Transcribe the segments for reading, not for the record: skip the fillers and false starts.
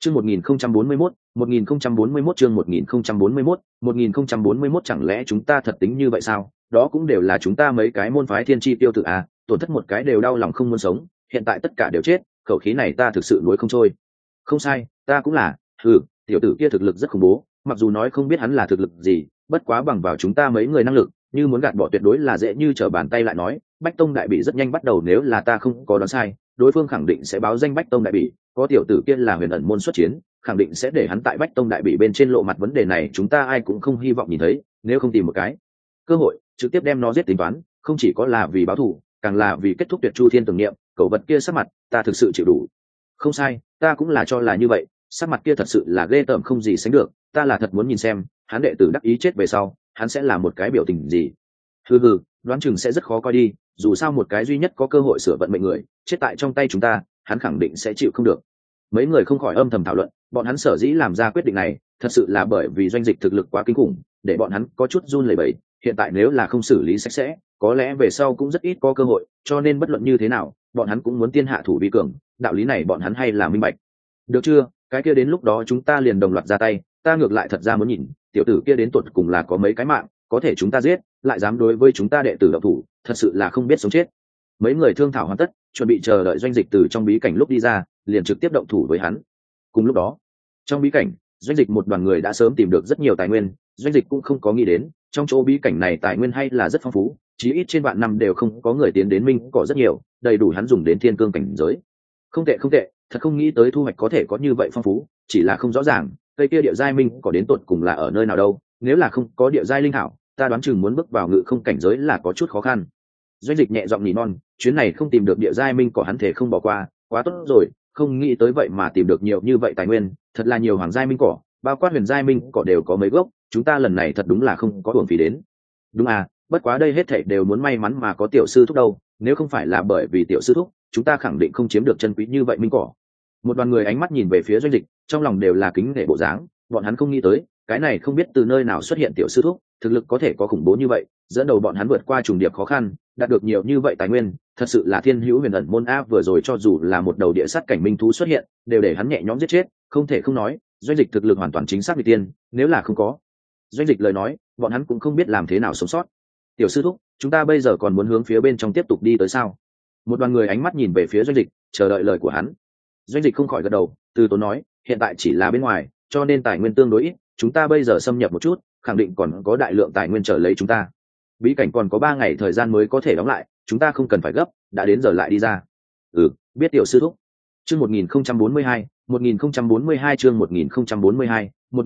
Chương 1041, 1041 chương 1041, 1041 chẳng lẽ chúng ta thật tính như vậy sao? Đó cũng đều là chúng ta mấy cái môn phái thiên chi tiêu tử à, tổn thất một cái đều đau lòng không muốn sống, hiện tại tất cả đều chết, khẩu khí này ta thực sự nuối không trôi. Không sai, ta cũng là, tiểu tử kia thực lực rất khủng bố, mặc dù nói không biết hắn là thực lực gì, bất quá bằng vào chúng ta mấy người năng lực, như muốn gạt bỏ tuyệt đối là dễ như trở bàn tay lại nói, Bách Tông đại bị rất nhanh bắt đầu nếu là ta không có đoán sai, đối phương khẳng định sẽ báo danh Bách Tông đại bị, có tiểu tử kia là huyền ẩn môn xuất chiến, khẳng định sẽ để hắn tại Bách Tông đại bị bên trên lộ mặt vấn đề này chúng ta ai cũng không hy vọng nhìn thấy, nếu không tìm một cái cơ hội, trực tiếp đem nó giết tính toán, không chỉ có là vì báo thù, càng là vì kết thúc tuyệt chu thiên tưởng niệm, cẩu vật kia sắc mặt, ta thực sự chịu đủ. Không sai, ta cũng là cho là như vậy, sắc mặt kia thật sự là ghê tởm không gì sánh được, ta là thật muốn nhìn xem, hắn đệ tử đắc ý chết về sau, hắn sẽ là một cái biểu tình gì. Đoán chừng sẽ rất khó coi đi, dù sao một cái duy nhất có cơ hội sửa vận mệnh người, chết tại trong tay chúng ta, hắn khẳng định sẽ chịu không được. Mấy người không khỏi âm thầm thảo luận, bọn hắn sở dĩ làm ra quyết định này, thật sự là bởi vì doanh dịch thực lực quá kinh khủng, để bọn hắn có chút run lẩy bẩy, hiện tại nếu là không xử lý sạch sẽ, có lẽ về sau cũng rất ít có cơ hội, cho nên bất luận như thế nào, bọn hắn cũng muốn tiên hạ thủ vi cường, đạo lý này bọn hắn hay là minh bạch. Được chưa, cái kia đến lúc đó chúng ta liền đồng loạt ra tay, ta ngược lại thật ra muốn nhìn, tiểu tử kia đến tuột cùng là có mấy cái mạng, có thể chúng ta giết, lại dám đối với chúng ta đệ tử động thủ, thật sự là không biết sống chết. Mấy người thương thảo hoàn tất, chuẩn bị chờ đợi doanh dịch từ trong bí cảnh lúc đi ra, liền trực tiếp động thủ với hắn. Cùng lúc đó, trong bí cảnh, doanh dịch một đoàn người đã sớm tìm được rất nhiều tài nguyên, doanh dịch cũng không có nghĩ đến, trong chỗ bí cảnh này tài nguyên hay là rất phong phú, chí ít trên vạn năm đều không có người tiến đến minh cỏ rất nhiều, đầy đủ hắn dùng đến thiên cương cảnh giới. Không tệ không tệ, thật không nghĩ tới thu hoạch có thể có như vậy phong phú, chỉ là không rõ ràng, cây kia địa giai minh cỏ đến tột cùng là ở nơi nào đâu, nếu là không có địa giai linh hảo, ta đoán chừng muốn bước vào ngự không cảnh giới là có chút khó khăn. Doanh dịch nhẹ giọng nỉ non, chuyến này không tìm được địa giai minh cỏ hắn thể không bỏ qua, quá tốt rồi, không nghĩ tới vậy mà tìm được nhiều như vậy tài nguyên, thật là nhiều hoàng giai minh cỏ, bao quát huyền giai minh cỏ đều có mấy gốc, chúng ta lần này thật đúng là không có uổng phí đến. Đúng à, bất quá đây hết thảy đều muốn may mắn mà có tiểu sư thúc đâu, nếu không phải là bởi vì tiểu sư thúc, chúng ta khẳng định không chiếm được chân quý như vậy minh cỏ. Một đoàn người ánh mắt nhìn về phía doanh dịch, trong lòng đều là kính nể bộ dáng, bọn hắn không nghĩ tới, cái này không biết từ nơi nào xuất hiện tiểu sư thúc, thực lực có thể có khủng bố như vậy, dẫn đầu bọn hắn vượt qua trùng điệp khó khăn, đạt được nhiều như vậy tài nguyên, thật sự là thiên hữu huyền ẩn môn a. Vừa rồi cho dù là một đầu địa sát cảnh minh thú xuất hiện, đều để hắn nhẹ nhõm giết chết, không thể không nói, doanh dịch thực lực hoàn toàn chính xác vị tiên, nếu là không có doanh dịch lời nói, bọn hắn cũng không biết làm thế nào sống sót. Tiểu sư thúc, chúng ta bây giờ còn muốn hướng phía bên trong tiếp tục đi tới sao? Một đoàn người ánh mắt nhìn về phía doanh dịch, chờ đợi lời của hắn. Doanh dịch không khỏi gật đầu, từ tốn nói, hiện tại chỉ là bên ngoài, cho nên tài nguyên tương đối ít, chúng ta bây giờ xâm nhập một chút, khẳng định còn có đại lượng tài nguyên chờ lấy chúng ta. Bí cảnh còn có 3 ngày thời gian mới có thể đóng lại, chúng ta không cần phải gấp, đã đến giờ lại đi ra. Biết tiểu sư thúc. Chương 1042, 1042 chương 1042,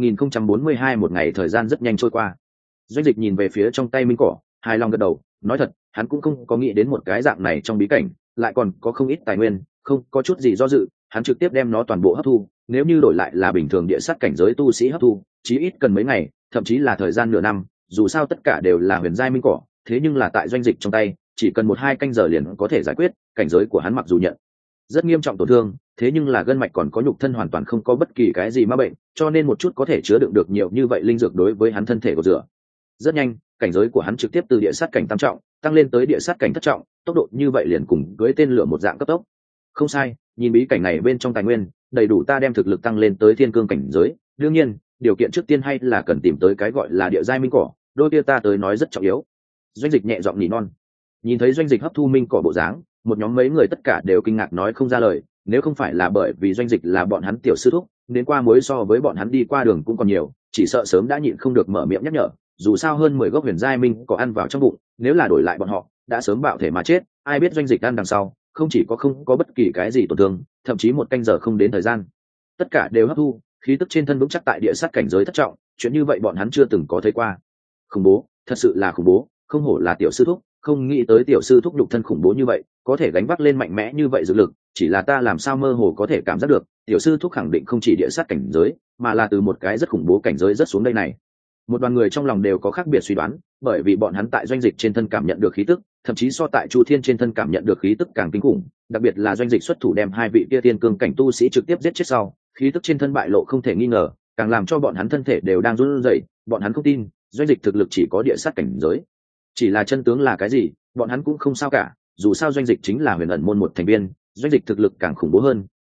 1042 một ngày thời gian rất nhanh trôi qua. Doanh dịch nhìn về phía trong tay minh cỏ, hài lòng gật đầu, nói thật, hắn cũng không có nghĩ đến một cái dạng này trong bí cảnh, lại còn có không ít tài nguyên, không có chút gì do dự, hắn trực tiếp đem nó toàn bộ hấp thu, nếu như đổi lại là bình thường địa sát cảnh giới tu sĩ hấp thu, chí ít cần mấy ngày, thậm chí là thời gian nửa năm, dù sao tất cả đều là huyền giai minh cỏ, thế nhưng là tại doanh dịch trong tay, chỉ cần 1-2 canh giờ liền có thể giải quyết, cảnh giới của hắn mặc dù nhận rất nghiêm trọng tổn thương, thế nhưng là gân mạch còn có nhục thân hoàn toàn không có bất kỳ cái gì ma bệnh, cho nên một chút có thể chứa đựng được nhiều như vậy linh dược đối với hắn thân thể của rửa. Rất nhanh, cảnh giới của hắn trực tiếp từ địa sát cảnh tam trọng tăng lên tới địa sát cảnh thất trọng, tốc độ như vậy liền cùng cưỡi tên lửa một dạng cấp tốc. Không sai, nhìn bí cảnh này bên trong tài nguyên, đầy đủ ta đem thực lực tăng lên tới thiên cương cảnh giới, đương nhiên, điều kiện trước tiên hay là cần tìm tới cái gọi là địa giai minh cỏ, đôi kia ta tới nói rất trọng yếu. Doanh dịch nhẹ giọng nỉ non. Nhìn thấy doanh dịch hấp thu minh cỏ bộ dáng, một nhóm mấy người tất cả đều kinh ngạc nói không ra lời, nếu không phải là bởi vì doanh dịch là bọn hắn tiểu sư thúc, đến qua muối so với bọn hắn đi qua đường cũng còn nhiều, chỉ sợ sớm đã nhịn không được mở miệng nhắc nhở, dù sao hơn 10 gốc huyền giai minh có ăn vào trong bụng, nếu là đổi lại bọn họ, đã sớm bạo thể mà chết, ai biết doanh dịch ăn đằng sau, không chỉ có không có bất kỳ cái gì tổn thương, thậm chí 1 canh giờ không đến thời gian, tất cả đều hấp thu, khí tức trên thân vững chắc tại địa sát cảnh giới thất trọng, chuyện như vậy bọn hắn chưa từng có thấy qua. Khủng bố, thật sự là khủng bố, không hổ là tiểu sư thúc, không nghĩ tới tiểu sư thúc nhục thân khủng bố như vậy, có thể gánh vác lên mạnh mẽ như vậy dược lực, chỉ là ta làm sao mơ hồ có thể cảm giác được, tiểu sư thúc khẳng định không chỉ địa sát cảnh giới, mà là từ một cái rất khủng bố cảnh giới rất xuống đây này. Một đoàn người trong lòng đều có khác biệt suy đoán, bởi vì bọn hắn tại doanh dịch trên thân cảm nhận được khí tức, thậm chí so tại Chu Thiên trên thân cảm nhận được khí tức càng kinh khủng, đặc biệt là doanh dịch xuất thủ đem 2 vị kia tiên cương cảnh tu sĩ trực tiếp giết chết sau, khí tức trên thân bại lộ không thể nghi ngờ, càng làm cho bọn hắn thân thể đều đang run rẩy, bọn hắn không tin, doanh dịch thực lực chỉ có địa sát cảnh giới. Chỉ là chân tướng là cái gì, bọn hắn cũng không sao cả, dù sao doanh dịch chính là huyền ẩn môn một thành viên, doanh dịch thực lực càng khủng bố hơn,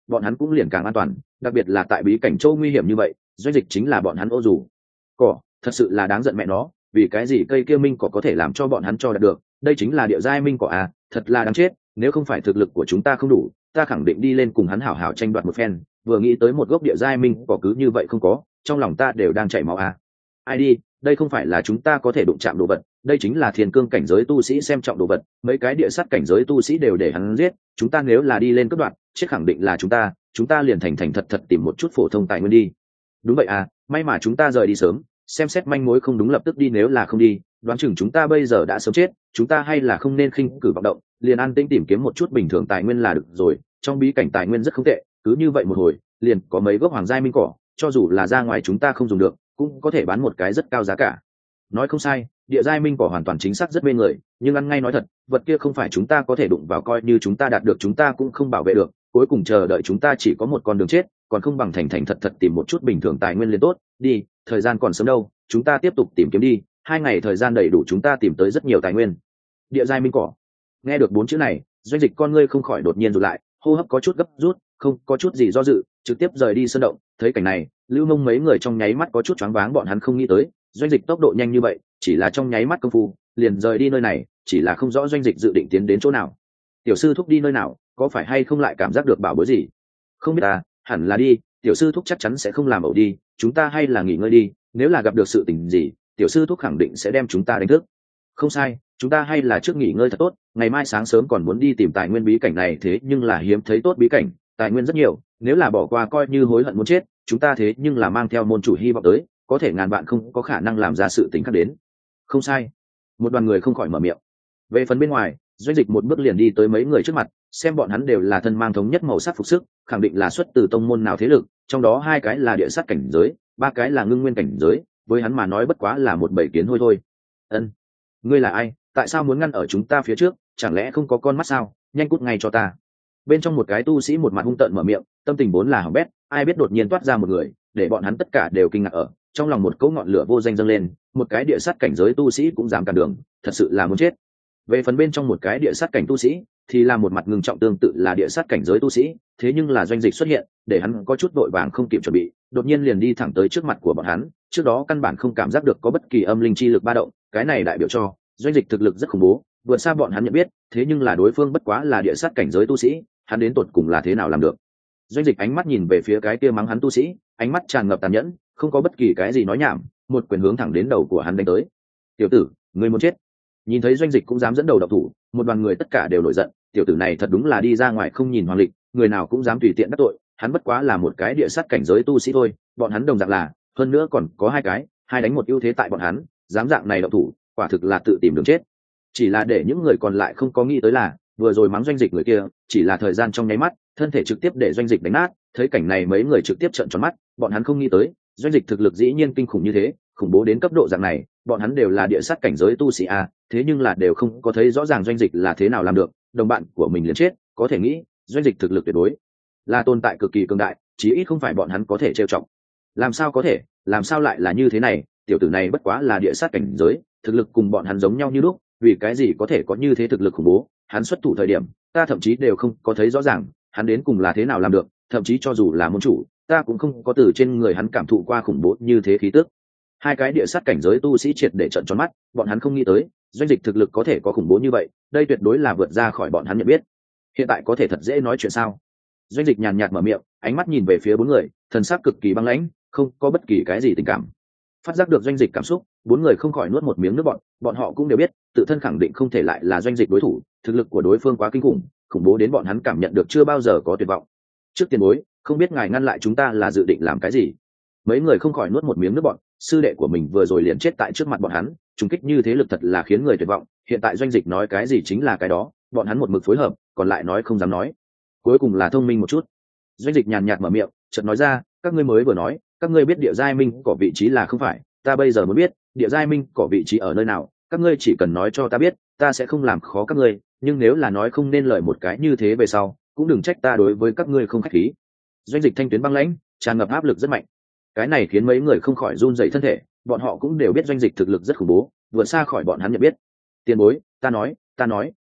bọn hắn cũng liền càng an toàn, đặc biệt là tại bí cảnh châu nguy hiểm như vậy, doanh dịch chính là bọn hắn ô dù cỏ, thật sự là đáng giận mẹ nó, vì cái gì cây kia minh cỏ có thể làm cho bọn hắn cho đạt được, đây chính là địa giai minh cỏ à, thật là đáng chết, nếu không phải thực lực của chúng ta không đủ, ta khẳng định đi lên cùng hắn hảo hảo tranh đoạt một phen, vừa nghĩ tới một gốc địa giai minh cỏ cứ như vậy không có, trong lòng ta đều đang chảy máu à. Ai đi, đây không phải là chúng ta có thể đụng chạm đồ vật, đây chính là thiên cương cảnh giới tu sĩ xem trọng đồ vật, mấy cái địa sát cảnh giới tu sĩ đều để hắn giết, chúng ta nếu là đi lên cấp đoạn, chết khẳng định là chúng ta liền thành thành thật thật tìm một chút phổ thông tài nguyên đi. Đúng vậy à, may mà chúng ta rời đi sớm, xem xét manh mối không đúng lập tức đi, nếu là không đi, đoán chừng chúng ta bây giờ đã sớm chết, chúng ta hay là không nên khinh cử vọng động, liền an tĩnh tìm kiếm một chút bình thường tài nguyên là được rồi, trong bí cảnh tài nguyên rất không tệ, cứ như vậy một hồi, liền có mấy gốc hoàng giai minh cỏ, cho dù là ra ngoài chúng ta không dùng được, cũng có thể bán một cái rất cao giá cả. Nói không sai, địa giai minh cỏ hoàn toàn chính xác rất mê người, nhưng ăn ngay nói thật, vật kia không phải chúng ta có thể đụng vào, coi như chúng ta đạt được chúng ta cũng không bảo vệ được, cuối cùng chờ đợi chúng ta chỉ có một con đường chết, còn không bằng thành thành thật thật tìm một chút bình thường tài nguyên liền tốt. Đi, thời gian còn sớm đâu, chúng ta tiếp tục tìm kiếm đi, 2 ngày thời gian đầy đủ chúng ta tìm tới rất nhiều tài nguyên. Địa giai minh cỏ. Nghe được 4 chữ này, doanh dịch con ngươi không khỏi đột nhiên rụt lại, hô hấp có chút gấp rút, không có chút gì do dự, trực tiếp rời đi sơn động. Thấy cảnh này, Lưu Mông mấy người trong nháy mắt có chút choáng váng, bọn hắn không nghĩ tới doanh dịch tốc độ nhanh như vậy, chỉ là trong nháy mắt công phu liền rời đi nơi này, chỉ là không rõ doanh dịch dự định tiến đến chỗ nào. Tiểu sư thúc đi nơi nào, có phải hay không lại cảm giác được bảo bối gì? Không biết à, hẳn là đi, tiểu sư thúc chắc chắn sẽ không làm ẩu đi, chúng ta hay là nghỉ ngơi đi, nếu là gặp được sự tình gì, tiểu sư thúc khẳng định sẽ đem chúng ta đánh thức. Không sai, chúng ta hay là trước nghỉ ngơi thật tốt, ngày mai sáng sớm còn muốn đi tìm tài nguyên, bí cảnh này thế nhưng là hiếm thấy tốt bí cảnh, tài nguyên rất nhiều, nếu là bỏ qua coi như hối hận muốn chết, chúng ta thế nhưng là mang theo môn chủ hy vọng tới, có thể ngàn bạn không có khả năng làm ra sự tình khác đến. Không sai, một đoàn người không khỏi mở miệng. Về phần bên ngoài, doanh dịch một bước liền đi tới mấy người trước mặt, xem bọn hắn đều là thân mang thống nhất màu sắc phục sức, khẳng định là xuất từ tông môn nào thế lực, trong đó 2 cái là địa sát cảnh giới, 3 cái là ngưng nguyên cảnh giới, với hắn mà nói bất quá là một bầy kiến thôi. Ân, ngươi là ai, tại sao muốn ngăn ở chúng ta phía trước, chẳng lẽ không có con mắt sao, nhanh cút ngay cho ta. Bên trong một cái tu sĩ một mặt hung tợn mở miệng, tâm tình vốn là hỏng bét, ai biết đột nhiên toát ra một người, để bọn hắn tất cả đều kinh ngạc, ở trong lòng một cỗ ngọn lửa vô danh dâng lên, một cái địa sát cảnh giới tu sĩ cũng dám cản đường, thật sự là muốn chết. Về phần bên trong một cái địa sát cảnh tu sĩ thì là một mặt ngưng trọng, tương tự là địa sát cảnh giới tu sĩ, thế nhưng là doanh dịch xuất hiện để hắn có chút vội vàng không kịp chuẩn bị, đột nhiên liền đi thẳng tới trước mặt của bọn hắn, trước đó căn bản không cảm giác được có bất kỳ âm linh chi lực ba động, cái này đại biểu cho doanh dịch thực lực rất khủng bố, vượt xa bọn hắn nhận biết, thế nhưng là đối phương bất quá là địa sát cảnh giới tu sĩ, hắn đến tột cùng là thế nào làm được. Doanh dịch ánh mắt nhìn về phía cái kia mắng hắn tu sĩ, ánh mắt tràn ngập tàn nhẫn, không có bất kỳ cái gì nói nhảm, một quyền hướng thẳng đến đầu của hắn đánh tới. Tiểu tử, ngươi muốn chết. Nhìn thấy doanh dịch cũng dám dẫn đầu độc thủ, một đoàn người tất cả đều nổi giận, tiểu tử này thật đúng là đi ra ngoài không nhìn hoàng lịch, người nào cũng dám tùy tiện đắc tội, hắn bất quá là một cái địa sát cảnh giới tu sĩ thôi, bọn hắn đồng dạng là, hơn nữa còn có 2 cái, 2 đánh 1 ưu thế tại bọn hắn, dám dạng này độc thủ, quả thực là tự tìm đường chết. Chỉ là để những người còn lại không có nghĩ tới là, vừa rồi mắng doanh dịch người kia, chỉ là thời gian trong nháy mắt, thân thể trực tiếp để doanh dịch đánh nát. Thấy cảnh này mấy người trực tiếp trợn tròn mắt, bọn hắn không nghĩ tới doanh dịch thực lực dĩ nhiên kinh khủng như thế, khủng bố đến cấp độ dạng này, bọn hắn đều là địa sát cảnh giới tu sĩ a, thế nhưng là đều không có thấy rõ ràng doanh dịch là thế nào làm được, đồng bạn của mình liền chết, có thể nghĩ doanh dịch thực lực tuyệt đối là tồn tại cực kỳ cường đại, chí ít không phải bọn hắn có thể trêu chọc. Làm sao có thể, làm sao lại là như thế này, tiểu tử này bất quá là địa sát cảnh giới, thực lực cùng bọn hắn giống nhau như lúc, vì cái gì có thể có như thế thực lực khủng bố, hắn xuất thủ thời điểm ta thậm chí đều không có thấy rõ ràng hắn đến cùng là thế nào làm được, thậm chí cho dù là môn chủ ta cũng không có từ trên người hắn cảm thụ qua khủng bố như thế khí tức. 2 cái địa sát cảnh giới tu sĩ triệt để trợn tròn mắt, bọn hắn không nghĩ tới doanh dịch thực lực có thể có khủng bố như vậy, đây tuyệt đối là vượt ra khỏi bọn hắn nhận biết. Hiện tại có thể thật dễ nói chuyện sao? Doanh dịch nhàn nhạt mở miệng, ánh mắt nhìn về phía 4 người, thần sắc cực kỳ băng lãnh, không có bất kỳ cái gì tình cảm. Phát giác được doanh dịch cảm xúc, 4 người không khỏi nuốt một miếng nước bọt, bọn họ cũng đều biết tự thân khẳng định không thể lại là doanh dịch đối thủ, thực lực của đối phương quá kinh khủng, khủng bố đến bọn hắn cảm nhận được chưa bao giờ có tuyệt vọng. Trước tiền bối, không biết ngài ngăn lại chúng ta là dự định làm cái gì? Mấy người không khỏi nuốt một miếng nước bọt, sư đệ của mình vừa rồi liền chết tại trước mặt bọn hắn, trùng kích như thế lực thật là khiến người tuyệt vọng, hiện tại doanh dịch nói cái gì chính là cái đó, bọn hắn một mực phối hợp, còn lại nói không dám nói. Cuối cùng là thông minh một chút. Doanh dịch nhàn nhạt mở miệng, chợt nói ra, các ngươi mới vừa nói các ngươi biết địa giai minh có vị trí là không phải, ta bây giờ muốn biết địa giai minh có vị trí ở nơi nào, các ngươi chỉ cần nói cho ta biết, ta sẽ không làm khó các ngươi, nhưng nếu là nói không nên lời một cái như thế về sau, cũng đừng trách ta đối với các ngươi không khách khí. Doanh dịch thanh tuyến băng lãnh, tràn ngập áp lực rất mạnh, cái này khiến mấy người không khỏi run rẩy thân thể, bọn họ cũng đều biết doanh dịch thực lực rất khủng bố, vượt xa khỏi bọn hắn nhận biết. Tiền bối, ta nói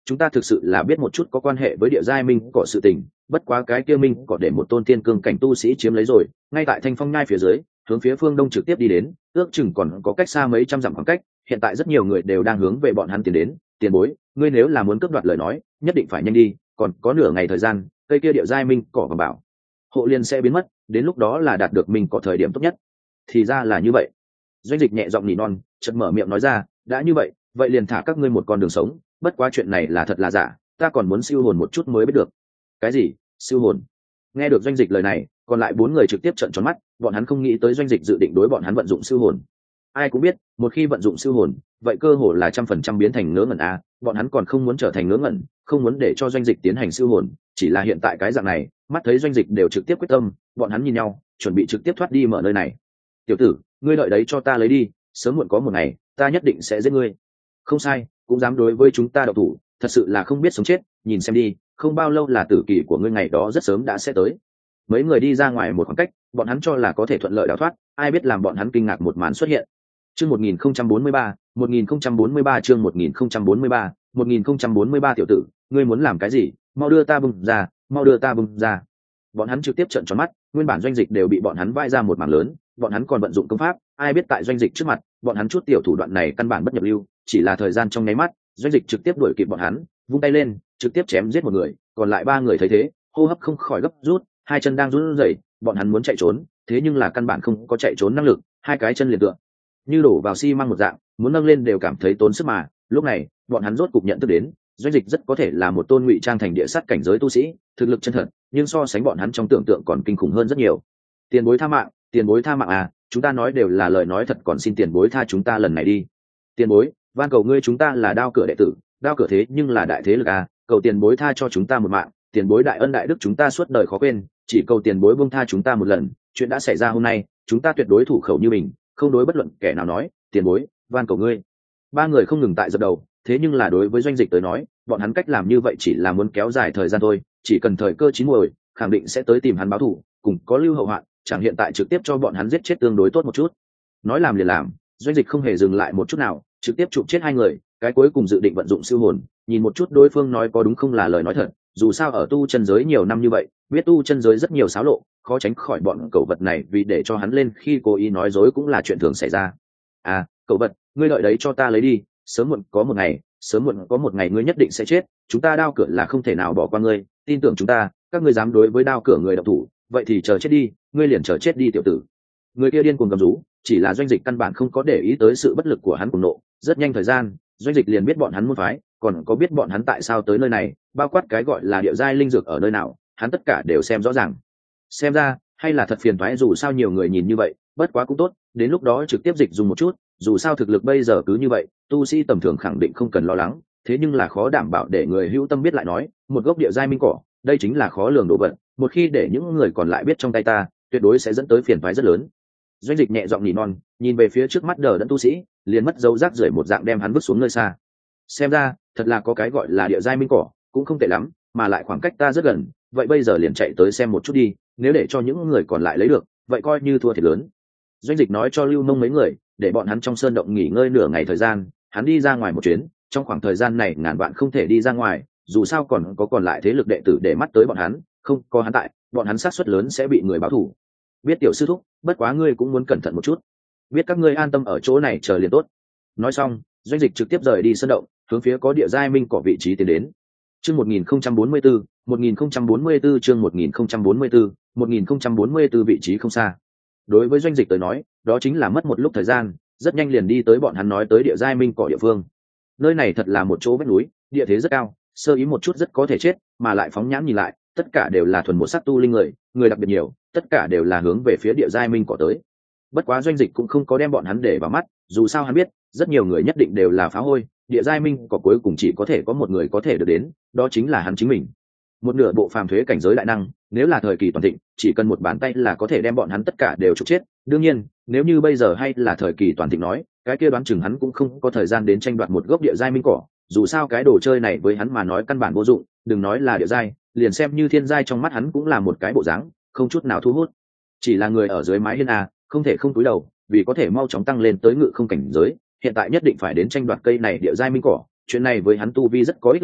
chúng ta thực sự là biết một chút có quan hệ với địa giai minh cỏ sự tình, bất quá cái kia minh cỏ để một tôn tiên cương cảnh tu sĩ chiếm lấy rồi, ngay tại thanh phong nhai phía dưới, hướng phía phương đông trực tiếp đi đến, ước chừng còn có cách xa mấy trăm dặm khoảng cách, hiện tại rất nhiều người đều đang hướng về bọn hắn tiến đến. Tiền bối, ngươi nếu là muốn cướp đoạt lời nói, nhất định phải nhanh đi, còn có nửa ngày thời gian, cây kia địa giai minh cỏ và bảo hộ liền sẽ biến mất, đến lúc đó là đạt được minh cỏ thời điểm tốt nhất. Thì ra là như vậy. Doanh Dịch nhẹ giọng nỉ non, chợt mở miệng nói ra, đã như vậy, vậy liền thả các ngươi một con đường sống, bất quá chuyện này là thật là giả, ta còn muốn siêu hồn một chút mới biết được. Cái gì? Siêu hồn? Nghe được Doanh Dịch lời này, còn lại 4 người trực tiếp trợn tròn mắt, bọn hắn không nghĩ tới Doanh Dịch dự định đối bọn hắn vận dụng siêu hồn. Ai cũng biết, một khi vận dụng siêu hồn, vậy cơ hồ là 100% biến thành ngớ ngẩn a, bọn hắn còn không muốn trở thành ngớ ngẩn, không muốn để cho Doanh Dịch tiến hành siêu hồn, chỉ là hiện tại cái dạng này, mắt thấy Doanh Dịch đều trực tiếp quyết tâm, bọn hắn nhìn nhau, chuẩn bị trực tiếp thoát đi mở nơi này. Tiểu tử, ngươi đợi đấy cho ta lấy đi, sớm muộn có một ngày, ta nhất định sẽ giết ngươi. Không sai, cũng dám đối với chúng ta độc thủ, thật sự là không biết sống chết, nhìn xem đi, không bao lâu là tử kỳ của ngươi ngày đó rất sớm đã sẽ tới. Mấy người đi ra ngoài một khoảng cách, bọn hắn cho là có thể thuận lợi đào thoát, ai biết làm bọn hắn kinh ngạc một màn xuất hiện. Chương 1043, 1043 chương 1043, 1043 tiểu tử, ngươi muốn làm cái gì? Mau đưa ta bung ra, mau đưa ta bung ra. Bọn hắn trực tiếp trợn tròn mắt, nguyên bản Doanh Dịch đều bị bọn hắn vãi ra một mảng lớn, bọn hắn còn vận dụng công pháp, ai biết tại Doanh Dịch trước mặt, bọn hắn chút tiểu thủ đoạn này căn bản bất nhập lưu, chỉ là thời gian trong nháy mắt, Doanh Dịch trực tiếp đuổi kịp bọn hắn, vung tay lên, trực tiếp chém giết một người, còn lại 3 người thấy thế, hô hấp không khỏi gấp rút, hai chân đang run rẩy, bọn hắn muốn chạy trốn, thế nhưng là căn bản không có chạy trốn năng lực, hai cái chân liền tựa như đổ vào xi măng một dạng, muốn nâng lên đều cảm thấy tốn sức mà. Lúc này, bọn hắn rốt cục nhận thức đến, Doanh Dịch rất có thể là một tôn ngụy trang thành địa sát cảnh giới tu sĩ, thực lực chân thật, nhưng so sánh bọn hắn trong tưởng tượng còn kinh khủng hơn rất nhiều. Tiền bối tha mạng à, chúng ta nói đều là lời nói thật, còn xin tiền bối tha chúng ta lần này đi. Tiền bối, van cầu ngươi, chúng ta là Đao Cửa đệ tử, Đao Cửa thế nhưng là đại thế lực à, cầu tiền bối tha cho chúng ta một mạng, tiền bối đại ân đại đức chúng ta suốt đời khó quên, chỉ cầu tiền bối buông tha chúng ta một lần, chuyện đã xảy ra hôm nay, chúng ta tuyệt đối thủ khẩu như mình, không đối bất luận kẻ nào nói, tiền bối, van cầu ngươi. 3 người không ngừng tại dập đầu, thế nhưng là đối với Doanh Dịch tới nói, bọn hắn cách làm như vậy chỉ là muốn kéo dài thời gian thôi, chỉ cần thời cơ chín muồi, khẳng định sẽ tới tìm hắn báo thù, cùng có lưu hậu hoạn, chẳng hiện tại trực tiếp cho bọn hắn giết chết tương đối tốt một chút. Nói làm liền làm, Doanh Dịch không hề dừng lại một chút nào, trực tiếp chụp chết 2 người, cái cuối cùng dự định vận dụng siêu hồn, nhìn một chút đối phương nói có đúng không là lời nói thật, dù sao ở tu chân giới nhiều năm như vậy, biết tu chân giới rất nhiều xáo lộ, khó tránh khỏi bọn cẩu vật này vì để cho hắn lên khi cố ý nói dối cũng là chuyện thường xảy ra. À, cẩu vật, ngươi đợi đấy cho ta lấy đi, sớm muộn có một ngày ngươi nhất định sẽ chết, chúng ta Đao Cửa là không thể nào bỏ qua ngươi, tin tưởng chúng ta, các ngươi dám đối với Đao Cửa người động thủ, vậy thì chờ chết đi, ngươi liền chờ chết đi tiểu tử. Người kia điên cuồng gầm rú, chỉ là Doanh Dịch căn bản không có để ý tới sự bất lực của hắn cùng nộ, rất nhanh thời gian, Doanh Dịch liền biết bọn hắn môn phái, còn có biết bọn hắn tại sao tới nơi này, bao quát cái gọi là địa giai linh dược ở nơi nào, hắn tất cả đều xem rõ ràng. Xem ra, hay là thật phiền toái, dù sao nhiều người nhìn như vậy, bất quá cũng tốt, đến lúc đó trực tiếp dịch dùng một chút, dù sao thực lực bây giờ cứ như vậy, tu sĩ tầm thường khẳng định không cần lo lắng, thế nhưng là khó đảm bảo để người hữu tâm biết lại nói, một gốc địa giai minh cỏ, đây chính là khó lường đồ vật, một khi để những người còn lại biết trong tay ta, tuyệt đối sẽ dẫn tới phiền toái rất lớn. Doanh Dịch nhẹ giọng nỉ non, nhìn về phía trước mắt đờ đẫn tu sĩ, liền mất dấu rác rưởi một dạng đem hắn vứt xuống nơi xa. Xem ra, thật là có cái gọi là địa giai minh cỏ, cũng không tệ lắm, mà lại khoảng cách ta rất gần, vậy bây giờ liền chạy tới xem một chút đi, nếu để cho những người còn lại lấy được, vậy coi như thua thiệt lớn. Doanh Dịch nói cho Lưu Nông mấy người, để bọn hắn trong sơn động nghỉ ngơi nửa ngày thời gian, hắn đi ra ngoài một chuyến, trong khoảng thời gian này ngàn vạn không thể đi ra ngoài, dù sao còn lại thế lực đệ tử để mắt tới bọn hắn, không có hắn tại, bọn hắn xác suất lớn sẽ bị người báo thù. Biết tiểu sư thúc, bất quá ngươi cũng muốn cẩn thận một chút, biết các ngươi an tâm ở chỗ này chờ liền tốt. Nói xong, Doanh Dịch trực tiếp rời đi sơn động, hướng phía có địa giai minh cỏ vị trí tiến đến. Chương 1044, 1044 chương 1044, 1044 vị trí không xa. Đối với Doanh Dịch tới nói, đó chính là mất một lúc thời gian, rất nhanh liền đi tới bọn hắn nói tới địa giai minh cỏ địa phương. Nơi này thật là một chỗ vách núi, địa thế rất cao, sơ ý một chút rất có thể chết, mà lại phóng nhãn nhìn lại, tất cả đều là thuần một sắc tu linh người đặc biệt nhiều, tất cả đều là hướng về phía địa giai minh cỏ tới. Bất quá Doanh Dịch cũng không có đem bọn hắn để vào mắt, dù sao hắn biết, rất nhiều người nhất định đều là phá hôi, địa giai minh cỏ cuối cùng chỉ có thể có một người có thể được đến, đó chính là hắn chính mình. Một nửa bộ phàm thuế cảnh giới đại năng, nếu là thời kỳ toàn thịnh, chỉ cần một bàn tay là có thể đem bọn hắn tất cả đều trục chết. Đương nhiên, nếu như bây giờ hay là thời kỳ toàn thịnh nói, cái kia đoán chừng hắn cũng không có thời gian đến tranh đoạt một gốc địa giai minh cỏ, dù sao cái đồ chơi này với hắn mà nói căn bản vô dụng, đừng nói là địa giai, liền xem như thiên giai trong mắt hắn cũng là một cái bộ dáng, không chút nào thu hút. Chỉ là người ở dưới mái hiên không thể không cúi đầu, vì có thể mau chóng tăng lên tới ngự không cảnh giới, hiện tại nhất định phải đến tranh đoạt cây này địa giai minh cỏ, chuyện này với hắn tu vi rất có ích lợi,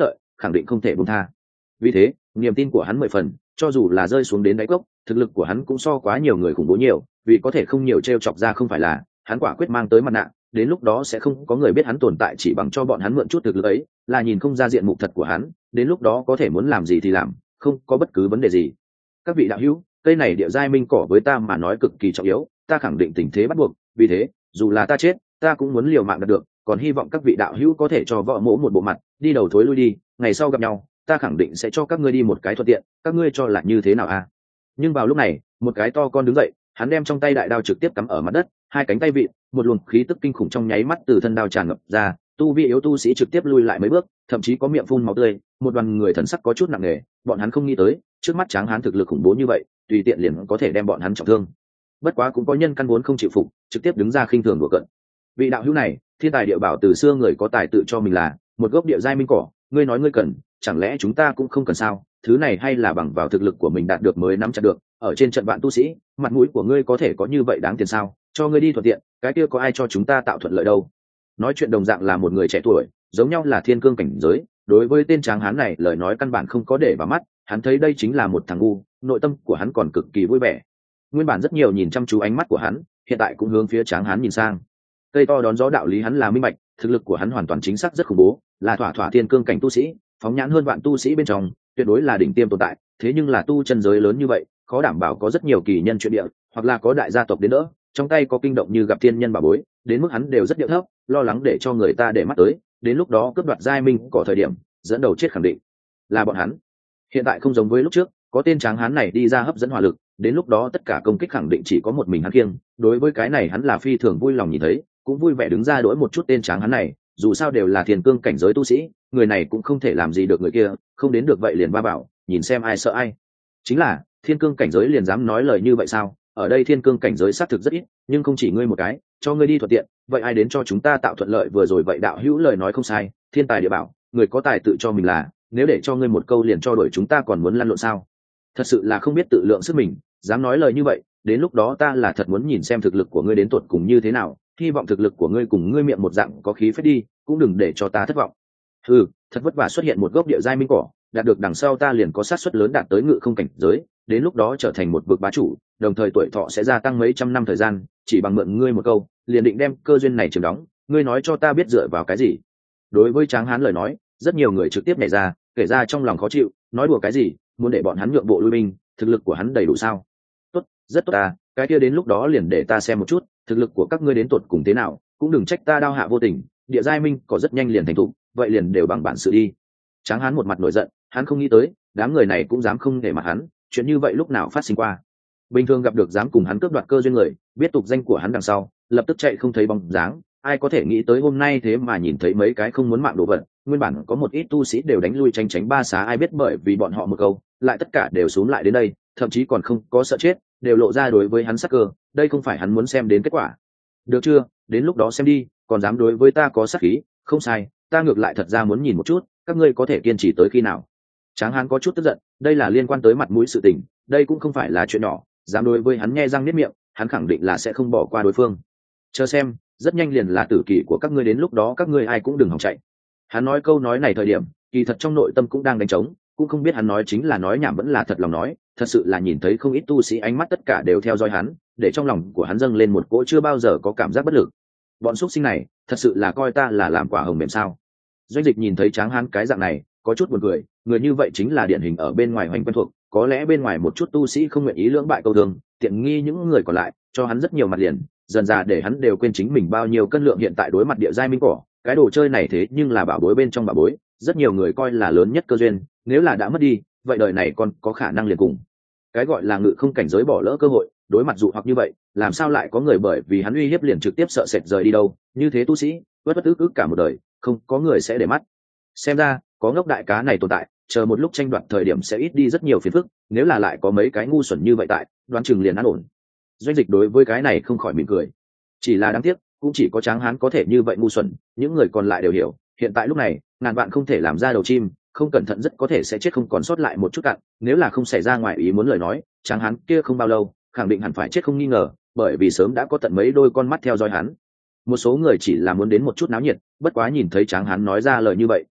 khẳng định không thể buông tha. Vì thế niềm tin của hắn 10 phần, cho dù là rơi xuống đến đáy cốc, thực lực của hắn cũng so quá nhiều người khủng bố nhiều, vì có thể không nhiều t chọc ra không phải là hắn quả quyết mang tới mặt nạ, đến lúc đó sẽ không có người biết hắn tồn tại, chỉ bằng cho bọn hắn mượn chút thực lực ấy là nhìn không ra diện mục thật của hắn, đến lúc đó có thể muốn làm gì thì làm, không có bất cứ vấn đề gì. Các vị đạo hữu, cây này địa giai minh cỏ với ta mà nói cực kỳ trọng yếu, ta khẳng định tình thế bắt buộc, vì thế dù là ta chết ta cũng muốn liều mạng đạt được, còn hy vọng các vị đạo hữu có thể cho võ mỗ một bộ mặt, đi đầu thối lui đi, ngày sau gặp nhau ta khẳng định sẽ cho các ngươi đi một cái thuận tiện, các ngươi cho là như thế nào a? Nhưng vào lúc này một cái to con đứng dậy, hắn đem trong tay đại đao trực tiếp cắm ở mặt đất, hai cánh tay vịn, một luồng khí tức kinh khủng trong nháy mắt từ thân đao tràn ngập ra, tu vi yếu tu sĩ trực tiếp lui lại mấy bước, thậm chí có miệng phun máu tươi, một đoàn người thần sắc có chút nặng nề, bọn hắn không nghĩ tới trước mắt Tráng Hán thực lực khủng bố như vậy, tùy tiện liền có thể đem bọn hắn trọng thương. Bất quá cũng có nhân căn vốn không chịu phục, trực tiếp đứng ra khinh thường đùa cợt. Vị đạo hữu này thiên tài địa bảo từ xưa người có tài tự cho mình là một gốc địa giai minh cỏ, ngươi nói ngươi cần, chẳng lẽ chúng ta cũng không cần sao? Thứ này hay là bằng vào thực lực của mình đạt được mới nắm chặt được, ở trên trận bạn tu sĩ mặt mũi của ngươi có thể có như vậy đáng tiền sao? Cho ngươi đi thuận tiện, cái kia có ai cho chúng ta tạo thuận lợi đâu? Nói chuyện đồng dạng là một người trẻ tuổi, giống nhau là thiên cương cảnh giới, đối với tên Tráng Hán này lời nói căn bản không có để vào mắt, hắn thấy đây chính là một thằng ngu, nội tâm của hắn còn cực kỳ vui vẻ. Nguyên bản rất nhiều nhìn chăm chú ánh mắt của hắn, hiện tại cũng hướng phía Tráng Hán nhìn sang. Cây to đón gió đạo lý hắn là minh bạch, thực lực của hắn hoàn toàn chính xác rất khủng bố, là thỏa thỏa thiên cương cảnh tu sĩ, phóng nhãn hơn vạn tu sĩ bên trong, tuyệt đối là đỉnh tiêm tồn tại, thế nhưng là tu chân giới lớn như vậy, khó đảm bảo có rất nhiều kỳ nhân chuyện địa, hoặc là có đại gia tộc đến đỡ, trong tay có kinh động như gặp thiên nhân bảo bối, đến mức hắn đều rất điệu thấp, lo lắng để cho người ta để mắt tới, đến lúc đó cướp đoạt giai minh có thời điểm, dẫn đầu chết khẳng định là bọn hắn. Hiện tại không giống với lúc trước, có tên Tráng Hán này đi ra hấp dẫn hỏa lực, đến lúc đó tất cả công kích khẳng định chỉ có một mình hắn kiêng, đối với cái này hắn là phi thường vui lòng nhìn thấy, cũng vui vẻ đứng ra đỗi một chút tên Tráng Hán này, dù sao đều là thiên cương cảnh giới tu sĩ, người này cũng không thể làm gì được người kia, không đến được vậy liền ba bảo, nhìn xem ai sợ ai. Chính là thiên cương cảnh giới liền dám nói lời như vậy sao? Ở đây thiên cương cảnh giới xác thực rất ít, nhưng không chỉ ngươi một cái, cho ngươi đi thuận tiện, vậy ai đến cho chúng ta tạo thuận lợi vừa rồi vậy đạo hữu lời nói không sai, thiên tài địa bảo, người có tài tự cho mình là, nếu để cho ngươi một câu liền cho đổi chúng ta còn muốn lăn lộn sao? Thật sự là không biết tự lượng sức mình, dám nói lời như vậy, đến lúc đó ta là thật muốn nhìn xem thực lực của ngươi đến tuột cùng như thế nào, hy vọng thực lực của ngươi cùng ngươi miệng một dạng có khí phách đi, cũng đừng để cho ta thất vọng. Ừ, thật vất vả xuất hiện một gốc địa giai minh cỏ, đạt được đằng sau ta liền có xác suất lớn đạt tới ngự không cảnh giới, đến lúc đó trở thành một vực bá chủ, đồng thời tuổi thọ sẽ gia tăng mấy trăm năm thời gian, chỉ bằng mượn ngươi một câu, liền định đem cơ duyên này chiếm đóng, ngươi nói cho ta biết dựa vào cái gì? Đối với Tráng Hán lời nói, rất nhiều người trực tiếp nhảy ra, kể ra trong lòng khó chịu, nói đùa cái gì, muốn để bọn hắn nhượng bộ lui binh, thực lực của hắn đầy đủ sao? Tốt, rất tốt ta, cái kia đến lúc đó liền để ta xem một chút, thực lực của các ngươi đến tột cùng thế nào, cũng đừng trách ta đao hạ vô tình, địa giai minh có rất nhanh liền thành thục, vậy liền đều bằng bản sự đi. Tráng Hán một mặt nổi giận, hắn không nghĩ tới, đám người này cũng dám không để mặt hắn, chuyện như vậy lúc nào phát sinh qua? Bình thường gặp được dám cùng hắn cướp đoạt cơ duyên người, biết tục danh của hắn đằng sau, lập tức chạy không thấy bóng dáng, ai có thể nghĩ tới hôm nay thế mà nhìn thấy mấy cái không muốn mạng đồ vật, nguyên bản có một ít tu sĩ đều đánh lui tranh tránh ba xá, ai biết bởi vì bọn họ một câu, lại tất cả đều xuống lại đến đây, thậm chí còn không có sợ chết, đều lộ ra đối với hắn sắc cơ, đây không phải hắn muốn xem đến kết quả. Được chưa, đến lúc đó xem đi, còn dám đối với ta có sát khí, không sai, ta ngược lại thật ra muốn nhìn một chút, các ngươi có thể kiên trì tới khi nào. Tráng Hán có chút tức giận, đây là liên quan tới mặt mũi sự tình, đây cũng không phải là chuyện nhỏ, dám đối với hắn nhe răng niết miệng, hắn khẳng định là sẽ không bỏ qua đối phương. Chờ xem, rất nhanh liền là tử kỷ của các ngươi, đến lúc đó các ngươi ai cũng đừng hòng chạy. Hắn nói câu nói này thời điểm, kỳ thật trong nội tâm cũng đang đánh trống, cũng không biết hắn nói chính là nói nhảm vẫn là thật lòng nói, thật sự là nhìn thấy không ít tu sĩ ánh mắt tất cả đều theo dõi hắn, để trong lòng của hắn dâng lên một cỗ chưa bao giờ có cảm giác bất lực. Bọn xuất sinh này, thật sự là coi ta là làm quả hồng mềm sao? Doanh Dịch nhìn thấy Tráng Hán cái dạng này, có chút buồn cười, người như vậy chính là điển hình ở bên ngoài hoành quen thuộc, có lẽ bên ngoài một chút tu sĩ không nguyện ý lưỡng bại câu thương, tiện nghi những người còn lại, cho hắn rất nhiều mặt liền, dần dà để hắn đều quên chính mình bao nhiêu cân lượng hiện tại đối mặt địa giai minh cỏ, cái đồ chơi này thế nhưng là bảo bối bên trong bảo bối, rất nhiều người coi là lớn nhất cơ duyên, nếu là đã mất đi, vậy đời này còn có khả năng liền cùng cái gọi là ngự không cảnh giới bỏ lỡ cơ hội, đối mặt dụ hoặc như vậy, làm sao lại có người bởi vì hắn uy hiếp liền trực tiếp sợ sệt rời đi đâu, như thế tu sĩ, bất bất ức cả một đời, không có người sẽ để mắt. Xem ra, có ngốc đại cá này tồn tại, chờ một lúc tranh đoạt thời điểm sẽ ít đi rất nhiều phiền phức, nếu là lại có mấy cái ngu xuẩn như vậy tại, đoán chừng liền an ổn. Doanh Dịch đối với cái này không khỏi mỉm cười. Chỉ là đáng tiếc, cũng chỉ có Tráng Hán có thể như vậy ngu xuẩn, những người còn lại đều hiểu, hiện tại lúc này, ngàn vạn không thể làm ra đầu chim, không cẩn thận rất có thể sẽ chết không còn sót lại một chút cặn, nếu là không xảy ra ngoài ý muốn lời nói, Tráng Hán kia không bao lâu, khẳng định hẳn phải chết không nghi ngờ, bởi vì sớm đã có tận mấy đôi con mắt theo dõi hắn. Một số người chỉ là muốn đến một chút náo nhiệt, bất quá nhìn thấy Tráng Hán nói ra lời như vậy,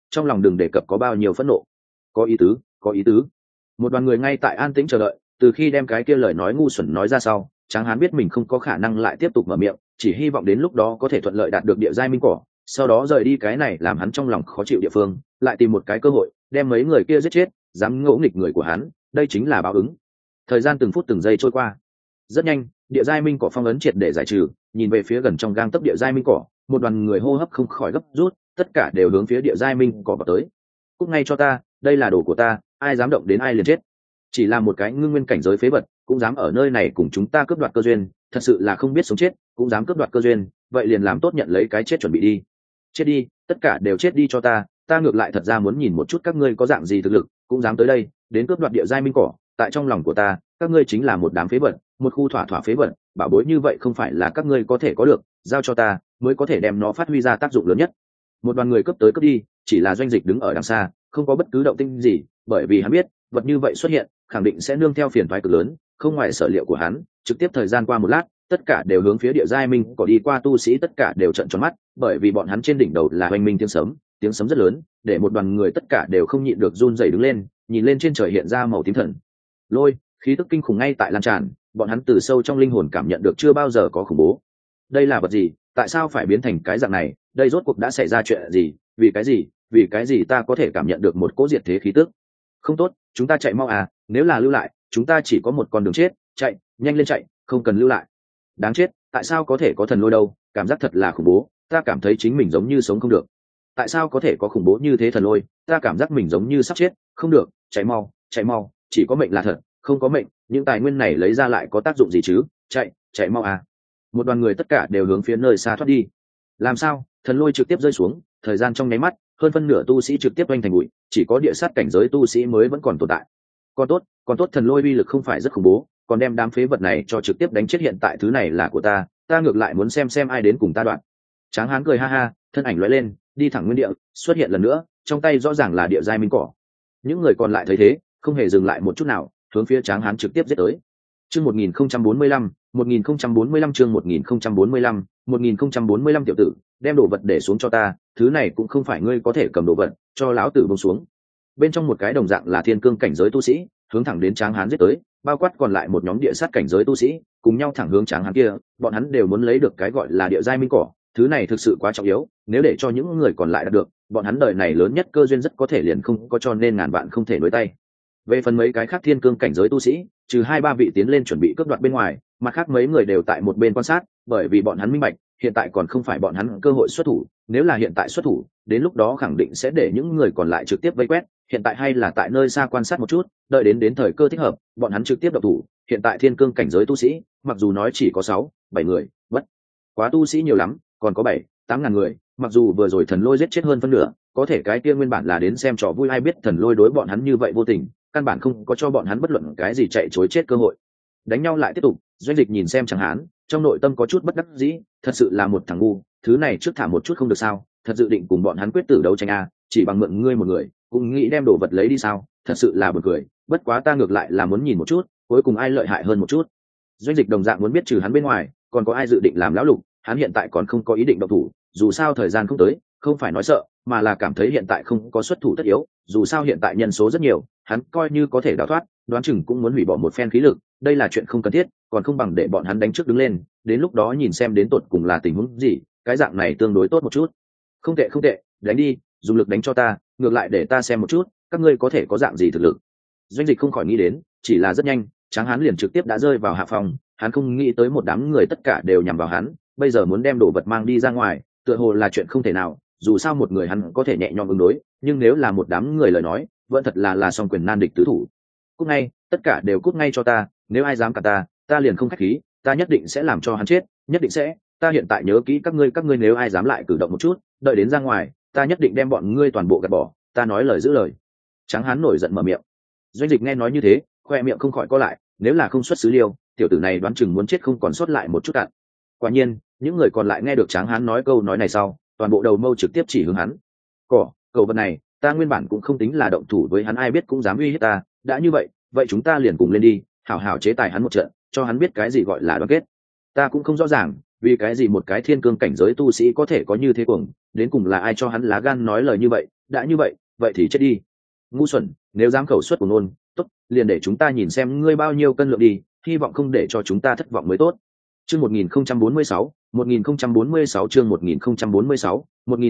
trong lòng đừng đề cập có bao nhiêu phẫn nộ. Có ý tứ, có ý tứ. Một đoàn người ngay tại an tĩnh chờ đợi, từ khi đem cái kia lời nói ngu xuẩn nói ra sau, Tráng Hán biết mình không có khả năng lại tiếp tục mở miệng, chỉ hy vọng đến lúc đó có thể thuận lợi đạt được địa giai minh cỏ, sau đó rời đi cái này làm hắn trong lòng khó chịu địa phương, lại tìm một cái cơ hội đem mấy người kia giết chết, dám ngỗ nghịch người của hắn, đây chính là báo ứng. Thời gian từng phút từng giây trôi qua, rất nhanh, địa giai minh cỏ phong ấn triệt để giải trừ, nhìn về phía gần trong gang tấc địa giai minh cỏ, một đoàn người hô hấp không khỏi gấp rút, tất cả đều hướng phía địa giai minh cỏ vào tới. Cút ngay cho ta, đây là đồ của ta, ai dám động đến ai liền chết. Chỉ là một cái ngưng nguyên cảnh giới phế vật, cũng dám ở nơi này cùng chúng ta cướp đoạt cơ duyên, thật sự là không biết sống chết, cũng dám cướp đoạt cơ duyên, vậy liền làm tốt nhận lấy cái chết chuẩn bị đi. Chết đi, tất cả đều chết đi cho ta ngược lại thật ra muốn nhìn một chút các ngươi có dạng gì thực lực, cũng dám tới đây, đến cướp đoạt địa giai minh cỏ, tại trong lòng của ta, các ngươi chính là một đám phế vật, một khu thỏa thỏa phế vật, bảo bối như vậy không phải là các ngươi có thể có được, giao cho ta, mới có thể đem nó phát huy ra tác dụng lớn nhất. Một đoàn người cướp tới cướp đi, chỉ là Doanh Dịch đứng ở đằng xa, không có bất cứ động tĩnh gì, bởi vì hắn biết, vật như vậy xuất hiện, khẳng định sẽ nương theo phiền toái cực lớn, không ngoài sở liệu của hắn, trực tiếp thời gian qua một lát, tất cả đều hướng phía địa giai minh cỏ đi qua tu sĩ tất cả đều trợn tròn mắt, bởi vì bọn hắn trên đỉnh đầu là oanh minh tiếng sấm rất lớn, để một đoàn người tất cả đều không nhịn được run rẩy đứng lên, nhìn lên trên trời hiện ra màu tím thần lôi, khí tức kinh khủng ngay tại lan tràn, bọn hắn từ sâu trong linh hồn cảm nhận được chưa bao giờ có khủng bố. Đây là vật gì? Tại sao phải biến thành cái dạng này? Đây rốt cuộc đã xảy ra chuyện gì? Vì cái gì? Vì cái gì ta có thể cảm nhận được một cỗ diệt thế khí tức? Không tốt, chúng ta chạy mau à, nếu là lưu lại, chúng ta chỉ có một con đường chết, chạy, nhanh lên chạy, không cần lưu lại. Đáng chết, tại sao có thể có thần lôi đâu? Cảm giác thật là khủng bố, ta cảm thấy chính mình giống như sống không được. Tại sao có thể có khủng bố như thế thần lôi? Ta cảm giác mình giống như sắp chết, không được, chạy mau, chỉ có mệnh là thật, không có mệnh, những tài nguyên này lấy ra lại có tác dụng gì chứ? Chạy mau à. Một đoàn người tất cả đều hướng phía nơi xa thoát đi. Làm sao? Thần lôi trực tiếp rơi xuống, thời gian trong nháy mắt, hơn phân nửa tu sĩ trực tiếp oanh thành bụi, chỉ có địa sát cảnh giới tu sĩ mới vẫn còn tồn tại. Còn tốt thần lôi uy lực không phải rất khủng bố, còn đem đám phế vật này cho trực tiếp đánh chết, hiện tại thứ này là của ta ngược lại muốn xem ai đến cùng ta đoạn. Tráng Hán cười ha ha, thân ảnh lóe lên, đi thẳng nguyên địa, xuất hiện lần nữa, trong tay rõ ràng là địa giai minh cỏ. Những người còn lại thấy thế, không hề dừng lại một chút nào, hướng phía Tráng Hán trực tiếp giết tới. Chương 1045, chương 1045 tiểu tử, đem đồ vật để xuống cho ta, thứ này cũng không phải ngươi có thể cầm đồ vật, cho lão tử buông xuống. Bên trong một cái đồng dạng là thiên cương cảnh giới tu sĩ, hướng thẳng đến Tráng Hán giết tới, bao quát còn lại một nhóm địa sát cảnh giới tu sĩ, cùng nhau thẳng hướng Tráng Hán kia, bọn hắn đều muốn lấy được cái gọi là địa giai minh cỏ, thứ này thực sự quá trọng yếu, nếu để cho những người còn lại đạt được, bọn hắn đời này lớn nhất cơ duyên rất có thể liền không có, cho nên ngàn vạn không thể nối tay. Về phần mấy cái khác thiên cương cảnh giới tu sĩ, trừ 2-3 vị tiến lên chuẩn bị cướp đoạt bên ngoài, mặt khác mấy người đều tại một bên quan sát, bởi vì bọn hắn minh bạch, hiện tại còn không phải bọn hắn cơ hội xuất thủ, nếu là hiện tại xuất thủ, đến lúc đó khẳng định sẽ để những người còn lại trực tiếp vây quét, hiện tại hay là tại nơi xa quan sát một chút, đợi đến thời cơ thích hợp, bọn hắn trực tiếp động thủ. Hiện tại thiên cương cảnh giới tu sĩ, mặc dù nói chỉ có 6-7 người, bất quá tu sĩ nhiều lắm, còn có 7-8 ngàn người, mặc dù vừa rồi thần lôi giết chết hơn phân nửa, có thể cái kia nguyên bản là đến xem trò vui, ai biết thần lôi đối bọn hắn như vậy vô tình, căn bản không có cho bọn hắn bất luận cái gì chạy chối chết cơ hội. Đánh nhau lại tiếp tục. Doanh Dịch nhìn xem Tráng Hán, trong nội tâm có chút bất đắc dĩ, thật sự là một thằng ngu, thứ này trước thả một chút không được sao? Thật dự định cùng bọn hắn quyết tử đấu tranh à? Chỉ bằng mượn ngươi một người, cũng nghĩ đem đồ vật lấy đi sao? Thật sự là buồn cười. Bất quá ta ngược lại là muốn nhìn một chút, cuối cùng ai lợi hại hơn một chút. Doanh Dịch đồng dạng muốn biết trừ hắn bên ngoài, còn có ai dự định làm lão lục. Hắn hiện tại còn không có ý định động thủ, dù sao thời gian không tới, không phải nói sợ, mà là cảm thấy hiện tại không có xuất thủ tất yếu. Dù sao hiện tại nhân số rất nhiều, hắn coi như có thể đào thoát, đoán chừng cũng muốn hủy bỏ một phen khí lực, đây là chuyện không cần thiết, còn không bằng để bọn hắn đánh trước đứng lên, đến lúc đó nhìn xem đến tột cùng là tình huống gì, cái dạng này tương đối tốt một chút. Không tệ, đánh đi, dùng lực đánh cho ta, ngược lại để ta xem một chút, các ngươi có thể có dạng gì thực lực. Doanh Dịch không khỏi nghĩ đến, chỉ là rất nhanh, Tráng Hán liền trực tiếp đã rơi vào hạ phòng, hắn không nghĩ tới một đám người tất cả đều nhằm vào hắn, bây giờ muốn đem đồ vật mang đi ra ngoài, tựa hồ là chuyện không thể nào, dù sao một người hắn có thể nhẹ nhõm ứng đối, nhưng nếu là một đám người lời nói, vẫn thật là song quyền nan địch tứ thủ. Cút ngay, tất cả đều cút ngay cho ta, nếu ai dám cả ta liền không khách khí, ta nhất định sẽ làm cho hắn chết, nhất định sẽ. Ta hiện tại nhớ kỹ các ngươi nếu ai dám lại cử động một chút, đợi đến ra ngoài, ta nhất định đem bọn ngươi toàn bộ gạt bỏ, ta nói lời giữ lời. Tráng Hán nổi giận mở miệng. Doanh Dịch nghe nói như thế, khoe miệng không khỏi co lại, nếu là không xuất xứ liêu, tiểu tử này đoán chừng muốn chết không còn sót lại một chút cạn. Quả nhiên, những người còn lại nghe được Tráng Hán nói câu nói này sau, toàn bộ đầu mâu trực tiếp chỉ hướng hắn. Cầu vật này, ta nguyên bản cũng không tính là động thủ với hắn, ai biết cũng dám uy hiếp ta, đã như vậy chúng ta liền cùng lên đi, hảo hảo chế tài hắn một trận, cho hắn biết cái gì gọi là đoàn kết. Ta cũng không rõ ràng, vì cái gì một cái thiên cương cảnh giới tu sĩ có thể có như thế cuồng, đến cùng là ai cho hắn lá gan nói lời như vậy, đã như vậy vậy thì chết đi. Ngu xuẩn, nếu dám khẩu suất của nôn, tốt, liền để chúng ta nhìn xem ngươi bao nhiêu cân lượng đi, hy vọng không để cho chúng ta thất vọng mới tốt. Chương 1046, 1046 chương 1046,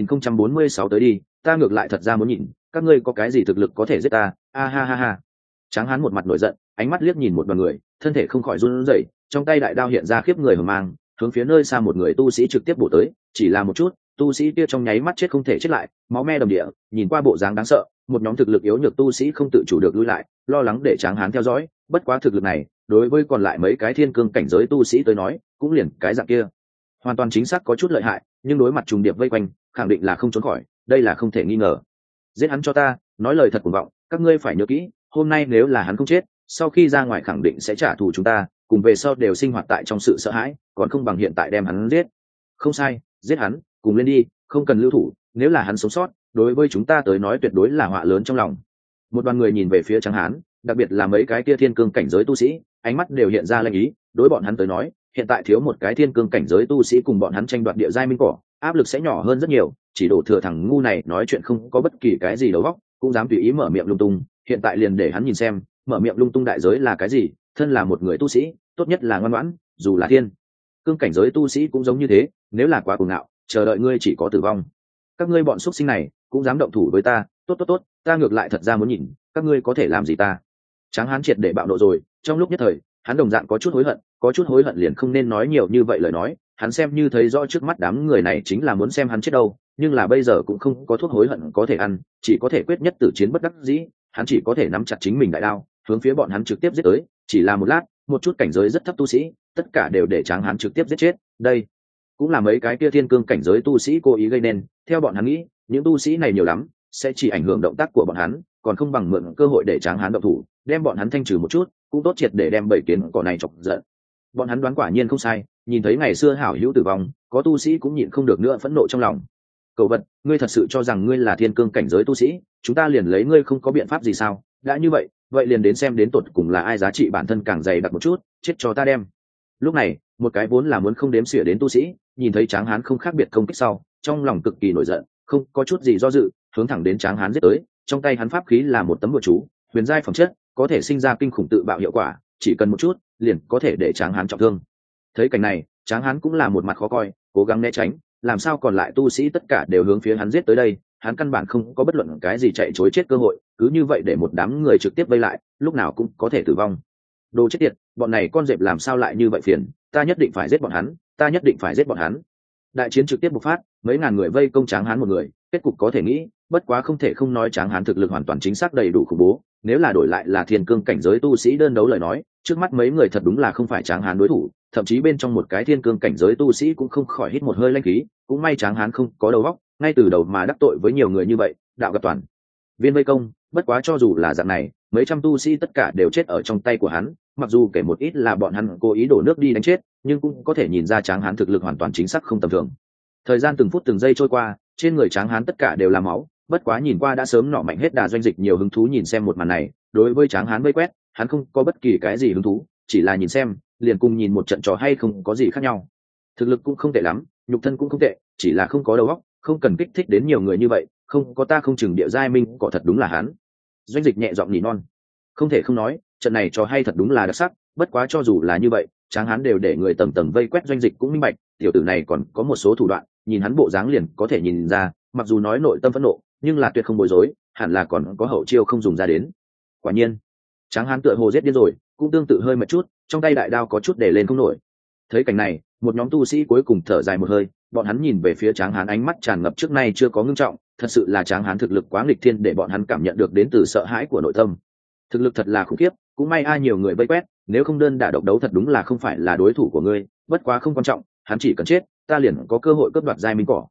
1046 tới đi, ta ngược lại thật ra muốn nhìn, các ngươi có cái gì thực lực có thể giết ta, a ha ha ha. Tráng Hán một mặt nổi giận, ánh mắt liếc nhìn một đoàn người, thân thể không khỏi run rẩy, trong tay đại đao hiện ra khiếp người hờ mang, hướng phía nơi xa một người tu sĩ trực tiếp bổ tới, chỉ là một chút, tu sĩ kia trong nháy mắt chết không thể chết lại, máu me đầm địa, nhìn qua bộ dáng đáng sợ, một nhóm thực lực yếu nhược tu sĩ không tự chủ được lui lại, lo lắng để Tráng Hán theo dõi, bất quá thực lực này, đối với còn lại mấy cái thiên cương cảnh giới tu sĩ tới nói, cũng liền cái dạng kia. Hoàn toàn chính xác có chút lợi hại, nhưng đối mặt trùng điệp vây quanh, khẳng định là không trốn khỏi, đây là không thể nghi ngờ. Giết hắn cho ta, nói lời thật cuồng vọng, các ngươi phải nhớ kỹ, hôm nay nếu là hắn không chết, sau khi ra ngoài khẳng định sẽ trả thù chúng ta, cùng về sau đều sinh hoạt tại trong sự sợ hãi, còn không bằng hiện tại đem hắn giết. Không sai, giết hắn, cùng lên đi, không cần lưu thủ, nếu là hắn sống sót, đối với chúng ta tới nói tuyệt đối là họa lớn trong lòng. Một đoàn người nhìn về phía Tráng Hán, đặc biệt là mấy cái kia thiên cương cảnh giới tu sĩ, ánh mắt đều hiện ra lệnh ý, đối bọn hắn tới nói, hiện tại thiếu một cái thiên cương cảnh giới tu sĩ cùng bọn hắn tranh đoạt địa giai minh cỏ, áp lực sẽ nhỏ hơn rất nhiều, chỉ đổ thừa thằng ngu này nói chuyện không có bất kỳ cái gì đầu óc, cũng dám tùy ý mở miệng lung tung, hiện tại liền để hắn nhìn xem, mở miệng lung tung đại giới là cái gì, thân là một người tu sĩ, tốt nhất là ngoan ngoãn, dù là thiên cương cảnh giới tu sĩ cũng giống như thế, nếu là quá cuồng ngạo, chờ đợi ngươi chỉ có tử vong. Các ngươi bọn xuất sinh này cũng dám động thủ với ta, tốt tốt tốt, ta ngược lại thật ra muốn nhìn, các ngươi có thể làm gì ta. Tráng Hán triệt để bạo nộ rồi, trong lúc nhất thời, hắn đồng dạng có chút hối hận liền không nên nói nhiều như vậy lời nói, hắn xem như thấy rõ trước mắt đám người này chính là muốn xem hắn chết đâu, nhưng là bây giờ cũng không có thuốc hối hận có thể ăn, chỉ có thể quyết nhất tử chiến bất đắc dĩ, hắn chỉ có thể nắm chặt chính mình đại đao, hướng phía bọn hắn trực tiếp giết tới, chỉ là một lát, một chút cảnh giới rất thấp tu sĩ, tất cả đều để Tráng Hán trực tiếp giết chết, đây cũng là mấy cái kia thiên cương cảnh giới tu sĩ cố ý gây nên, theo bọn hắn nghĩ, những tu sĩ này nhiều lắm, sẽ chỉ ảnh hưởng động tác của bọn hắn, còn không bằng mượn cơ hội để Tráng Hán động thủ, đem bọn hắn thanh trừ một chút, cũng tốt triệt để đem bảy kiến cỏ này chọc giận. Bọn hắn đoán quả nhiên không sai, nhìn thấy ngày xưa hảo hữu tử vong, có tu sĩ cũng nhịn không được nữa phẫn nộ trong lòng. Cậu vật, ngươi thật sự cho rằng ngươi là thiên cương cảnh giới tu sĩ, chúng ta liền lấy ngươi không có biện pháp gì sao? Đã như vậy, vậy liền đến xem đến tột cùng là ai giá trị bản thân càng dày đặc một chút, chết cho ta đem. Lúc này, một cái vốn là muốn không đếm xỉa đến tu sĩ, nhìn thấy Tráng Hán không khác biệt công kích sau, trong lòng cực kỳ nổi giận, không có chút gì do dự, hướng thẳng đến Tráng Hán giết tới, trong tay hắn pháp khí là một tấm bùa chú, huyền giai phẩm chất, có thể sinh ra kinh khủng tự bạo hiệu quả, chỉ cần một chút, liền có thể để Tráng Hán trọng thương. Thấy cảnh này, Tráng Hán cũng là một mặt khó coi, cố gắng né tránh, làm sao còn lại tu sĩ tất cả đều hướng phía hắn giết tới đây, hắn căn bản không có bất luận cái gì chạy trối chết cơ hội, cứ như vậy để một đám người trực tiếp vây lại, lúc nào cũng có thể tử vong. Đồ chết tiệt, bọn này con dẹp làm sao lại như vậy phiền, ta nhất định phải giết bọn hắn, ta nhất định phải giết bọn hắn. Đại chiến trực tiếp bộc phát, mấy ngàn người vây công Tráng Hán một người, kết cục có thể nghĩ, bất quá không thể không nói Tráng Hán thực lực hoàn toàn chính xác đầy đủ khủng bố, nếu là đổi lại là thiên cương cảnh giới tu sĩ đơn đấu lời nói, trước mắt mấy người thật đúng là không phải Tráng Hán đối thủ, thậm chí bên trong một cái thiên cương cảnh giới tu sĩ cũng không khỏi hít một hơi lãnh khí, cũng may Tráng Hán không có đầu óc, ngay từ đầu mà đắc tội với nhiều người như vậy, đạo gặp toàn viên vây công, bất quá cho dù là dạng này, mấy trăm tu sĩ tất cả đều chết ở trong tay của hắn, mặc dù kể một ít là bọn hắn cố ý đổ nước đi đánh chết, nhưng cũng có thể nhìn ra Tráng Hán thực lực hoàn toàn chính xác không tầm thường. Thời gian từng phút từng giây trôi qua, trên người Tráng Hán tất cả đều là máu, bất quá nhìn qua đã sớm nọ mạnh hết đà doanh dịch nhiều hứng thú nhìn xem một màn này, đối với Tráng Hán vây quét, hắn không có bất kỳ cái gì hứng thú, chỉ là nhìn xem, liền cùng nhìn một trận trò hay không có gì khác nhau. Thực lực cũng không tệ lắm, nhục thân cũng không tệ, chỉ là không có đầu óc, không cần kích thích đến nhiều người như vậy, không có ta không chừng địa giai minh cỏ thật đúng là hắn. Doanh dịch nhẹ giọng nỉ non. Không thể không nói, trận này trò hay thật đúng là đặc sắc, bất quá cho dù là như vậy, Tráng Hán đều để người tầng tầng vây quét doanh dịch cũng minh bạch, tiểu tử này còn có một số thủ đoạn, nhìn hắn bộ dáng liền có thể nhìn ra, mặc dù nói nội tâm phẫn nộ, nhưng là tuyệt không bối rối, hẳn là còn có hậu chiêu không dùng ra đến. Quả nhiên, Tráng Hán tựa hồ giết điên rồi, cũng tương tự hơi một chút, trong tay đại đao có chút để lên không nổi. Thấy cảnh này, một nhóm tu sĩ cuối cùng thở dài một hơi, bọn hắn nhìn về phía Tráng Hán ánh mắt tràn ngập trước nay chưa có ngưng trọng, thật sự là Tráng Hán thực lực quá nghịch thiên để bọn hắn cảm nhận được đến từ sợ hãi của nội tâm. Thực lực thật là khủng khiếp, cũng may ai nhiều người vây quét, nếu không đơn đả độc đấu thật đúng là không phải là đối thủ của ngươi, bất quá không quan trọng, hắn chỉ cần chết, ta liền có cơ hội cướp đoạt giai minh cỏ.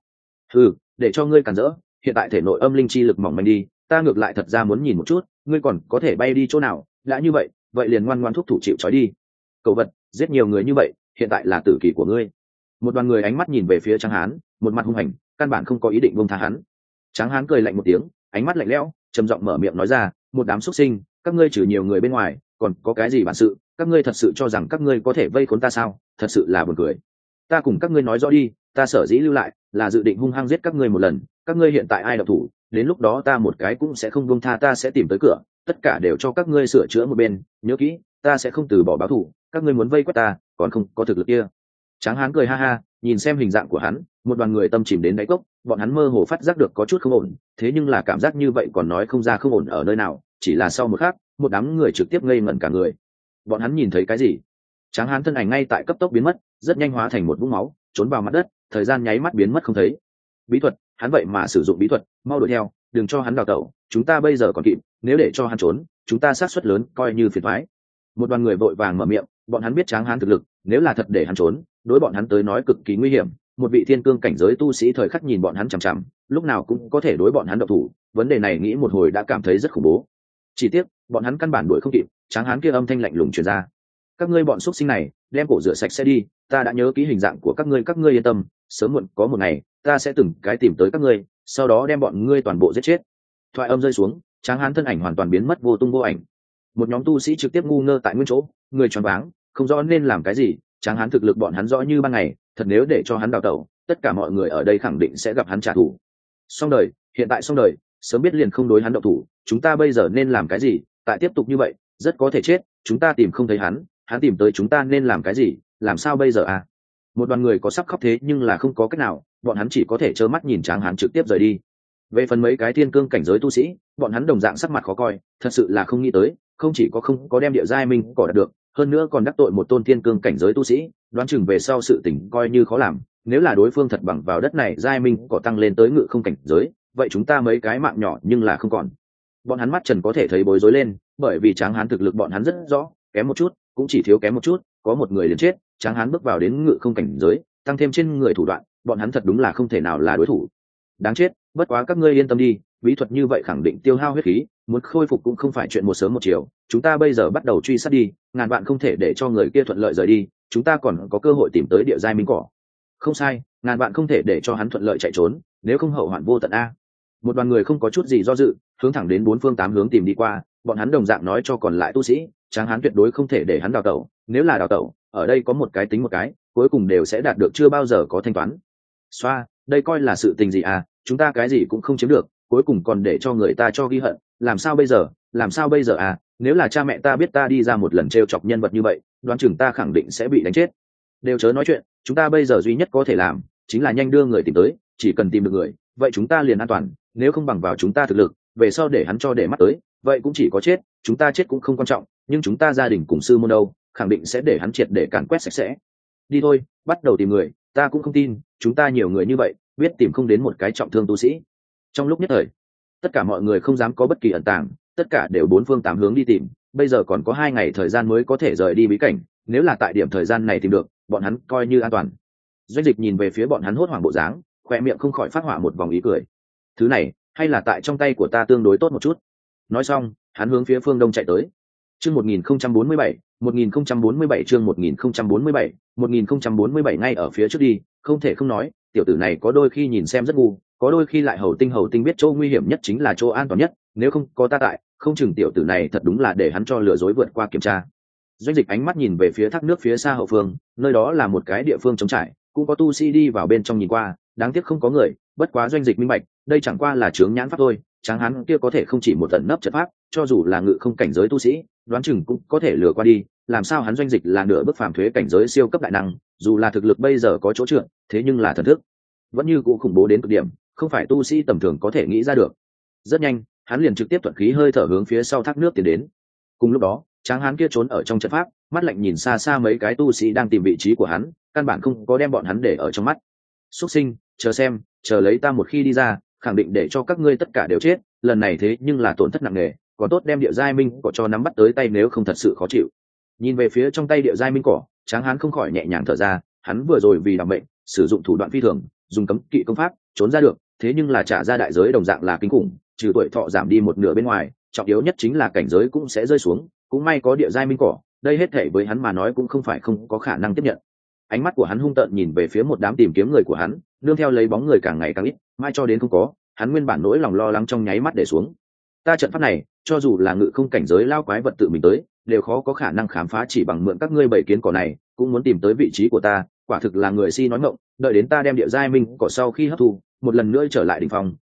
Để cho ngươi cản rỡ, hiện tại thể nội âm linh chi lực mỏng manh đi, ta ngược lại thật ra muốn nhìn một chút, ngươi còn có thể bay đi chỗ nào, đã như vậy, vậy liền ngoan ngoãn thúc thủ chịu trói đi. Cậu vật, giết nhiều người như vậy, hiện tại là tử kỳ của ngươi. Một đoàn người ánh mắt nhìn về phía Tráng Hán, một mặt hung hành, căn bản không có ý định buông tha hắn. Tráng Hán cười lạnh một tiếng, ánh mắt lạnh lẽo, trầm giọng mở miệng nói ra, một đám xuất sinh, các ngươi trừ nhiều người bên ngoài, còn có cái gì bản sự, các ngươi thật sự cho rằng các ngươi có thể vây khốn ta sao? Thật sự là buồn cười. Ta cùng các ngươi nói rõ đi, ta sở dĩ lưu lại, là dự định hung hăng giết các ngươi một lần, các ngươi hiện tại ai động thủ, đến lúc đó ta một cái cũng sẽ không buông tha, ta sẽ tìm tới cửa, tất cả đều cho các ngươi sửa chữa một bên, nhớ kỹ, ta sẽ không từ bỏ báo thù, các ngươi muốn vây quét ta còn không có thực lực kia. Tráng hán cười ha ha, nhìn xem hình dạng của hắn, một đoàn người tâm chìm đến đáy cốc, bọn hắn mơ hồ phát giác được có chút không ổn, thế nhưng là cảm giác như vậy còn nói không ra không ổn ở nơi nào, chỉ là sau một khắc, một đám người trực tiếp ngây ngẩn cả người. Bọn hắn nhìn thấy cái gì? Tráng hán thân ảnh ngay tại cấp tốc biến mất, rất nhanh hóa thành một vũng máu, trốn vào mặt đất, thời gian nháy mắt biến mất không thấy. Bí thuật, hắn vậy mà sử dụng bí thuật, mau đuổi theo, đừng cho hắn đào tẩu, chúng ta bây giờ còn kịp, nếu để cho hắn trốn, chúng ta xác suất lớn coi như phiền toái. Một đoàn người vội vàng mở miệng, bọn hắn biết Tráng hán thực lực, nếu là thật để hắn trốn, đối bọn hắn tới nói cực kỳ nguy hiểm. Một vị thiên cương cảnh giới tu sĩ thời khắc nhìn bọn hắn chằm chằm, lúc nào cũng có thể đối bọn hắn độc thủ, vấn đề này nghĩ một hồi đã cảm thấy rất khủng bố. Chỉ tiếc, bọn hắn căn bản đuổi không kịp, Tráng hán kia âm thanh lạnh lùng truyền ra: các ngươi bọn xuất sinh này, đem cổ rửa sạch sẽ đi, ta đã nhớ kỹ hình dạng của các ngươi yên tâm, sớm muộn có một ngày ta sẽ từng cái tìm tới các ngươi, sau đó đem bọn ngươi toàn bộ giết chết. Thoại âm rơi xuống, Tráng hán thân ảnh hoàn toàn biến mất vô tung vô ảnh. Một nhóm tu sĩ trực tiếp ngu ngơ tại nguyên chỗ, người choáng váng, không rõ nên làm cái gì. Tráng hán thực lực bọn hắn rõ như ban ngày, thật nếu để cho hắn đào tẩu, tất cả mọi người ở đây khẳng định sẽ gặp hắn trả thù. Xong đời, hiện tại xong đời, sớm biết liền không đối hắn động thủ, chúng ta bây giờ nên làm cái gì? Tại tiếp tục như vậy, rất có thể chết, chúng ta tìm không thấy hắn, hắn tìm tới chúng ta nên làm cái gì? Làm sao bây giờ à? Một đoàn người có sắp khóc thế nhưng là không có cách nào, bọn hắn chỉ có thể trơ mắt nhìn Tráng hán trực tiếp rời đi. Về phần mấy cái thiên cương cảnh giới tu sĩ, bọn hắn đồng dạng sắc mặt khó coi, thật sự là không nghĩ tới, không chỉ có không có đem địa giai minh cỏ đạt được, hơn nữa còn đắc tội một tôn thiên cương cảnh giới tu sĩ, đoán chừng về sau sự tình coi như khó làm. Nếu là đối phương thật bằng vào đất này giai minh cỏ tăng lên tới ngự không cảnh giới, vậy chúng ta mấy cái mạng nhỏ nhưng là không còn. Bọn hắn mắt trần có thể thấy bối rối lên, bởi vì Tráng hán thực lực bọn hắn rất rõ, kém một chút, cũng chỉ thiếu kém một chút, có một người liền chết. Tráng hán bước vào đến ngự không cảnh giới, tăng thêm trên người thủ đoạn, bọn hắn thật đúng là không thể nào là đối thủ. Đáng chết, bất quá các ngươi yên tâm đi, bí thuật như vậy khẳng định tiêu hao huyết khí, muốn khôi phục cũng không phải chuyện một sớm một chiều, chúng ta bây giờ bắt đầu truy sát đi, ngàn vạn không thể để cho người kia thuận lợi rời đi, chúng ta còn có cơ hội tìm tới địa giai minh cỏ. Không sai, ngàn vạn không thể để cho hắn thuận lợi chạy trốn, nếu không hậu hoạn vô tận a. Một đoàn người không có chút gì do dự, hướng thẳng đến bốn phương tám hướng tìm đi qua, bọn hắn đồng dạng nói cho còn lại tu sĩ, Tráng hán tuyệt đối không thể để hắn đào tẩu, nếu là đào tẩu, ở đây có một cái tính một cái, cuối cùng đều sẽ đạt được chưa bao giờ có thanh toán. Xoa, đây coi là sự tình gì à, chúng ta cái gì cũng không chiếm được, cuối cùng còn để cho người ta cho ghi hận, làm sao bây giờ à, nếu là cha mẹ ta biết ta đi ra một lần trêu chọc nhân vật như vậy, đoán chừng ta khẳng định sẽ bị đánh chết. Đều chớ nói chuyện, chúng ta bây giờ duy nhất có thể làm chính là nhanh đưa người tìm tới, chỉ cần tìm được người, vậy chúng ta liền an toàn, nếu không bằng vào chúng ta thực lực, về sau để hắn cho để mắt tới, vậy cũng chỉ có chết, chúng ta chết cũng không quan trọng, nhưng chúng ta gia đình cùng sư môn đâu, khẳng định sẽ để hắn triệt để càn quét sạch sẽ. Đi thôi, bắt đầu tìm người, ta cũng không tin, chúng ta nhiều người như vậy, biết tìm không đến một cái trọng thương tu sĩ. Trong lúc nhất thời, tất cả mọi người không dám có bất kỳ ẩn tàng, tất cả đều bốn phương tám hướng đi tìm, bây giờ còn có 2 ngày thời gian mới có thể rời đi bí cảnh, nếu là tại điểm thời gian này tìm được, bọn hắn coi như an toàn. Doanh Dịch nhìn về phía bọn hắn hốt hoảng bộ dáng, khoe miệng không khỏi phát hỏa một vòng ý cười. Thứ này, hay là tại trong tay của ta tương đối tốt một chút. Nói xong, hắn hướng phía phương đông chạy tới. Chương 1047 chương 1047 ngay ở phía trước đi, không thể không nói, tiểu tử này có đôi khi nhìn xem rất ngu, có đôi khi lại hầu tinh biết chỗ nguy hiểm nhất chính là chỗ an toàn nhất, nếu không có ta tại, không chừng tiểu tử này thật đúng là để hắn cho lừa dối vượt qua kiểm tra. Doanh Dịch ánh mắt nhìn về phía thác nước phía xa hậu phương, nơi đó là một cái địa phương trống trải, cũng có tu sĩ đi vào bên trong nhìn qua, đáng tiếc không có người, bất quá Doanh Dịch minh bạch, đây chẳng qua là chướng nhãn pháp thôi, Tráng hán kia có thể không chỉ một tận nấp trận pháp, cho dù là ngự không cảnh giới tu sĩ, đoán chừng cũng có thể lừa qua đi, làm sao hắn Doanh Dịch là nửa bước phàm thuế cảnh giới siêu cấp đại năng, dù là thực lực bây giờ có chỗ trượt, thế nhưng là thần thức vẫn như cũ khủng bố đến cực điểm, không phải tu sĩ tầm thường có thể nghĩ ra được. Rất nhanh, hắn liền trực tiếp thuận khí hơi thở hướng phía sau thác nước tiến đến. Cùng lúc đó, Tráng hán kia trốn ở trong trận pháp, mắt lạnh nhìn xa xa mấy cái tu sĩ đang tìm vị trí của hắn, căn bản không có đem bọn hắn để ở trong mắt. Xuất sinh, chờ xem, chờ lấy ta một khi đi ra, khẳng định để cho các ngươi tất cả đều chết, lần này thế nhưng là tổn thất nặng nề, còn tốt đem địa giai minh cỏ cho nắm bắt tới tay, nếu không thật sự khó chịu. Nhìn về phía trong tay địa giai minh cỏ, Tráng hán không khỏi nhẹ nhàng thở ra, hắn vừa rồi vì đảm mệnh, sử dụng thủ đoạn phi thường, dùng cấm kỵ công pháp trốn ra được, thế nhưng là trả ra đại giới đồng dạng là kinh khủng, trừ tuổi thọ giảm đi một nửa bên ngoài, trọng yếu nhất chính là cảnh giới cũng sẽ rơi xuống, cũng may có địa giai minh cỏ, đây hết thảy với hắn mà nói cũng không phải không có khả năng tiếp nhận. Ánh mắt của hắn hung tợn nhìn về phía một đám tìm kiếm người của hắn, nương theo lấy bóng người càng ngày càng ít, mai cho đến không có, hắn nguyên bản nỗi lòng lo lắng trong nháy mắt để xuống. Ta trận pháp này, cho dù là ngự không cảnh giới lao quái vật tự mình tới, đều khó có khả năng khám phá, chỉ bằng mượn các ngươi bảy kiến cỏ này, cũng muốn tìm tới vị trí của ta, quả thực là người si nói mộng, đợi đến ta đem địa giai minh cỏ sau khi hấp thu, một lần nữa trở lại đỉnh phong,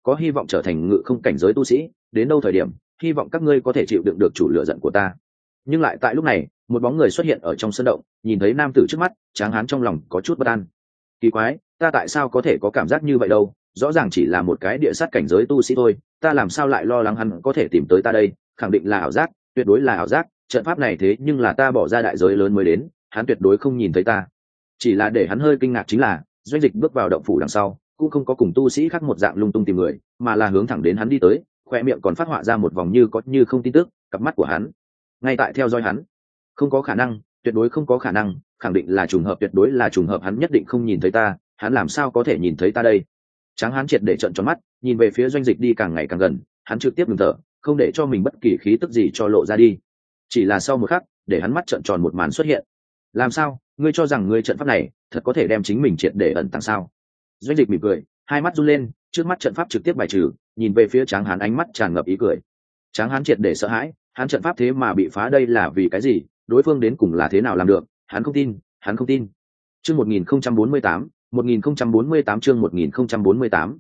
có hy vọng trở thành ngự không cảnh giới tu sĩ, đến đâu thời điểm hy vọng các ngươi có thể chịu đựng được chủ lựa giận của ta. Nhưng lại tại lúc này một bóng người xuất hiện ở trong sân động, nhìn thấy nam tử trước mắt, Tráng Hán trong lòng có chút bất an. Kỳ quái, ta tại sao có thể có cảm giác như vậy đâu, rõ ràng chỉ là một cái địa sát cảnh giới tu sĩ thôi, ta làm sao lại lo lắng hắn có thể tìm tới ta đây, khẳng định là ảo giác, tuyệt đối là ảo giác, trận pháp này thế nhưng là ta bỏ ra đại giới lớn mới đến, hắn tuyệt đối không nhìn thấy ta. Chỉ là để hắn hơi kinh ngạc chính là, Doanh Dịch bước vào động phủ đằng sau cũng không có cùng tu sĩ khác một dạng lung tung tìm người, mà là hướng thẳng đến hắn đi tới, khoe miệng còn phát họa ra một vòng như có như không tin tức, cặp mắt của hắn ngay tại theo dõi hắn. Không có khả năng, tuyệt đối không có khả năng, khẳng định là trùng hợp, tuyệt đối là trùng hợp, hắn nhất định không nhìn thấy ta, hắn làm sao có thể nhìn thấy ta đây. Tráng Hán triệt để trợn tròn mắt, nhìn về phía Doanh Dịch đi càng ngày càng gần, hắn trực tiếp ngừng thở, không để cho mình bất kỳ khí tức gì cho lộ ra đi. Chỉ là sau một khắc, để hắn mắt trợn tròn một màn xuất hiện. Làm sao, ngươi cho rằng ngươi trận pháp này thật có thể đem chính mình triệt để ẩn tàng sao? Doanh Dịch mỉm cười, hai mắt run lên, trước mắt trận pháp trực tiếp bài trừ, nhìn về phía Tráng Hán ánh mắt tràn ngập ý cười. Tráng Hán triệt để sợ hãi, hắn trận pháp thế mà bị phá, đây là vì cái gì, đối phương đến cùng là thế nào làm được, hắn không tin, hắn không tin. Chương 1048, 1048 chương 1048,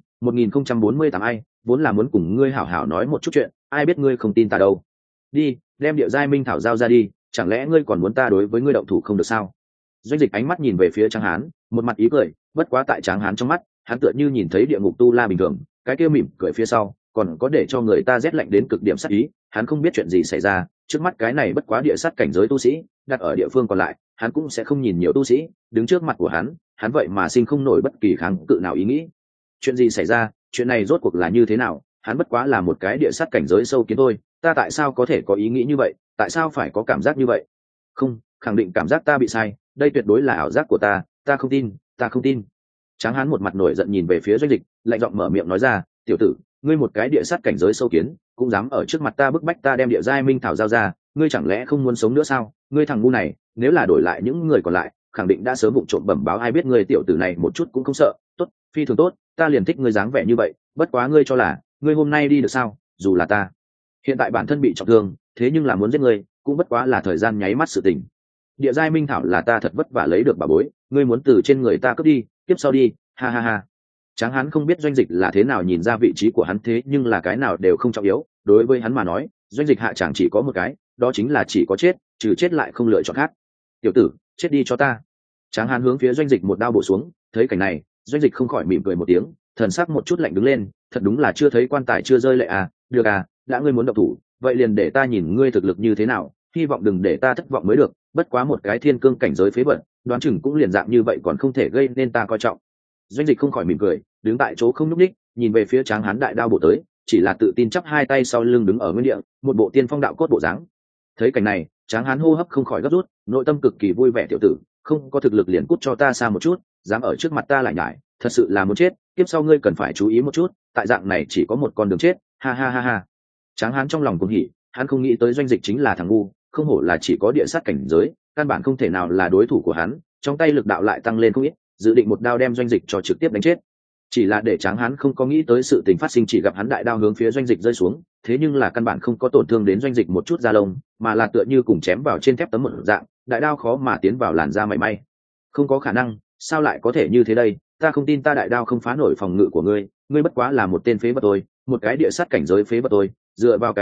1048 ai, vốn là muốn cùng ngươi hảo hảo nói một chút chuyện, ai biết ngươi không tin ta đâu. Đi, đem địa giai minh thảo giao ra đi, chẳng lẽ ngươi còn muốn ta đối với ngươi động thủ không được sao? Doanh Dịch ánh mắt nhìn về phía Tráng Hán, một mặt ý cười, bất quá tại Tráng Hán trong mắt, hắn tựa như nhìn thấy địa ngục tu la bình thường, cái kia mỉm cười phía sau, còn có để cho người ta rét lạnh đến cực điểm sát ý, hắn không biết chuyện gì xảy ra, trước mắt cái này bất quá địa sát cảnh giới tu sĩ, đặt ở địa phương còn lại, hắn cũng sẽ không nhìn nhiều tu sĩ, đứng trước mặt của hắn vậy mà sinh không nổi bất kỳ kháng cự nào ý nghĩ. Chuyện gì xảy ra, chuyện này rốt cuộc là như thế nào, hắn bất quá là một cái địa sát cảnh giới sâu kiến thôi, ta tại sao có thể có ý nghĩ như vậy, tại sao phải có cảm giác như vậy? Không, khẳng định cảm giác ta bị sai, đây tuyệt đối là ảo giác của ta không tin, ta không tin. Tráng Hán một mặt nổi giận nhìn về phía Doanh Dịch, lạnh giọng mở miệng nói ra, tiểu tử, ngươi một cái địa sát cảnh giới sâu kiến, cũng dám ở trước mặt ta bức bách ta đem địa giai minh thảo giao ra, ngươi chẳng lẽ không muốn sống nữa sao? Ngươi thằng ngu này, nếu là đổi lại những người còn lại, khẳng định đã sớm vụng trộm bẩm báo, ai biết ngươi tiểu tử này một chút cũng không sợ. Tốt, phi thường tốt, ta liền thích ngươi dáng vẻ như vậy, bất quá ngươi cho là, ngươi hôm nay đi được sao? Dù là ta hiện tại bản thân bị trọng thương, thế nhưng là muốn giết ngươi, cũng bất quá là thời gian nháy mắt sự tình. Địa giai minh thảo là ta thật vất vả lấy được bà bối, ngươi muốn từ trên người ta cướp đi, tiếp sau đi, ha ha ha. Tráng Hán không biết Doanh Dịch là thế nào nhìn ra vị trí của hắn, thế nhưng là cái nào đều không trọng yếu, đối với hắn mà nói, Doanh Dịch hạ chẳng chỉ có một cái, đó chính là chỉ có chết, trừ chết lại không lựa chọn khác. Tiểu tử, chết đi cho ta. Tráng Hán hướng phía Doanh Dịch một đao bổ xuống, thấy cảnh này, Doanh Dịch không khỏi mỉm cười một tiếng, thần sắc một chút lạnh đứng lên, thật đúng là chưa thấy quan tài chưa rơi lệ à, được à, đã ngươi muốn động thủ, vậy liền để ta nhìn ngươi thực lực như thế nào, hy vọng đừng để ta thất vọng mới được, bất quá một cái thiên cương cảnh giới phế vật, đoán chừng cũng liền dạng như vậy còn không thể gây nên ta coi trọng. Doanh Dịch không khỏi mỉm cười, đứng tại chỗ không nhúc nhích, nhìn về phía Tráng Hán đại đao bổ tới, chỉ là tự tin chắp hai tay sau lưng đứng ở nguyên địa, một bộ tiên phong đạo cốt bộ dáng. Thấy cảnh này, Tráng Hán hô hấp không khỏi gấp rút, nội tâm cực kỳ vui vẻ, tiểu tử, không có thực lực liền cút cho ta xa một chút, dám ở trước mặt ta lại nhải, thật sự là muốn chết, tiếp sau ngươi cần phải chú ý một chút, tại dạng này chỉ có một con đường chết, ha ha ha ha. Tráng Hán trong lòng cuồng hỉ, hắn không nghĩ tới Doanh Dịch chính là thằng ngu, không hổ là chỉ có địa sát cảnh giới, căn bản không thể nào là đối thủ của hắn, trong tay lực đạo lại tăng lên không ít, dự định một đao đem Doanh Dịch cho trực tiếp đánh chết. Chỉ là để Tráng Hán không có nghĩ tới sự tình phát sinh, chỉ gặp hắn đại đao hướng phía Doanh Dịch rơi xuống, thế nhưng là căn bản không có tổn thương đến Doanh Dịch một chút da lông, mà là tựa như cùng chém vào trên thép tấm một dạng, đại đao khó mà tiến vào làn da mảy may. Không có khả năng, sao lại có thể như thế đây, ta không tin ta đại đao không phá nổi phòng ngự của ngươi, ngươi bất quá là một tên phế vật thôi, một cái địa sát cảnh giới phế vật thôi, dựa vào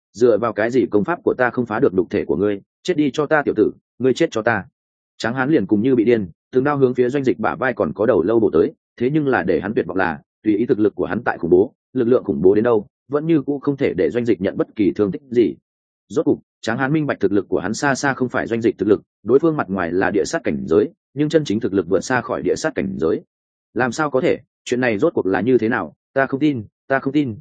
cái gì công pháp của ta không phá được đục thể của ngươi, chết đi cho ta tiểu tử, ngươi chết cho ta. Tráng Hán liền cùng như bị điên, từng đao hướng phía Doanh Dịch bả vai còn có đầu lâu bổ tới, thế nhưng là để hắn tuyệt vọng là, tùy ý thực lực của hắn tại khủng bố, lực lượng khủng bố đến đâu, vẫn như cũ không thể để Doanh Dịch nhận bất kỳ thương tích gì. Rốt cục, Tráng Hán minh bạch thực lực của hắn xa xa không phải Doanh Dịch thực lực, đối phương mặt ngoài là địa sát cảnh giới, nhưng chân chính thực lực vượt xa khỏi địa sát cảnh giới. Làm sao có thể, chuyện này rốt cuộc là như thế nào, ta không tin,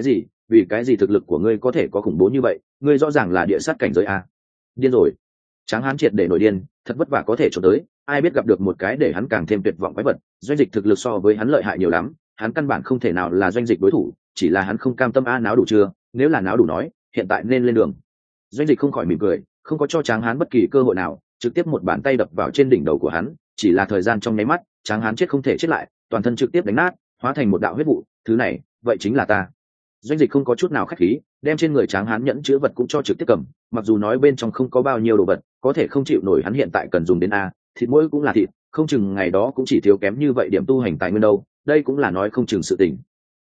vì cái gì thực lực của ngươi có thể có khủng bố như vậy, ngươi rõ ràng là địa sát cảnh giới à? Điên rồi. Tráng Hán triệt để nổi điên, thật vất vả có thể trốn tới, ai biết gặp được một cái để hắn càng thêm tuyệt vọng quái vật. Doanh Dịch thực lực so với hắn lợi hại nhiều lắm, hắn căn bản không thể nào là Doanh Dịch đối thủ, chỉ là hắn không cam tâm. Náo đủ chưa, nếu là náo đủ nói, hiện tại nên lên đường. Doanh Dịch không khỏi mỉm cười, không có cho Tráng Hán bất kỳ cơ hội nào, trực tiếp một bàn tay đập vào trên đỉnh đầu của hắn, chỉ là thời gian trong nháy mắt, Tráng Hán chết không thể chết lại, toàn thân trực tiếp đánh nát, hóa thành một đạo huyết vụ, thứ này, vậy chính là ta. Doanh Dịch không có chút nào khách khí, đem trên người Tráng Hán nhẫn chứa vật cũng cho trực tiếp cầm, mặc dù nói bên trong không có bao nhiêu đồ vật, có thể không chịu nổi hắn hiện tại cần dùng đến a, thịt mỗi cũng là thịt, không chừng ngày đó cũng chỉ thiếu kém như vậy điểm tu hành tài nguyên đâu, đây cũng là nói không chừng sự tình.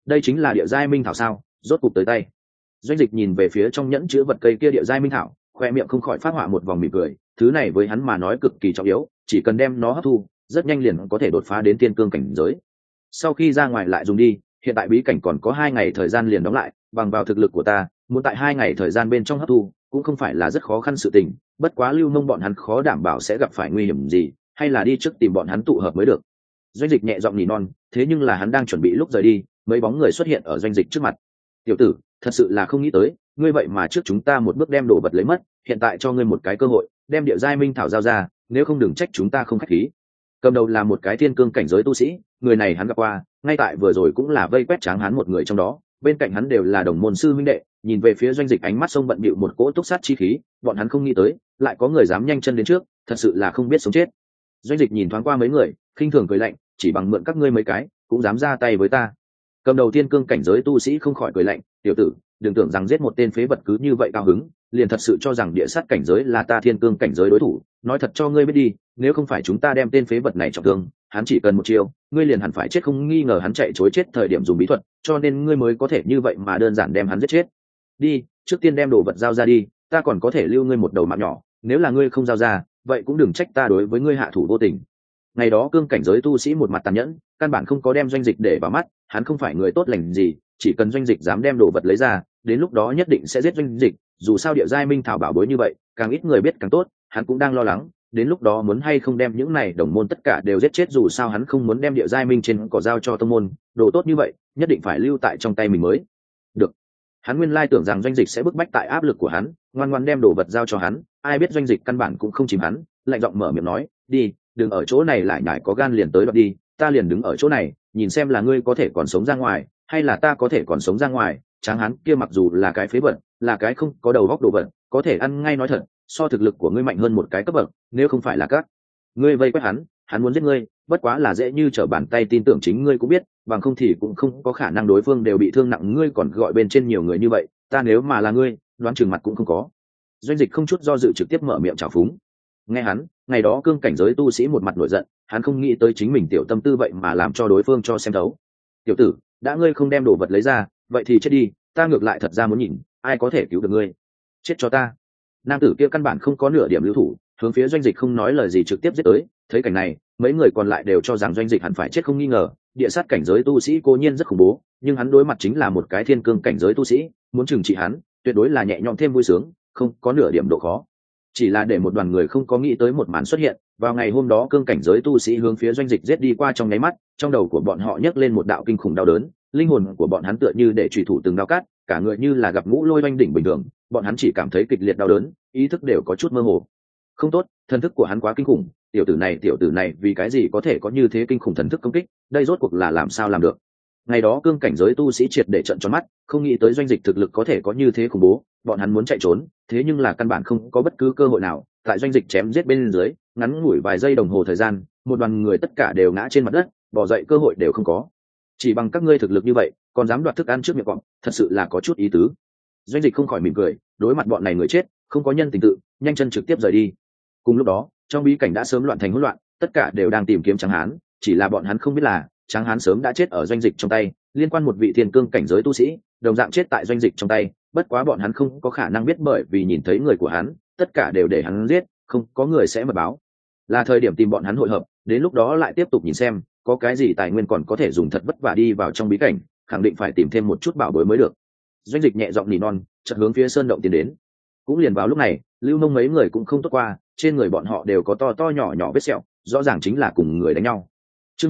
đây chính là địa giai minh thảo sao? Rốt cục tới tay. Doanh Dịch nhìn về phía trong nhẫn chứa vật cây kia địa giai minh thảo, khoe miệng không khỏi phát họa một vòng mỉm cười. Thứ này với hắn mà nói cực kỳ trọng yếu, chỉ cần đem nó hấp thu, rất nhanh liền có thể đột phá đến tiên cương cảnh giới. Sau khi ra ngoài lại dùng đi, hiện tại bí cảnh còn có 2 ngày thời gian liền đóng lại, bằng vào thực lực của ta, muốn tại 2 ngày thời gian bên trong hấp thu, cũng không phải là rất khó khăn sự tình. Bất quá Lưu Mông bọn hắn khó đảm bảo sẽ gặp phải nguy hiểm gì, hay là đi trước tìm bọn hắn tụ hợp mới được. Doanh Dịch nhẹ giọng nỉ non, thế nhưng là hắn đang chuẩn bị lúc rời đi, mấy bóng người xuất hiện ở Doanh Dịch trước mặt. Tiểu tử, thật sự là không nghĩ tới, ngươi vậy mà trước chúng ta một bước đem đồ vật lấy mất, hiện tại cho ngươi một cái cơ hội, đem địa giai minh thảo giao ra, nếu không đừng trách chúng ta không khách khí. Cầm đầu là một cái thiên cương cảnh giới tu sĩ, người này hắn gặp qua, ngay tại vừa rồi cũng là vây quét Tráng Hán một người trong đó, bên cạnh hắn đều là đồng môn sư huynh đệ, nhìn về phía Doanh Dịch ánh mắt sông bận bịu một cỗ túc sát chi khí, bọn hắn không nghĩ tới, lại có người dám nhanh chân đến trước, thật sự là không biết sống chết. Doanh Dịch nhìn thoáng qua mấy người, khinh thường cười lạnh, chỉ bằng mượn các ngươi mấy cái, cũng dám ra tay với ta. Cầm đầu thiên cương cảnh giới tu sĩ không khỏi cười lạnh, tiểu tử, đừng tưởng rằng giết một tên phế vật cứ như vậy cao hứng, liền thật sự cho rằng địa sát cảnh giới là ta thiên cương cảnh giới đối thủ. Nói thật cho ngươi biết đi, nếu không phải chúng ta đem tên phế vật này trọng thương, hắn chỉ cần một chiêu, ngươi liền hẳn phải chết không nghi ngờ. Hắn chạy chối chết thời điểm dùng bí thuật, cho nên ngươi mới có thể như vậy mà đơn giản đem hắn giết chết. Đi, trước tiên đem đồ vật giao ra đi, ta còn có thể lưu ngươi một đầu mạng nhỏ, nếu là ngươi không giao ra, vậy cũng đừng trách ta đối với ngươi hạ thủ vô tình. Ngày đó cương cảnh giới tu sĩ một mặt tàn nhẫn, căn bản không có đem Doanh Dịch để vào mắt, hắn không phải người tốt lành gì, chỉ cần Doanh Dịch dám đem đồ vật lấy ra, đến lúc đó nhất định sẽ giết Doanh Dịch. Dù sao địa giai minh thảo bảo bối như vậy, càng ít người biết càng tốt, hắn cũng đang lo lắng, đến lúc đó muốn hay không đem những này đồng môn tất cả đều giết chết. Dù sao hắn không muốn đem địa giai minh trên cỏ giao cho tông môn, đồ tốt như vậy, nhất định phải lưu tại trong tay mình mới được. Hắn nguyên lai tưởng rằng Doanh Dịch sẽ bức bách tại áp lực của hắn, ngoan ngoãn đem đồ vật giao cho hắn, ai biết Doanh Dịch căn bản cũng không chìm hắn, lạnh giọng mở miệng nói, đi, đừng ở chỗ này lại nhải, có gan liền tới đoạt đi, ta liền đứng ở chỗ này, nhìn xem là ngươi có thể còn sống ra ngoài, hay là ta có thể còn sống ra ngoài. Tráng Hán kia mặc dù là cái phế vật, là cái không có đầu góc đồ vật, có thể ăn ngay nói thật, so thực lực của ngươi mạnh hơn một cái cấp bậc, nếu không phải là các ngươi vây quét hắn, hắn muốn giết ngươi, bất quá là dễ như trở bàn tay, tin tưởng chính ngươi cũng biết, bằng không thì cũng không có khả năng đối phương đều bị thương nặng, ngươi còn gọi bên trên nhiều người như vậy, ta nếu mà là ngươi, đoán chừng mặt cũng không có. Doanh Dịch không chút do dự trực tiếp mở miệng chào phúng. Nghe hắn, ngày đó cương cảnh giới tu sĩ một mặt nổi giận, hắn không nghĩ tới chính mình tiểu tâm tư vậy mà làm cho đối phương cho xem thấu. Tiểu tử, đã ngươi không đem đồ vật lấy ra, vậy thì chết đi, ta ngược lại thật ra muốn nhìn ai có thể cứu được ngươi. Chết cho ta. Nam tử kia căn bản không có nửa điểm lưu thủ, hướng phía Doanh Dịch không nói lời gì trực tiếp giết tới. Thấy cảnh này, mấy người còn lại đều cho rằng Doanh Dịch hẳn phải chết không nghi ngờ. Địa sát cảnh giới tu sĩ cố nhiên rất khủng bố, nhưng hắn đối mặt chính là một cái thiên cương cảnh giới tu sĩ, muốn trừng trị hắn tuyệt đối là nhẹ nhõm thêm vui sướng, không có nửa điểm độ khó. Chỉ là để một đoàn người không có nghĩ tới một màn xuất hiện, vào ngày hôm đó cương cảnh giới tu sĩ hướng phía Doanh Dịch giết đi qua, trong nháy mắt, trong đầu của bọn họ nhấc lên một đạo kinh khủng đau đớn, linh hồn của bọn hắn tựa như để chủy thủ từng đao cát, cả người như là gặp ngũ lôi oanh đỉnh bình thường, bọn hắn chỉ cảm thấy kịch liệt đau đớn, ý thức đều có chút mơ hồ. Không tốt, thần thức của hắn quá kinh khủng, tiểu tử này vì cái gì có thể có như thế kinh khủng thần thức công kích, đây rốt cuộc là làm sao làm được. Ngày đó cương cảnh giới tu sĩ triệt để trợn tròn mắt, không nghĩ tới Doanh Dịch thực lực có thể có như thế khủng bố, bọn hắn muốn chạy trốn, thế nhưng là căn bản không có bất cứ cơ hội nào. Tại Doanh Dịch chém giết bên dưới, ngắn ngủi vài giây đồng hồ thời gian, một đoàn người tất cả đều ngã trên mặt đất, bò dậy cơ hội đều không có. Chỉ bằng các ngươi thực lực như vậy, còn dám đoạt thức ăn trước miệng cọp, thật sự là có chút ý tứ. Doanh Dịch không khỏi mỉm cười, đối mặt bọn này người chết, không có nhân tình tự, nhanh chân trực tiếp rời đi. Cùng lúc đó, trong bí cảnh đã sớm loạn thành hỗn loạn, tất cả đều đang tìm kiếm Tráng Hán, chỉ là bọn hắn không biết là Tráng Hán sớm đã chết ở Doanh Dịch trong tay, liên quan một vị thiên cương cảnh giới tu sĩ, đồng dạng chết tại Doanh Dịch trong tay, bất quá bọn hắn không có khả năng biết, bởi vì nhìn thấy người của hắn, tất cả đều để hắn giết, không có người sẽ mật báo. Là thời điểm tìm bọn hắn hội hợp, đến lúc đó lại tiếp tục nhìn xem có cái gì tài nguyên còn có thể dùng, thật vất vả đi vào trong bí cảnh, khẳng định phải tìm thêm một chút bảo bối mới được. Doanh Dịch nhẹ giọng nỉ non, chợt hướng phía sơn động tiến đến. Cũng liền vào lúc này, Lưu Mông mấy người cũng không tốt qua, trên người bọn họ đều có to to nhỏ nhỏ vết sẹo, rõ ràng chính là cùng người đánh nhau. Chương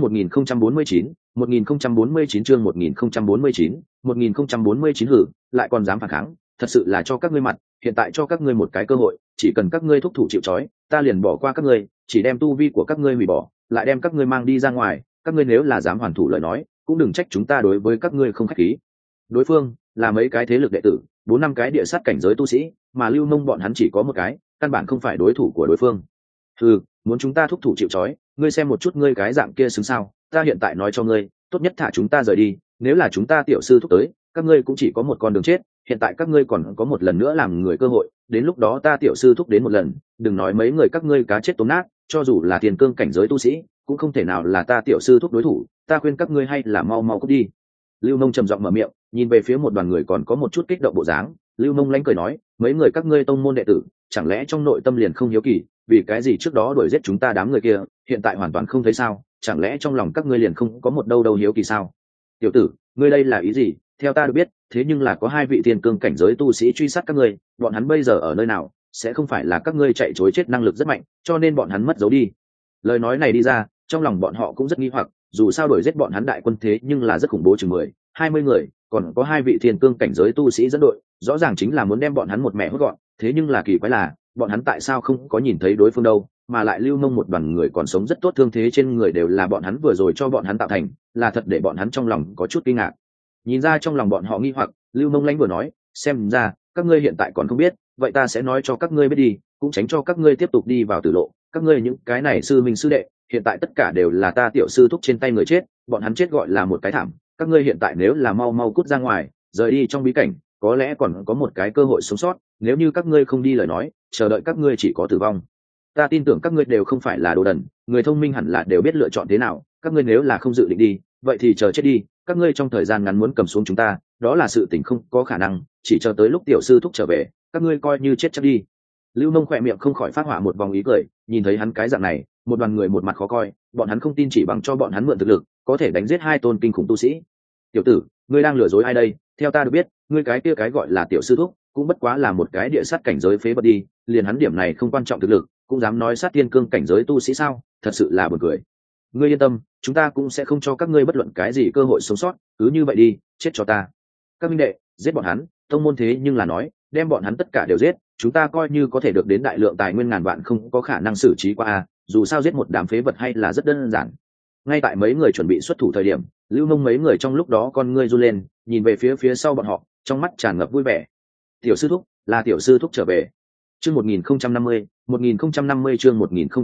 1049, 1049 chương 1049, 1049 hử, lại còn dám phản kháng, thật sự là cho các ngươi mặt, hiện tại cho các ngươi một cái cơ hội, chỉ cần các ngươi thúc thủ chịu trói, ta liền bỏ qua các ngươi, chỉ đem tu vi của các ngươi hủy bỏ, lại đem các ngươi mang đi ra ngoài, các ngươi nếu là dám hoàn thủ lời nói, cũng đừng trách chúng ta đối với các ngươi không khách khí. Đối phương là mấy cái thế lực đệ tử, 4-5 cái địa sát cảnh giới tu sĩ, mà Lưu Mông bọn hắn chỉ có một cái, căn bản không phải đối thủ của đối phương. Muốn chúng ta thúc thủ chịu trói, ngươi xem một chút ngươi cái dạng kia xứng sao, ta hiện tại nói cho ngươi, tốt nhất thả chúng ta rời đi, nếu là chúng ta tiểu sư thúc tới, các ngươi cũng chỉ có một con đường chết, hiện tại các ngươi còn có một lần nữa làm người cơ hội, đến lúc đó ta tiểu sư thúc đến một lần, đừng nói mấy người các ngươi cá chết tôm nát, cho dù là tiền cương cảnh giới tu sĩ, cũng không thể nào là ta tiểu sư thúc đối thủ, ta khuyên các ngươi hay là mau mau cút đi. Lưu Mông trầm giọng mở miệng, nhìn về phía một đoàn người còn có một chút kích động bộ dáng. Lưu Mông lãnh cười nói, mấy người các ngươi tông môn đệ tử chẳng lẽ trong nội tâm liền không hiếu kỳ, vì cái gì trước đó đuổi giết chúng ta đám người kia hiện tại hoàn toàn không thấy sao? Chẳng lẽ trong lòng các ngươi liền không có một đâu đâu hiếu kỳ sao? Tiểu tử, ngươi đây là ý gì? Theo ta được biết, thế nhưng là có hai vị thiên cương cảnh giới tu sĩ truy sát các ngươi, bọn hắn bây giờ ở nơi nào? Sẽ không phải là các ngươi chạy trối chết năng lực rất mạnh, cho nên bọn hắn mất dấu đi? Lời nói này đi ra, trong lòng bọn họ cũng rất nghi hoặc, dù sao đuổi giết bọn hắn đại quân thế nhưng là rất khủng bố, chừng 10-20 người, còn có hai vị thiên cương cảnh giới tu sĩ dẫn đội, rõ ràng chính là muốn đem bọn hắn một mẹ hốt gọn. Thế nhưng là kỳ quái là, bọn hắn tại sao không có nhìn thấy đối phương đâu, mà lại Lưu Mông một đoàn người còn sống rất tốt, thương thế trên người đều là bọn hắn vừa rồi cho bọn hắn tạo thành, là thật để bọn hắn trong lòng có chút kinh ngạc. Nhìn ra trong lòng bọn họ nghi hoặc, Lưu Mông lãnh vừa nói, xem ra các ngươi hiện tại còn không biết, vậy ta sẽ nói cho các ngươi biết đi, cũng tránh cho các ngươi tiếp tục đi vào tử lộ. Các ngươi những cái này sư minh sư đệ, hiện tại tất cả đều là ta tiểu sư thúc trên tay người chết, bọn hắn chết gọi là một cái thảm. Các ngươi hiện tại nếu là mau mau cút ra ngoài, rời đi trong bí cảnh, có lẽ còn có một cái cơ hội sống sót. Nếu như các ngươi không đi lời nói, chờ đợi các ngươi chỉ có tử vong. Ta tin tưởng các ngươi đều không phải là đồ đần, người thông minh hẳn là đều biết lựa chọn thế nào. Các ngươi nếu là không dự định đi, vậy thì chờ chết đi. Các ngươi trong thời gian ngắn muốn cầm xuống chúng ta, đó là sự tình không có khả năng. Chỉ chờ tới lúc tiểu sư thúc trở về, các ngươi coi như chết chắc đi. Lưu Mông khỏe miệng không khỏi phát hỏa một vòng ý cười, nhìn thấy hắn cái dạng này, một đoàn người một mặt khó coi, bọn hắn không tin chỉ bằng cho bọn hắn mượn thực lực, có thể đánh giết hai tôn kinh khủng tu sĩ. Tiểu tử, ngươi đang lừa dối ai đây? Theo ta được biết, ngươi cái kia cái gọi là tiểu sư thúc, cũng bất quá là một cái địa sát cảnh giới phế vật đi, liền hắn điểm này không quan trọng thực lực, cũng dám nói sát tiên cương cảnh giới tu sĩ sao? Thật sự là buồn cười. Ngươi yên tâm, chúng ta cũng sẽ không cho các ngươi bất luận cái gì cơ hội sống sót, cứ như vậy đi, chết cho ta. Các minh đệ, giết bọn hắn, tông môn thế nhưng là nói, đem bọn hắn tất cả đều giết, chúng ta coi như có thể được đến đại lượng tài nguyên ngàn vạn không có khả năng xử trí qua a, dù sao giết một đám phế vật hay là rất đơn giản. Ngay tại mấy người chuẩn bị xuất thủ thời điểm, Lưu Mông mấy người trong lúc đó con ngươi run lên, nhìn về phía sau bọn họ, trong mắt tràn ngập vui vẻ. Tiểu sư thúc, là tiểu sư thúc trở về. Chương 1050, 1050 chương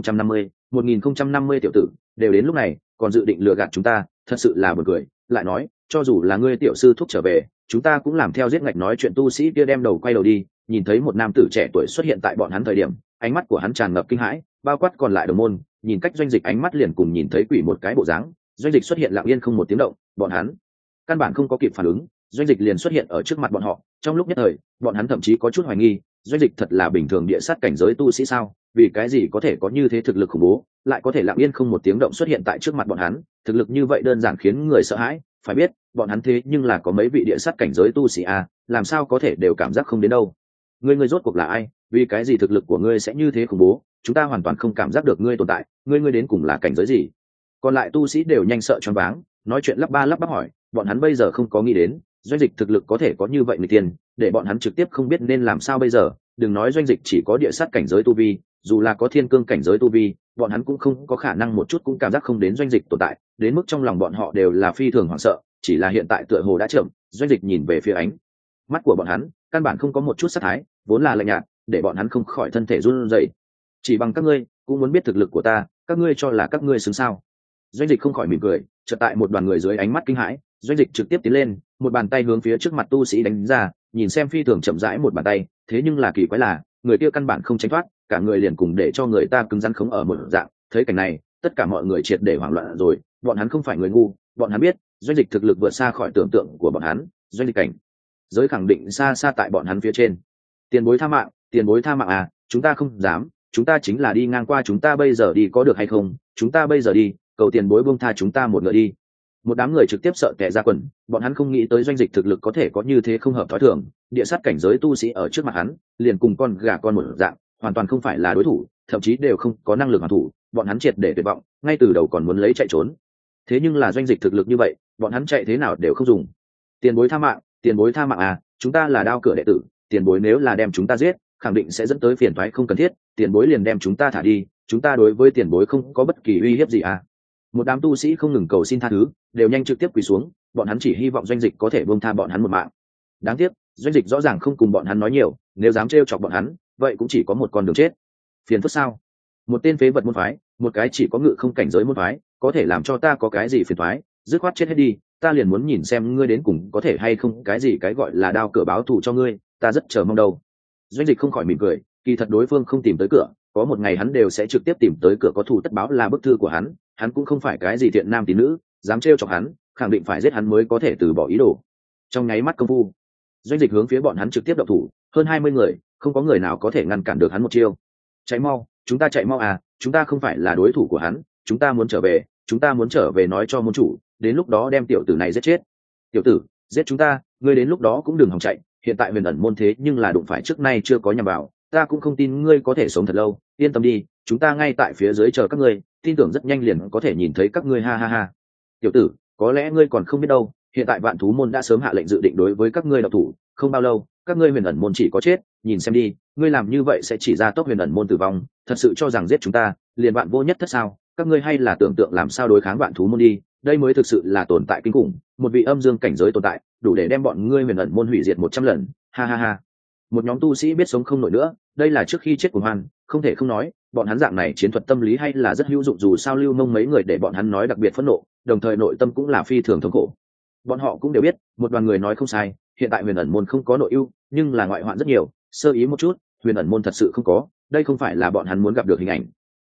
1050 tiểu tử, đều đến lúc này, còn dự định lừa gạt chúng ta, thật sự là buồn cười. Lại nói, cho dù là ngươi tiểu sư thúc trở về, chúng ta cũng làm theo giết ngạch nói chuyện tu sĩ kia đem đầu quay đầu đi, nhìn thấy một nam tử trẻ tuổi xuất hiện tại bọn hắn thời điểm, ánh mắt của hắn tràn ngập kinh hãi, bao quát còn lại đồng môn, nhìn cách Doanh Dịch ánh mắt liền cùng nhìn thấy quỷ một cái bộ dáng. Doanh Dịch xuất hiện lặng yên không một tiếng động, bọn hắn căn bản không có kịp phản ứng, Doanh Dịch liền xuất hiện ở trước mặt bọn họ. Trong lúc nhất thời, bọn hắn thậm chí có chút hoài nghi, Doanh Dịch thật là bình thường địa sát cảnh giới tu sĩ sao? Vì cái gì có thể có như thế thực lực khủng bố, lại có thể lặng yên không một tiếng động xuất hiện tại trước mặt bọn hắn? Thực lực như vậy đơn giản khiến người sợ hãi. Phải biết, bọn hắn thế nhưng là có mấy vị địa sát cảnh giới tu sĩ à, làm sao có thể đều cảm giác không đến đâu? Ngươi rốt cuộc là ai? Vì cái gì thực lực của ngươi sẽ như thế khủng bố? Chúng ta hoàn toàn không cảm giác được ngươi tồn tại. Ngươi đến cùng là cảnh giới gì? Còn lại tu sĩ đều nhanh sợ choáng váng, nói chuyện lắp ba lắp bắp hỏi. Bọn hắn bây giờ không có nghĩ đến Doanh Dịch thực lực có thể có như vậy người tiền, để bọn hắn trực tiếp không biết nên làm sao bây giờ. Đừng nói Doanh Dịch chỉ có địa sát cảnh giới tu vi, dù là có thiên cương cảnh giới tu vi, bọn hắn cũng không có khả năng một chút cũng cảm giác không đến Doanh Dịch tồn tại, đến mức trong lòng bọn họ đều là phi thường hoảng sợ. Chỉ là hiện tại tựa hồ đã chậm, Doanh Dịch nhìn về phía ánh mắt của bọn hắn, căn bản không có một chút sát thái, vốn là lạnh nhạt, để bọn hắn không khỏi thân thể run rẩy. Chỉ bằng các ngươi cũng muốn biết thực lực của ta, các ngươi cho là các ngươi xứng sao? Doanh Dịch không khỏi mỉm cười, chợt tại một đoàn người dưới ánh mắt kinh hãi, Doanh Dịch trực tiếp tiến lên, một bàn tay hướng phía trước mặt tu sĩ đánh ra, nhìn xem phi thường chậm rãi một bàn tay, thế nhưng là kỳ quái là, người kia căn bản không tránh thoát, cả người liền cùng để cho người ta cứng rắn khống ở một dạng. Thấy cảnh này, tất cả mọi người triệt để hoảng loạn rồi, bọn hắn không phải người ngu, bọn hắn biết, Doanh Dịch thực lực vượt xa khỏi tưởng tượng của bọn hắn, Doanh Dịch cảnh giới khẳng định xa xa tại bọn hắn phía trên. Tiền bối tha mạng à, chúng ta không dám, chúng ta chính là đi ngang qua, chúng ta bây giờ đi có được hay không? Chúng ta bây giờ đi, cầu tiền bối buông tha chúng ta một ngựa đi. Một đám người trực tiếp sợ tè ra quần, bọn hắn không nghĩ tới Doanh Dịch thực lực có thể có như thế không hợp thói thường, địa sát cảnh giới tu sĩ ở trước mặt hắn, liền cùng con gà con một dạng, hoàn toàn không phải là đối thủ, thậm chí đều không có năng lực hoàn thủ, bọn hắn triệt để tuyệt vọng, ngay từ đầu còn muốn lấy chạy trốn. Thế nhưng là Doanh Dịch thực lực như vậy, bọn hắn chạy thế nào đều không dùng. Tiền bối tha mạng à, chúng ta là đao cửa đệ tử, tiền bối nếu là đem chúng ta giết, khẳng định sẽ dẫn tới phiền toái không cần thiết, tiền bối liền đem chúng ta thả đi, chúng ta đối với tiền bối không có bất kỳ uy hiếp gì à. Một đám tu sĩ không ngừng cầu xin tha thứ, đều nhanh trực tiếp quỳ xuống, bọn hắn chỉ hy vọng Doanh Dịch có thể buông tha bọn hắn một mạng. Đáng tiếc, Doanh Dịch rõ ràng không cùng bọn hắn nói nhiều, nếu dám trêu chọc bọn hắn, vậy cũng chỉ có một con đường chết. Phiền phức sao? Một tên phế vật môn phái, một cái chỉ có ngự không cảnh giới môn phái, có thể làm cho ta có cái gì phiền toái? Dứt khoát chết hết đi, ta liền muốn nhìn xem ngươi đến cùng có thể hay không cái gì cái gọi là đao cửa báo thù cho ngươi, ta rất chờ mong đâu. Doanh Dịch không khỏi mỉm cười, kỳ thật đối phương không tìm tới cửa, có một ngày hắn đều sẽ trực tiếp tìm tới cửa, có thù tất báo là bức thư của hắn cũng không phải cái gì thiện nam tín nữ, dám trêu chọc hắn, khẳng định phải giết hắn mới có thể từ bỏ ý đồ. Trong nháy mắt công phu, doanh dịch hướng phía bọn hắn trực tiếp động thủ, hơn 20 người, không có người nào có thể ngăn cản được hắn một chiêu. Chạy mau, chúng ta chạy mau à, chúng ta không phải là đối thủ của hắn, chúng ta muốn trở về nói cho môn chủ, đến lúc đó đem tiểu tử này giết chết. Tiểu tử, giết chúng ta, ngươi đến lúc đó cũng đừng hòng chạy, hiện tại Huyền ẩn môn thế nhưng là đụng phải trước nay chưa có nhằm vào, ta cũng không tin ngươi có thể sống thật lâu, yên tâm đi, chúng ta ngay tại phía dưới chờ các ngươi, tin tưởng rất nhanh liền có thể nhìn thấy các ngươi, ha ha ha. Tiểu tử, có lẽ ngươi còn không biết đâu, hiện tại Vạn Thú môn đã sớm hạ lệnh dự định đối với các ngươi độc thủ, không bao lâu các ngươi Huyền ẩn môn chỉ có chết, nhìn xem đi, ngươi làm như vậy sẽ chỉ ra tốc Huyền ẩn môn tử vong, thật sự cho rằng giết chúng ta liền bạn vô nhất thất sao? Các ngươi hay là tưởng tượng làm sao đối kháng Vạn Thú môn đi, đây mới thực sự là tồn tại kinh khủng, một vị âm dương cảnh giới tồn tại đủ để đem bọn ngươi Huyền ẩn môn hủy diệt 100 lần, ha ha ha. Một nhóm tu sĩ biết sống không nổi nữa, đây là trước khi chết của Hoan, không thể không nói, bọn hắn dạng này chiến thuật tâm lý hay là rất hữu dụng, dù sao Lưu Mông mấy người để bọn hắn nói đặc biệt phẫn nộ, đồng thời nội tâm cũng là phi thường thống khổ. Bọn họ cũng đều biết, một đoàn người nói không sai, hiện tại Huyền ẩn môn không có nội ưu, nhưng là ngoại hoạn rất nhiều, sơ ý một chút, Huyền ẩn môn thật sự không có, đây không phải là bọn hắn muốn gặp được hình ảnh.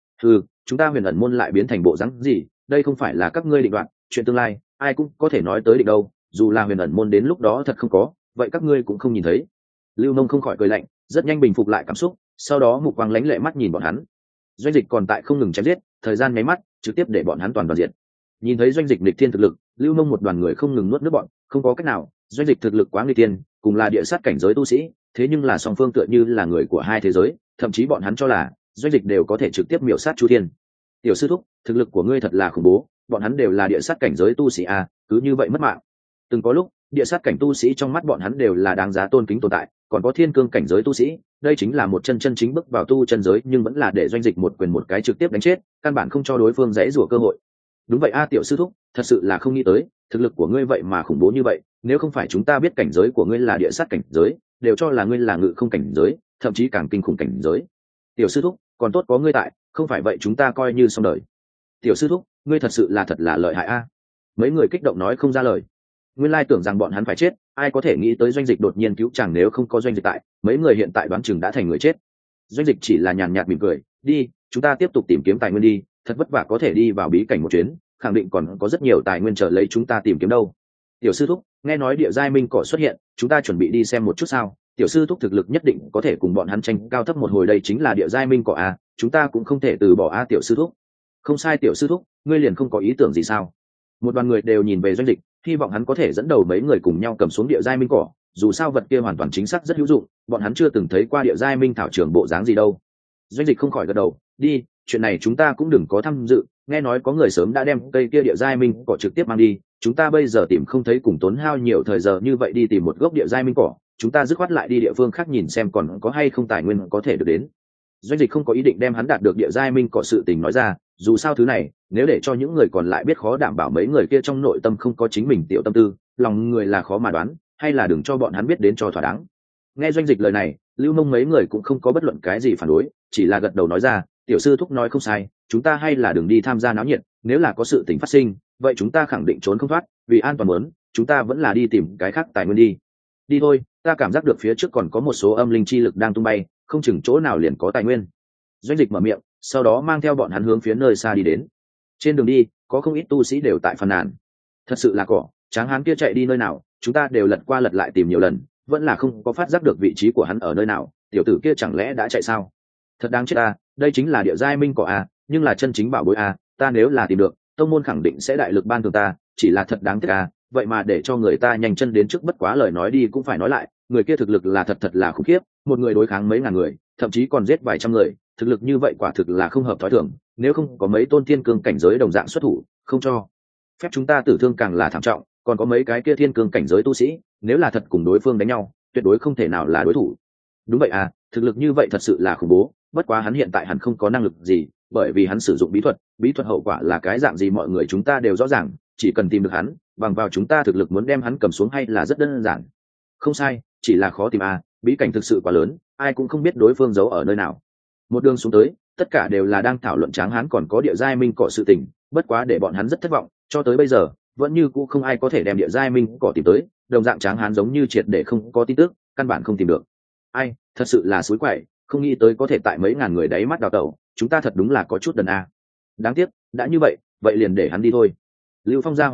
Chúng ta Huyền ẩn môn lại biến thành bộ dáng gì, đây không phải là các ngươi định đoạt, chuyện tương lai, ai cũng có thể nói tới định đâu, dù là Huyền ẩn môn đến lúc đó thật không có, vậy các ngươi cũng không nhìn thấy. Lưu Nông không khỏi cười lạnh, rất nhanh bình phục lại cảm xúc, sau đó mục quang lánh lệ mắt nhìn bọn hắn. Doanh dịch còn tại không ngừng chém giết, thời gian nháy mắt, trực tiếp để bọn hắn toàn đoàn diệt. Nhìn thấy doanh dịch nghịch thiên thực lực, Lưu Nông một đoàn người không ngừng nuốt nước bọn, không có cách nào, doanh dịch thực lực quá nghịch thiên, cùng là địa sát cảnh giới tu sĩ, thế nhưng là song phương tựa như là người của hai thế giới, thậm chí bọn hắn cho là doanh dịch đều có thể trực tiếp miểu sát Chu Thiên. Tiểu sư thúc, thực lực của ngươi thật là khủng bố, bọn hắn đều là địa sát cảnh giới tu sĩ à, cứ như vậy mất mạng. Từng có lúc, địa sát cảnh tu sĩ trong mắt bọn hắn đều là đáng giá tôn kính tồn tại, còn có thiên cương cảnh giới tu sĩ, đây chính là một chân chính bước vào tu chân giới, nhưng vẫn là để doanh dịch một quyền một cái trực tiếp đánh chết, căn bản không cho đối phương dễ rủa cơ hội. Đúng vậy a, tiểu sư thúc, thật sự là không nghĩ tới, thực lực của ngươi vậy mà khủng bố như vậy, nếu không phải chúng ta biết cảnh giới của ngươi là địa sát cảnh giới, đều cho là ngươi là ngự không cảnh giới, thậm chí càng kinh khủng cảnh giới. Tiểu sư thúc, còn tốt có ngươi tại, không phải vậy chúng ta coi như xong đời. Tiểu sư thúc, ngươi thật sự là thật là lợi hại a. Mấy người kích động nói không ra lời. Nguyên lai tưởng rằng bọn hắn phải chết, ai có thể nghĩ tới doanh dịch đột nhiên cứu chàng, nếu không có doanh dịch tại, mấy người hiện tại đoán chừng đã thành người chết. Doanh dịch chỉ là nhàn nhạt mỉm cười, đi, chúng ta tiếp tục tìm kiếm tài nguyên đi, thật vất vả có thể đi vào bí cảnh một chuyến, khẳng định còn có rất nhiều tài nguyên chờ lấy chúng ta tìm kiếm đâu. Tiểu sư thúc, nghe nói địa giai minh cỏ xuất hiện, chúng ta chuẩn bị đi xem một chút sao? Tiểu sư thúc thực lực nhất định có thể cùng bọn hắn tranh cao thấp một hồi, đây chính là địa giai minh cỏ à, chúng ta cũng không thể từ bỏ a. Tiểu sư thúc, không sai, tiểu sư thúc, ngươi liền không có ý tưởng gì sao? Một đoàn người đều nhìn về doanh dịch, hy vọng hắn có thể dẫn đầu mấy người cùng nhau cầm xuống địa giai minh cỏ, dù sao vật kia hoàn toàn chính xác rất hữu dụng, bọn hắn chưa từng thấy qua địa giai minh thảo trưởng bộ dáng gì đâu. Doanh dịch không khỏi gật đầu, đi, chuyện này chúng ta cũng đừng có tham dự, nghe nói có người sớm đã đem cây kia địa giai minh cỏ trực tiếp mang đi, chúng ta bây giờ tìm không thấy, cùng tốn hao nhiều thời giờ như vậy đi tìm một gốc địa giai minh cỏ, chúng ta dứt khoát lại đi địa phương khác nhìn xem còn có hay không tài nguyên có thể được đến. Doanh dịch không có ý định đem hắn đạt được địa giai minh cỏ sự tình nói ra, dù sao thứ này nếu để cho những người còn lại biết, khó đảm bảo mấy người kia trong nội tâm không có chính mình tiểu tâm tư, lòng người là khó mà đoán, hay là đừng cho bọn hắn biết đến cho thỏa đáng. Nghe doanh dịch lời này, Lưu Mông mấy người cũng không có bất luận cái gì phản đối, chỉ là gật đầu nói ra, tiểu sư thúc nói không sai, chúng ta hay là đừng đi tham gia náo nhiệt, nếu là có sự tình phát sinh, vậy chúng ta khẳng định trốn không thoát, vì an toàn muốn, chúng ta vẫn là đi tìm cái khác tài nguyên đi. Đi thôi, ta cảm giác được phía trước còn có một số âm linh chi lực đang tung bay, không chừng chỗ nào liền có tài nguyên. Doanh dịch mở miệng, sau đó mang theo bọn hắn hướng phía nơi xa đi đến. Trên đường đi, có không ít tu sĩ đều tại phàn nàn, thật sự là cỏ, tráng hán kia chạy đi nơi nào, chúng ta đều lật qua lật lại tìm nhiều lần, vẫn là không có phát giác được vị trí của hắn ở nơi nào, tiểu tử kia chẳng lẽ đã chạy sao? Thật đáng chết a, đây chính là địa giai minh cỏ a, nhưng là chân chính bảo bối a, ta nếu là tìm được, tông môn khẳng định sẽ đại lực ban thưởng ta, chỉ là thật đáng tiếc a, vậy mà để cho người ta nhanh chân đến trước, bất quá lời nói đi cũng phải nói lại, người kia thực lực là thật là khủng khiếp, một người đối kháng mấy ngàn người, thậm chí còn giết vài trăm người, thực lực như vậy quả thực là không hợp thói thường, nếu không có mấy tôn thiên cương cảnh giới đồng dạng xuất thủ, không cho phép chúng ta tử thương càng là thảm trọng, còn có mấy cái kia thiên cương cảnh giới tu sĩ, nếu là thật cùng đối phương đánh nhau, tuyệt đối không thể nào là đối thủ. Đúng vậy à, thực lực như vậy thật sự là khủng bố, bất quá hắn hiện tại hẳn không có năng lực gì, bởi vì hắn sử dụng bí thuật hậu quả là cái dạng gì mọi người chúng ta đều rõ ràng, chỉ cần tìm được hắn, bằng vào chúng ta thực lực muốn đem hắn cầm xuống hay là rất đơn giản. Không sai, chỉ là khó tìm à, bí cảnh thực sự quá lớn, ai cũng không biết đối phương giấu ở nơi nào. Một đường xuống tới, tất cả đều là đang thảo luận tráng hán còn có địa giai minh cỏ sự tình, bất quá để bọn hắn rất thất vọng, cho tới bây giờ vẫn như cũ không ai có thể đem địa giai minh cỏ tìm tới, đồng dạng tráng hán giống như triệt để không có tin tức, căn bản không tìm được. Ai, thật sự là suối quậy, không nghĩ tới có thể tại mấy ngàn người đáy mắt đào tẩu, chúng ta thật đúng là có chút đần a. Đáng tiếc, đã như vậy, vậy liền để hắn đi thôi. Lưu Phong gia hỏa kia,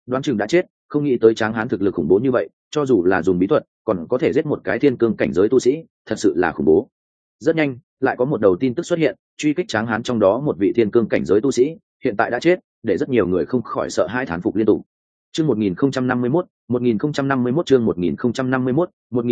đoán chừng đã chết. Không nghĩ tới Tráng Hán thực lực khủng bố như vậy, cho dù là dùng bí thuật còn có thể giết một cái thiên cương cảnh giới tu sĩ, thật sự là khủng bố. Rất nhanh lại có một đầu tin tức xuất hiện, truy kích Tráng Hán trong đó một vị thiên cương cảnh giới tu sĩ hiện tại đã chết, để rất nhiều người không khỏi sợ hãi thán phục liên tục. Chương 1051, 1051 chương 1051,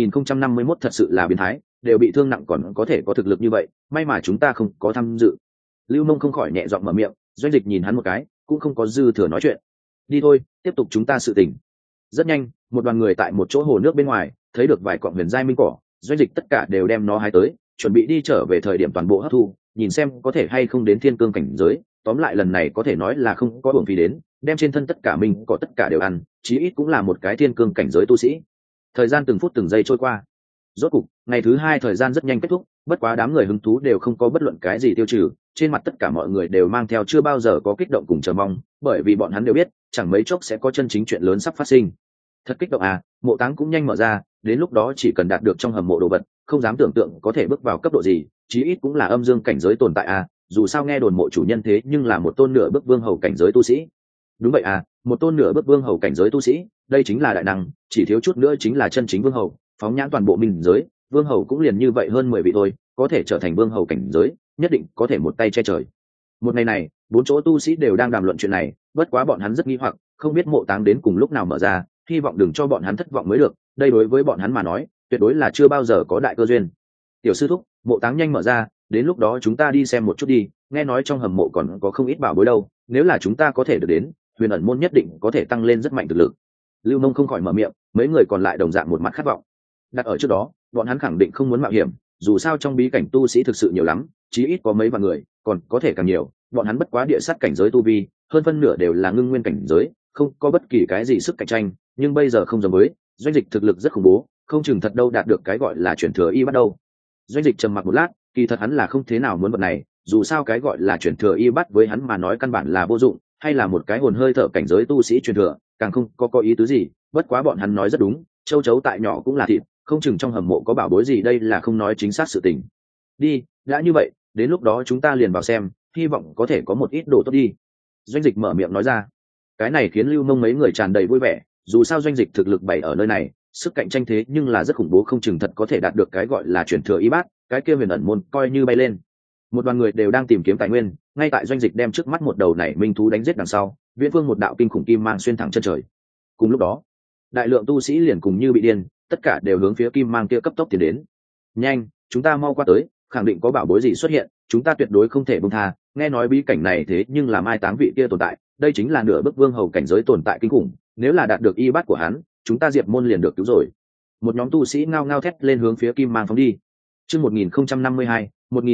1051 thật sự là biến thái, đều bị thương nặng còn có thể có thực lực như vậy, may mà chúng ta không có tham dự. Lưu Mông không khỏi nhẹ giọng mở miệng, Doanh Dịch nhìn hắn một cái, cũng không có dư thừa nói chuyện. Đi thôi, tiếp tục chúng ta sự tình. Rất nhanh, một đoàn người tại một chỗ hồ nước bên ngoài, thấy được vài cọng huyền giai minh cỏ, Doanh Dịch tất cả đều đem nó hái tới, chuẩn bị đi trở về thời điểm toàn bộ hấp thu, nhìn xem có thể hay không đến thiên cương cảnh giới. Tóm lại lần này có thể nói là không có uổng phí đến, đem trên thân tất cả mình có tất cả đều ăn, chí ít cũng là một cái thiên cương cảnh giới tu sĩ. Thời gian từng phút từng giây trôi qua, rốt cục ngày thứ hai thời gian rất nhanh kết thúc, bất quá đám người hứng thú đều không có bất luận cái gì tiêu trừ, trên mặt tất cả mọi người đều mang theo chưa bao giờ có kích động cùng chờ mong, bởi vì bọn hắn đều biết chẳng mấy chốc sẽ có chân chính chuyện lớn sắp phát sinh. Thật kích động à, mộ táng cũng nhanh mở ra, đến lúc đó chỉ cần đạt được trong hầm mộ đồ vật, không dám tưởng tượng có thể bước vào cấp độ gì, chí ít cũng là âm dương cảnh giới tồn tại à, dù sao nghe đồn mộ chủ nhân thế nhưng là một tôn nửa bước vương hầu cảnh giới tu sĩ. Đúng vậy à, một tôn nửa bước vương hầu cảnh giới tu sĩ, đây chính là đại năng, chỉ thiếu chút nữa chính là chân chính vương hầu. Phóng nhãn toàn bộ minh giới, vương hầu cũng liền như vậy hơn 10 vị thôi, có thể trở thành vương hầu cảnh giới, nhất định có thể một tay che trời. Một ngày này, bốn chỗ tu sĩ đều đang đàm luận chuyện này, bất quá bọn hắn rất nghi hoặc, không biết mộ táng đến cùng lúc nào mở ra, hy vọng đừng cho bọn hắn thất vọng mới được, đây đối với bọn hắn mà nói, tuyệt đối là chưa bao giờ có đại cơ duyên. Tiểu sư thúc, mộ táng nhanh mở ra, đến lúc đó chúng ta đi xem một chút đi, nghe nói trong hầm mộ còn có không ít bảo bối đâu, nếu là chúng ta có thể được đến, Huyền ẩn môn nhất định có thể tăng lên rất mạnh thực lực. Lưu Mông không khỏi mở miệng, mấy người còn lại đồng dạng một mắt khát vọng. Đặt ở trước đó, bọn hắn khẳng định không muốn mạo hiểm, dù sao trong bí cảnh tu sĩ thực sự nhiều lắm, chí ít có mấy vạn người, còn có thể càng nhiều, bọn hắn bất quá địa sát cảnh giới tu vi, hơn phân nửa đều là ngưng nguyên cảnh giới, không có bất kỳ cái gì sức cạnh tranh, nhưng bây giờ không giống với, Doanh Dịch thực lực rất khủng bố, không chừng thật đâu đạt được cái gọi là chuyển thừa y bắt đầu. Doanh Dịch trầm mặc một lát, kỳ thật hắn là không thế nào muốn vật này, dù sao cái gọi là chuyển thừa y bắt với hắn mà nói căn bản là vô dụng, hay là một cái hồn hơi thở cảnh giới tu sĩ truyền thừa, càng không có ý tứ gì, bất quá bọn hắn nói rất đúng, châu chấu tại nhỏ cũng là thịt, không chừng trong hầm mộ có bảo bối gì, đây là không nói chính xác sự tình. Đi, đã như vậy, đến lúc đó chúng ta liền vào xem, hy vọng có thể có một ít đồ tốt đi. Doanh Dịch mở miệng nói ra. Cái này khiến Lưu Mông mấy người tràn đầy vui vẻ, dù sao Doanh Dịch thực lực bày ở nơi này, sức cạnh tranh thế nhưng là rất khủng bố, không chừng thật có thể đạt được cái gọi là chuyển thừa y bát, cái kia Huyền ẩn môn coi như bay lên. Một đoàn người đều đang tìm kiếm tài nguyên, ngay tại Doanh Dịch đem trước mắt một đầu này minh thú đánh giết đằng sau, viễn phương một đạo kinh khủng kim mang xuyên thẳng chân trời. Cùng lúc đó, đại lượng tu sĩ liền cùng như bị điên, tất cả đều hướng phía kim mang kia cấp tốc tiến đến. Nhanh, chúng ta mau qua tới, khẳng định có bảo bối gì xuất hiện, chúng ta tuyệt đối không thể buông tha, nghe nói bí cảnh này thế nhưng là mai táng vị kia tồn tại, đây chính là nửa bước vương hầu cảnh giới tồn tại kinh khủng, nếu là đạt được y bát của hắn, chúng ta Diệp môn liền được cứu rồi. Một nhóm tu sĩ ngao ngao thét lên hướng phía kim mang phóng đi. Chương 1052,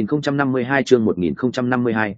1052 chương 1052,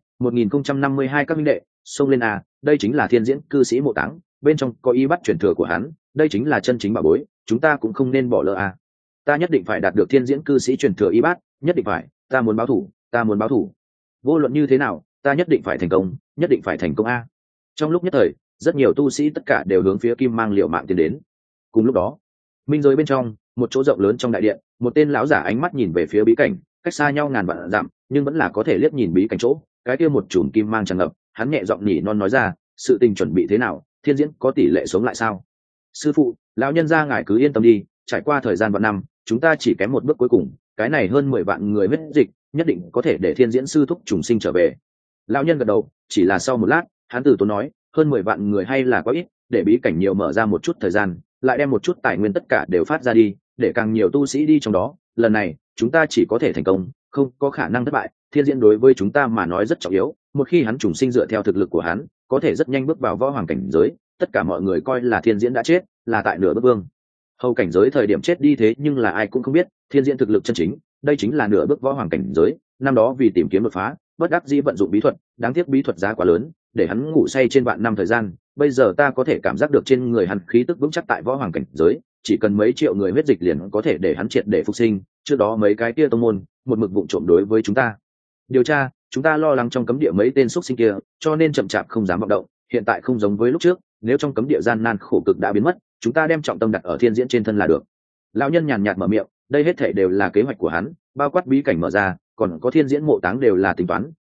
1052 các minh đệ, xông lên à, đây chính là thiên diễn cư sĩ mộ táng, bên trong có y bắt truyền thừa của hắn, đây chính là chân chính bảo bối, chúng ta cũng không nên bỏ lỡ à. Ta nhất định phải đạt được thiên diễn cư sĩ truyền thừa y bát, nhất định phải, ta muốn báo thủ, ta muốn báo thủ. Vô luận như thế nào, ta nhất định phải thành công, nhất định phải thành công a. Trong lúc nhất thời, rất nhiều tu sĩ tất cả đều hướng phía kim mang liều mạng tiến đến. Cùng lúc đó, minh giới bên trong, một chỗ rộng lớn trong đại điện, một tên lão giả ánh mắt nhìn về phía bí cảnh, cách xa nhau ngàn vạn dặm, nhưng vẫn là có thể liếc nhìn bí cảnh chỗ, cái kia một chùm kim mang tràn ngập, hắn nhẹ giọng nhỉ non nói ra, sự tình chuẩn bị thế nào, thiên diễn có tỷ lệ sống lại sao? Sư phụ, lão nhân gia ngài cứ yên tâm đi, trải qua thời gian vạn năm, chúng ta chỉ kém một bước cuối cùng, cái này hơn 10 vạn người huyết dịch, nhất định có thể để thiên diễn sư thúc trùng sinh trở về. Lão nhân gật đầu, chỉ là sau một lát, hắn từ tốn nói, hơn 10 vạn người hay là quá ít, để bí cảnh nhiều mở ra một chút thời gian, lại đem một chút tài nguyên tất cả đều phát ra đi, để càng nhiều tu sĩ đi trong đó, lần này chúng ta chỉ có thể thành công, không có khả năng thất bại. Thiên diễn đối với chúng ta mà nói rất trọng yếu, một khi hắn trùng sinh dựa theo thực lực của hắn, có thể rất nhanh bước vào võ hoàng cảnh giới, tất cả mọi người coi là thiên diễn đã chết, là tại nửa bước vương hầu cảnh giới thời điểm chết đi, thế nhưng là ai cũng không biết thiên diễn thực lực chân chính, đây chính là nửa bước võ hoàng cảnh giới. Năm đó vì tìm kiếm đột phá, bất đắc dĩ vận dụng bí thuật, đáng tiếc bí thuật giá quá lớn, để hắn ngủ say trên vạn năm thời gian. Bây giờ ta có thể cảm giác được trên người hắn khí tức vững chắc tại võ hoàng cảnh giới, chỉ cần mấy triệu người huyết dịch liền có thể để hắn triệt để phục sinh. Trước đó mấy cái kia tông môn một mực vụng trộm đối với chúng ta điều tra, chúng ta lo lắng trong cấm địa mấy tên xuất sinh kia, cho nên chậm chạp không dám vọng động. Hiện tại không giống với lúc trước, nếu trong cấm địa gian nan khổ cực đã biến mất, chúng ta đem trọng tâm đặt ở thiên diễn trên thân là được. Lão nhân nhàn nhạt mở miệng, đây hết thảy đều là kế hoạch của hắn, bao quát bí cảnh mở ra, còn có thiên diễn mộ táng đều là tính toán,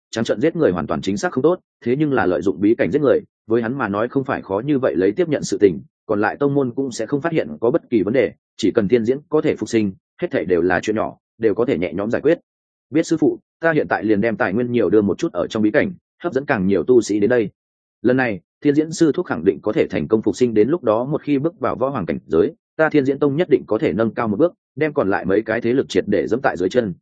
trắng trợn giết người hoàn toàn chính xác không tốt, thế nhưng là lợi dụng bí cảnh giết người với hắn mà nói không phải khó như vậy lấy tiếp nhận sự tình, còn lại tông môn cũng sẽ không phát hiện có bất kỳ vấn đề, chỉ cần thiên diễn có thể phục sinh, hết thảy đều là chuyện nhỏ, đều có thể nhẹ nhõm giải quyết. Biết sư phụ, ta hiện tại liền đem tài nguyên nhiều đưa một chút ở trong bí cảnh, hấp dẫn càng nhiều tu sĩ đến đây. Lần này thiên diễn sư thúc khẳng định có thể thành công phục sinh, đến lúc đó một khi bước vào võ hoàng cảnh giới, ta thiên diễn tông nhất định có thể nâng cao một bước, đem còn lại mấy cái thế lực triệt để dẫm tại dưới chân.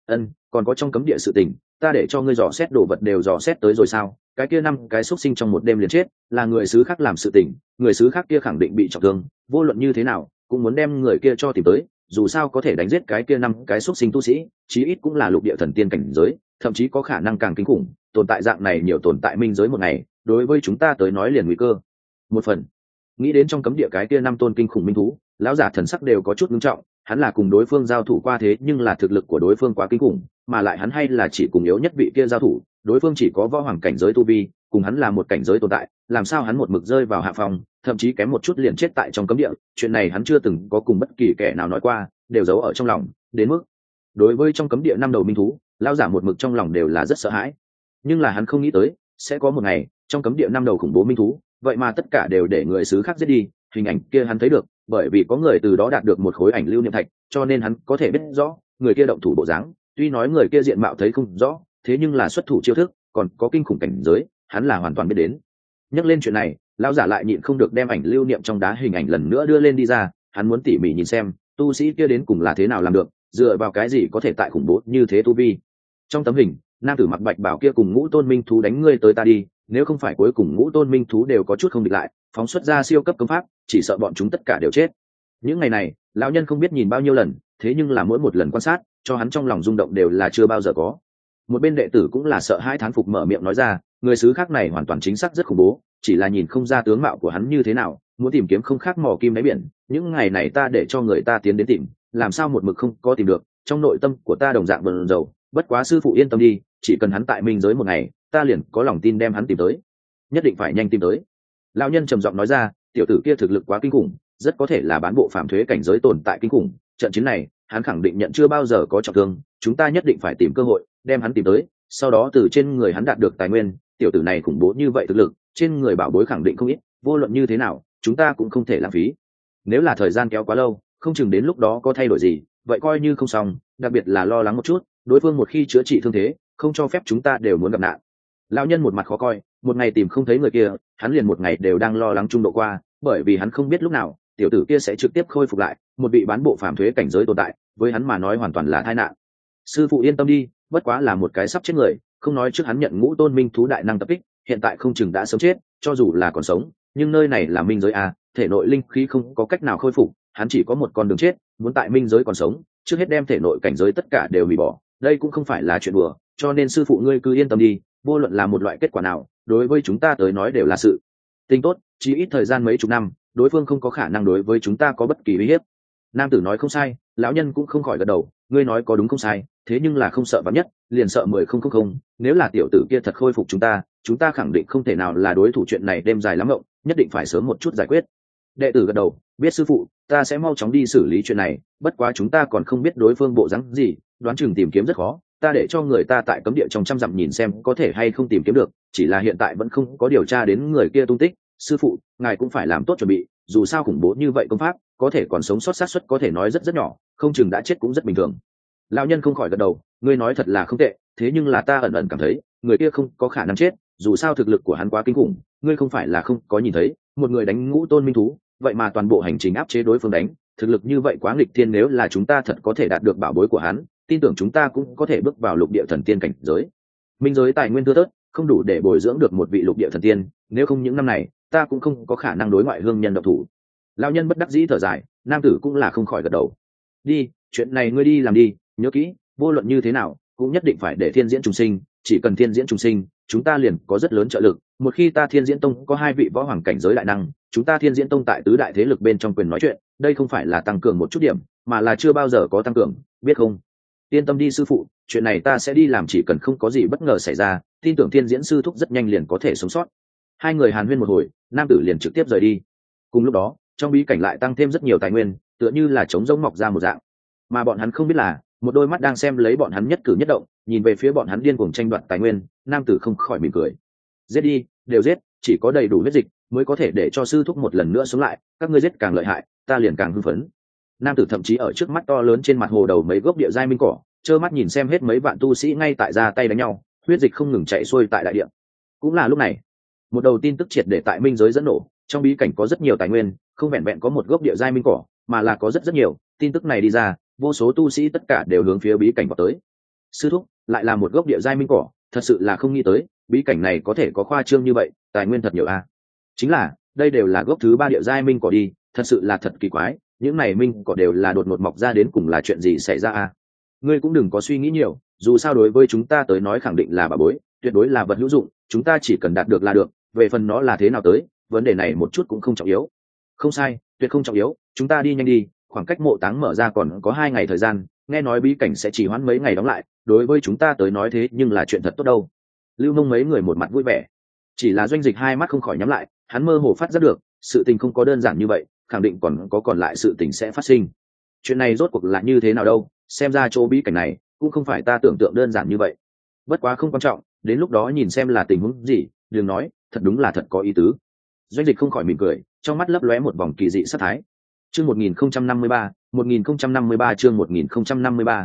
Còn có trong cấm địa sự tình, ta để cho ngươi dò xét đồ vật đều dò xét tới rồi sao? Cái kia 5 cái xuất sinh trong một đêm liền chết, là người xứ khác làm sự tình, người xứ khác kia khẳng định bị trọng thương, vô luận như thế nào cũng muốn đem người kia cho tìm tới, dù sao có thể đánh giết cái kia 5 cái xuất sinh tu sĩ, chí ít cũng là lục địa thần tiên cảnh giới, thậm chí có khả năng càng kinh khủng, tồn tại dạng này nhiều tồn tại minh giới một ngày, đối với chúng ta tới nói liền nguy cơ. Một phần, nghĩ đến trong cấm địa cái kia 5 tôn kinh khủng minh thú, lão giả thần sắc đều có chút nghiêm trọng, hắn là cùng đối phương giao thủ qua thế nhưng là thực lực của đối phương quá kinh khủng, mà lại hắn hay là chỉ cùng yếu nhất vị kia giao thủ, đối phương chỉ có võ hoàng cảnh giới tu vi, cùng hắn là một cảnh giới tồn tại, làm sao hắn một mực rơi vào hạ phòng, thậm chí kém một chút liền chết tại trong cấm địa, chuyện này hắn chưa từng có cùng bất kỳ kẻ nào nói qua, đều giấu ở trong lòng, đến mức đối với trong cấm địa 5 đầu minh thú, lão giả một mực trong lòng đều là rất sợ hãi. Nhưng là hắn không nghĩ tới, sẽ có một ngày, trong cấm địa 5 đầu khủng bố minh thú, vậy mà tất cả đều để người xứ khác giết đi, hình ảnh kia hắn thấy được, bởi vì có người từ đó đạt được một khối ảnh lưu niệm thạch, cho nên hắn có thể biết rõ người kia động thủ bộ dáng, tuy nói người kia diện mạo thấy không rõ, thế nhưng là xuất thủ chiêu thức, còn có kinh khủng cảnh giới, hắn là hoàn toàn biết đến. Nhắc lên chuyện này, lão giả lại nhịn không được đem ảnh lưu niệm trong đá hình ảnh lần nữa đưa lên đi ra, hắn muốn tỉ mỉ nhìn xem, tu sĩ kia đến cùng là thế nào làm được, dựa vào cái gì có thể tại khủng bố như thế tu vi. Trong tấm hình, nam tử mặc bạch bảo kia cùng ngũ tôn minh thú đánh ngươi tới ta đi, nếu không phải cuối cùng ngũ tôn minh thú đều có chút không địch lại, phóng xuất ra siêu cấp công pháp, chỉ sợ bọn chúng tất cả đều chết. Những ngày này, lão nhân không biết nhìn bao nhiêu lần, thế nhưng là mỗi một lần quan sát, cho hắn trong lòng rung động đều là chưa bao giờ có. Một bên đệ tử cũng là sợ hãi thán phục mở miệng nói ra, người xứ khác này hoàn toàn chính xác rất khủng bố, chỉ là nhìn không ra tướng mạo của hắn như thế nào, muốn tìm kiếm không khác mò kim đáy biển, những ngày này ta để cho người ta tiến đến tìm, làm sao một mực không có tìm được, trong nội tâm của ta đồng dạng bần dầu, bất quá sư phụ yên tâm đi, chỉ cần hắn tại minh giới một ngày, ta liền có lòng tin đem hắn tìm tới, nhất định phải nhanh tìm tới. Lão nhân trầm giọng nói ra, tiểu tử kia thực lực quá kinh khủng, rất có thể là bán bộ phạm thuế cảnh giới tồn tại kinh khủng, trận chiến này hắn khẳng định nhận chưa bao giờ có trọng thương, chúng ta nhất định phải tìm cơ hội đem hắn tìm tới, sau đó từ trên người hắn đạt được tài nguyên, tiểu tử này khủng bố như vậy thực lực, trên người bảo bối khẳng định không ít, vô luận như thế nào chúng ta cũng không thể lãng phí. Nếu là thời gian kéo quá lâu, không chừng đến lúc đó có thay đổi gì, vậy coi như không xong, đặc biệt là lo lắng một chút, đối phương một khi chữa trị thương thế, không cho phép chúng ta đều muốn gặp nạn. Lão nhân một mặt khó coi, một ngày tìm không thấy người kia, hắn liền một ngày đều đang lo lắng trung độ qua, bởi vì hắn không biết lúc nào tiểu tử kia sẽ trực tiếp khôi phục lại, một vị bán bộ phàm thuế cảnh giới tồn tại, với hắn mà nói hoàn toàn là tai nạn. Sư phụ yên tâm đi, bất quá là một cái sắp chết người, không nói trước hắn nhận ngũ tôn minh thú đại năng tập kích, hiện tại không chừng đã sớm chết, cho dù là còn sống, nhưng nơi này là minh giới à, thể nội linh khí không có cách nào khôi phục, hắn chỉ có một con đường chết, muốn tại minh giới còn sống, trước hết đem thể nội cảnh giới tất cả đều hủy bỏ, đây cũng không phải là chuyện đùa, cho nên sư phụ ngươi cứ yên tâm đi, vô luận là một loại kết quả nào, đối với chúng ta tới nói đều là sự tình tốt, chỉ ít thời gian mấy chục năm, đối phương không có khả năng đối với chúng ta có bất kỳ uy hiếp. Nam tử nói không sai, lão nhân cũng không khỏi gật đầu, ngươi nói có đúng không sai, thế nhưng là không sợ vạn nhất, liền sợ 10,000, nếu là tiểu tử kia thật khôi phục chúng ta khẳng định không thể nào là đối thủ, chuyện này đêm dài lắm ngộng, nhất định phải sớm một chút giải quyết. Đệ tử gật đầu, biết sư phụ, ta sẽ mau chóng đi xử lý chuyện này, bất quá chúng ta còn không biết đối phương bộ dáng gì, đoán chừng tìm kiếm rất khó, ta để cho người ta tại cấm địa trong trăm dặm nhìn xem có thể hay không tìm kiếm được, chỉ là hiện tại vẫn không có điều tra đến người kia tung tích. Sư phụ, ngài cũng phải làm tốt chuẩn bị, dù sao khủng bố như vậy công pháp, có thể còn sống sót xác suất có thể nói rất rất nhỏ, không chừng đã chết cũng rất bình thường. Lão nhân không khỏi gật đầu, ngươi nói thật là không tệ, thế nhưng là ta ẩn ẩn cảm thấy người kia không có khả năng chết, dù sao thực lực của hắn quá kinh khủng, ngươi không phải là không có nhìn thấy, một người đánh ngũ tôn minh thú, vậy mà toàn bộ hành trình áp chế đối phương đánh, thực lực như vậy quá nghịch thiên, nếu là chúng ta thật có thể đạt được bảo bối của hắn, tin tưởng chúng ta cũng có thể bước vào lục địa thần tiên cảnh giới. Minh giới tài nguyên thưa thớt, không đủ để bồi dưỡng được một vị lục địa thần tiên, nếu không những năm này ta cũng không có khả năng đối ngoại hương nhân độc thủ. Lão nhân bất đắc dĩ thở dài, nam tử cũng là không khỏi gật đầu. Đi, chuyện này ngươi đi làm đi, nhớ kỹ, vô luận như thế nào cũng nhất định phải để thiên diễn trùng sinh, chỉ cần thiên diễn trùng sinh, chúng ta liền có rất lớn trợ lực. Một khi ta thiên diễn tông có 2 vị võ hoàng cảnh giới đại năng, chúng ta thiên diễn tông tại tứ đại thế lực bên trong quyền nói chuyện, đây không phải là tăng cường một chút điểm, mà là chưa bao giờ có tăng cường, biết không? Yên tâm đi sư phụ, chuyện này ta sẽ đi làm, chỉ cần không có gì bất ngờ xảy ra, tin tưởng thiên diễn sư thúc rất nhanh liền có thể sống sót. Hai người hàn huyên một hồi, nam tử liền trực tiếp rời đi. Cùng lúc đó, trong bí cảnh lại tăng thêm rất nhiều tài nguyên, tựa như là trống rỗng mọc ra một dạng. Mà bọn hắn không biết là, một đôi mắt đang xem lấy bọn hắn nhất cử nhất động, nhìn về phía bọn hắn điên cuồng tranh đoạt tài nguyên, nam tử không khỏi mỉm cười. Giết đi, đều giết, chỉ có đầy đủ huyết dịch mới có thể để cho sư thúc một lần nữa sống lại, các ngươi giết càng lợi hại, ta liền càng hưng phấn. Nam tử thậm chí ở trước mắt to lớn trên mặt hồ đầu mấy gốc địa giai minh cỏ, trơ mắt nhìn xem hết mấy vạn tu sĩ ngay tại ra tay đánh nhau, huyết dịch không ngừng chạy xuôi tại đại địa. Cũng là lúc này, một đầu tin tức triệt để tại minh giới dẫn nổ, trong bí cảnh có rất nhiều tài nguyên, không vẹn vẹn có một gốc địa giai minh cỏ, mà là có rất rất nhiều. Tin tức này đi ra, vô số tu sĩ tất cả đều hướng phía bí cảnh vào tới. Sư thúc, lại là một gốc địa giai minh cỏ, thật sự là không nghĩ tới, bí cảnh này có thể có khoa trương như vậy, tài nguyên thật nhiều a. Chính là, đây đều là gốc thứ 3 địa giai minh cỏ đi, thật sự là thật kỳ quái, những này minh cỏ đều là đột ngột mọc ra đến cùng là chuyện gì xảy ra a. Ngươi cũng đừng có suy nghĩ nhiều, dù sao đối với chúng ta tới nói khẳng định là bảo bối, tuyệt đối là vật hữu dụng, chúng ta chỉ cần đạt được là được, về phần nó là thế nào tới, vấn đề này một chút cũng không trọng yếu. Không sai, tuyệt không trọng yếu, chúng ta đi nhanh đi, khoảng cách mộ táng mở ra còn có 2 ngày thời gian, nghe nói bí cảnh sẽ chỉ hoãn mấy ngày đóng lại, đối với chúng ta tới nói thế nhưng là chuyện thật tốt đâu. Lưu Mông mấy người một mặt vui vẻ, chỉ là Doanh Dịch hai mắt không khỏi nhắm lại, hắn mơ hồ phát giác được, sự tình không có đơn giản như vậy, khẳng định còn lại sự tình sẽ phát sinh. Chuyện này rốt cuộc là như thế nào đâu, xem ra chỗ bí cảnh này cũng không phải ta tưởng tượng đơn giản như vậy. Bất quá không quan trọng, đến lúc đó nhìn xem là tình huống gì, đừng nói, thật đúng là thật có ý tứ. Doanh Dịch không khỏi mỉm cười, trong mắt lấp lóe một vòng kỳ dị sát thái. Chương 1053, 1053 chương 1053,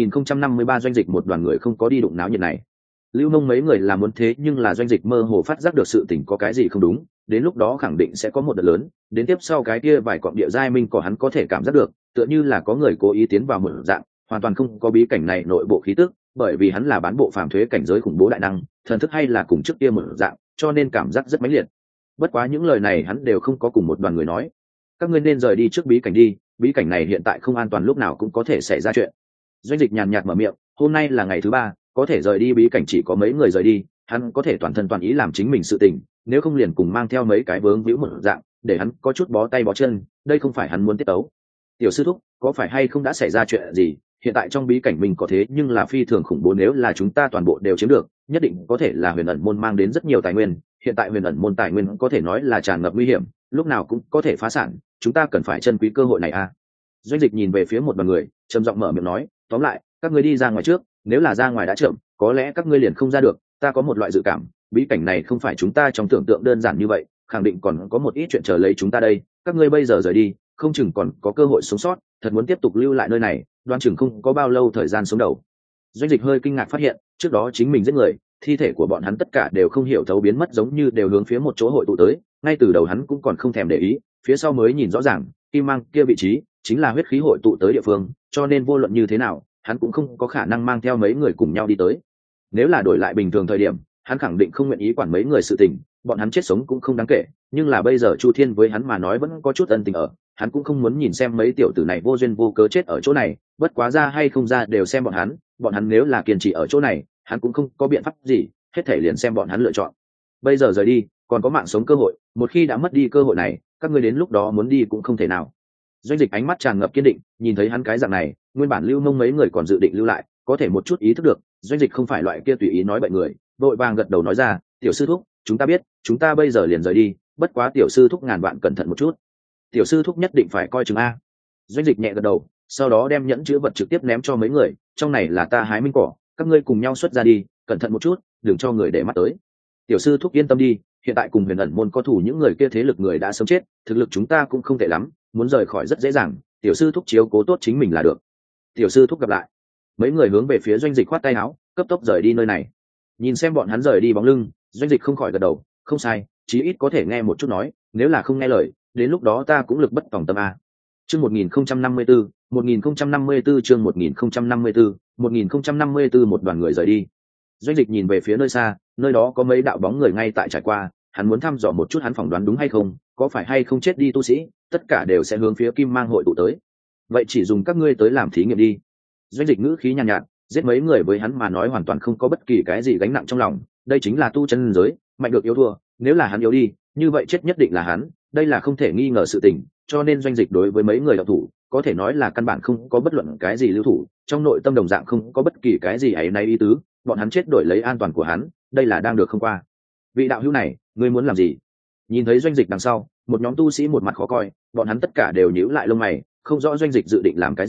1053 Doanh Dịch một đoàn người không có đi đụng náo nhiệt này. Lưu Nông mấy người làm muốn thế nhưng là Doanh Dịch mơ hồ phát giác được sự tình có cái gì không đúng, đến lúc đó khẳng định sẽ có một đợt lớn, đến tiếp sau cái kia vài cọng địa giai minh của hắn có thể cảm giác được, tựa như là có người cố ý tiến vào một dạng, hoàn toàn không có bí cảnh này nội bộ khí tức, bởi vì hắn là bán bộ phàm thuế cảnh giới khủng bố đại năng, thần thức hay là cùng trước kia một dạng, cho nên cảm giác rất mãnh liệt. Bất quá những lời này hắn đều không có cùng một đoàn người nói. Các ngươi nên rời đi trước bí cảnh đi, bí cảnh này hiện tại không an toàn, lúc nào cũng có thể xảy ra chuyện. Doanh Dịch nhàn nhạt mở miệng, hôm nay là ngày thứ 3, có thể rời đi bí cảnh chỉ có mấy người rời đi, hắn có thể toàn thân toàn ý làm chính mình sự tình, nếu không liền cùng mang theo mấy cái vướng víu một dạng, để hắn có chút bó tay bó chân, đây không phải hắn muốn tiết tấu. Tiểu sư thúc, có phải hay không đã xảy ra chuyện gì? Hiện tại trong bí cảnh mình có thế nhưng là phi thường khủng bố, nếu là chúng ta toàn bộ đều chiếm được, nhất định có thể là Huyền Ẩn môn mang đến rất nhiều tài nguyên, hiện tại Huyền Ẩn môn tài nguyên có thể nói là tràn ngập nguy hiểm, lúc nào cũng có thể phá sản, chúng ta cần phải trân quý cơ hội này a. Doanh Dịch nhìn về phía một đoàn người, trầm giọng mở miệng nói, tóm lại, các ngươi đi ra ngoài trước, nếu là ra ngoài đã chậm, có lẽ các ngươi liền không ra được, ta có một loại dự cảm, bí cảnh này không phải chúng ta trong tưởng tượng đơn giản như vậy, khẳng định còn có một ít chuyện chờ lấy chúng ta đây, các ngươi bây giờ rời đi, không chừng còn có cơ hội sống sót, thật muốn tiếp tục lưu lại nơi này, đoán chừng không có bao lâu thời gian sống đầu. Doanh Dịch hơi kinh ngạc phát hiện, trước đó chính mình giết người, thi thể của bọn hắn tất cả đều không hiểu thấu biến mất, giống như đều hướng phía một chỗ hội tụ tới, ngay từ đầu hắn cũng còn không thèm để ý, phía sau mới nhìn rõ ràng, kim mang kia vị trí chính là huyết khí hội tụ tới địa phương, cho nên vô luận như thế nào, hắn cũng không có khả năng mang theo mấy người cùng nhau đi tới. Nếu là đổi lại bình thường thời điểm, hắn khẳng định không nguyện ý quản mấy người sự tình, bọn hắn chết sống cũng không đáng kể, nhưng là bây giờ Chu Thiên với hắn mà nói vẫn có chút ân tình ở, hắn cũng không muốn nhìn xem mấy tiểu tử này vô duyên vô cớ chết ở chỗ này, bất quá ra hay không ra đều xem bọn hắn nếu là kiên trì ở chỗ này, hắn cũng không có biện pháp gì, hết thể liền xem bọn hắn lựa chọn. Bây giờ rời đi, còn có mạng sống cơ hội, một khi đã mất đi cơ hội này, các ngươi đến lúc đó muốn đi cũng không thể nào. Doanh Dịch ánh mắt tràn ngập kiên định, nhìn thấy hắn cái dạng này, nguyên bản Lưu Mông mấy người còn dự định lưu lại, có thể một chút ý thức được, Doanh Dịch không phải loại kia tùy ý nói bậy người, vội vàng gật đầu nói ra, tiểu sư thúc, chúng ta biết, chúng ta bây giờ liền rời đi, bất quá tiểu sư thúc ngàn vạn cẩn thận một chút. Tiểu sư thúc nhất định phải coi chừng a. Doanh Dịch nhẹ gật đầu, sau đó đem nhẫn chứa vật trực tiếp ném cho mấy người, trong này là ta hái minh cỏ, các ngươi cùng nhau xuất ra đi, cẩn thận một chút, đừng cho người để mắt tới. Tiểu sư thúc yên tâm đi, hiện tại cùng Huyền Ẩn môn có thủ những người kia thế lực người đã sớm chết, thực lực chúng ta cũng không tệ lắm, muốn rời khỏi rất dễ dàng, tiểu sư thúc chiếu cố tốt chính mình là được. Tiểu sư thúc gặp lại. Mấy người hướng về phía Doanh Dịch khoát tay áo, cấp tốc rời đi nơi này. Nhìn xem bọn hắn rời đi bóng lưng, Doanh Dịch không khỏi gật đầu, không sai, chí ít có thể nghe một chút nói, nếu là không nghe lời, đến lúc đó ta cũng lực bất tòng tâm a. Chương 1054, 1054 chương 1054, 1054 một đoàn người rời đi. Doanh Dịch nhìn về phía nơi xa, nơi đó có mấy đạo bóng người ngay tại trải qua, hắn muốn thăm dò một chút hắn phỏng đoán đúng hay không, có phải hay không chết đi tu sĩ, tất cả đều sẽ hướng phía Kim Mang hội tụ tới. Vậy chỉ dùng các ngươi tới làm thí nghiệm đi. Doanh Dịch ngữ khí nhàn nhạt, giết mấy người với hắn mà nói hoàn toàn không có bất kỳ cái gì gánh nặng trong lòng, đây chính là tu chân giới, mạnh được yếu thua, nếu là hắn yếu đi, như vậy chết nhất định là hắn, đây là không thể nghi ngờ sự tình, cho nên Doanh Dịch đối với mấy người đạo thủ, có thể nói là căn bản không có bất luận cái gì lưu thủ, trong nội tâm đồng dạng không có bất kỳ cái gì ấy nay ý tứ, bọn hắn chết đổi lấy an toàn của hắn, đây là đang được không qua. Vị đạo hữu này, ngươi muốn làm gì? Nhìn thấy Doanh Dịch đằng sau, một nhóm tu sĩ một mặt khó coi, bọn hắn tất cả đều nhíu lại lông mày, không rõ Doanh Dịch dự định làm cái gì,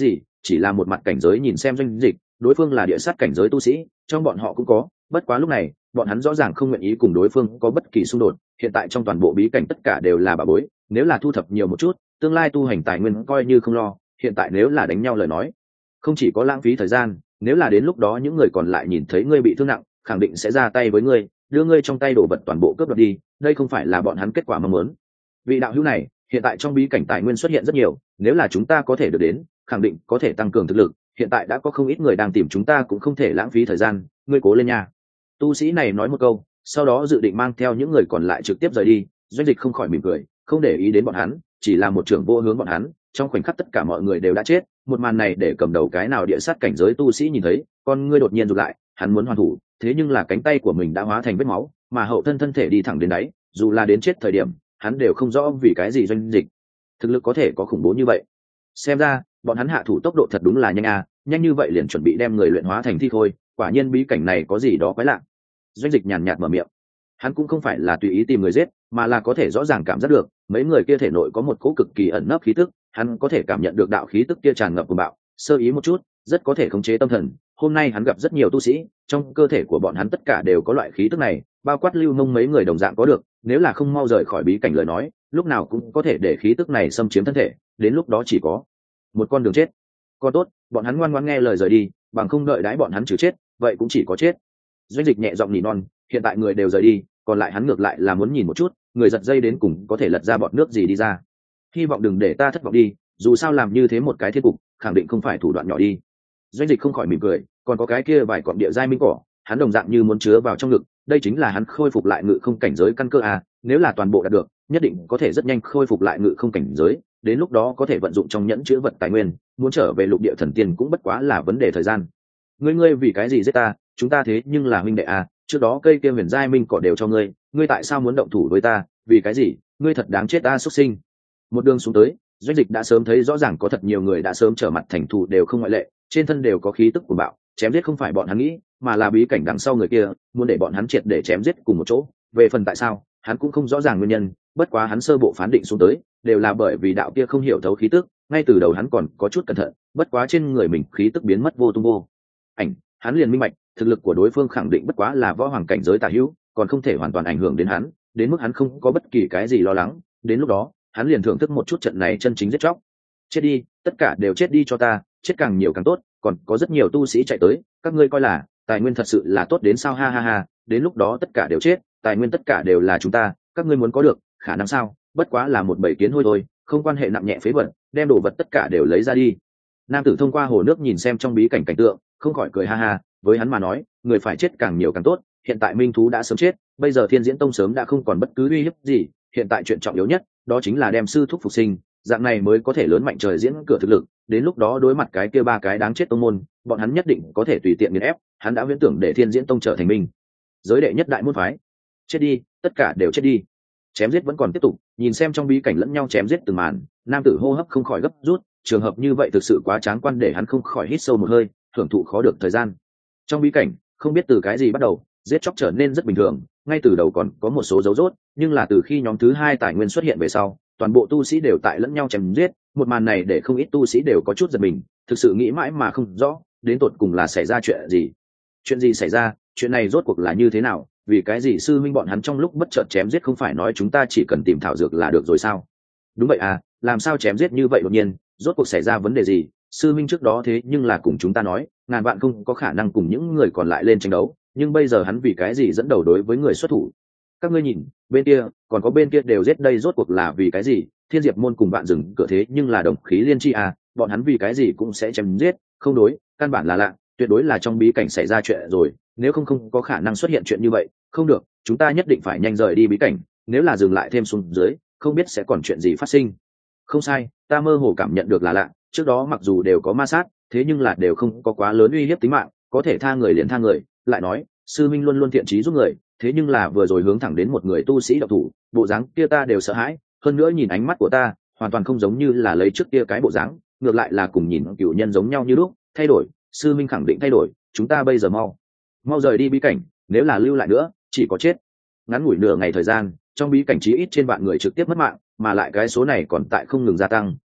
chỉ là một mặt cảnh giới nhìn xem Doanh Dịch, đối phương là địa sát cảnh giới tu sĩ, trong bọn họ cũng có, bất quá lúc này bọn hắn rõ ràng không nguyện ý cùng đối phương có bất kỳ xung đột. Hiện tại trong toàn bộ bí cảnh tất cả đều là bảo bối, nếu là thu thập nhiều một chút, tương lai tu hành tài nguyên coi như không lo. Hiện tại nếu là đánh nhau lời nói, không chỉ có lãng phí thời gian, nếu là đến lúc đó những người còn lại nhìn thấy ngươi bị thương nặng, khẳng định sẽ ra tay với ngươi, đưa ngươi trong tay đồ vật toàn bộ cướp đoạt đi. Đây không phải là bọn hắn kết quả mong muốn. Vị đạo hữu này, hiện tại trong bí cảnh tài nguyên xuất hiện rất nhiều, nếu là chúng ta có thể được đến, khẳng định có thể tăng cường thực lực. Hiện tại đã có không ít người đang tìm chúng ta, cũng không thể lãng phí thời gian, ngươi cố lên nha. Tu sĩ này nói một câu, sau đó dự định mang theo những người còn lại trực tiếp rời đi. Doanh Dịch không khỏi mỉm cười, không để ý đến bọn hắn, chỉ là một trưởng vô hướng bọn hắn. Trong khoảnh khắc tất cả mọi người đều đã chết. Một màn này để cầm đầu cái nào địa sát cảnh giới tu sĩ nhìn thấy, con ngươi đột nhiên rụt lại, hắn muốn hoàn thủ, thế nhưng là cánh tay của mình đã hóa thành vết máu, mà hậu thân thân thể đi thẳng đến đáy, dù là đến chết thời điểm, hắn đều không rõ vì cái gì Doanh Dịch thực lực có thể có khủng bố như vậy. Xem ra bọn hắn hạ thủ tốc độ thật đúng là nhanh à, nhanh như vậy liền chuẩn bị đem người luyện hóa thành thi thôi, quả nhiên bí cảnh này có gì đó quái lạ. Doanh Dịch nhàn nhạt mở miệng, hắn cũng không phải là tùy ý tìm người giết, mà là có thể rõ ràng cảm giác được mấy người kia thể nội có một cỗ cực kỳ ẩn nấp khí tức, hắn có thể cảm nhận được đạo khí tức kia tràn ngập cuồng bạo, sơ ý một chút rất có thể khống chế tâm thần. Hôm nay hắn gặp rất nhiều tu sĩ, trong cơ thể của bọn hắn tất cả đều có loại khí tức này, bao quát Lưu Mông mấy người đồng dạng có được, nếu là không mau rời khỏi bí cảnh lời nói, lúc nào cũng có thể để khí tức này xâm chiếm thân thể, đến lúc đó chỉ có một con đường chết. Còn tốt bọn hắn ngoan ngoãn nghe lời rời đi, bằng không đợi đãi bọn hắn trừ chết, vậy cũng chỉ có chết. Doanh Dịch nhẹ giọng nỉ non, hiện tại người đều rời đi, còn lại hắn ngược lại là muốn nhìn một chút người giật dây đến cùng có thể lật ra bọt nước gì đi ra. Hy vọng đừng để ta thất vọng đi, dù sao làm như thế một cái thiên cục khẳng định không phải thủ đoạn nhỏ đi. Doanh Dịch không khỏi mỉm cười, còn có cái kia vài cọng địa giai minh cỏ, hắn đồng dạng như muốn chứa vào trong ngực, đây chính là hắn khôi phục lại ngự không cảnh giới căn cơ à, nếu là toàn bộ đạt được, nhất định có thể rất nhanh khôi phục lại ngự không cảnh giới, đến lúc đó có thể vận dụng trong nhẫn chứa vật tài nguyên, muốn trở về lục địa thần tiên cũng bất quá là vấn đề thời gian. Ngươi vì cái gì giết ta, chúng ta thế nhưng là huynh đệ à, trước đó cây kia huyền giai minh cỏ đều cho ngươi, ngươi tại sao muốn động thủ với ta, vì cái gì, ngươi thật đáng chết ta xuất sinh. Một đường xuống tới, Doanh Dịch đã sớm thấy rõ ràng có thật nhiều người đã sớm trở mặt thành thù đều không ngoại lệ, trên thân đều có khí tức của bạo, chém giết không phải bọn hắn nghĩ, mà là bí cảnh đằng sau người kia muốn để bọn hắn triệt để chém giết cùng một chỗ. Về phần tại sao, hắn cũng không rõ ràng nguyên nhân, bất quá hắn sơ bộ phán định xuống tới, đều là bởi vì đạo kia không hiểu thấu khí tức, ngay từ đầu hắn còn có chút cẩn thận, bất quá trên người mình khí tức biến mất vô tung vô ảnh, hắn liền minh bạch, thực lực của đối phương khẳng định bất quá là võ hoàng cảnh giới tà hữu, còn không thể hoàn toàn ảnh hưởng đến hắn, đến mức hắn không có bất kỳ cái gì lo lắng, đến lúc đó, hắn liền thưởng thức một chút trận này chân chính giết chóc. Chết đi, tất cả đều chết đi cho ta, chết càng nhiều càng tốt, còn có rất nhiều tu sĩ chạy tới, các ngươi coi là tài nguyên thật sự là tốt đến sao, ha ha ha, đến lúc đó tất cả đều chết, tài nguyên tất cả đều là chúng ta, các ngươi muốn có được, khả năng sao, bất quá là một bầy kiến hôi thôi, không quan hệ nặng nhẹ phế vật, đem đồ vật tất cả đều lấy ra đi. Nam tử thông qua hồ nước nhìn xem trong bí cảnh cảnh tượng, không khỏi cười ha ha, với hắn mà nói, người phải chết càng nhiều càng tốt, hiện tại minh thú đã sớm chết, bây giờ Thiên Diễn Tông sớm đã không còn bất cứ uy hiếp gì, hiện tại chuyện trọng yếu nhất, đó chính là đem sư thúc phục sinh, dạng này mới có thể lớn mạnh trời diễn cửa thực lực, đến lúc đó đối mặt cái kia ba cái đáng chết tông môn, bọn hắn nhất định có thể tùy tiện nghiền ép, hắn đã viễn tưởng để Thiên Diễn Tông trở thành minh giới đệ nhất đại môn phái. Chết đi, tất cả đều chết đi. Chém giết vẫn còn tiếp tục, nhìn xem trong bí cảnh lẫn nhau chém giết từng màn, nam tử hô hấp không khỏi gấp rút, trường hợp như vậy thực sự quá tráng quan để hắn không khỏi hít sâu một hơi, hưởng thụ khó được thời gian. Trong bí cảnh, không biết từ cái gì bắt đầu, giết chóc trở nên rất bình thường, ngay từ đầu còn có một số dấu rốt, nhưng là từ khi nhóm thứ hai tài nguyên xuất hiện về sau, toàn bộ tu sĩ đều tại lẫn nhau chém giết, một màn này để không ít tu sĩ đều có chút giật mình, thực sự nghĩ mãi mà không rõ, đến tột cùng là xảy ra chuyện gì. Chuyện gì xảy ra, chuyện này rốt cuộc là như thế nào, vì cái gì sư minh bọn hắn trong lúc bất chợt chém giết không phải nói chúng ta chỉ cần tìm thảo dược là được rồi sao? Đúng vậy à, làm sao chém giết như vậy đột nhiên, rốt cuộc xảy ra vấn đề gì? Sư minh trước đó thế nhưng là cùng chúng ta nói, ngàn vạn không có khả năng cùng những người còn lại lên tranh đấu, nhưng bây giờ hắn vì cái gì dẫn đầu đối với người xuất thủ? Các ngươi nhìn, bên kia, còn có bên kia đều giết đây rốt cuộc là vì cái gì? Thiên Diệp môn cùng bạn rừng cửa thế nhưng là đồng khí liên chi à, bọn hắn vì cái gì cũng sẽ chém giết, không đối, căn bản là lạ, tuyệt đối là trong bí cảnh xảy ra chuyện rồi, nếu không có khả năng xuất hiện chuyện như vậy, không được, chúng ta nhất định phải nhanh rời đi bí cảnh, nếu là dừng lại thêm xuống dưới, không biết sẽ còn chuyện gì phát sinh. Không sai, ta mơ hồ cảm nhận được là lạ, trước đó mặc dù đều có ma sát, thế nhưng là đều không có quá lớn uy hiếp tính mạng, có thể tha người liền tha người, lại nói, sư minh luôn luôn thiện chí giúp người, thế nhưng là vừa rồi hướng thẳng đến một người tu sĩ độc thủ, bộ dáng kia ta đều sợ hãi, hơn nữa nhìn ánh mắt của ta, hoàn toàn không giống như là lấy trước kia cái bộ dáng, ngược lại là cùng nhìn cửu nhân giống nhau như lúc, thay đổi, sư minh khẳng định thay đổi, chúng ta bây giờ mau rời đi bí cảnh, nếu là lưu lại nữa chỉ có chết. Ngắn ngủi nửa ngày thời gian, trong bí cảnh chí ít trên vạn người trực tiếp mất mạng, mà lại cái số này còn tại không ngừng gia tăng,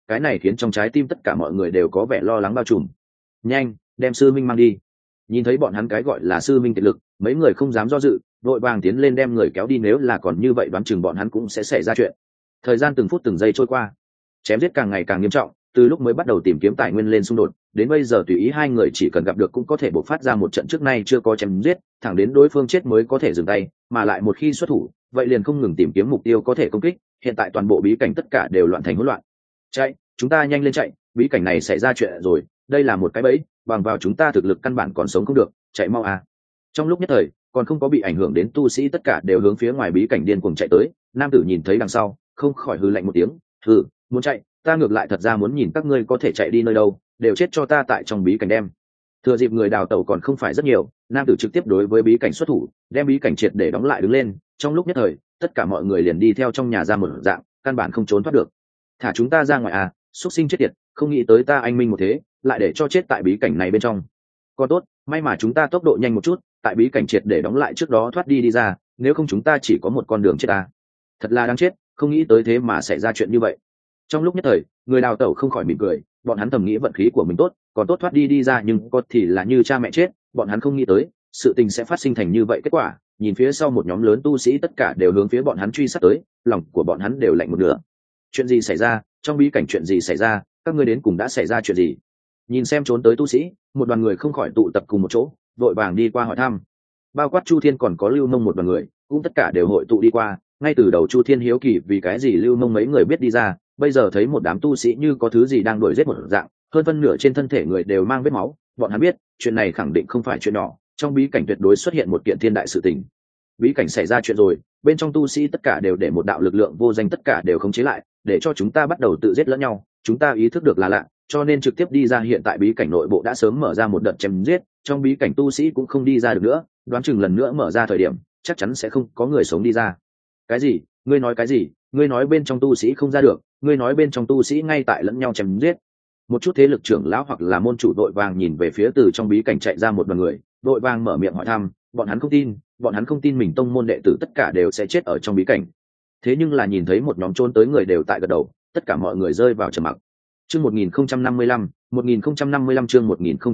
cái này khiến trong trái tim tất cả mọi người đều có vẻ lo lắng bao trùm. Nhanh, đem sư minh mang đi. Nhìn thấy bọn hắn cái gọi là sư minh kiệt lực, mấy người không dám do dự, vội vàng tiến lên đem người kéo đi, nếu là còn như vậy đoán chừng bọn hắn cũng sẽ xảy ra chuyện. Thời gian từng phút từng giây trôi qua, chém giết càng ngày càng nghiêm trọng, từ lúc mới bắt đầu tìm kiếm tài nguyên lên xung đột, đến bây giờ tùy ý hai người chỉ cần gặp được cũng có thể bộc phát ra một trận trước nay chưa có chém giết, thẳng đến đối phương chết mới có thể dừng tay, mà lại một khi xuất thủ, vậy liền không ngừng tìm kiếm mục tiêu có thể công kích. Hiện tại toàn bộ bí cảnh tất cả đều loạn thành hỗn loạn. Chạy, chúng ta nhanh lên chạy, bí cảnh này xảy ra chuyện rồi, đây là một cái bẫy, bằng vào chúng ta thực lực căn bản còn sống không được, chạy mau à. Trong lúc nhất thời, còn không có bị ảnh hưởng đến tu sĩ tất cả đều hướng phía ngoài bí cảnh điên cuồng chạy tới. Nam tử nhìn thấy đằng sau, không khỏi hừ lạnh một tiếng, hừ, muốn chạy, ta ngược lại thật ra muốn nhìn các ngươi có thể chạy đi nơi đâu, đều chết cho ta tại trong bí cảnh đem. Thừa dịp người đào tẩu còn không phải rất nhiều, nam tử trực tiếp đối với bí cảnh xuất thủ, đem bí cảnh triệt để đóng lại đứng lên. Trong lúc nhất thời, tất cả mọi người liền đi theo trong nhà ra một dạng, căn bản không trốn thoát được. Thả chúng ta ra ngoài à, xuất sinh chết tiệt, không nghĩ tới ta anh minh một thế, lại để cho chết tại bí cảnh này bên trong. Còn tốt, may mà chúng ta tốc độ nhanh một chút, tại bí cảnh triệt để đóng lại trước đó thoát đi ra, nếu không chúng ta chỉ có một con đường chết ta. Thật là đáng chết, không nghĩ tới thế mà xảy ra chuyện như vậy. Trong lúc nhất thời, người đào tẩu không khỏi mỉm cười, bọn hắn thầm nghĩ vận khí của mình tốt, còn tốt thoát đi ra, nhưng có thì là như cha mẹ chết, bọn hắn không nghĩ tới sự tình sẽ phát sinh thành như vậy. Kết quả nhìn phía sau một nhóm lớn tu sĩ tất cả đều hướng phía bọn hắn truy sát tới, lòng của bọn hắn đều lạnh một nửa. Chuyện gì xảy ra? Trong bí cảnh chuyện gì xảy ra? Các ngươi đến cùng đã xảy ra chuyện gì? Nhìn xem trốn tới tu sĩ, một đoàn người không khỏi tụ tập cùng một chỗ, vội vàng đi qua hỏi thăm. Bao quát Chu Thiên còn có Lưu Mông một đoàn người, cũng tất cả đều hội tụ đi qua. Ngay từ đầu Chu Thiên hiếu kỳ vì cái gì Lưu Mông mấy người biết đi ra, bây giờ thấy một đám tu sĩ như có thứ gì đang đuổi giết một dạng, hơn phân nửa trên thân thể người đều mang vết máu, bọn hắn biết chuyện này khẳng định không phải chuyện nhỏ, trong bí cảnh tuyệt đối xuất hiện một kiện thiên đại sự tình. Bí cảnh xảy ra chuyện rồi, bên trong tu sĩ tất cả đều để một đạo lực lượng vô danh tất cả đều khống chế lại, để cho chúng ta bắt đầu tự giết lẫn nhau. Chúng ta ý thức được là lạ, cho nên trực tiếp đi ra. Hiện tại bí cảnh nội bộ đã sớm mở ra một đợt chém giết, trong bí cảnh tu sĩ cũng không đi ra được nữa, đoán chừng lần nữa mở ra thời điểm chắc chắn sẽ không có người sống đi ra. Cái gì? Ngươi nói cái gì? Ngươi nói bên trong tu sĩ không ra được? Ngươi nói bên trong tu sĩ ngay tại lẫn nhau chém giết? Một chút thế lực trưởng lão hoặc là môn chủ đội vàng nhìn về phía từ trong bí cảnh chạy ra một đoàn người, đội vàng mở miệng hỏi thăm. Bọn hắn không tin mình tông môn đệ tử tất cả đều sẽ chết ở trong bí cảnh. Thế nhưng là nhìn thấy một nhóm trốn tới người đều tại gật đầu, tất cả mọi người rơi vào trầm mặc. Chương 1055, 1055 chương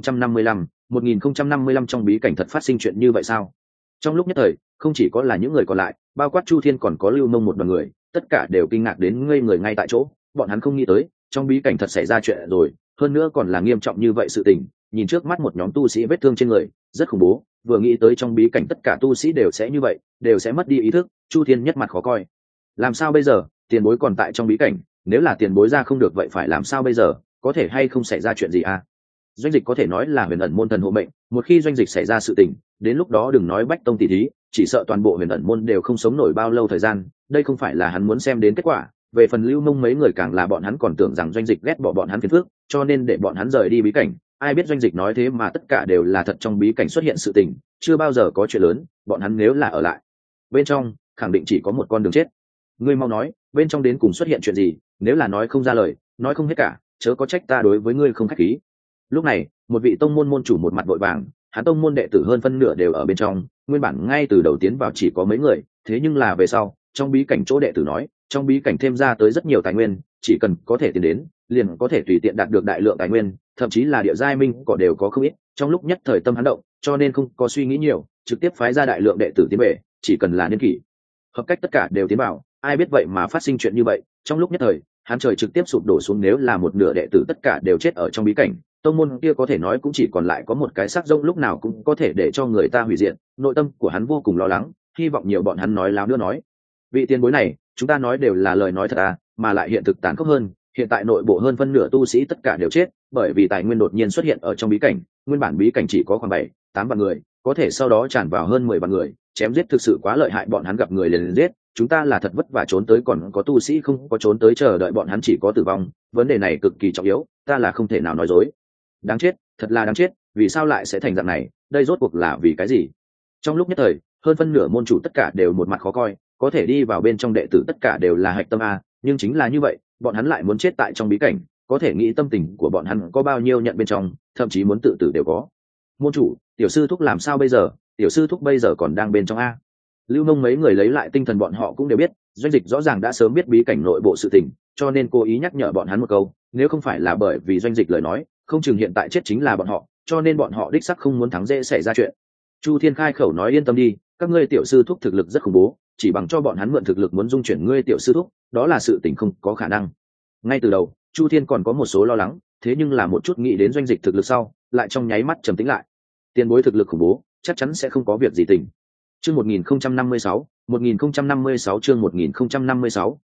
1055 trong bí cảnh thật phát sinh chuyện như vậy sao? Trong lúc nhất thời, không chỉ có là những người còn lại, bao quát Chu Thiên còn có Lưu Mông một đoàn người, tất cả đều kinh ngạc đến ngây người ngay tại chỗ. Bọn hắn không nghĩ tới, trong bí cảnh thật xảy ra chuyện rồi, hơn nữa còn là nghiêm trọng như vậy sự tình. Nhìn trước mắt một nhóm tu sĩ vết thương trên người, rất khủng bố, vừa nghĩ tới trong bí cảnh tất cả tu sĩ đều sẽ như vậy, đều sẽ mất đi ý thức, Chu Thiên nhất mặt khó coi. Làm sao bây giờ? Tiền bối còn tại trong bí cảnh, nếu là tiền bối ra không được vậy phải làm sao bây giờ? Có thể hay không xảy ra chuyện gì à? Doanh dịch có thể nói là huyền ẩn môn thần hộ mệnh, một khi doanh dịch xảy ra sự tình, đến lúc đó đừng nói bách tông tỷ thí, chỉ sợ toàn bộ huyền ẩn môn đều không sống nổi bao lâu thời gian. Đây không phải là hắn muốn xem đến kết quả. Về phần Lưu Mông mấy người càng là bọn hắn còn tưởng rằng doanh dịch ghét bỏ bọn hắn phiền phức, cho nên để bọn hắn rời đi bí cảnh. Ai biết doanh dịch nói thế mà tất cả đều là thật, trong bí cảnh xuất hiện sự tình, chưa bao giờ có chuyện lớn, bọn hắn nếu là ở lại bên trong, khẳng định chỉ có một con đường chết. Ngươi mau nói, bên trong đến cùng xuất hiện chuyện gì? Nếu là nói không ra lời, nói không hết cả, chớ có trách ta đối với ngươi không khách khí. Lúc này, một vị tông môn môn chủ một mặt vội vàng, hắn tông môn đệ tử hơn phân nửa đều ở bên trong, nguyên bản ngay từ đầu tiến vào chỉ có mấy người, thế nhưng là về sau, trong bí cảnh chỗ đệ tử nói, trong bí cảnh thêm ra tới rất nhiều tài nguyên, chỉ cần có thể tiến đến, liền có thể tùy tiện đạt được đại lượng tài nguyên, thậm chí là địa giai minh có đều có không ít. Trong lúc nhất thời tâm hắn động, cho nên không có suy nghĩ nhiều, trực tiếp phái ra đại lượng đệ tử tiến về, chỉ cần là niên kỷ hợp cách tất cả đều tiến vào. Ai biết vậy mà phát sinh chuyện như vậy, trong lúc nhất thời, hắn trời trực tiếp sụp đổ xuống. Nếu là một nửa đệ tử tất cả đều chết ở trong bí cảnh, tông môn kia có thể nói cũng chỉ còn lại có một cái xác rông, lúc nào cũng có thể để cho người ta hủy diệt. Nội tâm của hắn vô cùng lo lắng, hy vọng nhiều bọn hắn nói láo nữa nói. Vị tiền bối này, chúng ta nói đều là lời nói thật à, mà lại hiện thực tàn khốc hơn, hiện tại nội bộ hơn phân nửa tu sĩ tất cả đều chết, bởi vì tài nguyên đột nhiên xuất hiện ở trong bí cảnh. Nguyên bản bí cảnh chỉ có khoảng 7-8 vạn người, có thể sau đó tràn vào hơn 10 vạn người, chém giết thực sự quá lợi hại, bọn hắn gặp người liền giết. Chúng ta là thật vất vả trốn tới, còn có tu sĩ không có trốn tới, chờ đợi bọn hắn chỉ có tử vong. Vấn đề này cực kỳ trọng yếu, ta là không thể nào nói dối. Đáng chết, thật là đáng chết, vì sao lại sẽ thành dạng này, đây rốt cuộc là vì cái gì? Trong lúc nhất thời, hơn phân nửa môn chủ tất cả đều một mặt khó coi, có thể đi vào bên trong đệ tử tất cả đều là hạch tâm a, nhưng chính là như vậy, bọn hắn lại muốn chết tại trong bí cảnh, có thể nghĩ tâm tình của bọn hắn có bao nhiêu nhận bên trong, thậm chí muốn tự tử đều có. Môn chủ, tiểu sư thúc làm sao bây giờ? Tiểu sư thúc bây giờ còn đang bên trong a. Lưu Nông mấy người lấy lại tinh thần, bọn họ cũng đều biết, doanh dịch rõ ràng đã sớm biết bí cảnh nội bộ sự tình, cho nên cố ý nhắc nhở bọn hắn một câu, nếu không phải là bởi vì Doanh Dịch lời nói, không chừng hiện tại chết chính là bọn họ, cho nên bọn họ đích sắc không muốn thắng dễ xảy ra chuyện. Chu Thiên khai khẩu nói yên tâm đi, các ngươi tiểu sư thúc thực lực rất khủng bố, chỉ bằng cho bọn hắn mượn thực lực muốn dung chuyển ngươi tiểu sư thúc, đó là sự tình không có khả năng. Ngay từ đầu, Chu Thiên còn có một số lo lắng, thế nhưng là một chút nghĩ đến Doanh Dịch thực lực sau, lại trong nháy mắt trầm tĩnh lại. Tiền bối thực lực khủng bố, chắc chắn sẽ không có việc gì tình. Chương 1056, 1056 chương 1056,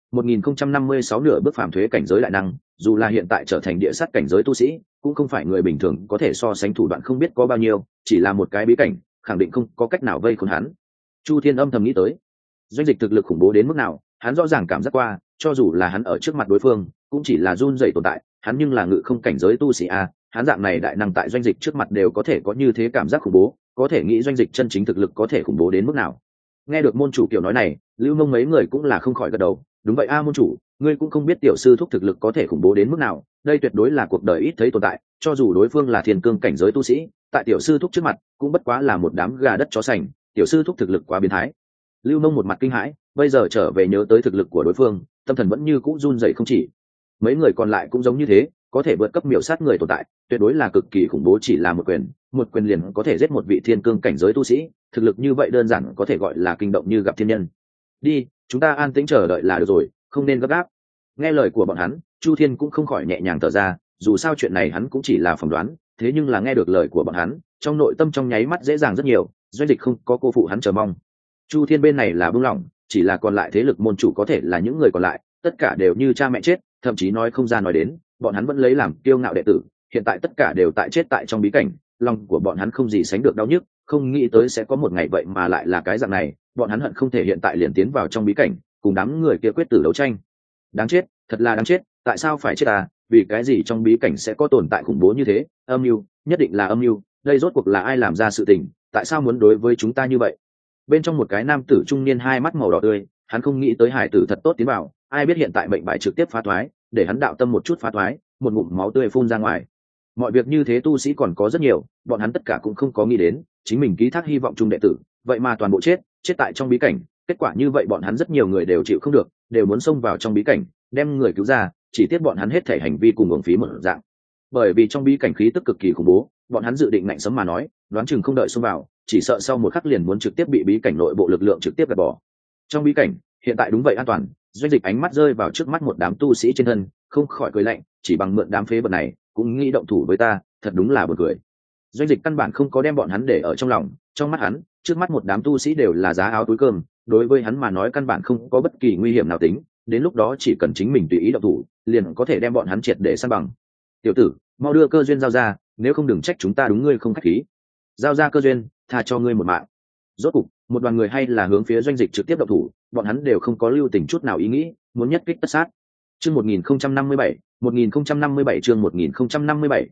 1056 nửa bước phàm thuế cảnh giới đại năng, dù là hiện tại trở thành địa sát cảnh giới tu sĩ, cũng không phải người bình thường có thể so sánh thủ đoạn không biết có bao nhiêu, chỉ là một cái bí cảnh, khẳng định không có cách nào vây khốn hắn. Chu Thiên âm thầm nghĩ tới, Doanh Dịch thực lực khủng bố đến mức nào, hắn rõ ràng cảm giác qua, cho dù là hắn ở trước mặt đối phương, cũng chỉ là run rẩy tồn tại, hắn nhưng là ngự không cảnh giới tu sĩ a, hắn dạng này đại năng tại Doanh Dịch trước mặt đều có thể có như thế cảm giác khủng bố, có thể nghĩ Doanh Dịch chân chính thực lực có thể khủng bố đến mức nào. Nghe được môn chủ kiểu nói này, Lưu Mông mấy người cũng là không khỏi gật đầu, đúng vậy a môn chủ, ngươi cũng không biết tiểu sư thúc thực lực có thể khủng bố đến mức nào, đây tuyệt đối là cuộc đời ít thấy tồn tại, cho dù đối phương là thiên cương cảnh giới tu sĩ, tại tiểu sư thúc trước mặt cũng bất quá là một đám gà đất chó sành, tiểu sư thúc thực lực quá biến thái. Lưu Mông một mặt kinh hãi, bây giờ trở về nhớ tới thực lực của đối phương, tâm thần vẫn như cũ run rẩy không chỉ. Mấy người còn lại cũng giống như thế, có thể vượt cấp miểu sát người tồn tại, tuyệt đối là cực kỳ khủng bố, chỉ là một quyền liền có thể giết một vị thiên cương cảnh giới tu sĩ, thực lực như vậy đơn giản có thể gọi là kinh động như gặp thiên nhân. Đi, chúng ta an tĩnh chờ đợi là được rồi, không nên gấp gáp. Nghe lời của bọn hắn, Chu Thiên cũng không khỏi nhẹ nhàng thở ra, dù sao chuyện này hắn cũng chỉ là phỏng đoán, thế nhưng là nghe được lời của bọn hắn, trong nội tâm trong nháy mắt dễ dàng rất nhiều, Doanh Dịch không có cô phụ hắn chờ mong. Chu Thiên bên này là buông lỏng, chỉ là còn lại thế lực môn chủ có thể là những người còn lại, tất cả đều như cha mẹ chết, thậm chí nói không ra nói đến, bọn hắn vẫn lấy làm kiêu ngạo đệ tử, hiện tại tất cả đều tại chết tại trong bí cảnh, lòng của bọn hắn không gì sánh được đau nhức, không nghĩ tới sẽ có một ngày vậy mà lại là cái dạng này, bọn hắn hận không thể hiện tại liền tiến vào trong bí cảnh, cùng đám người kia quyết tử đấu tranh. Đáng chết, thật là đáng chết, tại sao phải chết à? Vì cái gì trong bí cảnh sẽ có tồn tại khủng bố như thế? Âm mưu, nhất định là âm mưu, đây rốt cuộc là ai làm ra sự tình, tại sao muốn đối với chúng ta như vậy? Bên trong một cái nam tử trung niên hai mắt màu đỏ tươi, hắn không nghĩ tới hải tử thật tốt tiến vào, ai biết hiện tại mệnh bài trực tiếp phá thoái, để hắn đạo tâm một chút phá thoái, một ngụm máu tươi phun ra ngoài. Mọi việc như thế tu sĩ còn có rất nhiều, bọn hắn tất cả cũng không có nghĩ đến, chính mình ký thác hy vọng chung đệ tử, vậy mà toàn bộ chết tại trong bí cảnh, kết quả như vậy bọn hắn rất nhiều người đều chịu không được, đều muốn xông vào trong bí cảnh, đem người cứu ra, chỉ tiếc bọn hắn hết thể hành vi cùng uổng phí một dạng. Bởi vì trong bí cảnh khí tức cực kỳ khủng bố, bọn hắn dự định ngạnh sớm mà nói, đoán chừng không đợi xông vào, chỉ sợ sau một khắc liền muốn trực tiếp bị bí cảnh nội bộ lực lượng trực tiếp gạt bỏ. Trong bí cảnh, hiện tại đúng vậy an toàn, Doanh Dịch ánh mắt rơi vào trước mắt một đám tu sĩ trên thân, không khỏi cười lạnh, chỉ bằng mượn đám phế vật này, cũng nghĩ động thủ với ta, thật đúng là buồn cười. Doanh Dịch căn bản không có đem bọn hắn để ở trong lòng, trong mắt hắn, trước mắt một đám tu sĩ đều là giá áo túi cơm, đối với hắn mà nói căn bản không có bất kỳ nguy hiểm nào tính, đến lúc đó chỉ cần chính mình tùy ý động thủ, liền có thể đem bọn hắn triệt để san bằng. Tiểu tử, mau đưa cơ duyên giao ra, nếu không đừng trách chúng ta đúng ngươi không khách khí. Giao ra cơ duyên, tha cho ngươi một mạng. Rốt cục, một đoàn người hay là hướng phía Doanh Dịch trực tiếp động thủ, bọn hắn đều không có lưu tình chút nào ý nghĩ, muốn nhất kích tất sát. Chương 1057, 1057 chương 1057,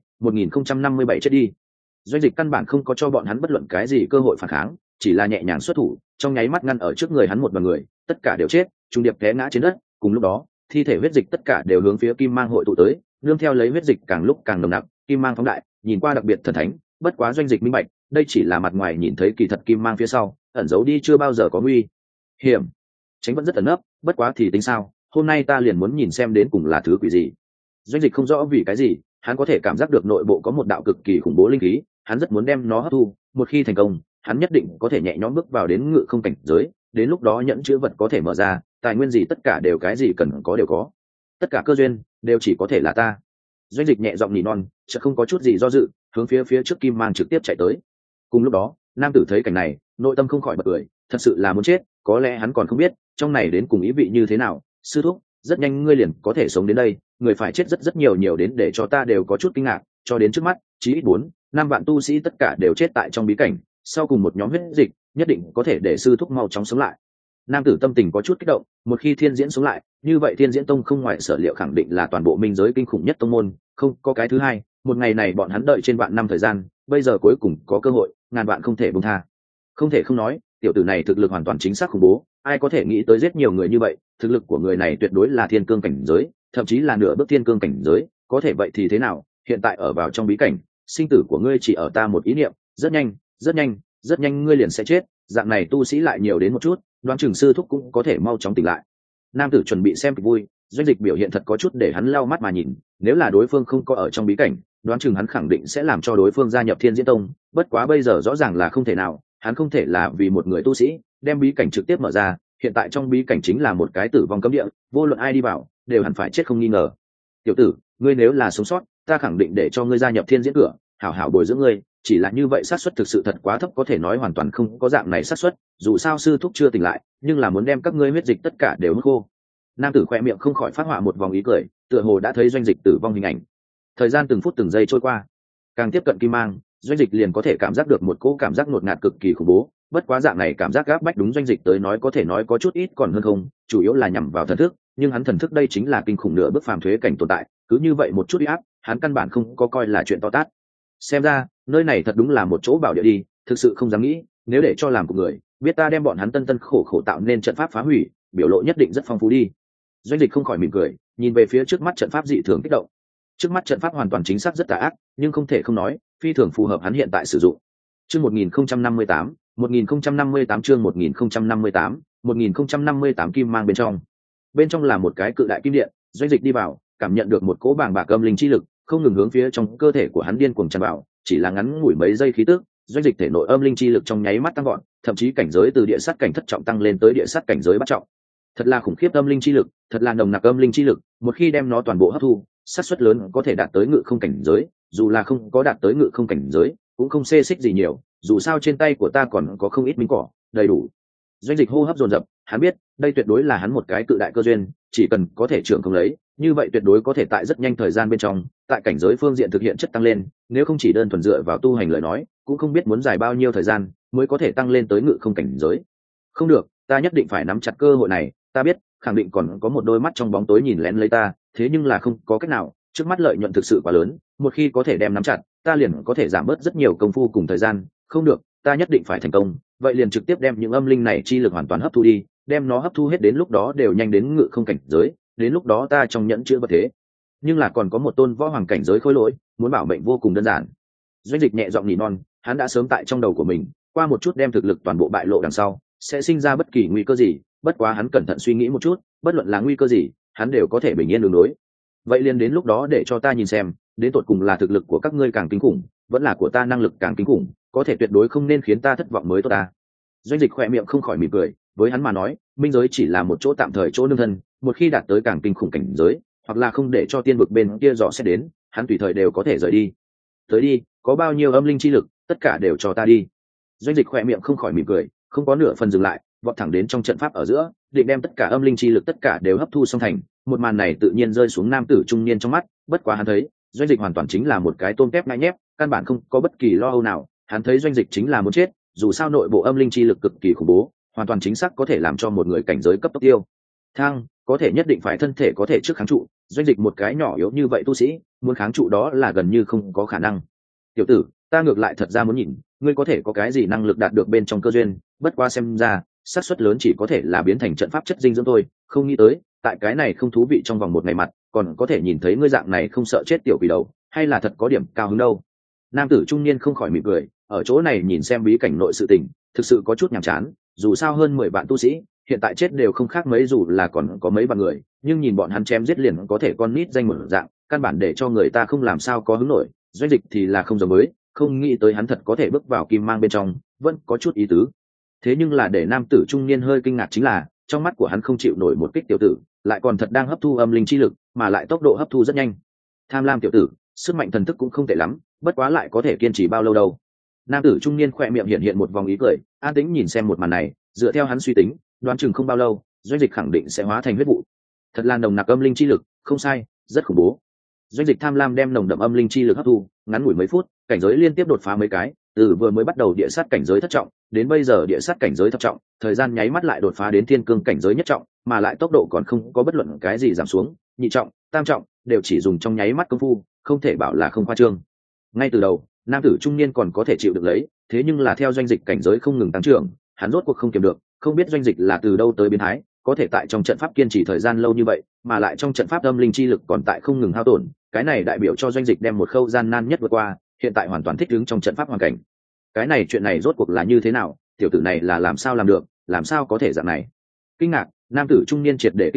1057 chết đi. Doanh Dịch căn bản không có cho bọn hắn bất luận cái gì cơ hội phản kháng, chỉ là nhẹ nhàng xuất thủ, trong nháy mắt ngăn ở trước người hắn một đoàn người, tất cả đều chết, trùng điệp té ngã trên đất, cùng lúc đó, thi thể huyết dịch tất cả đều hướng phía kim mang hội tụ tới, nương theo lấy huyết dịch càng lúc càng nồng nặc, kim mang phóng đại, nhìn qua đặc biệt thần thánh, bất quá Doanh Dịch minh bạch, đây chỉ là mặt ngoài nhìn thấy kỳ thật kim mang phía sau, ẩn giấu đi chưa bao giờ có nguy hiểm. Tránh vẫn rất ẩn nấp, bất quá thì tính sao, hôm nay ta liền muốn nhìn xem đến cùng là thứ quỷ gì. Doanh Dịch không rõ vì cái gì, hắn có thể cảm giác được nội bộ có một đạo cực kỳ khủng bố linh khí, hắn rất muốn đem nó hấp thu, một khi thành công, hắn nhất định có thể nhẹ nhõm bước vào đến ngự không cảnh giới, đến lúc đó nhẫn chứa vật có thể mở ra, tài nguyên gì tất cả đều cái gì cần có đều có. Tất cả cơ duyên đều chỉ có thể là ta. Doanh Dịch nhẹ giọng nỉ non, chợt không có chút gì do dự, hướng phía trước kim mang trực tiếp chạy tới. Cùng lúc đó, nam tử thấy cảnh này, nội tâm không khỏi bật cười, thật sự là muốn chết, có lẽ hắn còn không biết, trong này đến cùng ý vị như thế nào. Sư thúc, rất nhanh ngươi liền có thể sống đến đây, người phải chết rất nhiều đến để cho ta đều có chút kinh ngạc, cho đến trước mắt, chí ít 4-5 vạn tu sĩ tất cả đều chết tại trong bí cảnh, sau cùng một nhóm huyết dịch, nhất định có thể để sư thúc mau chóng sống lại. Nam tử tâm tình có chút kích động, một khi Thiên Diễn sống lại, như vậy Thiên Diễn Tông không ngoại sở liệu khẳng định là toàn bộ minh giới kinh khủng nhất tông môn, không có cái thứ hai, một ngày này bọn hắn đợi trên vạn năm thời gian, bây giờ cuối cùng có cơ hội, ngàn vạn không thể buông tha. Không thể không nói, tiểu tử này thực lực hoàn toàn chính xác khủng bố, ai có thể nghĩ tới giết nhiều người như vậy, thực lực của người này tuyệt đối là thiên cương cảnh giới, thậm chí là nửa bước thiên cương cảnh giới, có thể vậy thì thế nào, hiện tại ở vào trong bí cảnh, sinh tử của ngươi chỉ ở ta một ý niệm, rất nhanh ngươi liền sẽ chết, dạng này tu sĩ lại nhiều đến một chút, đoán chừng sư thúc cũng có thể mau chóng tỉnh lại. Nam tử chuẩn bị xem kịch vui, Doanh Dịch biểu hiện thật có chút để hắn lau mắt mà nhìn, nếu là đối phương không có ở trong bí cảnh, đoán chừng hắn khẳng định sẽ làm cho đối phương gia nhập Thiên Diễn Tông, bất quá bây giờ rõ ràng là không thể nào, hắn không thể là vì một người tu sĩ đem bí cảnh trực tiếp mở ra, hiện tại trong bí cảnh chính là một cái tử vong cấm địa, vô luận ai đi vào đều hẳn phải chết không nghi ngờ. Tiểu tử, ngươi nếu là sống sót, ta khẳng định để cho ngươi gia nhập Thiên Diễn cửa, hảo hảo bồi dưỡng ngươi, chỉ là như vậy xác suất thực sự thật quá thấp, có thể nói hoàn toàn không có dạng này xác suất, dù sao sư thúc chưa tỉnh lại, nhưng là muốn đem các ngươi huyết dịch tất cả đều hút khô. Nam tử khoe miệng không khỏi phát họa một vòng ý cười, tựa hồ đã thấy Doanh Dịch tử vong hình ảnh. Thời gian từng phút từng giây trôi qua, càng tiếp cận Kim Mang, Doanh Dịch liền có thể cảm giác được một cỗ cảm giác ngột ngạt cực kỳ khủng bố, bất quá dạng này cảm giác gáp bách đúng Doanh Dịch tới nói có thể nói có chút ít còn hơn không, chủ yếu là nhằm vào thần thức, nhưng hắn thần thức đây chính là kinh khủng nửa bước phàm thuế cảnh tồn tại, cứ như vậy một chút uy áp, hắn căn bản không có coi là chuyện to tát. Xem ra, nơi này thật đúng là một chỗ bảo địa đi, thực sự không dám nghĩ, nếu để cho làm của người, biết ta đem bọn hắn tân tân khổ khổ tạo nên trận pháp phá hủy, biểu lộ nhất định rất phong phú đi. Doanh Dịch không khỏi mỉm cười, nhìn về phía trước mắt trận pháp dị thường kích động. Trước mắt trận pháp hoàn toàn chính xác rất tà ác, nhưng không thể không nói, phi thường phù hợp hắn hiện tại sử dụng. Chương 1058, 1058 chương 1058, 1058 Kim Mang bên trong. Bên trong là một cái cự đại kim điện, Doanh Dịch đi vào, cảm nhận được một cỗ bàng bạc âm linh chi lực, không ngừng hướng phía trong cơ thể của hắn điên cuồng tràn vào, chỉ là ngắn ngủi mấy giây khí tức, Doanh Dịch thể nội âm linh chi lực trong nháy mắt tăng vọt, thậm chí cảnh giới từ địa sát cảnh thất trọng tăng lên tới địa sát cảnh giới bát trọng. Thật là khủng khiếp âm linh chi lực, thật là nồng nặc âm linh chi lực, một khi đem nó toàn bộ hấp thu, xác suất lớn có thể đạt tới ngự không cảnh giới, dù là không có đạt tới ngự không cảnh giới, cũng không xê xích gì nhiều, dù sao trên tay của ta còn có không ít miếng cỏ, đầy đủ. Doanh Dịch hô hấp dồn dập, hắn biết, đây tuyệt đối là hắn một cái cự đại cơ duyên, chỉ cần có thể trưởng không lấy, như vậy tuyệt đối có thể tại rất nhanh thời gian bên trong, tại cảnh giới phương diện thực hiện chất tăng lên, nếu không chỉ đơn thuần dựa vào tu hành lời nói, cũng không biết muốn dài bao nhiêu thời gian mới có thể tăng lên tới ngự không cảnh giới. Không được, ta nhất định phải nắm chặt cơ hội này, ta biết, khẳng định còn có một đôi mắt trong bóng tối nhìn lén lấy ta, thế nhưng là không có cách nào, trước mắt lợi nhuận thực sự quá lớn, một khi có thể đem nắm chặt, ta liền có thể giảm bớt rất nhiều công phu cùng thời gian, không được, ta nhất định phải thành công, vậy liền trực tiếp đem những âm linh này chi lực hoàn toàn hấp thu đi, đem nó hấp thu hết đến lúc đó đều nhanh đến ngự không cảnh giới, đến lúc đó ta trong nhẫn chứa vật thế. Nhưng là còn có một tôn võ hoàng cảnh giới khối lỗi, muốn bảo mệnh vô cùng đơn giản. Doanh Dịch nhẹ giọng nỉ non, hắn đã sớm tại trong đầu của mình, qua một chút đem thực lực toàn bộ bại lộ đằng sau, sẽ sinh ra bất kỳ nguy cơ gì, bất quá hắn cẩn thận suy nghĩ một chút, bất luận là nguy cơ gì, hắn đều có thể bình yên ứng đối. Vậy liền đến lúc đó để cho ta nhìn xem, đến tột cùng là thực lực của các ngươi càng kinh khủng, vẫn là của ta năng lực càng kinh khủng, có thể tuyệt đối không nên khiến ta thất vọng mới tốt ta. Doanh Dịch khỏe miệng không khỏi mỉm cười, với hắn mà nói, minh giới chỉ là một chỗ tạm thời chỗ nương thân, một khi đạt tới càng kinh khủng cảnh giới, hoặc là không để cho tiên vực bên kia dò xét đến, hắn tùy thời đều có thể rời đi. Tới đi, có bao nhiêu âm linh chi lực, tất cả đều cho ta đi. Doanh Dịch khỏe miệng không khỏi mỉm cười, không có nửa phần dừng lại, vọt thẳng đến trong trận pháp ở giữa, định đem tất cả âm linh chi lực tất cả đều hấp thu xong thành. Một màn này tự nhiên rơi xuống nam tử trung niên trong mắt, bất quá hắn thấy, Doanh Dịch hoàn toàn chính là một cái tôm tép ngại nhép, căn bản không có bất kỳ lo âu nào, hắn thấy Doanh Dịch chính là muốn chết, dù sao nội bộ âm linh chi lực cực kỳ khủng bố, hoàn toàn chính xác có thể làm cho một người cảnh giới cấp tốc tiêu thang, có thể nhất định phải thân thể có thể trước kháng trụ. Doanh Dịch một cái nhỏ yếu như vậy tu sĩ, muốn kháng trụ đó là gần như không có khả năng. Tiểu tử, ta ngược lại thật ra muốn nhìn, ngươi có thể có cái gì năng lực đạt được bên trong cơ duyên, bất quá xem ra, xác suất lớn chỉ có thể là biến thành trận pháp chất dinh dưỡng thôi, không nghĩ tới, tại cái này không thú vị trong vòng một ngày mặt, còn có thể nhìn thấy ngươi dạng này không sợ chết tiểu quỷ đầu, hay là thật có điểm cao hứng đâu. Nam tử trung niên không khỏi mỉm cười, ở chỗ này nhìn xem bí cảnh nội sự tình, thực sự có chút nhàm chán, dù sao hơn 10 vạn tu sĩ, hiện tại chết đều không khác mấy, dù là còn có mấy vạn người, nhưng nhìn bọn hắn chém giết liền có thể con nít danh một dạng, căn bản để cho người ta không làm sao có hứng nổi. Doanh Dịch thì là không giống với, không nghĩ tới hắn thật có thể bước vào Kim Mang bên trong, vẫn có chút ý tứ. Thế nhưng là để nam tử trung niên hơi kinh ngạc chính là, trong mắt của hắn không chịu nổi một kích tiểu tử, lại còn thật đang hấp thu âm linh chi lực, mà lại tốc độ hấp thu rất nhanh. Tham lam tiểu tử, sức mạnh thần thức cũng không tệ lắm, bất quá lại có thể kiên trì bao lâu đâu. Nam tử trung niên khỏe miệng hiện hiện một vòng ý cười, an tĩnh nhìn xem một màn này, dựa theo hắn suy tính, đoán chừng không bao lâu, Doanh Dịch khẳng định sẽ hóa thành huyết vụ. Thật là nồng nặc âm linh chi lực, không sai, rất khủng bố. Doanh Dịch tham lam đem nồng đậm âm linh chi lực hấp thu, ngắn ngủi mấy phút, cảnh giới liên tiếp đột phá mấy cái, từ vừa mới bắt đầu địa sát cảnh giới thất trọng, đến bây giờ địa sát cảnh giới thập trọng, thời gian nháy mắt lại đột phá đến thiên cương cảnh giới nhất trọng, mà lại tốc độ còn không có bất luận cái gì giảm xuống, nhị trọng, tam trọng, đều chỉ dùng trong nháy mắt công phu, không thể bảo là không khoa trương. Ngay từ đầu, nam tử trung niên còn có thể chịu được lấy, thế nhưng là theo Doanh Dịch cảnh giới không ngừng tăng trưởng, hắn rốt cuộc không kiềm được, không biết Doanh Dịch là từ đâu tới biến thái, có thể tại trong trận pháp kiên trì thời gian lâu như vậy, mà lại trong trận pháp âm linh chi lực còn tại không ngừng hao tổn, cái này đại biểu cho Doanh Dịch đem một khâu gian nan nhất vượt qua, hiện tại hoàn toàn thích ứng trong trận pháp hoàn cảnh. Cái này chuyện này rốt cuộc là như thế nào, tiểu tử này là làm sao làm được, làm sao có thể dạng này? Kinh ngạc, nam tử trung niên triệt để kinh ngạc,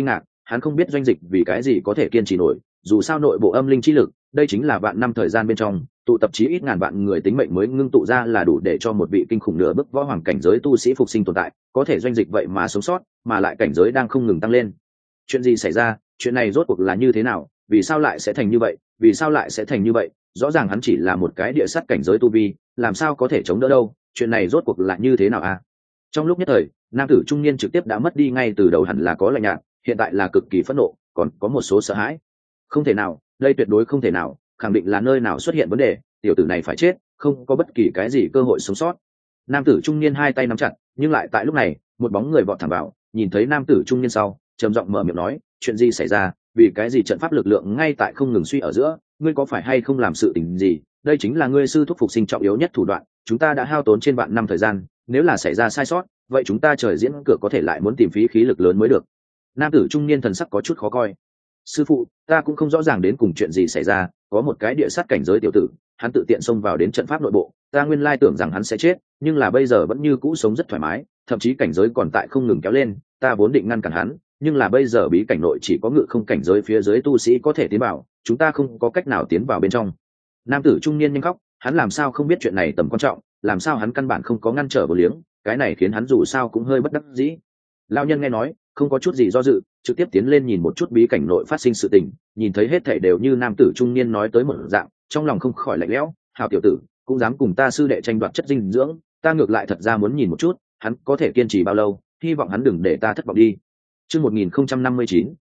hắn không biết doanh dịch vì cái gì có thể kiên trì nổi, dù sao nội bộ âm linh chi lực đây chính là vạn năm thời gian bên trong tụ tập chí ít ngàn vạn người tính mệnh mới ngưng tụ ra, là đủ để cho một vị kinh khủng nửa bước võ hoàng cảnh giới tu sĩ phục sinh tồn tại, có thể doanh dịch vậy mà sống sót, mà lại cảnh giới đang không ngừng tăng lên. Chuyện gì xảy ra? Chuyện này rốt cuộc là như thế nào? Vì sao lại sẽ thành như vậy? Vì sao lại sẽ thành như vậy? Rõ ràng hắn chỉ là một cái địa sát cảnh giới tu vi, làm sao có thể chống đỡ đâu? Chuyện này rốt cuộc là như thế nào a? Trong lúc nhất thời, nam tử trung niên trực tiếp đã mất đi ngay từ đầu hẳn là có lạnh nhạt, hiện tại là cực kỳ phẫn nộ, còn có một số sợ hãi. Không thể nào, đây tuyệt đối không thể nào, khẳng định là nơi nào xuất hiện vấn đề, tiểu tử này phải chết, không có bất kỳ cái gì cơ hội sống sót. Nam tử trung niên hai tay nắm chặt, nhưng lại tại lúc này, một bóng người vọt thẳng vào, nhìn thấy nam tử trung niên sau, trầm giọng mở miệng nói, chuyện gì xảy ra? Vì cái gì trận pháp lực lượng ngay tại không ngừng suy ở giữa, ngươi có phải hay không làm sự tình gì? Đây chính là ngươi sư thúc phục sinh trọng yếu nhất thủ đoạn, chúng ta đã hao tốn trên vạn năm thời gian, nếu là xảy ra sai sót, vậy chúng ta trời diễn cửa có thể lại muốn tìm phí khí lực lớn mới được. Nam tử trung niên thần sắc có chút khó coi. Sư phụ, ta cũng không rõ ràng đến cùng chuyện gì xảy ra, có một cái địa sát cảnh giới tiểu tử, hắn tự tiện xông vào đến trận pháp nội bộ, ta nguyên lai tưởng rằng hắn sẽ chết, nhưng là bây giờ vẫn như cũ sống rất thoải mái, thậm chí cảnh giới còn tại không ngừng kéo lên, ta vốn định ngăn cản hắn, nhưng là bây giờ bí cảnh nội chỉ có ngự không cảnh giới phía dưới tu sĩ có thể tiến vào, chúng ta không có cách nào tiến vào bên trong. Nam tử trung niên nhanh khóc, hắn làm sao không biết chuyện này tầm quan trọng, làm sao hắn căn bản không có ngăn trở vô liếng, cái này khiến hắn dù sao cũng hơi bất đắc dĩ. Lão nhân nghe nói, không có chút gì do dự, trực tiếp tiến lên nhìn một chút bí cảnh nội phát sinh sự tình, nhìn thấy hết thảy đều như nam tử trung niên nói tới một dạng, trong lòng không khỏi lạnh lẽo, hào tiểu tử, cũng dám cùng ta sư đệ tranh đoạt chất dinh dưỡng, ta ngược lại thật ra muốn nhìn một chút, hắn có thể kiên trì bao lâu, hy vọng hắn đừng để ta thất vọng đi. Chương 1059,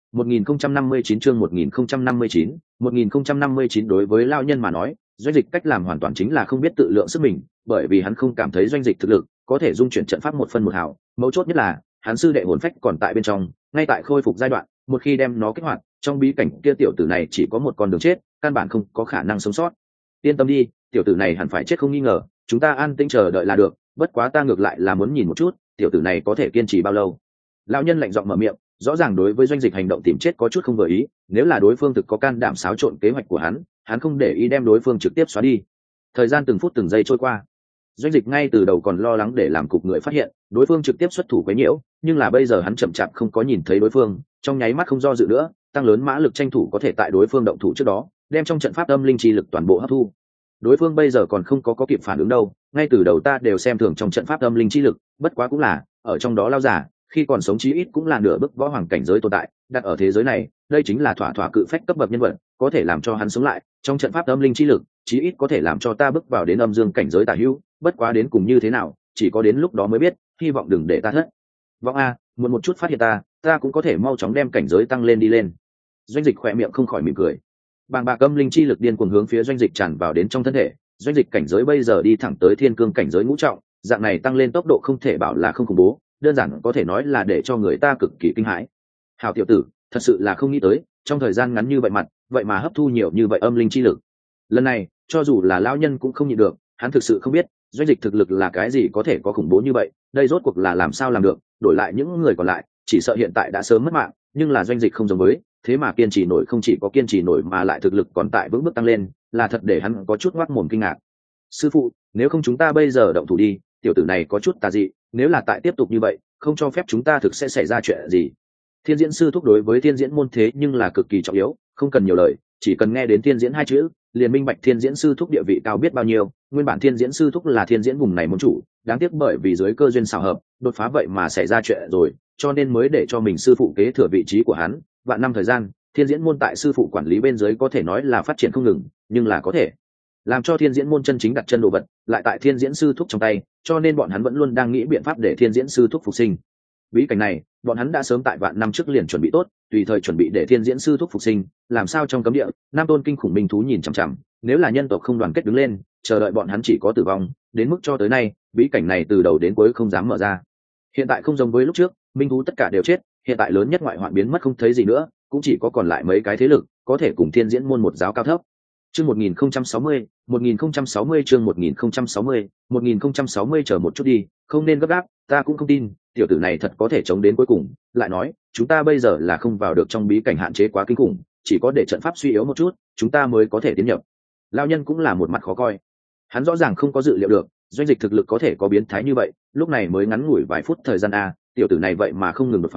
1059 chương 1059, 1059 đối với lão nhân mà nói, doanh dịch cách làm hoàn toàn chính là không biết tự lượng sức mình, bởi vì hắn không cảm thấy doanh dịch thực lực có thể dung chuyển trận pháp một phân một hào, mấu chốt nhất là hắn sư đệ hồn phách còn tại bên trong, ngay tại khôi phục giai đoạn, một khi đem nó kích hoạt, trong bí cảnh kia tiểu tử này chỉ có một con đường chết, căn bản không có khả năng sống sót. Yên tâm đi, tiểu tử này hẳn phải chết không nghi ngờ, chúng ta an tĩnh chờ đợi là được, bất quá ta ngược lại là muốn nhìn một chút, tiểu tử này có thể kiên trì bao lâu. Lão nhân lạnh giọng mở miệng, rõ ràng đối với doanh dịch hành động tìm chết có chút không vừa ý, nếu là đối phương thực có can đảm xáo trộn kế hoạch của hắn không để ý đem đối phương trực tiếp xóa đi. Thời gian từng phút từng giây trôi qua, doanh dịch ngay từ đầu còn lo lắng để làm cục người phát hiện đối phương trực tiếp xuất thủ quấy nhiễu, nhưng là bây giờ hắn chậm chạp không có nhìn thấy đối phương, trong nháy mắt không do dự nữa, tăng lớn mã lực tranh thủ có thể tại đối phương động thủ trước đó đem trong trận pháp âm linh chi lực toàn bộ hấp thu. Đối phương bây giờ còn không có kịp phản ứng đâu, ngay từ đầu ta đều xem thường trong trận pháp âm linh chi lực, bất quá cũng là ở trong đó lao giả khi còn sống chí ít cũng là nửa bước võ hoàng cảnh giới tồn tại, đặt ở thế giới này đây chính là thỏa cự phách cấp bậc nhân vật, có thể làm cho hắn sống lại trong trận pháp âm linh chi lực, chí ít có thể làm cho ta bước vào đến âm dương cảnh giới tả hữu, bất quá đến cùng như thế nào chỉ có đến lúc đó mới biết, hy vọng đừng để ta thất vọng a, muốn một chút phát hiện ta cũng có thể mau chóng đem cảnh giới tăng lên đi lên. Doanh dịch khỏe miệng không khỏi mỉm cười, bàng bạc âm linh chi lực điên cuồng hướng phía doanh dịch tràn vào đến trong thân thể, doanh dịch cảnh giới bây giờ đi thẳng tới thiên cương cảnh giới ngũ trọng, dạng này tăng lên tốc độ không thể bảo là không khủng bố, đơn giản có thể nói là để cho người ta cực kỳ kinh hãi. Hào tiểu tử, thật sự là không nghĩ tới trong thời gian ngắn như vậy vậy mà hấp thu nhiều như vậy âm linh chi lực. Lần này cho dù là lão nhân cũng không nhịn được, hắn thực sự không biết doanh dịch thực lực là cái gì có thể có khủng bố như vậy, đây rốt cuộc là làm sao làm được, đổi lại những người còn lại chỉ sợ hiện tại đã sớm mất mạng, nhưng là doanh dịch không giống với, thế mà kiên trì nổi, không chỉ có kiên trì nổi mà lại thực lực còn tại vững bước tăng lên, là thật để hắn có chút ngoác mồm kinh ngạc. Sư phụ, nếu không chúng ta bây giờ động thủ đi, tiểu tử này có chút tà dị, nếu là tại tiếp tục như vậy không cho phép chúng ta thực sẽ xảy ra chuyện gì. Thiên diễn sư thúc đối với thiên diễn môn thế nhưng là cực kỳ trọng yếu, không cần nhiều lời, chỉ cần nghe đến thiên diễn hai chữ liền minh bạch thiên diễn sư thúc địa vị cao biết bao nhiêu. Nguyên bản thiên diễn sư thúc là thiên diễn vùng này môn chủ, đáng tiếc bởi vì dưới cơ duyên xảo hợp đột phá vậy mà xảy ra chuyện rồi, cho nên mới để cho mình sư phụ kế thừa vị trí của hắn. Vạn năm thời gian, thiên diễn môn tại sư phụ quản lý bên dưới có thể nói là phát triển không ngừng, nhưng là có thể làm cho thiên diễn môn chân chính đặt chân đồ vật lại tại thiên diễn sư thúc trong tay, cho nên bọn hắn vẫn luôn đang nghĩ biện pháp để thiên diễn sư thúc phục sinh. Bí cảnh này bọn hắn đã sớm tại vạn năm trước liền chuẩn bị tốt, tùy thời chuẩn bị để thiên diễn sư thúc phục sinh, làm sao trong cấm địa nam tôn kinh khủng minh thú nhìn chằm chằm, nếu là nhân tộc không đoàn kết đứng lên chờ đợi bọn hắn chỉ có tử vong, đến mức cho tới nay bí cảnh này từ đầu đến cuối không dám mở ra. Hiện tại không giống với lúc trước, minh thú tất cả đều chết, hiện tại lớn nhất ngoại hoạn biến mất không thấy gì nữa, cũng chỉ có còn lại mấy cái thế lực có thể cùng thiên diễn môn một giáo cao thấp. Chương 1060, 1060 chương 1060, 1060 chờ một chút đi, không nên gấp gáp, ta cũng không tin, tiểu tử này thật có thể chống đến cuối cùng, lại nói, chúng ta bây giờ là không vào được trong bí cảnh, hạn chế quá kinh khủng, chỉ có để trận pháp suy yếu một chút, chúng ta mới có thể tiến nhập. Lão nhân cũng là một mặt khó coi. Hắn rõ ràng không có dự liệu được, doanh dịch thực lực có thể có biến thái như vậy, lúc này mới ngắn ngủi vài phút thời gian a, tiểu tử này vậy mà không ngừng đột phá,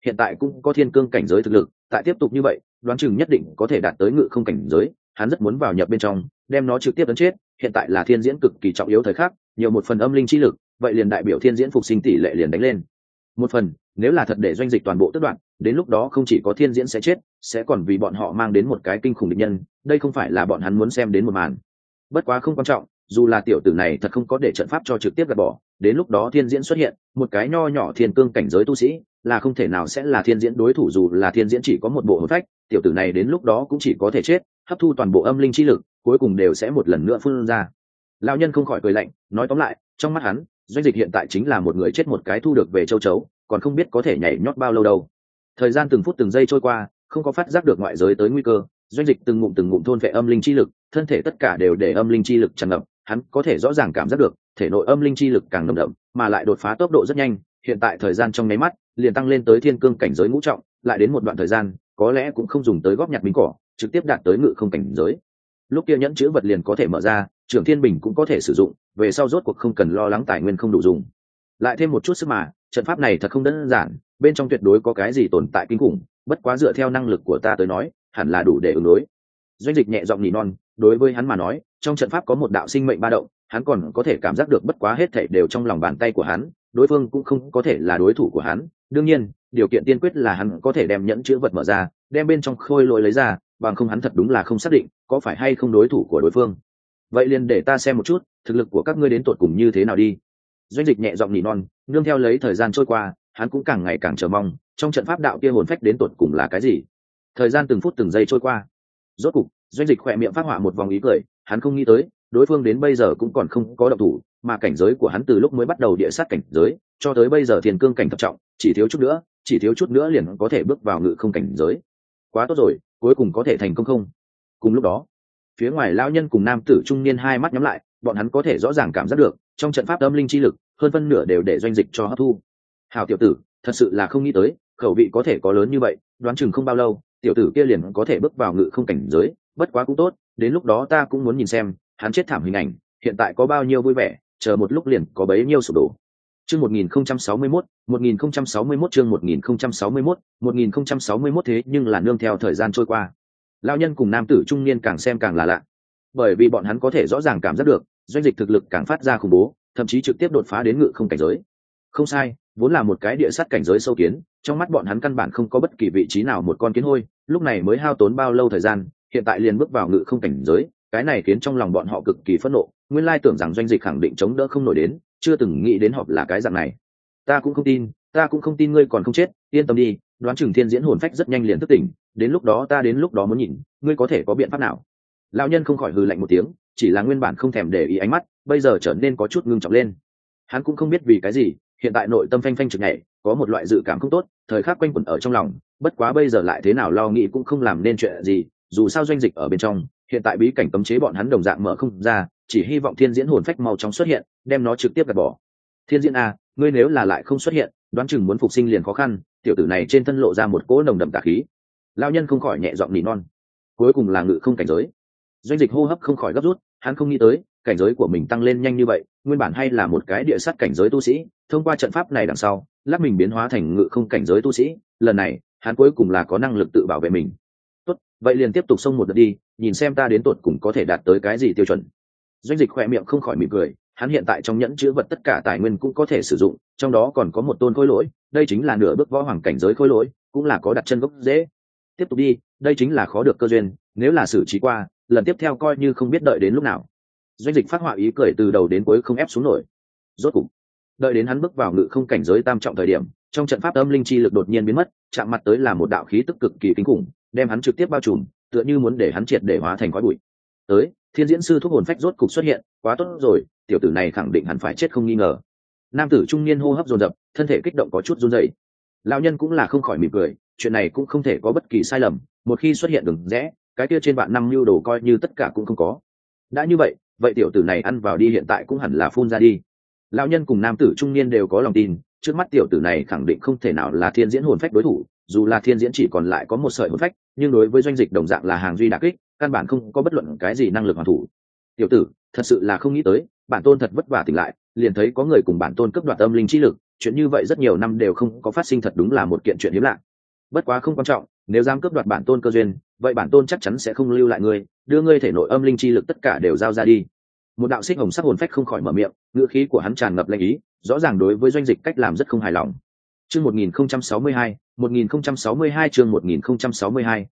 hiện tại cũng có thiên cương cảnh giới thực lực, tại tiếp tục như vậy đoán chừng nhất định có thể đạt tới ngự không cảnh giới. Hắn rất muốn vào nhập bên trong đem nó trực tiếp ấn chết. Hiện tại là thiên diễn cực kỳ trọng yếu thời khắc, nhiều một phần âm linh chi lực, vậy liền đại biểu thiên diễn phục sinh tỷ lệ liền đánh lên một phần. Nếu là thật để doanh dịch toàn bộ tước đoạn, đến lúc đó không chỉ có thiên diễn sẽ chết, sẽ còn vì bọn họ mang đến một cái kinh khủng địch nhân. Đây không phải là bọn hắn muốn xem đến một màn. Bất quá không quan trọng, dù là tiểu tử này thật không có để trận pháp cho trực tiếp gạt bỏ, đến lúc đó thiên diễn xuất hiện một cái nho nhỏ thiên cương cảnh giới tu sĩ là không thể nào sẽ là thiên diễn đối thủ. Dù là thiên diễn chỉ có một bộ hồn phách, tiểu tử này đến lúc đó cũng chỉ có thể chết, hấp thu toàn bộ âm linh chi lực, cuối cùng đều sẽ một lần nữa phun ra. Lão nhân không khỏi cười lạnh, nói tóm lại, trong mắt hắn, doanh dịch hiện tại chính là một người chết một cái thu được về châu chấu, còn không biết có thể nhảy nhót bao lâu đâu. Thời gian từng phút từng giây trôi qua, không có phát giác được ngoại giới tới nguy cơ, doanh dịch từng ngụm thôn phệ âm linh chi lực, thân thể tất cả đều để âm linh chi lực tràn ngập. Hắn có thể rõ ràng cảm giác được thể nội âm linh chi lực càng nồng đậm, mà lại đột phá tốc độ rất nhanh. Hiện tại thời gian trong nháy mắt liền tăng lên tới thiên cương cảnh giới ngũ trọng, lại đến một đoạn thời gian có lẽ cũng không dùng tới góp nhặt miếng cỏ, trực tiếp đạt tới ngự không cảnh giới. Lúc kia nhẫn chữ vật liền có thể mở ra, trưởng thiên bình cũng có thể sử dụng, về sau rốt cuộc không cần lo lắng tài nguyên không đủ dùng. Lại thêm một chút sức mà, trận pháp này thật không đơn giản, bên trong tuyệt đối có cái gì tồn tại kinh khủng, bất quá dựa theo năng lực của ta tới nói, hẳn là đủ để ứng đối. Doanh dịch nhẹ giọng nỉ non, đối với hắn mà nói, trong trận pháp có một đạo sinh mệnh ba động, hắn còn có thể cảm giác được bất quá hết thảy đều trong lòng bàn tay của hắn, đối phương cũng không có thể là đối thủ của hắn. Đương nhiên, điều kiện tiên quyết là hắn có thể đem nhẫn chữ vật mở ra, đem bên trong khôi lỗi lấy ra, bằng không hắn thật đúng là không xác định có phải hay không đối thủ của đối phương. Vậy liền để ta xem một chút thực lực của các ngươi đến tột cùng như thế nào đi. Doanh dịch nhẹ giọng nỉ non, nương theo lấy thời gian trôi qua, hắn cũng càng ngày càng chờ mong trong trận pháp đạo kia hồn phách đến tột cùng là cái gì. Thời gian từng phút từng giây trôi qua, rốt cục doanh dịch khỏe miệng phát họa một vòng ý cười. Hắn không nghĩ tới đối phương đến bây giờ cũng còn không có động thủ, mà cảnh giới của hắn từ lúc mới bắt đầu địa sát cảnh giới cho tới bây giờ thiên cương cảnh thập trọng, chỉ thiếu chút nữa liền có thể bước vào ngự không cảnh giới. Quá tốt rồi, cuối cùng có thể thành công không? Cùng lúc đó, phía ngoài lão nhân cùng nam tử trung niên hai mắt nhắm lại, bọn hắn có thể rõ ràng cảm giác được trong trận pháp âm linh chi lực hơn phân nửa đều để doanh dịch cho hấp thu. Hào tiểu tử, thật sự là không nghĩ tới khẩu vị có thể có lớn như vậy, đoán chừng không bao lâu tiểu tử kia liền có thể bước vào ngự không cảnh giới. Bất quá cũng tốt, đến lúc đó ta cũng muốn nhìn xem hắn chết thảm hình ảnh, hiện tại có bao nhiêu vui vẻ, chờ một lúc liền có bấy nhiêu sụp đổ. Chương 1061, 1061 chương 1061 thế nhưng là nương theo thời gian trôi qua, lão nhân cùng nam tử trung niên càng xem càng là lạ, bởi vì bọn hắn có thể rõ ràng cảm giác được doanh dịch thực lực càng phát ra khủng bố, thậm chí trực tiếp đột phá đến ngự không cảnh giới. Không sai, vốn là một cái địa sát cảnh giới sâu kiến, trong mắt bọn hắn căn bản không có bất kỳ vị trí nào một con kiến hôi, lúc này mới hao tốn bao lâu thời gian, hiện tại liền bước vào ngự không cảnh giới, cái này khiến trong lòng bọn họ cực kỳ phẫn nộ. Nguyên lai tưởng rằng doanh dịch khẳng định chống đỡ không nổi đến, chưa từng nghĩ đến họp là cái dạng này. Ta cũng không tin ngươi còn không chết, yên tâm đi, đoán chừng thiên diễn hồn phách rất nhanh liền thức tỉnh, đến lúc đó muốn nhìn ngươi có thể có biện pháp nào. Lão nhân không khỏi hừ lạnh một tiếng, chỉ là nguyên bản không thèm để ý ánh mắt bây giờ trở nên có chút ngưng trọng lên. Hắn cũng không biết vì cái gì, hiện tại nội tâm phanh phanh trực nhảy, có một loại dự cảm không tốt thời khắc quanh quẩn ở trong lòng. Bất quá bây giờ lại thế nào lo nghĩ cũng không làm nên chuyện gì, dù sao doanh dịch ở bên trong, hiện tại bí cảnh cấm chế bọn hắn đồng dạng mở không ra, chỉ hy vọng thiên diễn hồn phách mau chóng xuất hiện, đem nó trực tiếp gạt bỏ. Thiên diễn a, ngươi nếu là lại không xuất hiện, đoán chừng muốn phục sinh liền khó khăn. Tiểu tử này trên thân lộ ra một cỗ nồng đậm tà khí. Lão nhân không khỏi nhẹ giọng nỉ non. Cuối cùng là ngự không cảnh giới. Doanh dịch hô hấp không khỏi gấp rút, hắn không nghĩ tới cảnh giới của mình tăng lên nhanh như vậy, nguyên bản hay là một cái địa sát cảnh giới tu sĩ, thông qua trận pháp này đằng sau lắc mình biến hóa thành ngự không cảnh giới tu sĩ, lần này hắn cuối cùng là có năng lực tự bảo vệ mình. Tốt, vậy liền tiếp tục xông một đợt đi, nhìn xem ta đến tột cùng có thể đạt tới cái gì tiêu chuẩn. Doanh dịch khỏe miệng không khỏi mỉm cười, hắn hiện tại trong nhẫn chứa vật tất cả tài nguyên cũng có thể sử dụng, trong đó còn có một tôn khối lỗi, đây chính là nửa bước võ hoàng cảnh giới khối lỗi, cũng là có đặt chân gốc dễ. Tiếp tục đi, đây chính là khó được cơ duyên, nếu là xử trí qua, lần tiếp theo coi như không biết đợi đến lúc nào. Doanh dịch phát họa ý cười từ đầu đến cuối không ép xuống nổi. Rốt cục, đợi đến hắn bước vào ngự không cảnh giới tam trọng thời điểm, trong trận pháp âm linh chi lực đột nhiên biến mất, chạm mặt tới là một đạo khí tức cực kỳ kinh khủng, đem hắn trực tiếp bao trùm, tựa như muốn để hắn triệt để hóa thành khói bụi. Tới, thiên diễn sư thuốc hồn phách rốt cục xuất hiện, quá tốt rồi, tiểu tử này khẳng định hẳn phải chết không nghi ngờ. Nam tử trung niên hô hấp dồn dập, thân thể kích động có chút run rẩy. Lão nhân cũng là không khỏi mỉm cười, chuyện này cũng không thể có bất kỳ sai lầm, một khi xuất hiện đường rẽ, cái kia trên vạn năm lưu đồ coi như tất cả cũng không có. Đã như vậy, vậy tiểu tử này ăn vào đi hiện tại cũng hẳn là phun ra đi. Lão nhân cùng nam tử trung niên đều có lòng tin, trước mắt tiểu tử này khẳng định không thể nào là thiên diễn hồn phách đối thủ, dù là thiên diễn chỉ còn lại có một sợi hồn phách, nhưng đối với doanh dịch đồng dạng là hàng duy đả kích, căn bản không có bất luận cái gì năng lực hoàn thủ. Tiểu tử, thật sự là không nghĩ tới, bản tôn thật vất vả tỉnh lại, liền thấy có người cùng bản tôn cướp đoạt âm linh chi lực, chuyện như vậy rất nhiều năm đều không có phát sinh, thật đúng là một kiện chuyện hiếm lạ. Bất quá không quan trọng, nếu dám cướp đoạt bản tôn cơ duyên, vậy bản tôn chắc chắn sẽ không lưu lại ngươi, đưa ngươi thể nội âm linh chi lực tất cả đều giao ra đi. Một đạo xích hồng sắc hồn phách không khỏi mở miệng, ngữ khí của hắn tràn ngập lệnh ý, rõ ràng đối với Doanh Dịch cách làm rất không hài lòng. Chương 1062, 1062 chương 1062,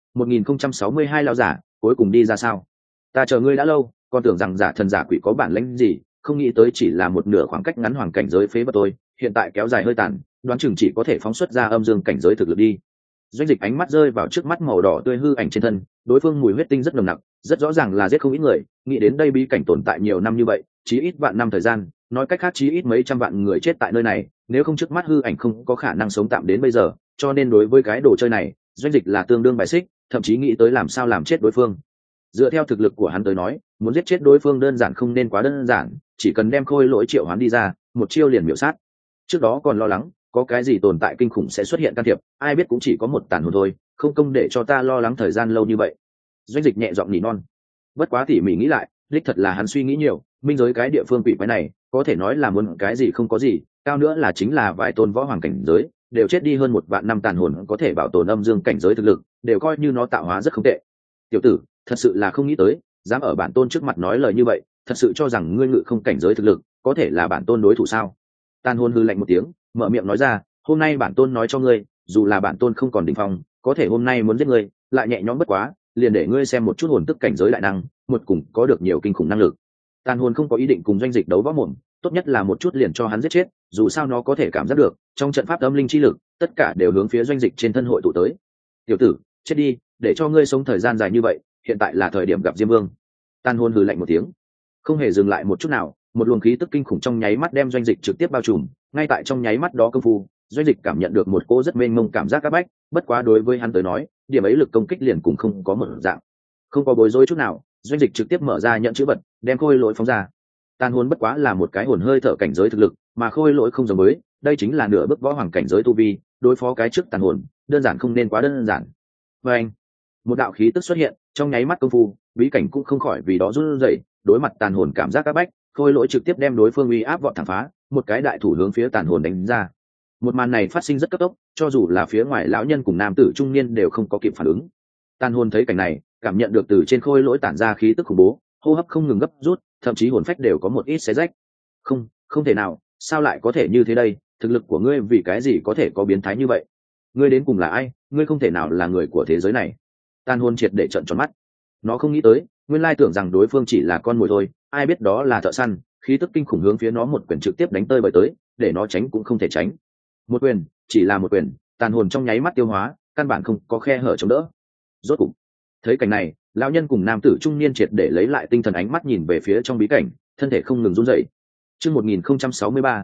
1062 lão giả, cuối cùng đi ra sao? Ta chờ ngươi đã lâu, còn tưởng rằng giả thần giả quỷ có bản lĩnh gì, không nghĩ tới chỉ là một nửa khoảng cách ngắn hoàng cảnh giới phế vật tôi, hiện tại kéo dài hơi tàn, đoán chừng chỉ có thể phóng xuất ra âm dương cảnh giới thực lực đi. Doanh Dịch ánh mắt rơi vào trước mắt màu đỏ tươi hư ảnh trên thân, đối phương mùi huyết tinh rất nồng nặc, rất rõ ràng là giết không ít người, nghĩ đến đây bí cảnh tồn tại nhiều năm như vậy, chí ít vạn năm thời gian, nói cách khác chí ít mấy trăm vạn người chết tại nơi này, nếu không trước mắt hư ảnh không có khả năng sống tạm đến bây giờ, cho nên đối với cái đồ chơi này, Doanh Dịch là tương đương bài xích, thậm chí nghĩ tới làm sao làm chết đối phương. Dựa theo thực lực của hắn tới nói, muốn giết chết đối phương đơn giản không nên quá đơn giản, chỉ cần đem khôi lỗi triệu hoán đi ra, một chiêu liền miểu sát. Trước đó còn lo lắng có cái gì tồn tại kinh khủng sẽ xuất hiện can thiệp, ai biết cũng chỉ có một tàn hồn thôi, không công để cho ta lo lắng thời gian lâu như vậy. Doanh Dịch nhẹ giọng nỉ non. Bất quá tỉ mỉ nghĩ lại, đích thật là hắn suy nghĩ nhiều, minh giới cái địa phương quỷ quái này có thể nói là muốn cái gì không có gì, cao nữa là chính là vài tôn võ hoàng cảnh giới đều chết đi hơn 1 vạn năm, tàn hồn có thể bảo tồn âm dương cảnh giới thực lực, đều coi như nó tạo hóa rất không tệ. Tiểu tử, thật sự là không nghĩ tới, dám ở bản tôn trước mặt nói lời như vậy, thật sự cho rằng ngươi ngự không cảnh giới thực lực có thể là bản tôn đối thủ sao? Tàn hồn hư lạnh một tiếng, mở miệng nói ra, hôm nay bản tôn nói cho ngươi, dù là bản tôn không còn đỉnh phong, có thể hôm nay muốn giết ngươi lại nhẹ nhõm bất quá, liền để ngươi xem một chút hồn tức cảnh giới đại năng một cùng có được nhiều kinh khủng năng lực. Tàn hồn không có ý định cùng Doanh Dịch đấu võ mồm, tốt nhất là một chút liền cho hắn giết chết, dù sao nó có thể cảm giác được trong trận pháp âm linh chi lực tất cả đều hướng phía Doanh Dịch trên thân hội tụ tới. Tiểu tử, chết đi, để cho ngươi sống thời gian dài như vậy, hiện tại là thời điểm gặp Diêm Vương. Tàn hồn hừ lạnh một tiếng, không hề dừng lại một chút nào, một luồng khí tức kinh khủng trong nháy mắt đem Doanh Dịch trực tiếp bao trùm. Ngay tại trong nháy mắt đó công phu, Doanh Dịch cảm nhận được một cô rất mênh mông cảm giác áp bách, bất quá đối với hắn tới nói, điểm ấy lực công kích liền cũng không có một dạng, không có bối rối chút nào. Doanh Dịch trực tiếp mở ra nhận chữ vật, đem khôi lỗi phóng ra. Tàn hồn bất quá là một cái hồn hơi thở cảnh giới thực lực, mà khôi lỗi không giống với, đây chính là nửa bước võ hoàng cảnh giới tu vi, đối phó cái trước tàn hồn đơn giản không nên quá đơn giản. Và anh, một đạo khí tức xuất hiện, trong nháy mắt công phu, bí cảnh cũng không khỏi vì đó run rẩy, đối mặt tàn hồn cảm giác áp bách, khôi lỗi trực tiếp đem đối phương uy áp vọt thẳng phá, một cái đại thủ hướng phía tàn hồn đánh ra. Một màn này phát sinh rất cấp tốc, cho dù là phía ngoài lão nhân cùng nam tử trung niên đều không có kịp phản ứng. Tàn hồn thấy cảnh này, cảm nhận được từ trên khôi lỗi tản ra khí tức khủng bố, hô hấp không ngừng gấp rút, thậm chí hồn phách đều có một ít xé rách. Không, không thể nào, sao lại có thể như thế đây, thực lực của ngươi vì cái gì có thể có biến thái như vậy? Ngươi đến cùng là ai? Ngươi không thể nào là người của thế giới này. Tàn hồn triệt để trợn tròn mắt. Nó không nghĩ tới, nguyên lai tưởng rằng đối phương chỉ là con mồi thôi, ai biết đó là thợ săn, khí tức kinh khủng hướng phía nó một quyền trực tiếp đánh tơi bời tới, để nó tránh cũng không thể tránh. Một quyền, chỉ là một quyền, tàn hồn trong nháy mắt tiêu hóa, căn bản không có khe hở chống đỡ. Rốt cục, thấy cảnh này, lão nhân cùng nam tử trung niên triệt để lấy lại tinh thần, ánh mắt nhìn về phía trong bí cảnh, thân thể không ngừng run rẩy. Chương 1063,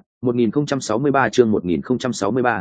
1063 chương 1063,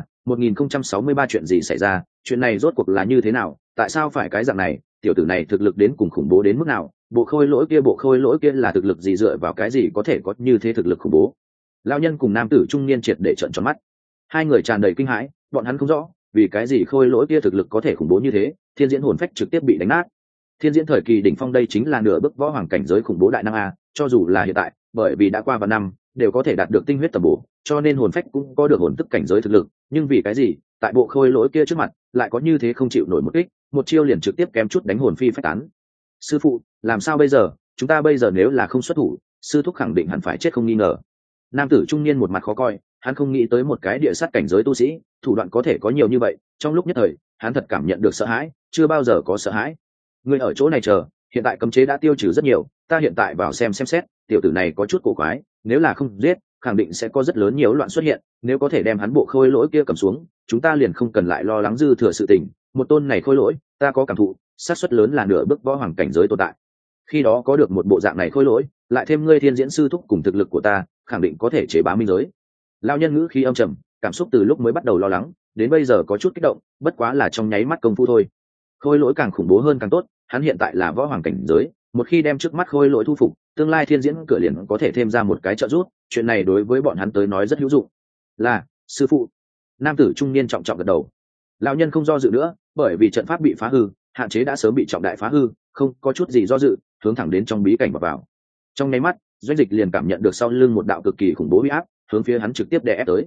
1063 chuyện gì xảy ra, chuyện này rốt cuộc là như thế nào, tại sao phải cái dạng này, tiểu tử này thực lực đến cùng khủng bố đến mức nào, bộ khôi lỗi kia là thực lực gì, dựa vào cái gì có thể có như thế thực lực khủng bố? Lão nhân cùng nam tử trung niên triệt để trợn tròn mắt. Hai người tràn đầy kinh hãi, bọn hắn không rõ vì cái gì khôi lỗi kia thực lực có thể khủng bố như thế, thiên diễn hồn phách trực tiếp bị đánh nát. Thiên diễn thời kỳ đỉnh phong đây chính là nửa bước võ hoàng cảnh giới khủng bố đại năng a, cho dù là hiện tại, bởi vì đã qua vài năm, đều có thể đạt được tinh huyết tầm bổ, cho nên hồn phách cũng có được hồn tức cảnh giới thực lực, nhưng vì cái gì, tại bộ khôi lỗi kia trước mặt, lại có như thế không chịu nổi một kích, một chiêu liền trực tiếp kém chút đánh hồn phi phách tán. Sư phụ, làm sao bây giờ, chúng ta bây giờ nếu là không xuất thủ, sư thúc khẳng định hẳn phải chết không nghi ngờ. Nam tử trung niên một mặt khó coi, hắn không nghĩ tới một cái địa sát cảnh giới tu sĩ, thủ đoạn có thể có nhiều như vậy, trong lúc nhất thời, hắn thật cảm nhận được sợ hãi, chưa bao giờ có sợ hãi. Người ở chỗ này chờ, hiện tại cấm chế đã tiêu trừ rất nhiều, ta hiện tại vào xem xét, tiểu tử này có chút cổ quái, nếu là không giết, khẳng định sẽ có rất lớn nhiều loạn xuất hiện, nếu có thể đem hắn bộ khôi lỗi kia cầm xuống, chúng ta liền không cần lại lo lắng dư thừa sự tình, một tôn này khôi lỗi, ta có cảm thụ, xác suất lớn là nửa bước võ hoàng cảnh giới tồn tại. Khi đó có được một bộ dạng này khôi lỗi, lại thêm ngươi thiên diễn sư thúc cùng thực lực của ta, khẳng định có thể chế bá minh giới. Lão nhân ngữ khí âm trầm, cảm xúc từ lúc mới bắt đầu lo lắng, đến bây giờ có chút kích động, bất quá là trong nháy mắt công phu thôi. Khôi lỗi càng khủng bố hơn càng tốt, hắn hiện tại là võ hoàng cảnh giới, một khi đem trước mắt khôi lỗi thu phục, tương lai thiên diễn cửa liền có thể thêm ra một cái trợ giúp, chuyện này đối với bọn hắn tới nói rất hữu dụng. Là, sư phụ. Nam tử trung niên trọng trọng gật đầu. Lão nhân không do dự nữa, bởi vì trận pháp bị phá hư, hạn chế đã sớm bị trọng đại phá hư, không có chút gì do dự, hướng thẳng đến trong bí cảnh vào. Trong nháy mắt, Doanh Dịch liền cảm nhận được sau lưng một đạo cực kỳ khủng bố uy áp, hướng phía hắn trực tiếp đè ép tới.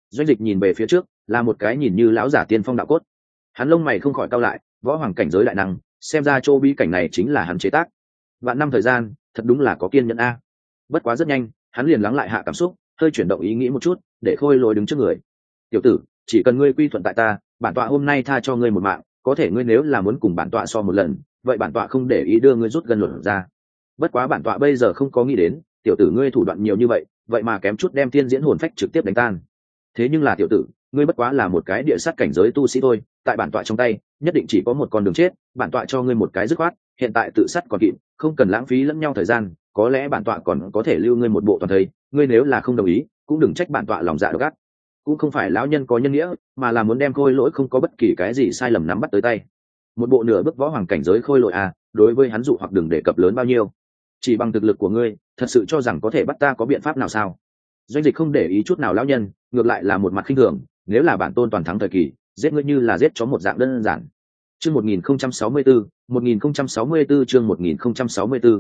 Doanh Dịch nhìn về phía trước, là một cái nhìn như lão giả tiên phong đạo cốt. Hắn lông mày không khỏi cau lại, võ hoàng cảnh giới đại năng, xem ra chỗ bí cảnh này chính là hắn chế tác. Vạn năm thời gian, thật đúng là có kiên nhẫn a. Bất quá rất nhanh, hắn liền lắng lại hạ cảm xúc, hơi chuyển động ý nghĩ một chút, để Khôi Lỗi đứng trước người. "Tiểu tử, chỉ cần ngươi quy thuận tại ta, bản tọa hôm nay tha cho ngươi một mạng, có thể ngươi nếu là muốn cùng bản tọa so một lần, vậy bản tọa không để ý đưa ngươi rút gân luận ra. Bất quá bản tọa bây giờ không có nghĩ đến, tiểu tử ngươi thủ đoạn nhiều như vậy, vậy mà kém chút đem thiên diễn hồn phách trực tiếp đánh tan. Thế nhưng là tiểu tử, ngươi bất quá là một cái địa sát cảnh giới tu sĩ thôi, tại bản tọa trong tay, nhất định chỉ có một con đường chết, bản tọa cho ngươi một cái dứt khoát, hiện tại tự sát còn kịp, không cần lãng phí lẫn nhau thời gian, có lẽ bản tọa còn có thể lưu ngươi một bộ toàn thây, ngươi nếu là không đồng ý, cũng đừng trách bản tọa lòng dạ độc ác." Cũng không phải lão nhân có nhân nghĩa, mà là muốn đem Khôi Lỗi không có bất kỳ cái gì sai lầm nắm bắt tới tay. Một bộ nửa bước võ hoàng cảnh giới Khôi Lỗi à, đối với hắn dụ hoặc đừng đề cập lớn bao nhiêu. Chỉ bằng thực lực của ngươi, thật sự cho rằng có thể bắt ta có biện pháp nào sao? Doanh Dịch không để ý chút nào lão nhân, ngược lại là một mặt khinh thường, nếu là bản tôn toàn thắng thời kỳ, giết ngươi như là giết chó một dạng đơn giản. Chương 1064, 1064 chương 1064,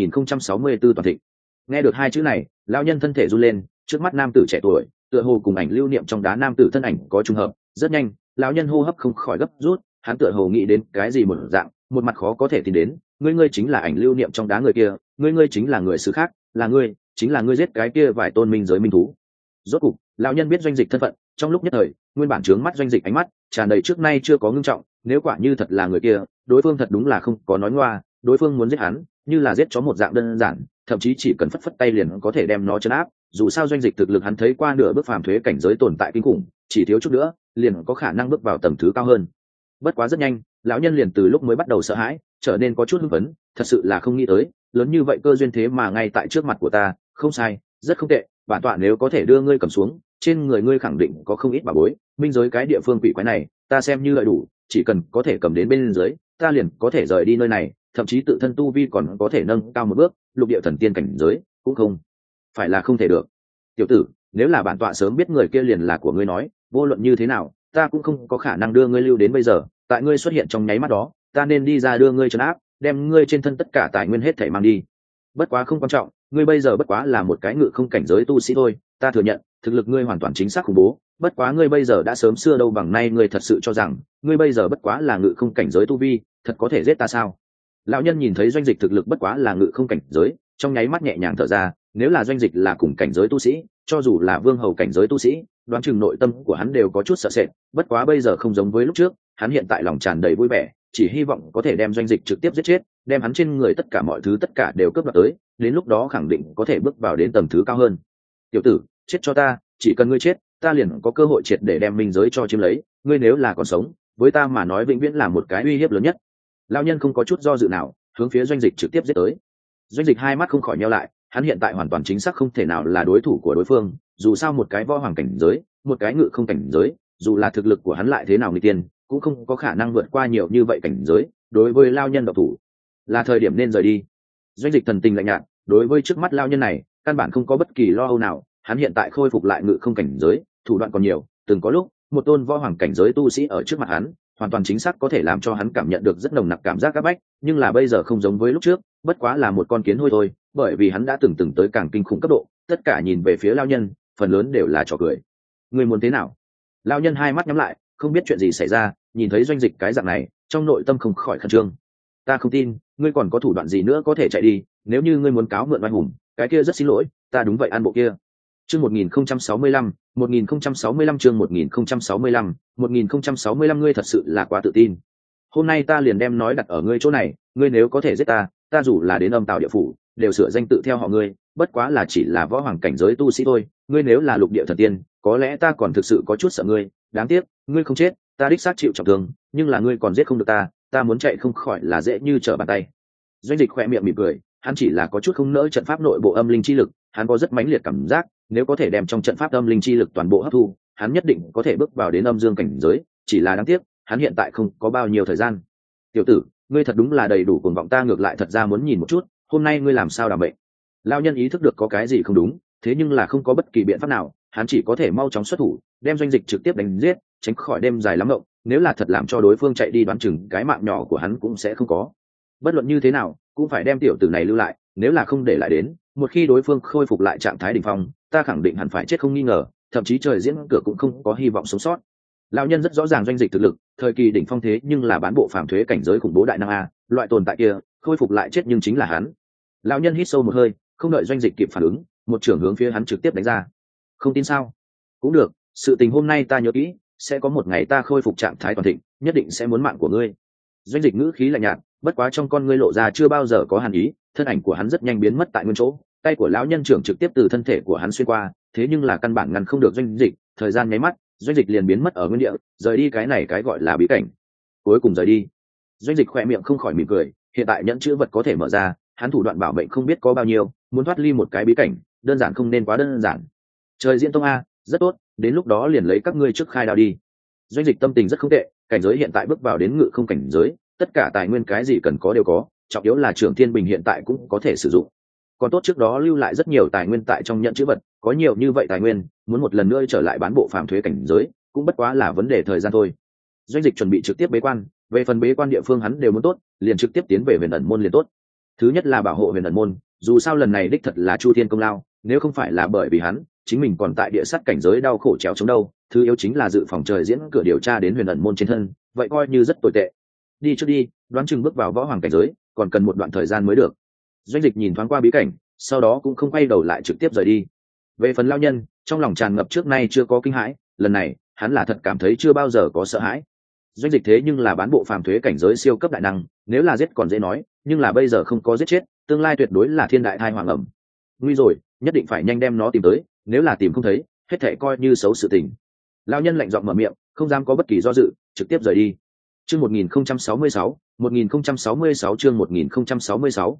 1064 toàn thịnh. Nghe được hai chữ này, lão nhân thân thể run lên, trước mắt nam tử trẻ tuổi, tựa hồ cùng ảnh lưu niệm trong đá nam tử thân ảnh có trùng hợp, rất nhanh, lão nhân hô hấp không khỏi gấp rút, hắn tựa hồ nghĩ đến cái gì một dạng, một mặt khó có thể tin đến, ngươi chính là ảnh lưu niệm trong đá người kia, ngươi chính là người xứ khác, là ngươi, chính là ngươi giết cái kia vài tôn minh giới minh thú. Rốt cục, lão nhân biết Doanh Dịch thân phận, trong lúc nhất thời, nguyên bản trướng mắt Doanh Dịch ánh mắt tràn đầy trước nay chưa có ngưng trọng, nếu quả như thật là người kia, đối phương thật đúng là không có nói ngoa, đối phương muốn giết hắn, như là giết chó một dạng đơn giản, thậm chí chỉ cần phất phất tay liền có thể đem nó trấn áp. Dù sao Doanh Dịch thực lực hắn thấy qua nửa bước phàm thuế cảnh giới tồn tại kinh khủng, chỉ thiếu chút nữa, liền có khả năng bước vào tầng thứ cao hơn. Bất quá rất nhanh, lão nhân liền từ lúc mới bắt đầu sợ hãi, trở nên có chút hưng phấn, thật sự là không nghĩ tới, lớn như vậy cơ duyên thế mà ngay tại trước mặt của ta, không sai, rất không tệ, bản tọa nếu có thể đưa ngươi cầm xuống, trên người ngươi khẳng định có không ít bảo bối, minh giới cái địa phương quỷ quái này, ta xem như lợi đủ, chỉ cần có thể cầm đến bên dưới, ta liền có thể rời đi nơi này, thậm chí tự thân tu vi còn có thể nâng cao một bước, lục địa thần tiên cảnh giới, cũng không phải là không thể được. Tiểu tử, nếu là bản tọa sớm biết người kia liền là của ngươi nói, vô luận như thế nào, ta cũng không có khả năng đưa ngươi lưu đến bây giờ, tại ngươi xuất hiện trong nháy mắt đó, ta nên đi ra đưa ngươi trấn áp, đem ngươi trên thân tất cả tài nguyên hết thảy mang đi. Bất quá không quan trọng, ngươi bây giờ bất quá là một cái ngự không cảnh giới tu sĩ thôi, ta thừa nhận, thực lực ngươi hoàn toàn chính xác khủng bố, bất quá ngươi bây giờ đã sớm xưa đâu bằng nay, ngươi thật sự cho rằng, ngươi bây giờ bất quá là ngự không cảnh giới tu vi, thật có thể giết ta sao? Lão nhân nhìn thấy Doanh Dịch thực lực bất quá là ngự không cảnh giới, trong nháy mắt nhẹ nhàng thở ra, nếu là Doanh Dịch là cùng cảnh giới tu sĩ, cho dù là vương hầu cảnh giới tu sĩ, đoán chừng nội tâm của hắn đều có chút sợ sệt, bất quá bây giờ không giống với lúc trước, hắn hiện tại lòng tràn đầy vui vẻ, chỉ hy vọng có thể đem Doanh Dịch trực tiếp giết chết, đem hắn trên người tất cả mọi thứ tất cả đều cướp đoạt tới, đến lúc đó khẳng định có thể bước vào đến tầng thứ cao hơn. Tiểu tử, chết cho ta, chỉ cần ngươi chết, ta liền có cơ hội triệt để đem minh giới cho chiếm lấy, ngươi nếu là còn sống, với ta mà nói vĩnh viễn là một cái uy hiếp lớn nhất. Lão nhân không có chút do dự nào, hướng phía Doanh Dịch trực tiếp giết tới. Doanh Dịch hai mắt không khỏi nheo lại, hắn hiện tại hoàn toàn chính xác không thể nào là đối thủ của đối phương, dù sao một cái võ hoàng cảnh giới, một cái ngự không cảnh giới, dù là thực lực của hắn lại thế nào nghịch tiên, cũng không có khả năng vượt qua nhiều như vậy cảnh giới, đối với lão nhân độc thủ, là thời điểm nên rời đi. Doanh Dịch thần tình lạnh nhạt, đối với trước mắt lão nhân này, căn bản không có bất kỳ lo âu nào, hắn hiện tại khôi phục lại ngự không cảnh giới, thủ đoạn còn nhiều, từng có lúc, một tôn võ hoàng cảnh giới tu sĩ ở trước mặt hắn, hoàn toàn chính xác có thể làm cho hắn cảm nhận được rất nồng nặc cảm giác áp bách, nhưng là bây giờ không giống với lúc trước, bất quá là một con kiến hôi thôi, bởi vì hắn đã từng tới càng kinh khủng cấp độ, tất cả nhìn về phía lão nhân, phần lớn đều là trò cười. Người muốn thế nào? Lão nhân hai mắt nhắm lại, không biết chuyện gì xảy ra, nhìn thấy Doanh Dịch cái dạng này, trong nội tâm không khỏi khẩn trương. Ta không tin, ngươi còn có thủ đoạn gì nữa có thể chạy đi, nếu như ngươi muốn cáo mượn oai hùng, cái kia rất xin lỗi, ta đúng vậy ăn bộ kia. Chương 1065, 1065 chương 1065, 1065 ngươi thật sự là quá tự tin. Hôm nay ta liền đem nói đặt ở ngươi chỗ này, ngươi nếu có thể giết ta, ta dù là đến âm tào địa phủ, đều sửa danh tự theo họ ngươi, bất quá là chỉ là võ hoàng cảnh giới tu sĩ thôi, ngươi nếu là lục địa thần tiên, có lẽ ta còn thực sự có chút sợ ngươi, đáng tiếc, ngươi không chết, ta đích xác chịu trọng thương, nhưng là ngươi còn giết không được ta muốn chạy không khỏi là dễ như trở bàn tay. Doanh Dịch khẽ miệng mỉm cười, hắn chỉ là có chút không nỡ trận pháp nội bộ âm linh chi lực, hắn có rất mãnh liệt cảm giác, nếu có thể đem trong trận pháp âm linh chi lực toàn bộ hấp thu, hắn nhất định có thể bước vào đến âm dương cảnh giới, chỉ là đáng tiếc, hắn hiện tại không có bao nhiêu thời gian. Tiểu tử, ngươi thật đúng là đầy đủ cuồng vọng, ta ngược lại thật ra muốn nhìn một chút, hôm nay ngươi làm sao đảm bệnh. Lão nhân ý thức được có cái gì không đúng, thế nhưng là không có bất kỳ biện pháp nào, hắn chỉ có thể mau chóng xuất thủ, đem Doanh Dịch trực tiếp đánh giết, tránh khỏi đêm dài lắm ngộng, nếu là thật làm cho đối phương chạy đi đoán chừng cái mạng nhỏ của hắn cũng sẽ không có. Bất luận như thế nào, cũng phải đem tiểu tử này lưu lại, nếu là không để lại đến, một khi đối phương khôi phục lại trạng thái đỉnh phong, ta khẳng định hẳn phải chết không nghi ngờ, thậm chí trời diễn cửa cũng không có hy vọng sống sót. Lão nhân rất rõ ràng Doanh Dịch thực lực, thời kỳ đỉnh phong thế nhưng là bán bộ phàm thuế cảnh giới khủng bố đại năng a, loại tồn tại kia khôi phục lại chết nhưng chính là hắn. Lão nhân hít sâu một hơi, không đợi Doanh Dịch kịp phản ứng, một trưởng hướng phía hắn trực tiếp đánh ra. Không tin sao? Cũng được, sự tình hôm nay ta nhớ kỹ, sẽ có một ngày ta khôi phục trạng thái toàn thịnh, nhất định sẽ muốn mạng của ngươi. Doanh Dịch ngữ khí lạnh nhạt, bất quá trong con ngươi lộ ra chưa bao giờ có hàn ý, thân ảnh của hắn rất nhanh biến mất tại nguyên chỗ, tay của lão nhân trưởng trực tiếp từ thân thể của hắn xuyên qua, thế nhưng là căn bản ngăn không được Doanh Dịch, thời gian nháy mắt, Doanh Dịch liền biến mất ở nguyên địa, rời đi cái này cái gọi là bí cảnh. Cuối cùng rời đi. Doanh Dịch khỏe miệng không khỏi mỉm cười, hiện tại nhẫn chữ vật có thể mở ra, hắn thủ đoạn bảo mệnh không biết có bao nhiêu, muốn thoát ly một cái bí cảnh, đơn giản không nên quá đơn giản. Trời diễn tông a, rất tốt, đến lúc đó liền lấy các ngươi trước khai đao đi. Doanh Dịch tâm tình rất không tệ, cảnh giới hiện tại bước vào đến ngự không cảnh giới, tất cả tài nguyên cái gì cần có đều có, trọng yếu là Trưởng Thiên Bình hiện tại cũng có thể sử dụng. Còn tốt trước đó lưu lại rất nhiều tài nguyên tại trong nhận chữ vật, có nhiều như vậy tài nguyên, muốn một lần nữa trở lại bán bộ phàm thuế cảnh giới, cũng bất quá là vấn đề thời gian thôi. Doanh Dịch chuẩn bị trực tiếp bế quan, về phần bế quan địa phương hắn đều muốn tốt, liền trực tiếp tiến về Huyền Ẩn môn liền tốt. Thứ nhất là bảo hộ Huyền Ẩn môn, dù sao lần này đích thật là Chu Thiên công lao, nếu không phải là bởi vì hắn, chính mình còn tại địa sát cảnh giới đau khổ trèo chống đâu, thứ yếu chính là dự phòng trời diễn cửa điều tra đến Huyền Ẩn môn trên thân, vậy coi như rất tồi tệ. Đi trước đi, đoán chừng bước vào võ hoàng cảnh giới, còn cần một đoạn thời gian mới được. Doanh Dịch nhìn thoáng qua bí cảnh, sau đó cũng không quay đầu lại trực tiếp rời đi. Về phần lão nhân, trong lòng tràn ngập trước nay chưa có kinh hãi, lần này hắn là thật cảm thấy chưa bao giờ có sợ hãi. Doanh Dịch thế nhưng là bán bộ phàm thuế cảnh giới siêu cấp đại năng, nếu là giết còn dễ nói, nhưng là bây giờ không có giết chết, tương lai tuyệt đối là thiên đại tai hoàng ẩm. Nguy rồi, nhất định phải nhanh đem nó tìm tới, nếu là tìm không thấy, hết thảy coi như xấu sự tình. Lão nhân lạnh giọng mở miệng, không dám có bất kỳ do dự, trực tiếp rời đi. Chương 1066, 1066 chương 1066,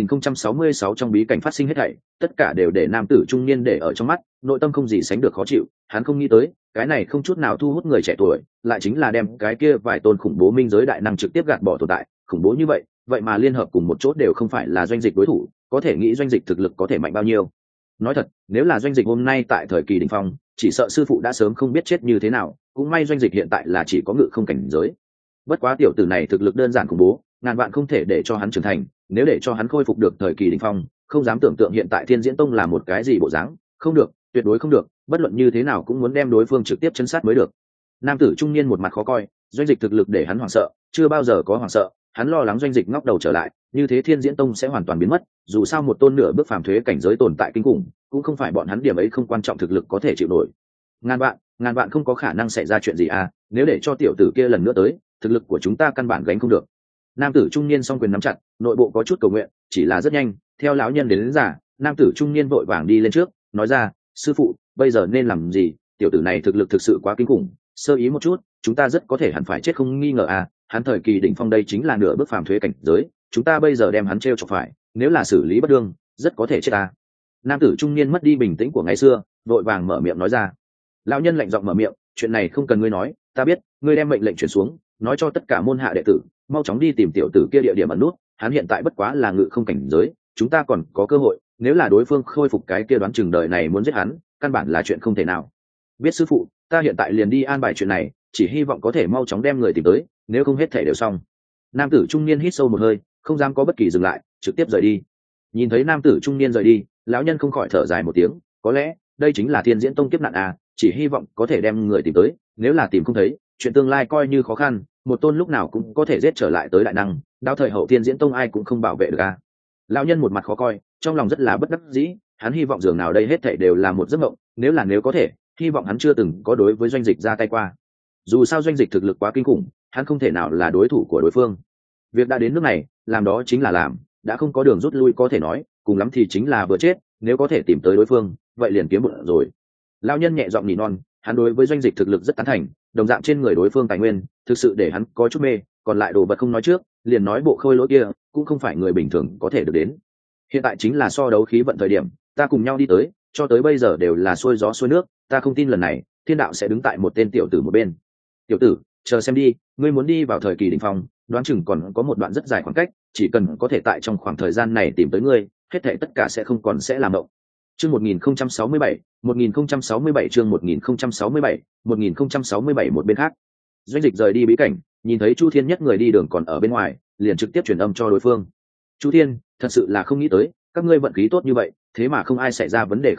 1066 trong bí cảnh phát sinh hết thảy, tất cả đều để nam tử trung niên để ở trong mắt, nội tâm không gì sánh được khó chịu, hắn không nghĩ tới, cái này không chút nào thu hút người trẻ tuổi, lại chính là đem cái kia vài tôn khủng bố minh giới đại năng trực tiếp gạt bỏ tồn tại, khủng bố như vậy, vậy mà liên hợp cùng một chỗ đều không phải là Doanh Dịch đối thủ, có thể nghĩ Doanh Dịch thực lực có thể mạnh bao nhiêu. Nói thật, nếu là Doanh Dịch hôm nay tại thời kỳ đỉnh phong, chỉ sợ sư phụ đã sớm không biết chết như thế nào, cũng may Doanh Dịch hiện tại là chỉ có ngự không cảnh giới. Bất quá tiểu tử này thực lực đơn giản khủng bố, ngàn vạn không thể để cho hắn trưởng thành, nếu để cho hắn khôi phục được thời kỳ đỉnh phong, không dám tưởng tượng hiện tại Thiên Diễn Tông là một cái gì bộ dáng, không được, tuyệt đối không được, bất luận như thế nào cũng muốn đem đối phương trực tiếp chân sát mới được. Nam tử trung niên một mặt khó coi, Doanh Dịch thực lực để hắn hoảng sợ, chưa bao giờ có hoảng sợ, hắn lo lắng Doanh Dịch ngóc đầu trở lại, như thế Thiên Diễn Tông sẽ hoàn toàn biến mất, dù sao một tôn nửa bước phàm thuế cảnh giới tồn tại kinh khủng, cũng không phải bọn hắn điểm ấy không quan trọng thực lực có thể chịu nổi. Ngàn vạn không có khả năng xảy ra chuyện gì à, nếu để cho tiểu tử kia lần nữa tới, thực lực của chúng ta căn bản gánh không được. Nam tử trung niên song quyền nắm chặt, nội bộ có chút cầu nguyện, chỉ là rất nhanh, theo lão nhân đến giả, nam tử trung niên vội vàng đi lên trước, nói ra, sư phụ, bây giờ nên làm gì, tiểu tử này thực lực thực sự quá kinh khủng, sơ ý một chút, chúng ta rất có thể hẳn phải chết không nghi ngờ à, hắn thời kỳ đỉnh phong đây chính là nửa bước phàm thuế cảnh giới, chúng ta bây giờ đem hắn treo chọc phải, nếu là xử lý bất đương, rất có thể chết à. Nam tử trung niên mất đi bình tĩnh của ngày xưa, vội vàng mở miệng nói ra. Lão nhân lạnh giọng mở miệng, chuyện này không cần ngươi nói, ta biết, ngươi đem mệnh lệnh truyền xuống, nói cho tất cả môn hạ đệ tử, mau chóng đi tìm tiểu tử kia địa điểm ẩn nút, hắn hiện tại bất quá là ngự không cảnh giới, chúng ta còn có cơ hội, nếu là đối phương khôi phục cái kia đoán chừng đời này muốn giết hắn, căn bản là chuyện không thể nào. Biết sư phụ, ta hiện tại liền đi an bài chuyện này, chỉ hy vọng có thể mau chóng đem người tìm tới, nếu không hết thể đều xong. Nam tử trung niên hít sâu một hơi, không dám có bất kỳ dừng lại, trực tiếp rời đi. Nhìn thấy nam tử trung niên rời đi, lão nhân không khỏi thở dài một tiếng, có lẽ đây chính là Thiên Diễn Tông kiếp nạn à, chỉ hy vọng có thể đem người tìm tới, nếu là tìm không thấy, chuyện tương lai coi như khó khăn, một tôn lúc nào cũng có thể giết trở lại tới đại năng, đao thời hậu Thiên Diễn Tông ai cũng không bảo vệ được à. Lão nhân một mặt khó coi, trong lòng rất là bất đắc dĩ, hắn hy vọng dường nào đây hết thảy đều là một giấc mộng, nếu có thể, hy vọng hắn chưa từng có đối với Doanh Dịch ra tay qua. Dù sao Doanh Dịch thực lực quá kinh khủng, hắn không thể nào là đối thủ của đối phương. Việc đã đến nước này, làm đó chính là làm, đã không có đường rút lui có thể nói, cùng lắm thì chính là vừa chết, nếu có thể tìm tới đối phương, vậy liền kiếm bụng rồi. Lão nhân nhẹ giọng nỉ non, hắn đối với Doanh Dịch thực lực rất tán thành, đồng dạng trên người đối phương tài nguyên, thực sự để hắn có chút mê, còn lại đồ vật không nói trước, liền nói bộ khôi lỗi kia, cũng không phải người bình thường có thể được đến. Hiện tại chính là so đấu khí vận thời điểm, ta cùng nhau đi tới, cho tới bây giờ đều là xuôi gió xuôi nước, ta không tin lần này, thiên đạo sẽ đứng tại một tên tiểu tử một bên. Tiểu tử, chờ xem đi, ngươi muốn đi vào thời kỳ đỉnh phong, đoán chừng còn có một đoạn rất dài khoảng cách, chỉ cần có thể tại trong khoảng thời gian này tìm tới ngươi, hết thảy tất cả sẽ không còn sẽ làm động. Chương 1067, 1067 chương 1067, 1067 một bên khác. Doanh Dịch rời đi bí cảnh, nhìn thấy Chu Thiên Nhất người đi đường còn ở bên ngoài, liền trực tiếp truyền âm cho đối phương. Chu Thiên, thật sự là không nghĩ tới, các ngươi vận khí tốt như vậy, thế mà không ai xảy ra vấn đề không đối,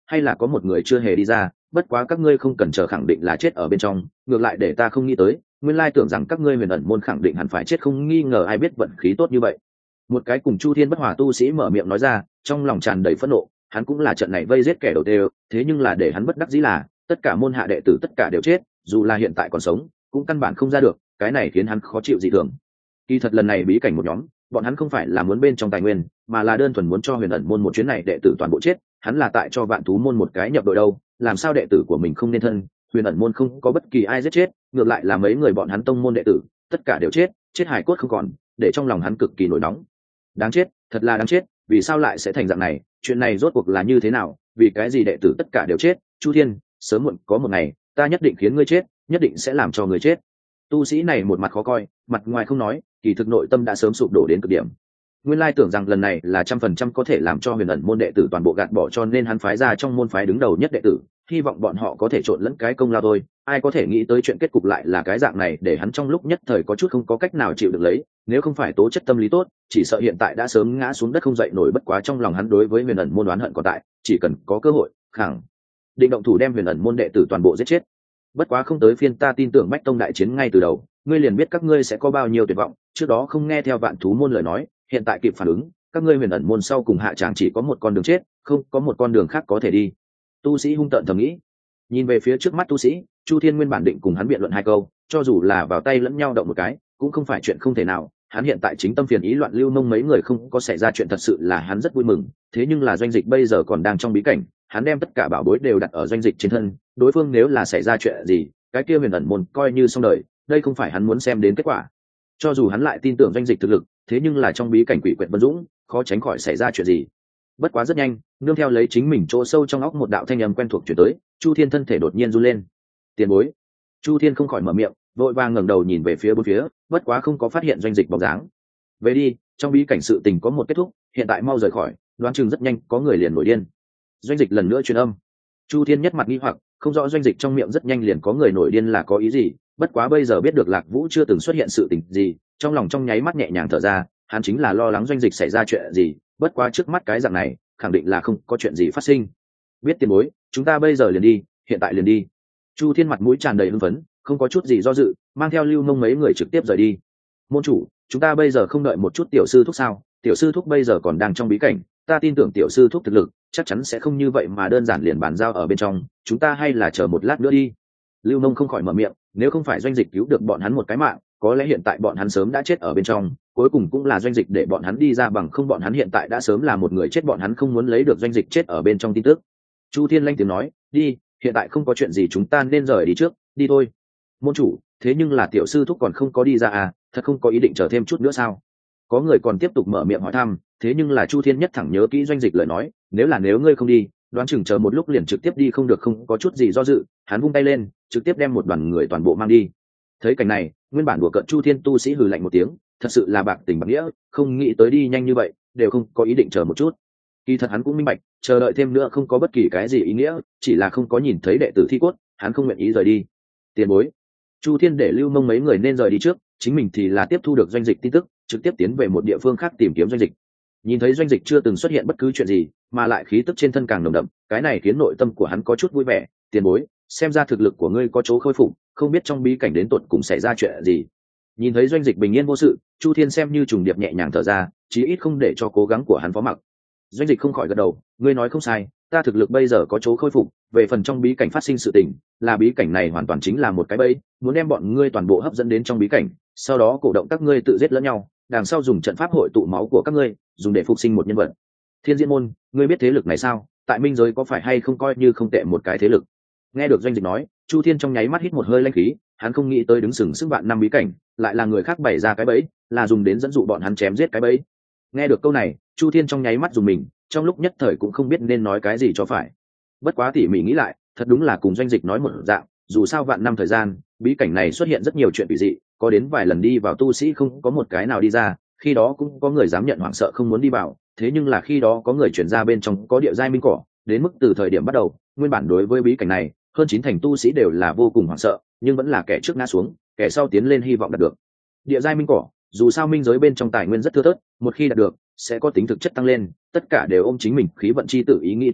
hay là có một người chưa hề đi ra, bất quá các ngươi không cần chờ khẳng định là chết ở bên trong, ngược lại để ta không nghĩ tới, nguyên lai tưởng rằng các ngươi huyền ẩn môn khẳng định hẳn phải chết, không nghi ngờ ai biết vận khí tốt như vậy. Một cái cùng Chu Thiên bất hòa tu sĩ mở miệng nói ra, trong lòng tràn đầy phẫn nộ, hắn cũng là trận này vây giết kẻ đầu tiên, thế nhưng là để hắn bất đắc dĩ là tất cả môn hạ đệ tử tất cả đều chết, dù là hiện tại còn sống cũng căn bản không ra được, cái này khiến hắn khó chịu dị thường. Kỳ thật lần này bí cảnh một nhóm, bọn hắn không phải là muốn bên trong tài nguyên, mà là đơn thuần muốn cho huyền ẩn môn một chuyến này đệ tử toàn bộ chết, hắn là tại cho vạn thú môn một cái nhập đội đâu, làm sao đệ tử của mình không nên thân, huyền ẩn môn không có bất kỳ ai giết chết, ngược lại là mấy người bọn hắn tông môn đệ tử tất cả đều chết, chết hài cốt không còn, để trong lòng hắn cực kỳ nổi nóng. Đáng chết, thật là đáng chết, vì sao lại sẽ thành dạng này, chuyện này rốt cuộc là như thế nào, vì cái gì đệ tử tất cả đều chết? Chu Thiên, sớm muộn có một ngày ta nhất định khiến ngươi chết, nhất định sẽ làm cho ngươi chết. Tu sĩ này một mặt khó coi, mặt ngoài không nói, kỳ thực nội tâm đã sớm sụp đổ đến cực điểm. Nguyên lai tưởng rằng lần này là 100% có thể làm cho huyền ẩn môn đệ tử toàn bộ gạt bỏ, cho nên hắn phái ra trong môn phái đứng đầu nhất đệ tử, hy vọng bọn họ có thể trộn lẫn cái công lao thôi. Ai có thể nghĩ tới chuyện kết cục lại là cái dạng này, để hắn trong lúc nhất thời có chút không có cách nào chịu được lấy, nếu không phải tố chất tâm lý tốt, chỉ sợ hiện tại đã sớm ngã xuống đất không dậy nổi. Bất quá trong lòng hắn đối với huyền ẩn môn oán hận còn tại, chỉ cần có cơ hội, khẳng định động thủ đem huyền ẩn môn đệ tử toàn bộ giết chết. Bất quá không tới phiên ta tin tưởng Bách Tông đại chiến ngay từ đầu, ngươi liền biết các ngươi sẽ có bao nhiêu tuyệt vọng, trước đó không nghe theo vạn thú môn lời nói, hiện tại kịp phản ứng, các ngươi huyền ẩn môn sau cùng hạ tràng chỉ có một con đường chết, không có một con đường khác có thể đi. Tu sĩ hung tợn thầm nghĩ. Nhìn về phía trước mắt tu sĩ, Chu Thiên nguyên bản định cùng hắn biện luận hai câu, cho dù là vào tay lẫn nhau động một cái cũng không phải chuyện không thể nào. Hắn hiện tại chính tâm phiền ý loạn, Lưu Nông mấy người không có xảy ra chuyện thật sự là hắn rất vui mừng, thế nhưng là doanh dịch bây giờ còn đang trong bí cảnh, hắn đem tất cả bảo bối đều đặt ở doanh dịch trên thân, đối phương nếu là xảy ra chuyện gì, cái kia huyền ẩn môn coi như xong đời, đây không phải hắn muốn xem đến kết quả. Cho dù hắn lại tin tưởng doanh dịch thực lực, thế nhưng là trong bí cảnh quỷ quyệt vân dũng, khó tránh khỏi xảy ra chuyện gì. Bất quá rất nhanh, nương theo lấy chính mình chỗ sâu trong óc một đạo thanh âm quen thuộc chuyển tới, Chu Thiên thân thể đột nhiên run lên. Tiền bối. Chu Thiên không khỏi mở miệng, vội vàng ngẩng đầu nhìn về phía bốn phía, bất quá không có phát hiện doanh dịch bóng dáng. Về đi, trong bí cảnh sự tình có một kết thúc, hiện tại mau rời khỏi, đoán chừng rất nhanh có người liền nổi điên. Doanh dịch lần nữa truyền âm. Chu Thiên nhất mặt nghi hoặc, không rõ doanh dịch trong miệng rất nhanh liền có người nổi điên là có ý gì, bất quá bây giờ biết được Lạc Vũ chưa từng xuất hiện sự tình gì, trong lòng trong nháy mắt nhẹ nhàng thở ra, hắn chính là lo lắng doanh dịch xảy ra chuyện gì, bất quá trước mắt cái dạng này, khẳng định là không có chuyện gì phát sinh. Biết tiền bối, chúng ta bây giờ liền đi, hiện tại liền đi. Chu Thiên mặt mũi tràn đầy hưng phấn, không có chút gì do dự, mang theo Lưu Mông mấy người trực tiếp rời đi. Môn chủ, chúng ta bây giờ không đợi một chút tiểu sư thúc sao? Tiểu sư thúc bây giờ còn đang trong bí cảnh, ta tin tưởng tiểu sư thúc thực lực chắc chắn sẽ không như vậy mà đơn giản liền bàn giao ở bên trong, chúng ta hay là chờ một lát nữa đi. Lưu Mông không khỏi mở miệng, nếu không phải doanh dịch cứu được bọn hắn một cái mạng, có lẽ hiện tại bọn hắn sớm đã chết ở bên trong, cuối cùng cũng là doanh dịch để bọn hắn đi ra, bằng không bọn hắn hiện tại đã sớm là một người chết, bọn hắn không muốn lấy được doanh dịch chết ở bên trong tin tức. Chu Thiên lanh tiếng nói, đi, hiện tại không có chuyện gì, chúng ta nên rời đi trước, đi thôi. Môn chủ, thế nhưng là tiểu sư thúc còn không có đi ra à, thật không có ý định chờ thêm chút nữa sao? Có người còn tiếp tục mở miệng hỏi thăm, thế nhưng là Chu Thiên nhất thẳng nhớ kỹ doanh dịch lời nói, nếu ngươi không đi, đoán chừng chờ một lúc liền trực tiếp đi không được, không có chút gì do dự, hắn vung tay lên, trực tiếp đem một đoàn người toàn bộ mang đi. Thấy cảnh này, nguyên bản đùa cợt Chu Thiên tu sĩ hừ lạnh một tiếng, thật sự là bạc tình bạc nghĩa, không nghĩ tới đi nhanh như vậy, đều không có ý định chờ một chút. Kỳ thật hắn cũng minh bạch, chờ đợi thêm nữa không có bất kỳ cái gì ý nghĩa, chỉ là không có nhìn thấy đệ tử thi cốt, hắn không nguyện ý rời đi. Tiền bối. Chu Thiên để Lưu Mông mấy người nên rời đi trước, chính mình thì là tiếp thu được doanh dịch tin tức, trực tiếp tiến về một địa phương khác tìm kiếm doanh dịch. Nhìn thấy doanh dịch chưa từng xuất hiện bất cứ chuyện gì, mà lại khí tức trên thân càng nồng đậm, cái này khiến nội tâm của hắn có chút vui vẻ. Tiền bối, xem ra thực lực của ngươi có chỗ khôi phục, không biết trong bí cảnh đến tột cùng xảy ra chuyện gì. Nhìn thấy doanh dịch bình yên vô sự, Chu Thiên xem như trùng điệp nhẹ nhàng thở ra, chí ít không để cho cố gắng của hắn phó mặc. Doanh dịch không khỏi gật đầu, ngươi nói không sai, ta thực lực bây giờ có chỗ khôi phục, về phần trong bí cảnh phát sinh sự tình, là bí cảnh này hoàn toàn chính là một cái bẫy, muốn đem bọn ngươi toàn bộ hấp dẫn đến trong bí cảnh, sau đó cổ động các ngươi tự giết lẫn nhau, đằng sau dùng trận pháp hội tụ máu của các ngươi, dùng để phục sinh một nhân vật. Thiên Diễn môn, ngươi biết thế lực này sao? Tại minh giới có phải hay không coi như không tệ một cái thế lực. Nghe được doanh dịch nói, Chu Thiên trong nháy mắt hít một hơi lãnh khí, hắn không nghĩ tới đứng sừng sững vạn năm bí cảnh, lại là người khác bày ra cái bẫy, là dùng đến dẫn dụ bọn hắn chém giết cái bẫy. Nghe được câu này, Chu Thiên trong nháy mắt dùng mình, trong lúc nhất thời cũng không biết nên nói cái gì cho phải. Bất quá tỉ mỉ nghĩ lại, thật đúng là cùng doanh dịch nói một dạng, dù sao vạn năm thời gian, bí cảnh này xuất hiện rất nhiều chuyện kỳ dị, có đến vài lần đi vào tu sĩ không có một cái nào đi ra, khi đó cũng có người dám nhận hoảng sợ không muốn đi vào, thế nhưng là khi đó có người chuyển ra bên trong có địa giai minh cỏ, đến mức từ thời điểm bắt đầu, nguyên bản đối với bí cảnh này, hơn 90% tu sĩ đều là vô cùng hoảng sợ, nhưng vẫn là kẻ trước ngã xuống, kẻ sau tiến lên hy vọng đạt được. Địa giai minh cỏ, dù sao minh giới bên trong tài nguyên rất thưa thớt, một khi đạt được, sẽ có tính thực chất tăng lên, tất cả đều ôm chính mình khí vận chi tử ý nghĩ tiến về,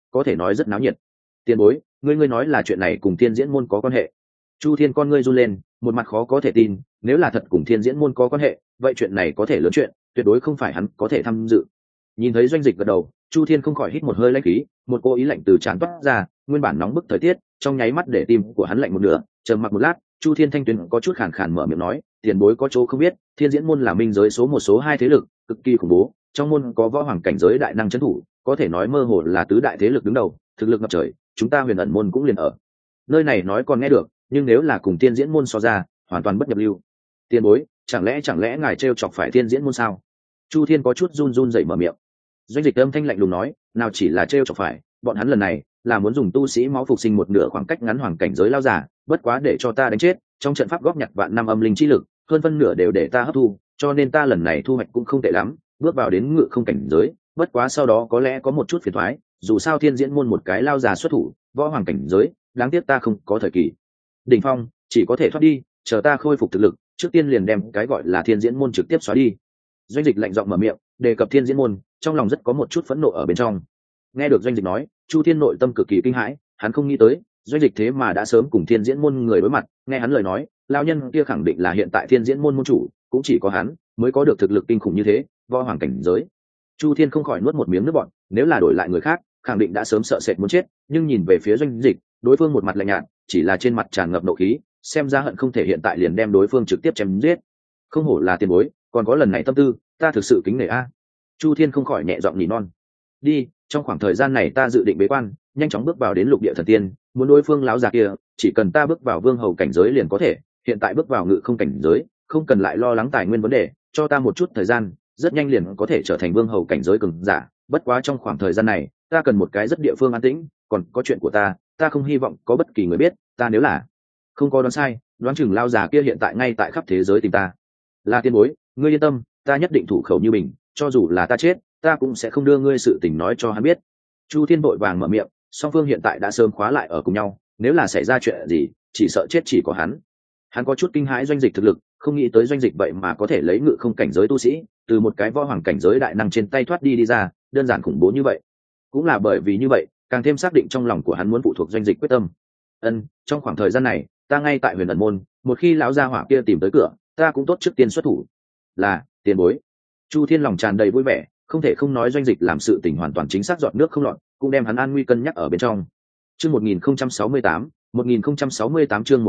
có thể nói rất náo nhiệt. Tiền bối, ngươi nói là chuyện này cùng thiên diễn môn có quan hệ? Chu Thiên con ngươi run lên, một mặt khó có thể tin, nếu là thật cùng thiên diễn môn có quan hệ, vậy chuyện này có thể lớn chuyện, tuyệt đối không phải hắn có thể tham dự. Nhìn thấy Doanh Dịch gật đầu, Chu Thiên không khỏi hít một hơi lãnh khí, một cô ý lạnh từ trán toát ra, nguyên bản nóng bức thời tiết trong nháy mắt để tim của hắn lạnh một nửa. Trầm mặc một lát, Chu Thiên thanh tuyến có chút khàn khàn mở miệng nói, tiền bối có chỗ không biết, thiên diễn môn là minh giới số một số hai thế lực cực kỳ khủng bố, trong môn có võ hoàng cảnh giới đại năng trấn thủ, có thể nói mơ hồ là tứ đại thế lực đứng đầu, thực lực ngập trời. Chúng ta Huyền Ẩn môn cũng liền ở nơi này nói còn nghe được, nhưng nếu là cùng thiên diễn môn so ra, hoàn toàn bất nhập lưu. Tiền bối, chẳng lẽ ngài trêu chọc phải thiên diễn môn sao? Chu Thiên có chút run run dậy mở miệng. Doanh Dịch âm thanh lạnh lùng nói, nào chỉ là trêu chọc phải, bọn hắn lần này là muốn dùng tu sĩ máu phục sinh một nửa khoảng cách ngắn hoàng cảnh giới lao giả, bất quá để cho ta đánh chết, trong trận pháp góp nhặt vạn năm âm linh chi lực, hơn phân nửa đều để ta hấp thu, cho nên ta lần này thu hoạch cũng không tệ lắm, bước vào đến ngự không cảnh giới, bất quá sau đó có lẽ có một chút phiền toái, dù sao thiên diễn môn một cái lao giả xuất thủ, võ hoàng cảnh giới, đáng tiếc ta không có thời kỳ đỉnh phong, chỉ có thể thoát đi, chờ ta khôi phục thực lực, trước tiên liền đem cái gọi là thiên diễn môn trực tiếp xóa đi. Doanh Dịch lạnh giọng mở miệng, đề cập thiên diễn môn, trong lòng rất có một chút phẫn nộ ở bên trong. Nghe được Doanh Dịch nói, Chu Thiên nội tâm cực kỳ kinh hãi, hắn không nghĩ tới Doanh Dịch thế mà đã sớm cùng thiên diễn môn người đối mặt. Nghe hắn lời nói, lão nhân kia khẳng định là hiện tại thiên diễn môn môn chủ, cũng chỉ có hắn mới có được thực lực kinh khủng như thế, võ hoàng cảnh giới. Chu Thiên không khỏi nuốt một miếng nước bọt, nếu là đổi lại người khác khẳng định đã sớm sợ sệt muốn chết, nhưng nhìn về phía Doanh Dịch, đối phương một mặt lạnh nhạt, chỉ là trên mặt tràn ngập nộ khí, xem ra hận không thể hiện tại liền đem đối phương trực tiếp chém giết. Không hổ là tiền bối, còn có lần này tâm tư, ta thực sự kính nể a. Chu Thiên không khỏi nhẹ giọng nỉ non. Đi, trong khoảng thời gian này ta dự định bế quan, nhanh chóng bước vào đến lục địa thần tiên, muốn đối phương láo già kia, chỉ cần ta bước vào vương hầu cảnh giới liền có thể, hiện tại bước vào ngự không cảnh giới, không cần lại lo lắng tài nguyên vấn đề, cho ta một chút thời gian, rất nhanh liền có thể trở thành vương hầu cảnh giới cường giả, bất quá trong khoảng thời gian này, ta cần một cái rất địa phương an tĩnh, còn có chuyện của ta không hy vọng có bất kỳ người biết, ta nếu là không có đoán sai, đoán chừng lao già kia hiện tại ngay tại khắp thế giới tìm ta. Là tiên bối, ngươi yên tâm, ta nhất định thủ khẩu như mình, cho dù là ta chết, ta cũng sẽ không đưa ngươi sự tình nói cho hắn biết. Chu Thiên vội vàng mở miệng, song phương hiện tại đã sớm khóa lại ở cùng nhau, nếu là xảy ra chuyện gì, chỉ sợ chết chỉ có hắn. Hắn có chút kinh hãi Doanh Dịch thực lực, không nghĩ tới Doanh Dịch vậy mà có thể lấy ngự không cảnh giới tu sĩ, từ một cái võ hoàng cảnh giới đại năng trên tay thoát đi ra, đơn giản khủng bố như vậy. Cũng là bởi vì như vậy, càng thêm xác định trong lòng của hắn muốn phụ thuộc Doanh Dịch quyết tâm. Trong khoảng thời gian này, ta ngay tại Huyền Ẩn môn, một khi lão gia hỏa kia tìm tới cửa, ta cũng tốt trước tiên xuất thủ. Là tiền bối. Chu Thiên lòng tràn đầy vui vẻ, không thể không nói Doanh Dịch làm sự tình hoàn toàn chính xác, giọt nước không lọt, cũng đem hắn an nguy cân nhắc ở bên trong. Chương 1068, 1068 chương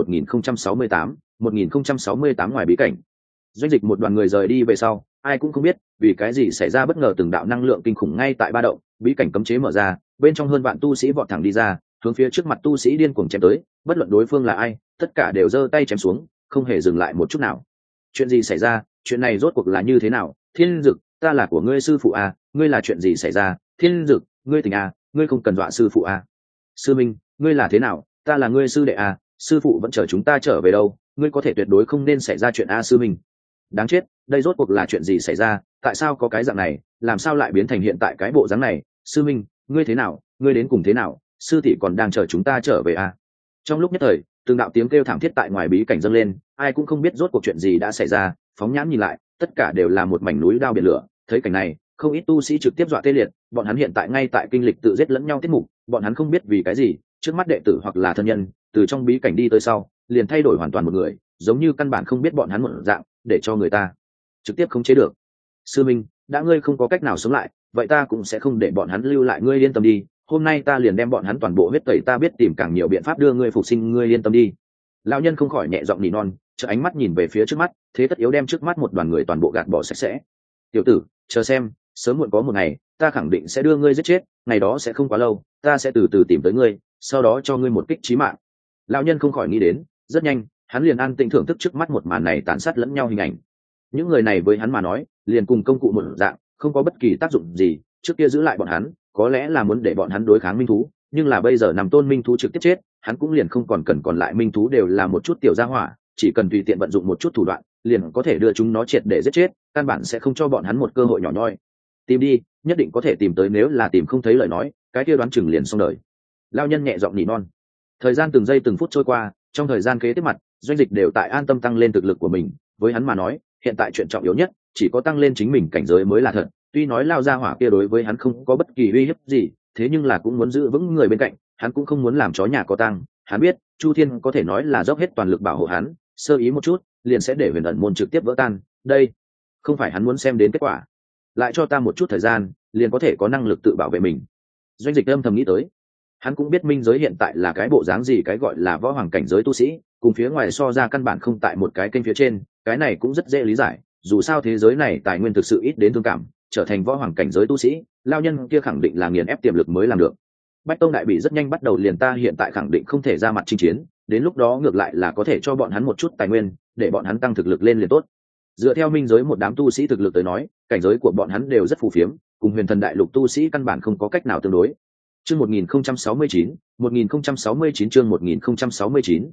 1068 ngoài bí cảnh. Doanh Dịch một đoàn người rời đi về sau, ai cũng không biết vì cái gì xảy ra bất ngờ từng đạo năng lượng kinh khủng ngay tại ba động, bí cảnh cấm chế mở ra, bên trong hơn vạn tu sĩ vọt thẳng đi ra, hướng phía trước mặt tu sĩ điên cuồng chém tới, bất luận đối phương là ai, tất cả đều giơ tay chém xuống, không hề dừng lại một chút nào. Chuyện gì xảy ra? Chuyện này rốt cuộc là như thế nào? Thiên Dực, ta là của ngươi sư phụ à? Ngươi là chuyện gì xảy ra? Thiên Dực, ngươi tỉnh à? Ngươi không cần dọa sư phụ à? Sư Minh, ngươi là thế nào? Ta là ngươi sư đệ à? Sư phụ vẫn chờ chúng ta trở về đâu? Ngươi có thể tuyệt đối không nên xảy ra chuyện a sư Minh. Đáng chết, đây rốt cuộc là chuyện gì xảy ra? Tại sao có cái dạng này? Làm sao lại biến thành hiện tại cái bộ dáng này? Sư Minh, ngươi thế nào? Ngươi đến cùng thế nào? Sư tỷ còn đang chờ chúng ta trở về à? Trong lúc nhất thời, từng đạo tiếng kêu thảm thiết tại ngoài bí cảnh dâng lên, ai cũng không biết rốt cuộc chuyện gì đã xảy ra. Phóng nhãn nhìn lại, tất cả đều là một mảnh núi đao biển lửa. Thấy cảnh này, không ít tu sĩ trực tiếp dọa tê liệt, bọn hắn hiện tại ngay tại kinh lịch tự giết lẫn nhau tiết mục, bọn hắn không biết vì cái gì, trước mắt đệ tử hoặc là thân nhân, từ trong bí cảnh đi tới sau, liền thay đổi hoàn toàn một người, giống như căn bản không biết bọn hắn một dạng, để cho người ta trực tiếp khống chế được. Sư Minh, đã ngươi không có cách nào sống lại, vậy ta cũng sẽ không để bọn hắn lưu lại, ngươi yên tâm đi, hôm nay ta liền đem bọn hắn toàn bộ huyết tẩy, ta biết tìm càng nhiều biện pháp đưa ngươi phục sinh, ngươi yên tâm đi. Lão nhân không khỏi nhẹ giọng nỉ non, chợ ánh mắt nhìn về phía trước mắt, thế tất yếu đem trước mắt một đoàn người toàn bộ gạt bỏ sạch sẽ. Tiểu tử, chờ xem, sớm muộn có một ngày, ta khẳng định sẽ đưa ngươi giết chết, ngày đó sẽ không quá lâu, ta sẽ từ từ tìm tới ngươi, sau đó cho ngươi một kích chí mạng. Lão nhân không khỏi nghĩ đến, rất nhanh, hắn liền an tĩnh thưởng thức trước mắt một màn này tàn sát lẫn nhau hình ảnh. Những người này với hắn mà nói, liền cùng công cụ một dạng, không có bất kỳ tác dụng gì. Trước kia giữ lại bọn hắn, có lẽ là muốn để bọn hắn đối kháng minh thú, nhưng là bây giờ nằm tôn minh thú trực tiếp chết, hắn cũng liền không còn cần còn lại minh thú đều là một chút tiểu gia hỏa, chỉ cần tùy tiện vận dụng một chút thủ đoạn, liền có thể đưa chúng nó triệt để giết chết, căn bản sẽ không cho bọn hắn một cơ hội nhỏ nhoi. Tìm đi, nhất định có thể tìm tới, nếu là tìm không thấy lời nói, cái kia đoán chừng liền xong đời. Lão nhân nhẹ giọng nỉ non. Thời gian từng giây từng phút trôi qua, trong thời gian kế tiếp mặt, Doanh Dịch đều tại an tâm tăng lên thực lực của mình, với hắn mà nói, hiện tại chuyện trọng yếu nhất chỉ có tăng lên chính mình cảnh giới mới là thật. Tuy nói lao ra hỏa kia đối với hắn không có bất kỳ uy hiếp gì, thế nhưng là cũng muốn giữ vững người bên cạnh, hắn cũng không muốn làm chó nhà có tang. Hắn biết Chu Thiên có thể nói là dốc hết toàn lực bảo hộ hắn, sơ ý một chút liền sẽ để huyền ẩn môn trực tiếp vỡ tan. Đây không phải hắn muốn xem đến kết quả. Lại cho ta một chút thời gian, liền có thể có năng lực tự bảo vệ mình. Doanh Dịch âm thầm nghĩ tới. Hắn cũng biết minh giới hiện tại là cái bộ dáng gì, cái gọi là võ hoàng cảnh giới tu sĩ cùng phía ngoài so ra căn bản không tại một cái kênh phía trên, cái này cũng rất dễ lý giải. Dù sao thế giới này tài nguyên thực sự ít đến thương cảm, trở thành võ hoàng cảnh giới tu sĩ, lao nhân kia khẳng định là nghiền ép tiềm lực mới làm được. Bách Tông Đại Bị rất nhanh bắt đầu liền, ta hiện tại khẳng định không thể ra mặt chinh chiến, đến lúc đó ngược lại là có thể cho bọn hắn một chút tài nguyên, để bọn hắn tăng thực lực lên liền tốt. Dựa theo minh giới một đám tu sĩ thực lực tới nói, cảnh giới của bọn hắn đều rất phù phiếm, cùng huyền thần đại lục tu sĩ căn bản không có cách nào tương đối. Chương 1069, 1069 chương 1069,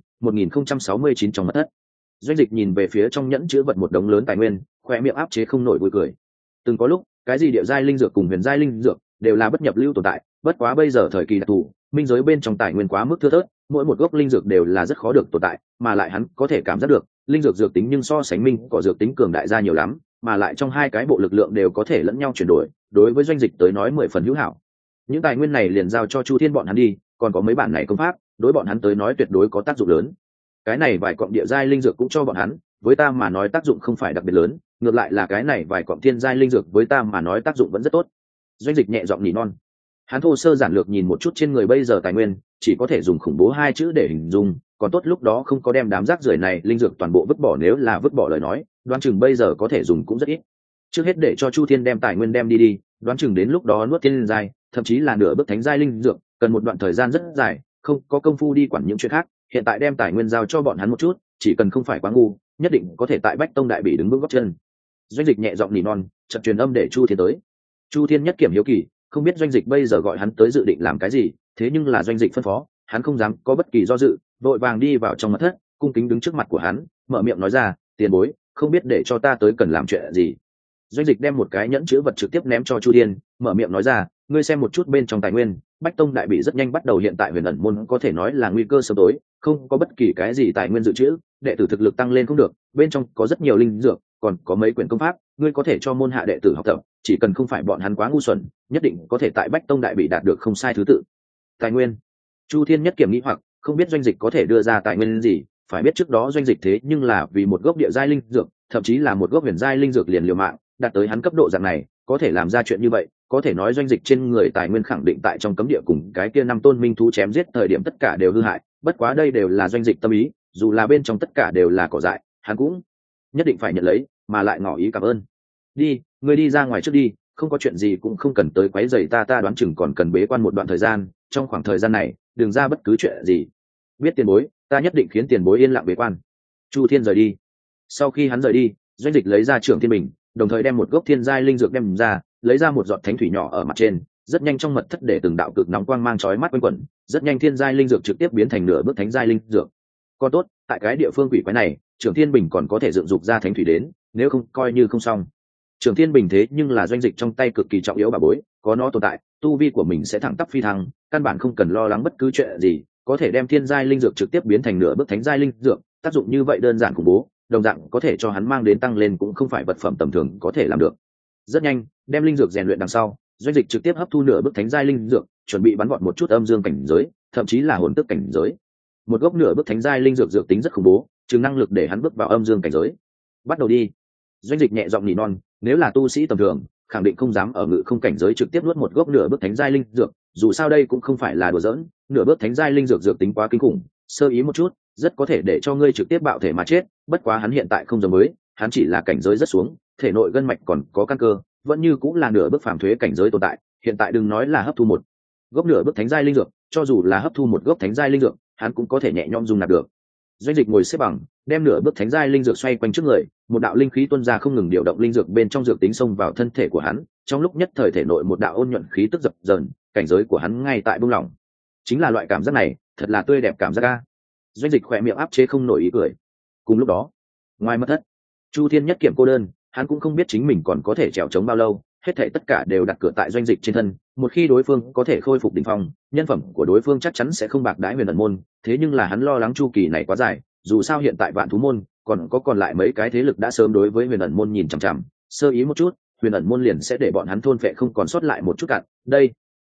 1069 trong mật thất. Doanh Dịch nhìn về phía trong nhẫn chứa vật một đống lớn tài nguyên, khóe miệng áp chế không nổi vui cười. Từng có lúc, cái gì địa giai linh dược cùng huyền giai linh dược đều là bất nhập lưu tồn tại, bất quá bây giờ thời kỳ đặc thù, minh giới bên trong tài nguyên quá mức thưa thớt, mỗi một gốc linh dược đều là rất khó được tồn tại, mà lại hắn có thể cảm giác được, linh dược dược tính nhưng so sánh minh có dược tính cường đại ra nhiều lắm, mà lại trong hai cái bộ lực lượng đều có thể lẫn nhau chuyển đổi, đối với Doanh Dịch tới nói 10 phần hữu hảo. Những tài nguyên này liền giao cho Chu Thiên bọn hắn đi, còn có mấy bản này công pháp, đối bọn hắn tới nói tuyệt đối có tác dụng lớn. Cái này vài cọng địa giai linh dược cũng cho bọn hắn, với ta mà nói tác dụng không phải đặc biệt lớn, ngược lại là cái này vài cọng thiên giai linh dược với ta mà nói tác dụng vẫn rất tốt. Doanh Dịch nhẹ giọng nỉ non. Hắn thô sơ giản lược nhìn một chút trên người bây giờ tài nguyên, chỉ có thể dùng khủng bố hai chữ để hình dung, còn tốt lúc đó không có đem đám rác rưởi này linh dược toàn bộ vứt bỏ, nếu là vứt bỏ lời nói, đoán chừng bây giờ có thể dùng cũng rất ít. Trước hết để cho Chu Thiên đem tài nguyên đem đi, đoán chừng đến lúc đó nuốt thiên giai, thậm chí là nửa bước thánh giai linh dược, cần một đoạn thời gian rất dài, không có công phu đi quản những chuyện khác, hiện tại đem tài nguyên giao cho bọn hắn một chút, chỉ cần không phải quá ngu, nhất định có thể tại Bách Tông Đại Bị đứng vững gót chân. Doanh Dịch nhẹ giọng nỉ non, chợt truyền âm để Chu Thiên tới. Chu Thiên nhất kiểm hiếu kỳ, không biết Doanh Dịch bây giờ gọi hắn tới dự định làm cái gì, thế nhưng là Doanh Dịch phân phó, hắn không dám có bất kỳ do dự, vội vàng đi vào trong mật thất, cung kính đứng trước mặt của hắn, mở miệng nói ra, tiền bối, không biết để cho ta tới cần làm chuyện gì. Doanh Dịch đem một cái nhẫn chứa vật trực tiếp ném cho Chu Thiên, mở miệng nói ra, ngươi xem một chút bên trong tài nguyên, Bách Tông Đại Bị rất nhanh bắt đầu, hiện tại huyền ẩn môn có thể nói là nguy cơ sớm tối, không có bất kỳ cái gì tài nguyên dự trữ, đệ tử thực lực tăng lên không được, bên trong có rất nhiều linh dược, còn có mấy quyển công pháp, ngươi có thể cho môn hạ đệ tử học tập, chỉ cần không phải bọn hắn quá ngu xuẩn, nhất định có thể tại Bách Tông Đại Bị đạt được không sai thứ tự. Tài nguyên? Chu Thiên nhất kiểm nghĩ hoặc, không biết Doanh Dịch có thể đưa ra tài nguyên gì, phải biết trước đó Doanh Dịch thế nhưng là vì một gốc địa giai linh dược, thậm chí là một gốc huyền giai linh dược liền liều mạng, đạt tới hắn cấp độ dạng này, có thể làm ra chuyện như vậy, có thể nói Doanh Dịch trên người tài nguyên khẳng định tại trong cấm địa cùng cái kia năm tôn minh thú chém giết thời điểm tất cả đều hư hại, bất quá đây đều là Doanh Dịch tâm ý, dù là bên trong tất cả đều là cỏ dại, hắn cũng nhất định phải nhận lấy, mà lại ngỏ ý cảm ơn. Đi, ngươi đi ra ngoài trước đi, không có chuyện gì cũng không cần tới quấy rầy ta, ta đoán chừng còn cần bế quan một đoạn thời gian, trong khoảng thời gian này, đừng ra bất cứ chuyện gì. Biết tiền bối, ta nhất định khiến tiền bối yên lặng bế quan. Chu Thiên rời đi. Sau khi hắn rời đi, Doanh Dịch lấy ra Trưởng Thiên Bình, đồng thời đem một gốc thiên giai linh dược đem ra, lấy ra một giọt thánh thủy nhỏ ở mặt trên, rất nhanh trong mật thất để từng đạo cực nóng quang mang chói mắt quanh quẩn, rất nhanh thiên giai linh dược trực tiếp biến thành nửa bước thánh giai linh dược. Còn tốt, tại cái địa phương quỷ quái này, Trưởng Thiên Bình còn có thể dựng dục ra thánh thủy đến, nếu không coi như không xong. Trưởng Thiên Bình thế nhưng là Doanh Dịch trong tay cực kỳ trọng yếu bà bối, có nó tồn tại, tu vi của mình sẽ thẳng tắp phi thăng, căn bản không cần lo lắng bất cứ chuyện gì, có thể đem thiên giai linh dược trực tiếp biến thành nửa bước thánh giai linh dược, tác dụng như vậy đơn giản khủng bố, đồng dạng có thể cho hắn mang đến tăng lên cũng không phải vật phẩm tầm thường có thể làm được. Rất nhanh, đem linh dược rèn luyện đằng sau, Doanh Dịch trực tiếp hấp thu nửa bước thánh giai linh dược, chuẩn bị bắn vọt một chút âm dương cảnh giới, thậm chí là hồn tức cảnh giới. Một gốc nửa bước thánh giai linh dược dược tính rất khủng bố, chứng năng lực để hắn bước vào âm dương cảnh giới. Bắt đầu đi. Doanh Dịch nhẹ giọng nỉ non, nếu là tu sĩ tầm thường, khẳng định không dám ở ngự không cảnh giới trực tiếp nuốt một gốc nửa bước thánh giai linh dược, dù sao đây cũng không phải là đùa giỡn, nửa bước thánh giai linh dược dược tính quá kinh khủng, sơ ý một chút, rất có thể để cho ngươi trực tiếp bạo thể mà chết, bất quá hắn hiện tại không giống mới, hắn chỉ là cảnh giới rất xuống, thể nội gân mạch còn có căn cơ, vẫn như cũng là nửa bước phàm thuế cảnh giới tồn tại, hiện tại đừng nói là hấp thu một gốc nửa bước thánh giai linh dược, cho dù là hấp thu một gốc thánh giai linh dược, hắn cũng có thể nhẹ nhõm dung nạp được. Doanh Dịch ngồi xếp bằng, đem nửa bước thánh giai linh dược xoay quanh trước người, một đạo linh khí tuôn ra không ngừng điều động linh dược bên trong dược tính xông vào thân thể của hắn, trong lúc nhất thời thể nội một đạo ôn nhuận khí tức dập dờn, cảnh giới của hắn ngay tại buông lỏng. Chính là loại cảm giác này, thật là tươi đẹp cảm giác a. Doanh Dịch khỏe miệng áp chế không nổi ý cười. Cùng lúc đó, ngoài mật thất, Chu Thiên nhất kiểm cô đơn, hắn cũng không biết chính mình còn có thể trèo trống bao lâu, hết thảy tất cả đều đặt cửa tại Doanh Dịch trên thân, một khi đối phương có thể khôi phục đỉnh phong, nhân phẩm của đối phương chắc chắn sẽ không bạc đãi huyền ẩn môn, thế nhưng là hắn lo lắng chu kỳ này quá dài, dù sao hiện tại Vạn Thú môn còn lại mấy cái thế lực đã sớm đối với huyền ẩn môn nhìn chằm chằm, sơ ý một chút, huyền ẩn môn liền sẽ để bọn hắn thôn phệ không còn sót lại một chút cạn, đây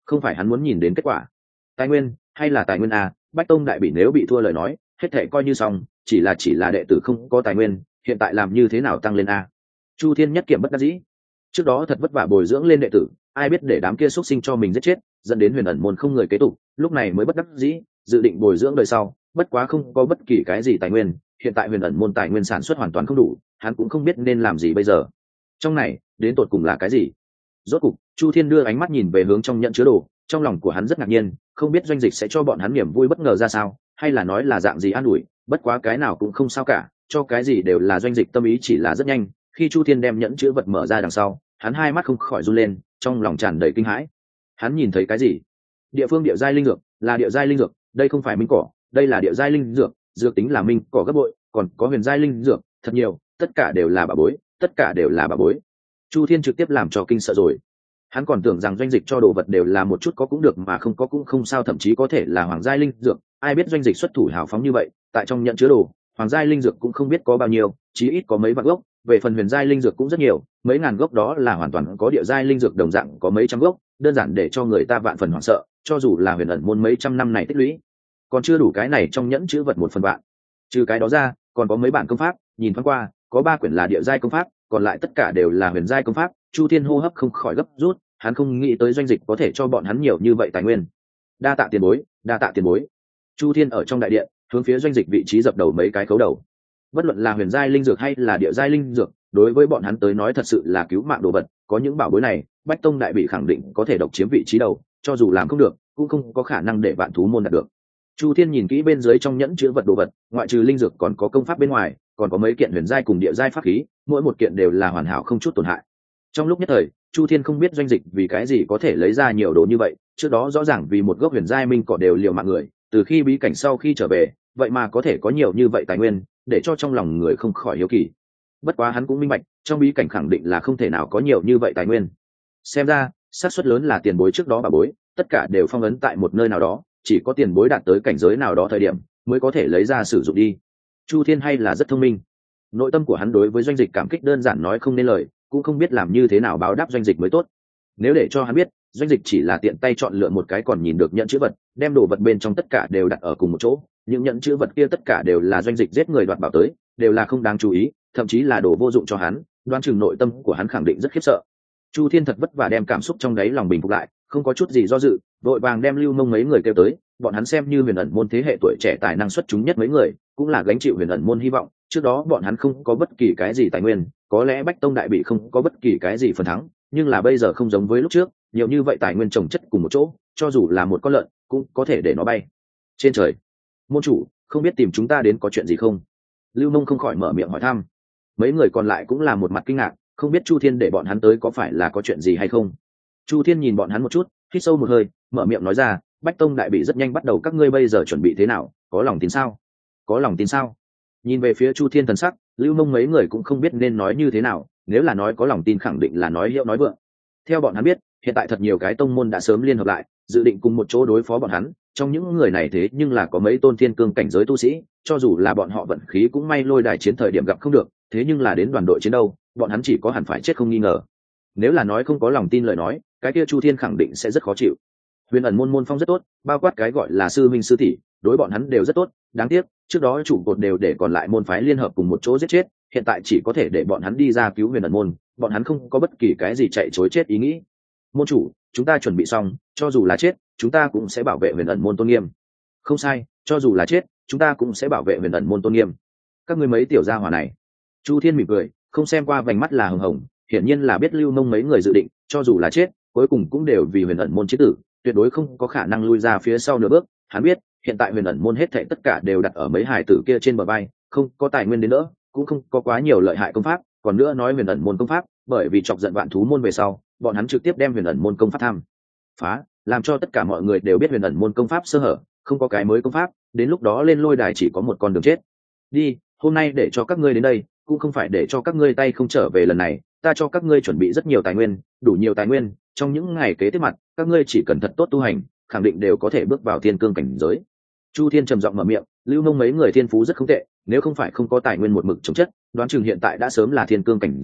không phải hắn muốn nhìn đến kết quả. Tài nguyên hay là tài nguyên a, Bách Tông đại bị nếu bị thua lời nói hết thệ coi như xong, chỉ là đệ tử không có tài nguyên, hiện tại làm như thế nào tăng lên a? Chu Thiên nhất kiểm bất đắc dĩ. Trước đó thật vất vả bồi dưỡng lên đệ tử, ai biết để đám kia xuất sinh cho mình giết chết, dẫn đến Huyền Ẩn môn không người kế tục, lúc này mới bất đắc dĩ dự định bồi dưỡng đời sau, bất quá không có bất kỳ cái gì tài nguyên, hiện tại Huyền Ẩn môn tài nguyên sản xuất hoàn toàn không đủ, hắn cũng không biết nên làm gì bây giờ. Trong này đến tột cùng là cái gì? Rốt cục Chu Thiên đưa ánh mắt nhìn về hướng trong nhận chứa đồ, trong lòng của hắn rất ngạc nhiên, không biết doanh dịch sẽ cho bọn hắn niềm vui bất ngờ ra sao, hay là nói là dạng gì an ủi, bất quá cái nào cũng không sao cả, cho cái gì đều là doanh dịch tâm ý, chỉ là rất nhanh khi Chu Thiên đem nhẫn chứa vật mở ra đằng sau, hắn hai mắt không khỏi run lên, trong lòng tràn đầy kinh hãi. Hắn nhìn thấy cái gì? Địa phương địa giai linh dược, là địa giai linh dược, đây không phải minh cỏ, đây là địa giai linh dược, dược tính là minh cỏ gấp bội, còn có huyền giai linh dược, thật nhiều, tất cả đều là bảo bối, tất cả đều là bảo bối. Chu Thiên trực tiếp làm cho kinh sợ rồi. Hắn còn tưởng rằng doanh dịch cho đồ vật đều là một chút có cũng được mà không có cũng không sao, thậm chí có thể là hoàng giai linh dược, ai biết doanh dịch xuất thủ hào phóng như vậy, tại trong nhận chứa đồ, hoàng giai linh dược cũng không biết có bao nhiêu, chí ít có mấy vạn gốc, về phần huyền giai linh dược cũng rất nhiều, mấy ngàn gốc, đó là hoàn toàn có địa giai linh dược đồng dạng có mấy trăm gốc, đơn giản để cho người ta vạn phần hoảng sợ, cho dù là Huyền Ẩn môn mấy trăm năm này tích lũy, còn chưa đủ cái này trong nhẫn chữ vật một phần vạn. Trừ cái đó ra, còn có mấy bản công pháp, nhìn thoáng qua, có 3 quyển là địa giai công pháp, còn lại tất cả đều là huyền giai công pháp. Chu Thiên hô hấp không khỏi gấp rút, hắn không nghĩ tới doanh dịch có thể cho bọn hắn nhiều như vậy tài nguyên. Đa tạ tiền bối, đa tạ tiền bối. Chu Thiên ở trong đại điện, hướng phía doanh dịch vị trí dập đầu mấy cái khấu đầu. Bất luận là huyền giai linh dược hay là địa giai linh dược, đối với bọn hắn tới nói thật sự là cứu mạng đồ vật, có những bảo bối này, Bách Tông đại bị khẳng định có thể độc chiếm vị trí đầu, cho dù làm không được, cũng không có khả năng để vạn thú môn đạt được. Chu Thiên nhìn kỹ bên dưới trong nhẫn chứa vật đồ vật, ngoại trừ linh dược còn có công pháp bên ngoài, còn có mấy kiện huyền giai cùng địa giai pháp khí, mỗi một kiện đều là hoàn hảo không chút tổn hại. Trong lúc nhất thời, Chu Thiên không biết doanh dịch vì cái gì có thể lấy ra nhiều đồ như vậy, trước đó rõ ràng vì một gốc huyền giai minh cỏ đều liều mạng người, từ khi bí cảnh sau khi trở về, vậy mà có thể có nhiều như vậy tài nguyên, để cho trong lòng người không khỏi hiếu kỳ. Bất quá hắn cũng minh bạch, trong bí cảnh khẳng định là không thể nào có nhiều như vậy tài nguyên. Xem ra, xác suất lớn là tiền bối trước đó bà bối, tất cả đều phong ấn tại một nơi nào đó, chỉ có tiền bối đạt tới cảnh giới nào đó thời điểm mới có thể lấy ra sử dụng đi. Chu Thiên hay là rất thông minh. Nội tâm của hắn đối với doanh dịch cảm kích đơn giản nói không nên lời, cũng không biết làm như thế nào báo đáp doanh dịch mới tốt. Nếu để cho hắn biết, doanh dịch chỉ là tiện tay chọn lựa một cái còn nhìn được nhận chữ vật, đem đồ vật bên trong tất cả đều đặt ở cùng một chỗ, những nhận chữ vật kia tất cả đều là doanh dịch giết người đoạt bảo tới, đều là không đáng chú ý, thậm chí là đồ vô dụng cho hắn, đoán chừng nội tâm của hắn khẳng định rất khiếp sợ. Chu Thiên thật vất vả đem cảm xúc trong đáy lòng bình phục lại, không có chút gì do dự, vội vàng đem Lưu Mông mấy người kêu tới, bọn hắn xem như huyền ẩn môn thế hệ tuổi trẻ tài năng xuất chúng nhất mấy người, cũng là gánh chịu huyền ẩn môn hy vọng. Trước đó bọn hắn không có bất kỳ cái gì tài nguyên, có lẽ Bách Tông đại bị không có bất kỳ cái gì phần thắng, nhưng là bây giờ không giống với lúc trước, nhiều như vậy tài nguyên chồng chất cùng một chỗ, cho dù là một con lợn cũng có thể để nó bay trên trời. Môn chủ, không biết tìm chúng ta đến có chuyện gì không? Lưu Mông không khỏi mở miệng hỏi thăm. Mấy người còn lại cũng là một mặt kinh ngạc, không biết Chu Thiên để bọn hắn tới có phải là có chuyện gì hay không. Chu Thiên nhìn bọn hắn một chút, hít sâu một hơi, mở miệng nói ra, Bách Tông đại bị rất nhanh bắt đầu, các ngươi bây giờ chuẩn bị thế nào, có lòng tin sao? Có lòng tin sao? Nhìn về phía Chu Thiên thần sắc, Lưu Mông mấy người cũng không biết nên nói như thế nào, nếu là nói có lòng tin khẳng định là nói hiệu nói vượng. Theo bọn hắn biết, hiện tại thật nhiều cái tông môn đã sớm liên hợp lại, dự định cùng một chỗ đối phó bọn hắn, trong những người này thế nhưng là có mấy tôn thiên cương cảnh giới tu sĩ, cho dù là bọn họ vận khí cũng may lôi đài chiến thời điểm gặp không được, thế nhưng là đến đoàn đội chiến đâu, bọn hắn chỉ có hẳn phải chết không nghi ngờ. Nếu là nói không có lòng tin lời nói, cái kia Chu Thiên khẳng định sẽ rất khó chịu. Huyền ẩn môn môn phong rất tốt, bao quát cái gọi là sư minh sư tỷ, đối bọn hắn đều rất tốt, đáng tiếc trước đó chủ cột đều để còn lại môn phái liên hợp cùng một chỗ giết chết, hiện tại chỉ có thể để bọn hắn đi ra cứu huyền ẩn môn, bọn hắn không có bất kỳ cái gì chạy chối chết ý nghĩ. Môn chủ, chúng ta chuẩn bị xong, cho dù là chết chúng ta cũng sẽ bảo vệ huyền ẩn môn tôn nghiêm. Không sai, cho dù là chết chúng ta cũng sẽ bảo vệ huyền ẩn môn tôn nghiêm. Các ngươi mấy tiểu gia hỏa này. Chu Thiên mỉm cười, không xem qua vành mắt là hồng hồng, hiển nhiên là biết Lưu Mông mấy người dự định cho dù là chết cuối cùng cũng đều vì huyền ẩn môn chết tử, tuyệt đối không có khả năng lui ra phía sau nửa bước. Hắn biết hiện tại huyền ẩn môn hết thảy tất cả đều đặt ở mấy hài tử kia trên bờ vai, không có tài nguyên đến nữa, cũng không có quá nhiều lợi hại công pháp, còn nữa nói huyền ẩn môn công pháp, bởi vì chọc giận vạn thú môn về sau, bọn hắn trực tiếp đem huyền ẩn môn công pháp tham phá, làm cho tất cả mọi người đều biết huyền ẩn môn công pháp sơ hở, không có cái mới công pháp, đến lúc đó lên lôi đài chỉ có một con đường chết. Đi, hôm nay để cho các ngươi đến đây, cũng không phải để cho các ngươi tay không trở về, lần này ta cho các ngươi chuẩn bị rất nhiều tài nguyên, đủ nhiều tài nguyên, trong những ngày kế tiếp mặt, các ngươi chỉ cần thật tốt tu hành, khẳng định đều có thể bước vào thiên cương cảnh giới. Chu Thiên trầm giọng mở miệng, Lưu Mông mấy người thiên phú rất không tệ, nếu không phải không có tài nguyên một mực chống chất, đoán chừng hiện tại đã sớm là thiên cương cảnh giới,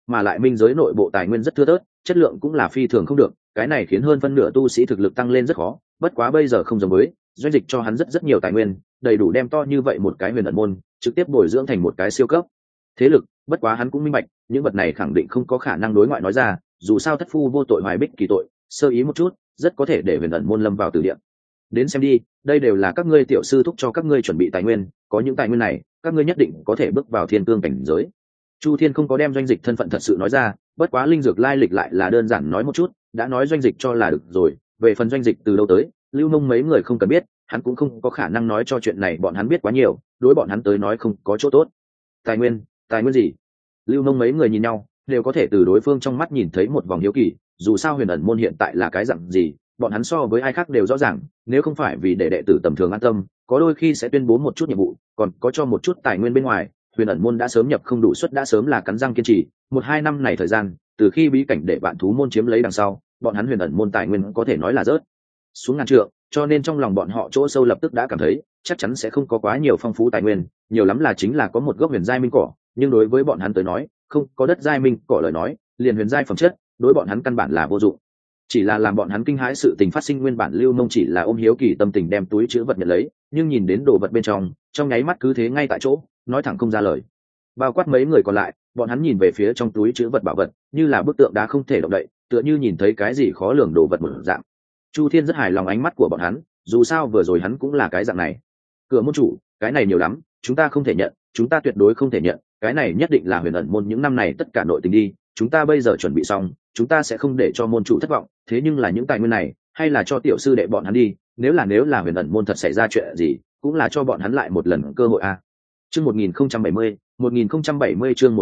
mà lại minh giới nội bộ tài nguyên rất thưa thớt, chất lượng cũng là phi thường không được, cái này khiến hơn phân nửa tu sĩ thực lực tăng lên rất khó. Bất quá bây giờ không giống với, doanh dịch cho hắn rất nhiều tài nguyên, đầy đủ đem to như vậy một cái huyền ẩn môn trực tiếp bồi dưỡng thành một cái siêu cấp thế lực. Bất quá hắn cũng minh bạch, những vật này khẳng định không có khả năng đối ngoại nói ra, dù sao thất phu vô tội hoài bích kỳ tội, sơ ý một chút rất có thể để huyền ẩn môn lâm vào tử địa. Đến xem đi, đây đều là các ngươi tiểu sư thúc cho các ngươi chuẩn bị tài nguyên, có những tài nguyên này các ngươi nhất định có thể bước vào thiên cương cảnh giới. Chu Thiên không có đem doanh dịch thân phận thật sự nói ra, bất quá linh dược lai lịch lại là đơn giản nói một chút, đã nói doanh dịch cho là được rồi. Về phần doanh dịch từ đâu tới, Lưu Mông mấy người không cần biết, hắn cũng không có khả năng nói cho chuyện này bọn hắn biết quá nhiều, đối bọn hắn tới nói không có chỗ tốt. Tài nguyên gì? Lưu Mông mấy người nhìn nhau, đều có thể từ đối phương trong mắt nhìn thấy một vòng hiếu kỳ, dù sao huyền ẩn môn hiện tại là cái dạng gì, bọn hắn so với ai khác đều rõ ràng, nếu không phải vì để đệ tử tầm thường an tâm, có đôi khi sẽ tuyên bố một chút nhiệm vụ, còn có cho một chút tài nguyên bên ngoài, huyền ẩn môn đã sớm nhập không đủ suất, đã sớm là cắn răng kiên trì. 1-2 năm này thời gian, từ khi bí cảnh để vạn thú môn chiếm lấy đằng sau, bọn hắn huyền ẩn môn tài nguyên có thể nói là rớt xuống ngàn trượng, cho nên trong lòng bọn họ chỗ sâu lập tức đã cảm thấy chắc chắn sẽ không có quá nhiều phong phú tài nguyên, nhiều lắm là chính là có một gốc huyền giai minh cỏ, nhưng đối với bọn hắn tới nói, không có đất giai minh cỏ lời nói, liền huyền giai phẩm chất đối bọn hắn căn bản là vô dụng. Chỉ là làm bọn hắn kinh hãi sự tình phát sinh, nguyên bản Lưu Mông chỉ là ôm hiếu kỳ tâm tình đem túi chứa vật nhận lấy, nhưng nhìn đến đồ vật bên trong nháy mắt cứ thế ngay tại chỗ nói thẳng không ra lời. Bao quát mấy người còn lại, bọn hắn nhìn về phía trong túi chứa vật bảo vật, như là bức tượng đá không thể động đậy, tựa như nhìn thấy cái gì khó lường đồ vật một dạng. Chu Thiên rất hài lòng ánh mắt của bọn hắn, dù sao vừa rồi hắn cũng là cái dạng này. Cửa môn chủ, cái này nhiều lắm, chúng ta không thể nhận, chúng ta tuyệt đối không thể nhận, cái này nhất định là huyền ẩn môn những năm này tất cả nội tình đi, chúng ta bây giờ chuẩn bị xong, chúng ta sẽ không để cho môn chủ thất vọng, thế nhưng là những tài nguyên này hay là cho tiểu sư đệ bọn hắn đi, nếu là huyền ẩn môn thật xảy ra chuyện gì, cũng là cho bọn hắn lại một lần cơ hội a. Chương 1070, 1070 chương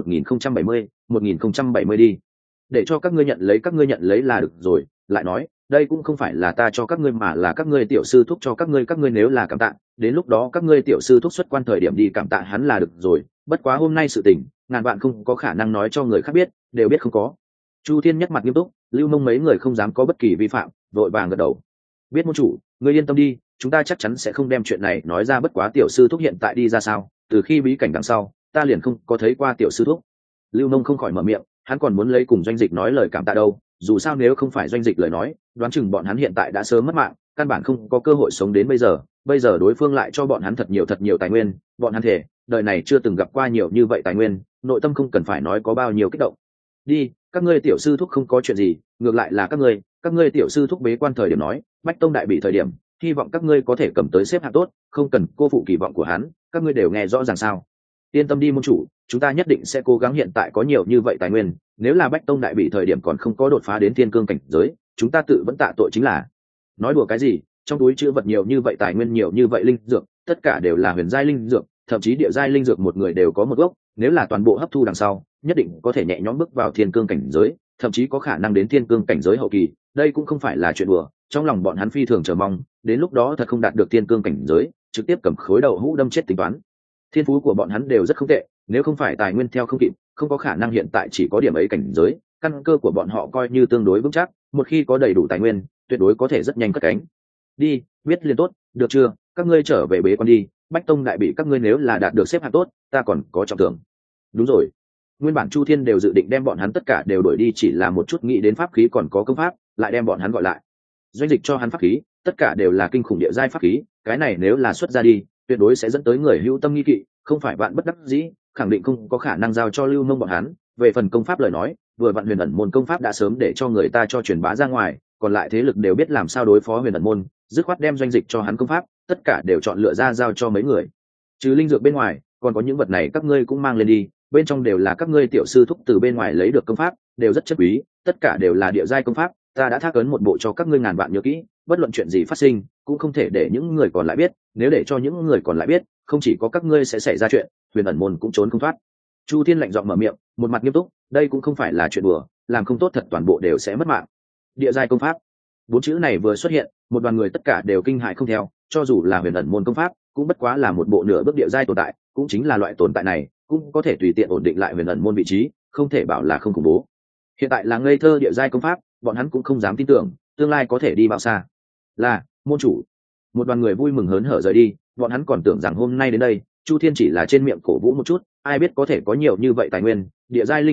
1070 đi. Để cho các ngươi nhận lấy là được rồi, lại nói, đây cũng không phải là ta cho các ngươi mà là các ngươi tiểu sư thúc cho các ngươi nếu là cảm tạ, đến lúc đó các ngươi tiểu sư thúc xuất quan thời điểm đi cảm tạ hắn là được rồi, bất quá hôm nay sự tình, ngàn vạn không có khả năng nói cho người khác biết, đều biết không có. Chu Thiên nhắc mặt nghiêm túc, Lưu Mông mấy người không dám có bất kỳ vi phạm, vội vàng gật đầu. Biết môn chủ, ngươi yên tâm đi, chúng ta chắc chắn sẽ không đem chuyện này nói ra, bất quá tiểu sư thúc hiện tại đi ra sao, từ khi bí cảnh đằng sau, ta liền không có thấy qua tiểu sư thúc. Lưu Mông không khỏi mở miệng, hắn còn muốn lấy cùng doanh dịch nói lời cảm tạ đâu, dù sao nếu không phải doanh dịch lời nói, đoán chừng bọn hắn hiện tại đã sớm mất mạng, căn bản không có cơ hội sống đến bây giờ đối phương lại cho bọn hắn thật nhiều tài nguyên, bọn hắn thể đời này chưa từng gặp qua nhiều như vậy tài nguyên, nội tâm không cần phải nói có bao nhiêu kích động. Đi, các ngươi tiểu sư thúc không có chuyện gì, ngược lại là các ngươi tiểu sư thúc bế quan thời điểm nói, Bách Tông đại bị thời điểm, hy vọng các ngươi có thể cầm tới xếp hạng tốt, không cần cô phụ kỳ vọng của hắn, các ngươi đều nghe rõ ràng sao? Yên tâm đi môn chủ, chúng ta nhất định sẽ cố gắng, hiện tại có nhiều như vậy tài nguyên, nếu là Bách Tông đại bị thời điểm còn không có đột phá đến thiên cương cảnh giới, chúng ta tự vẫn tạ tội chính là. Nói đùa cái gì, trong túi chứa vật nhiều như vậy tài nguyên, nhiều như vậy linh dược, tất cả đều là huyền giai linh dược, thậm chí địa giai linh dược một người đều có một gốc, nếu là toàn bộ hấp thu đằng sau, nhất định có thể nhẹ nhõm bước vào thiên cương cảnh giới, thậm chí có khả năng đến thiên cương cảnh giới hậu kỳ, đây cũng không phải là chuyện đùa. Trong lòng bọn hắn phi thường chờ mong, đến lúc đó thật không đạt được thiên cương cảnh giới, trực tiếp cầm khối đầu hũ đâm chết tính toán. Thiên phú của bọn hắn đều rất không tệ, nếu không phải tài nguyên theo không kịp, không có khả năng hiện tại chỉ có điểm ấy cảnh giới, căn cơ của bọn họ coi như tương đối vững chắc, một khi có đầy đủ tài nguyên, tuyệt đối có thể rất nhanh cất cánh. Đi, biết liền tốt, được chưa, các ngươi trở về bế quan đi, Bách Tông đại bị các ngươi nếu là đạt được xếp hạng tốt, ta còn có trọng thưởng. Đúng rồi, nguyên bản Chu Thiên đều dự định đem bọn hắn tất cả đều đuổi đi, chỉ là một chút nghĩ đến pháp khí còn có công pháp, lại đem bọn hắn gọi lại. Doanh dịch cho hắn pháp khí, tất cả đều là kinh khủng địa giai pháp khí, cái này nếu là xuất ra đi, tuyệt đối sẽ dẫn tới người hữu tâm nghi kỵ, không phải bạn bất đắc dĩ, khẳng định không có khả năng giao cho Lưu Mông bọn hắn. Về phần công pháp lời nói, vừa vặn huyền ẩn môn công pháp đã sớm để cho người ta cho truyền bá ra ngoài, còn lại thế lực đều biết làm sao đối phó huyền ẩn môn, dứt khoát đem doanh dịch cho hắn công pháp, tất cả đều chọn lựa ra giao cho mấy người. Trừ linh dược bên ngoài, còn có những vật này các ngươi cũng mang lên đi, bên trong đều là các ngươi tiểu sư thúc từ bên ngoài lấy được công pháp, đều rất chất quý, tất cả đều là địa giai công pháp, ta đã thác ấn một bộ cho các ngươi ngàn vạn nhớ kỹ, bất luận chuyện gì phát sinh, cũng không thể để những người còn lại biết, nếu để cho những người còn lại biết, không chỉ có các ngươi sẽ xảy ra chuyện, huyền ẩn môn cũng trốn không thoát. Chu Thiên lạnh giọng mở miệng, một mặt nghiêm túc, đây cũng không phải là chuyện đùa, làm không tốt thật toàn bộ đều sẽ mất mạng. Địa giai công pháp, bốn chữ này vừa xuất hiện, một đoàn người tất cả đều kinh hãi không theo, cho dù là huyền ẩn môn công pháp, cũng bất quá là một bộ nửa bước địa giai tồn tại, cũng chính là loại tồn tại này, cũng có thể tùy tiện ổn định lại huyền ẩn môn vị trí, không thể bảo là không khủng bố. Hiện tại là ngây thơ địa giai công pháp, bọn hắn cũng không dám tin tưởng, tương lai có thể đi bao xa. Là môn chủ, một đoàn người vui mừng hớn hở rời đi, bọn hắn còn tưởng rằng hôm nay đến đây, Chu Thiên chỉ là trên miệng cổ vũ một chút, ai biết có thể có nhiều như vậy tài nguyên, địa giai linh dược à,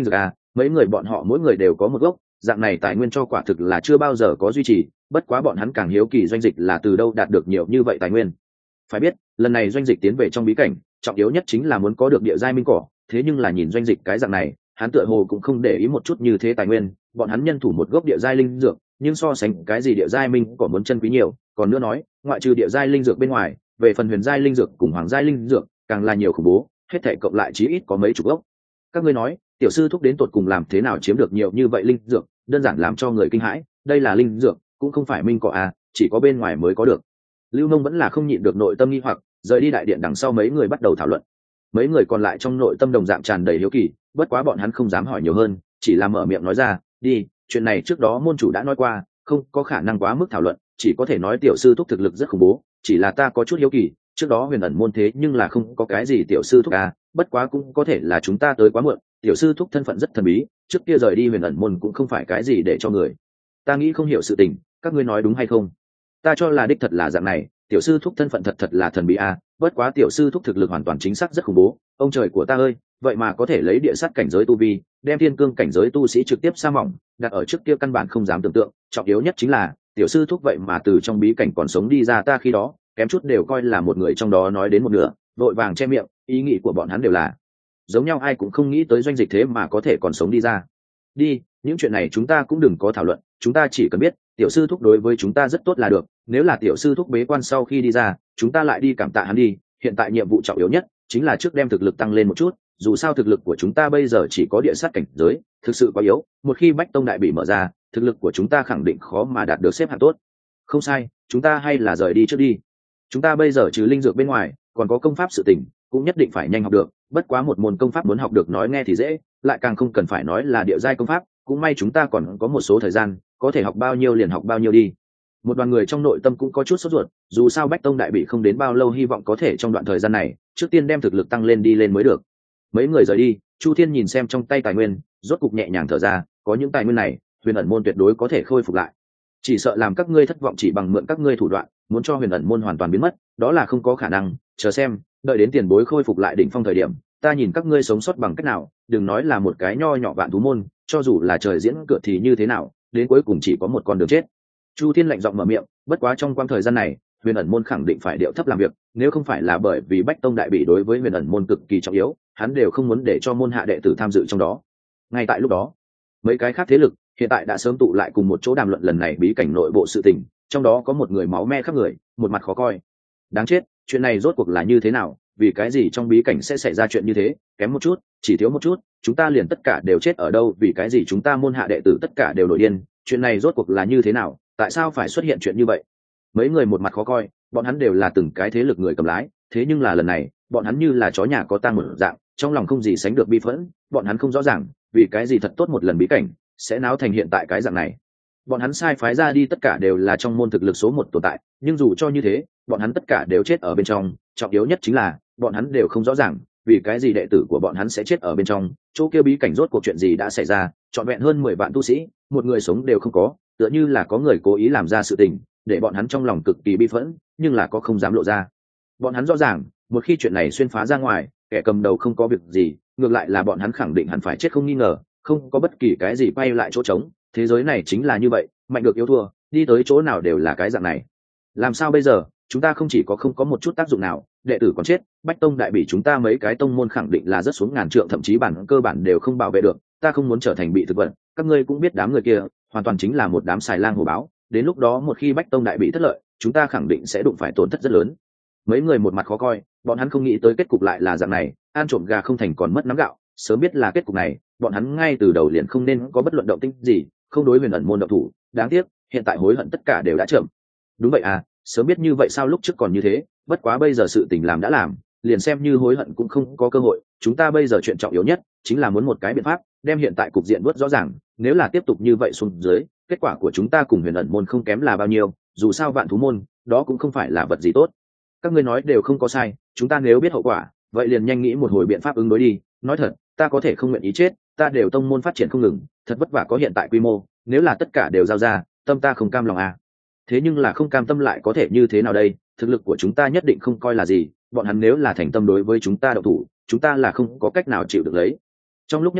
mấy người bọn họ mỗi người đều có một gốc, dạng này tài nguyên cho quả thực là chưa bao giờ có duy trì, bất quá bọn hắn càng hiếu kỳ doanh dịch là từ đâu đạt được nhiều như vậy tài nguyên. Phải biết lần này doanh dịch tiến về trong bí cảnh, trọng yếu nhất chính là muốn có được địa giai minh cỏ, thế nhưng là nhìn doanh dịch cái dạng này, hắn tựa hồ cũng không để ý một chút như thế tài nguyên, bọn hắn nhân thủ một gốc địa giai linh dược, nhưng so sánh cái gì địa giai minh cỏ muốn chân quý nhiều, còn nữa nói, ngoại trừ địa giai linh dược bên ngoài, về phần huyền giai linh dược cùng hoàng giai linh dược, càng là nhiều khủng bố, hết thảy cộng lại chí ít có mấy chục gốc. Các ngươi nói, tiểu sư thúc đến tột cùng làm thế nào chiếm được nhiều như vậy linh dược, đơn giản làm cho người kinh hãi, đây là linh dược, cũng không phải minh cỏ à, chỉ có bên ngoài mới có được. Lưu Nông vẫn là không nhịn được nội tâm nghi hoặc, rời đi đại điện đằng sau mấy người bắt đầu thảo luận. Mấy người còn lại trong nội tâm đồng dạng tràn đầy hiếu kỳ, bất quá bọn hắn không dám hỏi nhiều hơn, chỉ là mở miệng nói ra, đi, chuyện này trước đó môn chủ đã nói qua, không có khả năng quá mức thảo luận, chỉ có thể nói tiểu sư thúc thực lực rất khủng bố, chỉ là ta có chút hiếu kỳ, trước đó huyền ẩn môn thế nhưng là không có cái gì tiểu sư thúc à, bất quá cũng có thể là chúng ta tới quá muộn, tiểu sư thúc thân phận rất thần bí, trước kia rời đi huyền ẩn môn cũng không phải cái gì để cho người ta nghĩ không hiểu sự tình, các ngươi nói đúng hay không? Ta cho là đích thật là dạng này, tiểu sư thúc thân phận thật là thần bí à, bất quá tiểu sư thúc thực lực hoàn toàn chính xác rất khủng bố, ông trời của ta ơi, vậy mà có thể lấy địa sát cảnh giới tu vi, đem thiên cương cảnh giới tu sĩ trực tiếp sa mỏng, đặt ở trước kia căn bản không dám tưởng tượng, trọng yếu nhất chính là tiểu sư thúc vậy mà từ trong bí cảnh còn sống đi ra, ta khi đó kém chút đều coi là một người trong đó nói đến một nửa, vội vàng che miệng, ý nghĩ của bọn hắn đều là giống nhau, ai cũng không nghĩ tới doanh dịch thế mà có thể còn sống đi ra. Đi, những chuyện này chúng ta cũng đừng có thảo luận, chúng ta chỉ cần biết tiểu sư thúc đối với chúng ta rất tốt là được, nếu là tiểu sư thúc bế quan sau khi đi ra, chúng ta lại đi cảm tạ hắn đi, hiện tại nhiệm vụ trọng yếu nhất chính là trước đem thực lực tăng lên một chút, dù sao thực lực của chúng ta bây giờ chỉ có địa sát cảnh giới, thực sự quá yếu, một khi Bách Tông đại bị mở ra, thực lực của chúng ta khẳng định khó mà đạt được xếp hạng tốt. Không sai, chúng ta hay là rời đi trước đi. Chúng ta bây giờ trừ linh dược bên ngoài, còn có công pháp sự tình, cũng nhất định phải nhanh học được, bất quá một môn công pháp muốn học được nói nghe thì dễ, lại càng không cần phải nói là địa giai công pháp, cũng may chúng ta còn có một số thời gian, có thể học bao nhiêu liền học bao nhiêu đi. Một đoàn người trong nội tâm cũng có chút sốt ruột, dù sao Bách Tông đại bị không đến bao lâu, hy vọng có thể trong đoạn thời gian này, trước tiên đem thực lực tăng lên đi lên mới được. Mấy người rời đi, Chu Thiên nhìn xem trong tay tài nguyên, rốt cục nhẹ nhàng thở ra, có những tài nguyên này, huyền ẩn môn tuyệt đối có thể khôi phục lại. Chỉ sợ làm các ngươi thất vọng chỉ bằng mượn các ngươi thủ đoạn, muốn cho huyền ẩn môn hoàn toàn biến mất, đó là không có khả năng, chờ xem, đợi đến tiền bối khôi phục lại đỉnh phong thời điểm, ta nhìn các ngươi sống sót bằng cách nào, đừng nói là một cái nho nhỏ vạn thú môn, cho dù là trời diễn cửa thì như thế nào, đến cuối cùng chỉ có một con đường chết. Chu Thiên lạnh giọng mở miệng, bất quá trong quãng thời gian này, huyền ẩn môn khẳng định phải điệu thấp làm việc, nếu không phải là bởi vì Bách Tông đại bị đối với huyền ẩn môn cực kỳ trọng yếu, hắn đều không muốn để cho môn hạ đệ tử tham dự trong đó. Ngay tại lúc đó, mấy cái khác thế lực hiện tại đã sớm tụ lại cùng một chỗ đàm luận lần này bí cảnh nội bộ sự tình, trong đó có một người máu me khắp người, một mặt khó coi. Đáng chết, chuyện này rốt cuộc là như thế nào, vì cái gì trong bí cảnh sẽ xảy ra chuyện như thế, kém một chút, chỉ thiếu một chút, chúng ta liền tất cả đều chết ở đâu, vì cái gì chúng ta môn hạ đệ tử tất cả đều nổi điên, chuyện này rốt cuộc là như thế nào, tại sao phải xuất hiện chuyện như vậy? Mấy người một mặt khó coi, bọn hắn đều là từng cái thế lực người cầm lái, thế nhưng là lần này, bọn hắn như là chó nhà có tang một dạng, trong lòng không gì sánh được bi phẫn, bọn hắn không rõ ràng, vì cái gì thật tốt một lần bí cảnh sẽ náo thành hiện tại cái dạng này. Bọn hắn sai phái ra đi tất cả đều là trong môn thực lực số 1 tồn tại, nhưng dù cho như thế, bọn hắn tất cả đều chết ở bên trong, trọng yếu nhất chính là bọn hắn đều không rõ ràng vì cái gì đệ tử của bọn hắn sẽ chết ở bên trong, chỗ kia bí cảnh rốt cuộc chuyện gì đã xảy ra, trọn vẹn hơn 10 vạn tu sĩ, một người sống đều không có, tựa như là có người cố ý làm ra sự tình, để bọn hắn trong lòng cực kỳ bi phẫn, nhưng là có không dám lộ ra. Bọn hắn rõ ràng, một khi chuyện này xuyên phá ra ngoài, kẻ cầm đầu không có việc gì, ngược lại là bọn hắn khẳng định hẳn phải chết không nghi ngờ, không có bất kỳ cái gì bay lại chỗ trống, thế giới này chính là như vậy, mạnh được yếu thua, đi tới chỗ nào đều là cái dạng này. Làm sao bây giờ, chúng ta không chỉ có không có một chút tác dụng nào, đệ tử còn chết, Bách Tông đại bị chúng ta mấy cái tông môn khẳng định là rất xuống ngàn trượng, thậm chí bản cơ bản đều không bảo vệ được, ta không muốn trở thành bị thực vật, các ngươi cũng biết đám người kia hoàn toàn chính là một đám xài lang hổ báo, đến lúc đó một khi Bách Tông đại bị thất lợi, chúng ta khẳng định sẽ đụng phải tổn thất rất lớn. Mấy người một mặt khó coi, bọn hắn không nghĩ tới kết cục lại là dạng này, ăn trộm gà không thành còn mất nắm gạo, sớm biết là kết cục này, bọn hắn ngay từ đầu liền không nên có bất luận động tĩnh gì, không đối huyền ẩn môn động thủ, đáng tiếc, hiện tại hối hận tất cả đều đã chậm. Đúng vậy à, sớm biết như vậy sao lúc trước còn như thế, bất quá bây giờ sự tình làm đã làm, liền xem như hối hận cũng không có cơ hội, chúng ta bây giờ chuyện trọng yếu nhất chính là muốn một cái biện pháp đem hiện tại cục diện vớt rõ ràng, nếu là tiếp tục như vậy xuống dưới, kết quả của chúng ta cùng huyền ẩn môn không kém là bao nhiêu, dù sao vạn thú môn đó cũng không phải là vật gì tốt. Các ngươi nói đều không có sai, chúng ta nếu biết hậu quả, vậy liền nhanh nghĩ một hồi biện pháp ứng đối đi, nói thật, ta có thể không nguyện ý chết, ta đều tông môn phát triển không ngừng, thật vất vả có hiện tại quy mô, nếu là tất cả đều giao ra, tâm ta không cam lòng à. Thế nhưng là không cam tâm lại có thể như thế nào đây, thực lực của chúng ta nhất định không coi là gì, bọn hắn nếu là thành tâm đối với chúng ta động thủ, chúng ta là không có cách nào chịu được lấy. Trong lúc nhất thời,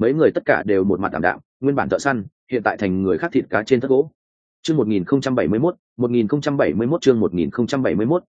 mấy người tất cả đều một mặt tạm đạm, nguyên bản thợ săn hiện tại thành người khác thịt cá trên thất gỗ. Chương 1071, 1071 chương 1071,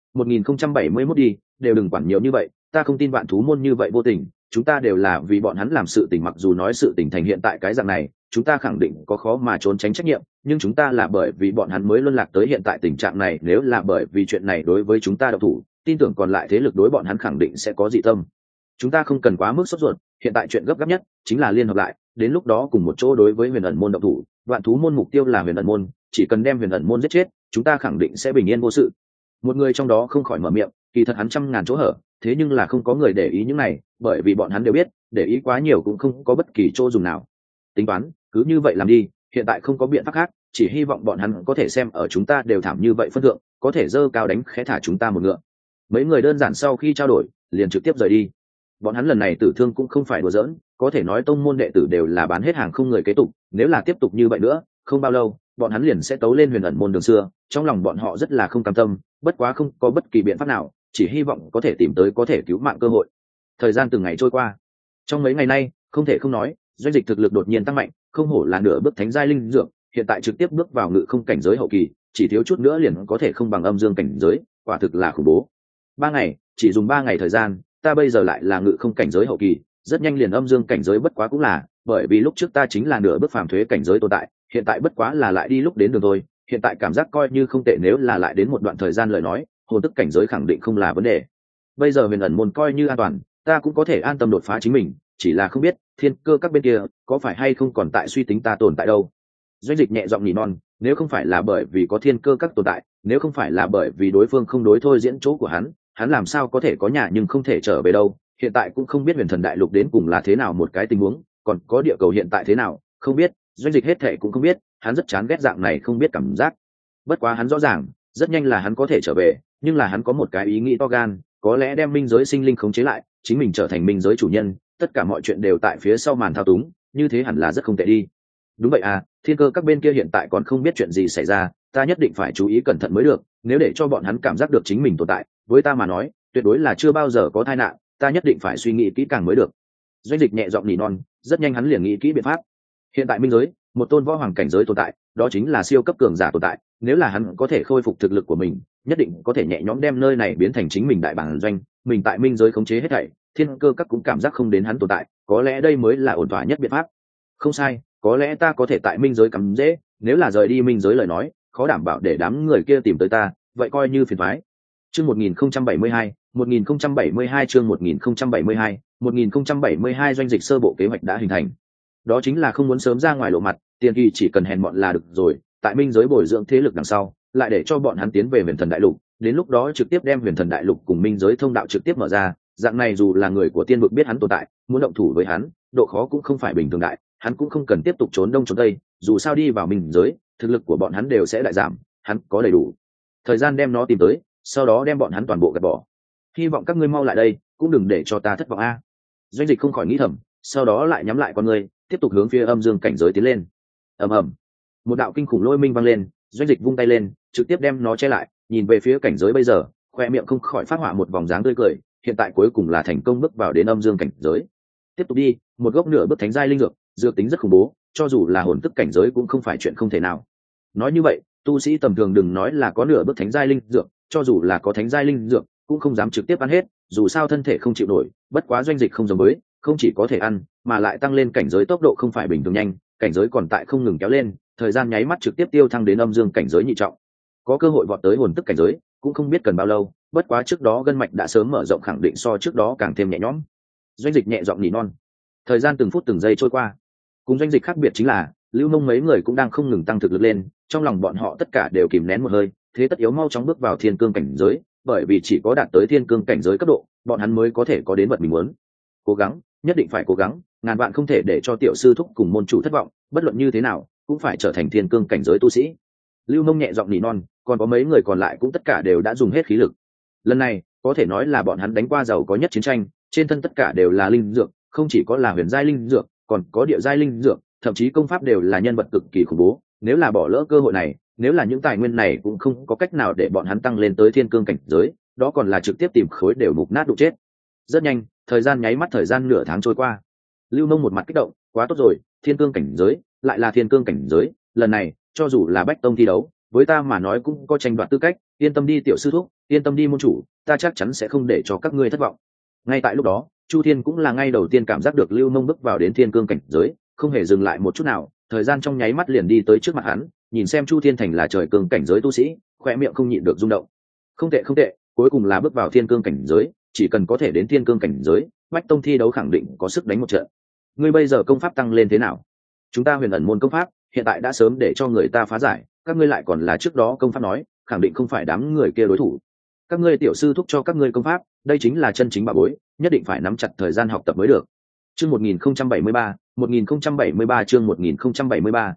1071 đi, đều đừng quản nhiều như vậy, ta không tin vạn thú môn như vậy vô tình, chúng ta đều là vì bọn hắn làm sự tình, mặc dù nói sự tình thành hiện tại cái dạng này, chúng ta khẳng định có khó mà trốn tránh trách nhiệm, nhưng chúng ta là bởi vì bọn hắn mới luân lạc tới hiện tại tình trạng này, nếu là bởi vì chuyện này đối với chúng ta độc thủ, tin tưởng còn lại thế lực đối bọn hắn khẳng định sẽ có dị tâm. Chúng ta không cần quá mức sốt ruột, hiện tại chuyện gấp gáp nhất chính là liên hợp lại, đến lúc đó cùng một chỗ đối với Huyền Ẩn môn độc thủ, vạn thú môn mục tiêu là Huyền Ẩn môn, chỉ cần đem Huyền Ẩn môn giết chết, chúng ta khẳng định sẽ bình yên vô sự. Một người trong đó không khỏi mở miệng, kỳ thật hắn trăm ngàn chỗ hở, thế nhưng là không có người để ý những này, bởi vì bọn hắn đều biết, để ý quá nhiều cũng không có bất kỳ chỗ dùng nào. Tính toán, cứ như vậy làm đi, hiện tại không có biện pháp khác, chỉ hy vọng bọn hắn có thể xem ở chúng ta đều thảm như vậy phân thượng, có thể dơ cao đánh khẽ thả chúng ta một ngựa. Mấy người đơn giản sau khi trao đổi, liền trực tiếp rời đi. Bọn hắn lần này tử thương cũng không phải đùa giỡn, có thể nói tông môn đệ tử đều là bán hết hàng không người kế tục, nếu là tiếp tục như vậy nữa, không bao lâu, bọn hắn liền sẽ tấu lên Huyền Ẩn môn đường xưa, trong lòng bọn họ rất là không cam tâm, bất quá không có bất kỳ biện pháp nào, chỉ hy vọng có thể tìm tới có thể cứu mạng cơ hội. Thời gian từng ngày trôi qua, trong mấy ngày nay, không thể không nói, doanh dịch thực lực đột nhiên tăng mạnh, không hổ là nửa bước thánh giai linh dược, hiện tại trực tiếp bước vào ngự không cảnh giới hậu kỳ, chỉ thiếu chút nữa liền có thể không bằng âm dương cảnh giới, quả thực là khủng bố. 3 ngày, chỉ dùng 3 ngày thời gian, ta bây giờ lại là ngự không cảnh giới hậu kỳ, rất nhanh liền âm dương cảnh giới, bất quá cũng là bởi vì lúc trước ta chính là nửa bước phàm thuế cảnh giới tồn tại, hiện tại bất quá là lại đi lúc đến đường thôi, hiện tại cảm giác coi như không tệ, nếu là lại đến một đoạn thời gian lời nói, hồn tức cảnh giới khẳng định không là vấn đề. Bây giờ Huyền Ẩn môn coi như an toàn, ta cũng có thể an tâm đột phá chính mình, chỉ là không biết thiên cơ các bên kia có phải hay không còn tại suy tính ta tồn tại đâu. Doanh dịch nhẹ giọng nỉ non, nếu không phải là bởi vì có thiên cơ các tồn tại, nếu không phải là bởi vì đối phương không đối thôi diễn chỗ của hắn làm sao có thể có nhà nhưng không thể trở về đâu. Hiện tại cũng không biết Huyền Thần đại lục đến cùng là thế nào một cái tình huống, còn có địa cầu hiện tại thế nào không biết, doanh dịch hết thệ cũng không biết, hắn rất chán ghét dạng này không biết cảm giác. Bất quá hắn rõ ràng rất nhanh là hắn có thể trở về, nhưng là hắn có một cái ý nghĩ to gan, có lẽ đem minh giới sinh linh khống chế lại, chính mình trở thành minh giới chủ nhân, tất cả mọi chuyện đều tại phía sau màn thao túng, như thế hẳn là rất không tệ đi. Đúng vậy à, thiên cơ các bên kia hiện tại còn không biết chuyện gì xảy ra, ta nhất định phải chú ý cẩn thận mới được, nếu để cho bọn hắn cảm giác được chính mình tồn tại, với ta mà nói tuyệt đối là chưa bao giờ có tai nạn, ta nhất định phải suy nghĩ kỹ càng mới được. Doanh dịch nhẹ giọng nỉ non, rất nhanh hắn liền nghĩ kỹ biện pháp. Hiện tại minh giới một tôn võ hoàng cảnh giới tồn tại, đó chính là siêu cấp cường giả tồn tại, nếu là hắn có thể khôi phục thực lực của mình, nhất định có thể nhẹ nhõm đem nơi này biến thành chính mình đại bản doanh, mình tại minh giới khống chế hết thảy, thiên cơ các cũng cảm giác không đến hắn tồn tại, có lẽ đây mới là ổn thỏa nhất biện pháp. Không sai, có lẽ ta có thể tại minh giới cắm dễ, nếu là rời đi minh giới lời nói, khó đảm bảo để đám người kia tìm tới ta, vậy coi như phiền toái. Chương 1072, 1072 chương 1072, 1072 doanh dịch sơ bộ kế hoạch đã hình thành. Đó chính là không muốn sớm ra ngoài lộ mặt, tiền kỳ chỉ cần hèn mọn là được rồi, tại minh giới bồi dưỡng thế lực đằng sau, lại để cho bọn hắn tiến về Huyền Thần đại lục, đến lúc đó trực tiếp đem Huyền Thần đại lục cùng minh giới thông đạo trực tiếp mở ra, dạng này dù là người của tiên vực biết hắn tồn tại, muốn động thủ với hắn, độ khó cũng không phải bình thường đại, hắn cũng không cần tiếp tục trốn đông trốn tây, dù sao đi vào minh giới, thực lực của bọn hắn đều sẽ đại giảm, hắn có đầy đủ thời gian đem nó tìm tới, sau đó đem bọn hắn toàn bộ gạt bỏ. Hy vọng các ngươi mau lại đây, cũng đừng để cho ta thất vọng a. Doanh dịch không khỏi nghĩ thầm, sau đó lại nhắm lại con ngươi, tiếp tục hướng phía âm dương cảnh giới tiến lên. Ầm ầm, một đạo kinh khủng lôi minh vang lên, doanh dịch vung tay lên, trực tiếp đem nó che lại, nhìn về phía cảnh giới bây giờ, khoe miệng không khỏi phát họa một vòng dáng tươi cười, hiện tại cuối cùng là thành công bước vào đến âm dương cảnh giới. Tiếp tục đi, một gốc nửa bước thánh giai linh dược, dược tính rất khủng bố, cho dù là hồn tức cảnh giới cũng không phải chuyện không thể nào. Nói như vậy, tu sĩ tầm thường đừng nói là có nửa bước thánh giai linh dược, cho dù là có thánh giai linh dược cũng không dám trực tiếp ăn hết, dù sao thân thể không chịu nổi. Bất quá doanh dịch không giống với, không chỉ có thể ăn, mà lại tăng lên cảnh giới tốc độ không phải bình thường nhanh, cảnh giới còn tại không ngừng kéo lên, thời gian nháy mắt trực tiếp tiêu thăng đến âm dương cảnh giới nhị trọng, có cơ hội vọt tới hồn tức cảnh giới cũng không biết cần bao lâu. Bất quá trước đó gân mạch đã sớm mở rộng, khẳng định so trước đó càng thêm nhẹ nhõm. Doanh dịch nhẹ giọng nỉ non. Thời gian từng phút từng giây trôi qua, cùng doanh dịch khác biệt chính là Lưu Mông mấy người cũng đang không ngừng tăng thực lực lên, trong lòng bọn họ tất cả đều kìm nén một hơi, thế tất yếu mau chóng bước vào thiên cương cảnh giới, bởi vì chỉ có đạt tới thiên cương cảnh giới cấp độ, bọn hắn mới có thể có đến vật mình muốn. Cố gắng, nhất định phải cố gắng, ngàn vạn không thể để cho tiểu sư thúc cùng môn chủ thất vọng, bất luận như thế nào cũng phải trở thành thiên cương cảnh giới tu sĩ. Lưu Mông nhẹ giọng nỉ non, còn có mấy người còn lại cũng tất cả đều đã dùng hết khí lực. Lần này có thể nói là bọn hắn đánh qua giàu có nhất chiến tranh, trên thân tất cả đều là linh dược, không chỉ có là huyền giai linh dược, còn có địa giai linh dược, thậm chí công pháp đều là nhân vật cực kỳ khủng bố. Nếu là bỏ lỡ cơ hội này, nếu là những tài nguyên này cũng không có cách nào để bọn hắn tăng lên tới thiên cương cảnh giới, đó còn là trực tiếp tìm khối đều mục nát đụng chết. Rất nhanh, thời gian nháy mắt, thời gian nửa tháng trôi qua. Lưu Mông một mặt kích động, quá tốt rồi, thiên cương cảnh giới, lại là thiên cương cảnh giới, lần này cho dù là bách tông thi đấu với ta mà nói cũng có tranh đoạt tư cách, yên tâm đi tiểu sư thúc, yên tâm đi môn chủ, ta chắc chắn sẽ không để cho các ngươi thất vọng. Ngay tại lúc đó, Chu Thiên cũng là ngay đầu tiên cảm giác được Lưu Mông bước vào đến thiên cương cảnh giới, không hề dừng lại một chút nào, thời gian trong nháy mắt liền đi tới trước mặt hắn, nhìn xem Chu Thiên thành là trời cương cảnh giới tu sĩ, khoe miệng không nhịn được rung động. Không tệ không tệ, cuối cùng là bước vào thiên cương cảnh giới, chỉ cần có thể đến thiên cương cảnh giới, bách tông thi đấu khẳng định có sức đánh một trận. Ngươi bây giờ công pháp tăng lên thế nào? Chúng ta huyền ẩn môn công pháp hiện tại đã sớm để cho người ta phá giải, các ngươi lại còn là trước đó công pháp nói, khẳng định không phải đám người kia đối thủ. Các ngươi tiểu sư thúc cho các ngươi công pháp, đây chính là chân chính bảo bối, nhất định phải nắm chặt thời gian học tập mới được. Chương 1073, 1073 chương 1073,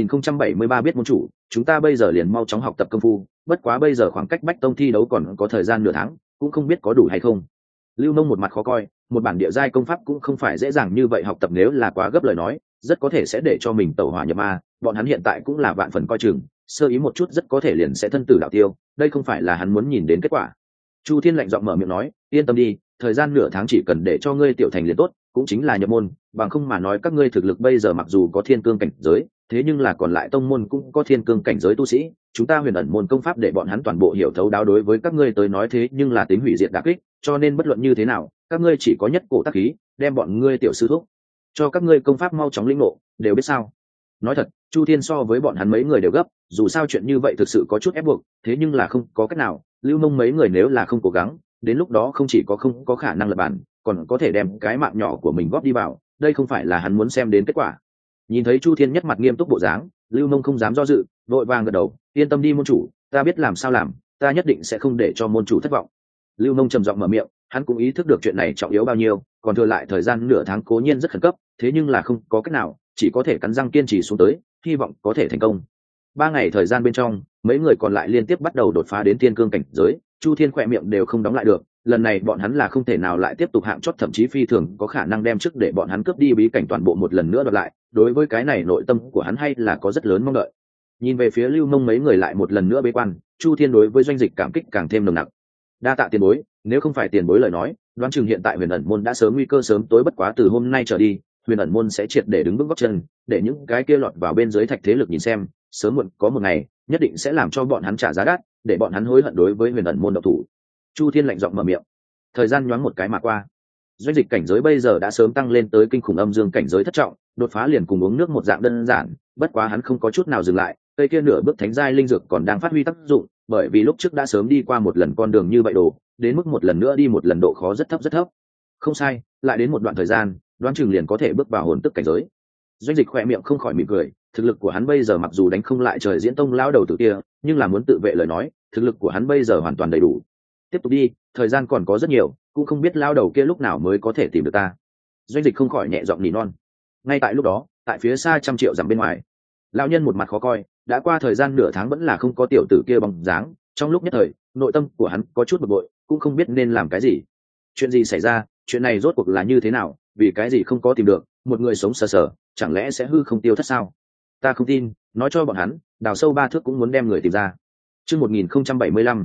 1073 biết môn chủ, chúng ta bây giờ liền mau chóng học tập công phu, bất quá bây giờ khoảng cách bách tông thi đấu còn có thời gian nửa tháng, cũng không biết có đủ hay không. Lưu Mông một mặt khó coi, một bản địa giai công pháp cũng không phải dễ dàng như vậy học tập, nếu là quá gấp lời nói, rất có thể sẽ để cho mình tẩu hỏa nhập ma, bọn hắn hiện tại cũng là vạn phần coi chừng, sơ ý một chút rất có thể liền sẽ thân tử đạo tiêu, đây không phải là hắn muốn nhìn đến kết quả. Chu Thiên lạnh giọng mở miệng nói, yên tâm đi, thời gian nửa tháng chỉ cần để cho ngươi tiểu thành liền tốt, cũng chính là nhập môn, bằng không mà nói các ngươi thực lực bây giờ mặc dù có thiên cương cảnh giới, thế nhưng là còn lại tông môn cũng có thiên cương cảnh giới tu sĩ, chúng ta huyền ẩn môn công pháp để bọn hắn toàn bộ hiểu thấu đáo, đối với các ngươi tới nói thế nhưng là tính hủy diệt đả kích, cho nên bất luận như thế nào, các ngươi chỉ có nhất cổ tác khí, đem bọn ngươi tiểu sư thúc cho các ngươi công pháp mau chóng lĩnh ngộ, đều biết sao? Nói thật, Chu Thiên so với bọn hắn mấy người đều gấp, dù sao chuyện như vậy thực sự có chút ép buộc, thế nhưng là không có cách nào, Lưu Mông mấy người nếu là không cố gắng, đến lúc đó không chỉ không có khả năng lật bản, còn có thể đem cái mạng nhỏ của mình góp đi vào, đây không phải là hắn muốn xem đến kết quả. Nhìn thấy Chu Thiên nhất mặt nghiêm túc bộ dáng, Lưu Mông không dám do dự, vội vàng gật đầu, yên tâm đi môn chủ, ta biết làm sao làm, ta nhất định sẽ không để cho môn chủ thất vọng. Lưu Mông trầm giọng mở miệng, hắn cũng ý thức được chuyện này trọng yếu bao nhiêu, còn thừa lại thời gian nửa tháng cố nhiên rất khẩn cấp, thế nhưng là không có cách nào, chỉ có thể cắn răng kiên trì xuống tới, hy vọng có thể thành công. 3 ngày thời gian bên trong, mấy người còn lại liên tiếp bắt đầu đột phá đến thiên cương cảnh giới, Chu Thiên khỏe miệng đều không đóng lại được, lần này bọn hắn là không thể nào lại tiếp tục hạng chót, thậm chí phi thường có khả năng đem trước để bọn hắn cướp đi bí cảnh toàn bộ một lần nữa đoạt lại, đối với cái này nội tâm của hắn hay là có rất lớn mong đợi. Nhìn về phía Lưu Mông mấy người lại một lần nữa bế quan, Chu Thiên đối với doanh dịch cảm kích càng thêm nồng nặc. Đa tạ tiền bối, nếu không phải tiền bối lời nói, đoán chừng hiện tại huyền ẩn môn đã sớm nguy cơ sớm tối, bất quá từ hôm nay trở đi, huyền ẩn môn sẽ triệt để đứng vững gót chân, để những cái kia lọt vào bên dưới thạch thế lực nhìn xem, sớm muộn có một ngày nhất định sẽ làm cho bọn hắn trả giá đắt, để bọn hắn hối hận đối với huyền ẩn môn độc thủ. Chu Thiên lạnh giọng mở miệng. Thời gian nhoáng một cái mà qua, doanh dịch cảnh giới bây giờ đã sớm tăng lên tới kinh khủng âm dương cảnh giới thất trọng, đột phá liền cùng uống nước một dạng đơn giản, bất quá hắn không có chút nào dừng lại, cây kia nửa bước thánh giai linh dược còn đang phát huy tác dụng, bởi vì lúc trước đã sớm đi qua một lần con đường như vậy đồ, đến mức một lần nữa đi một lần độ khó rất thấp rất thấp. Không sai, lại đến một đoạn thời gian, đoán chừng liền có thể bước vào hồn tức cảnh giới. Doanh dịch khỏe miệng không khỏi mỉm cười, thực lực của hắn bây giờ mặc dù đánh không lại trời diễn tông lão đầu tử kia, nhưng là muốn tự vệ lời nói, thực lực của hắn bây giờ hoàn toàn đầy đủ. Tiếp tục đi, thời gian còn có rất nhiều, cũng không biết lão đầu kia lúc nào mới có thể tìm được ta. Doanh dịch không khỏi nhẹ giọng nỉ non. Ngay tại lúc đó, tại phía xa 100 triệu dặm bên ngoài, lão nhân một mặt khó coi, đã qua thời gian nửa tháng vẫn là không có tiểu tử kia bóng dáng, trong lúc nhất thời, nội tâm của hắn có chút bực bội, cũng không biết nên làm cái gì. Chuyện gì xảy ra, chuyện này rốt cuộc là như thế nào, vì cái gì không có tìm được, một người sống sờ sờ, chẳng lẽ sẽ hư không tiêu thất sao? Ta không tin, nói cho bọn hắn, đào sâu 3 thước cũng muốn đem người tìm ra. Chương 1075,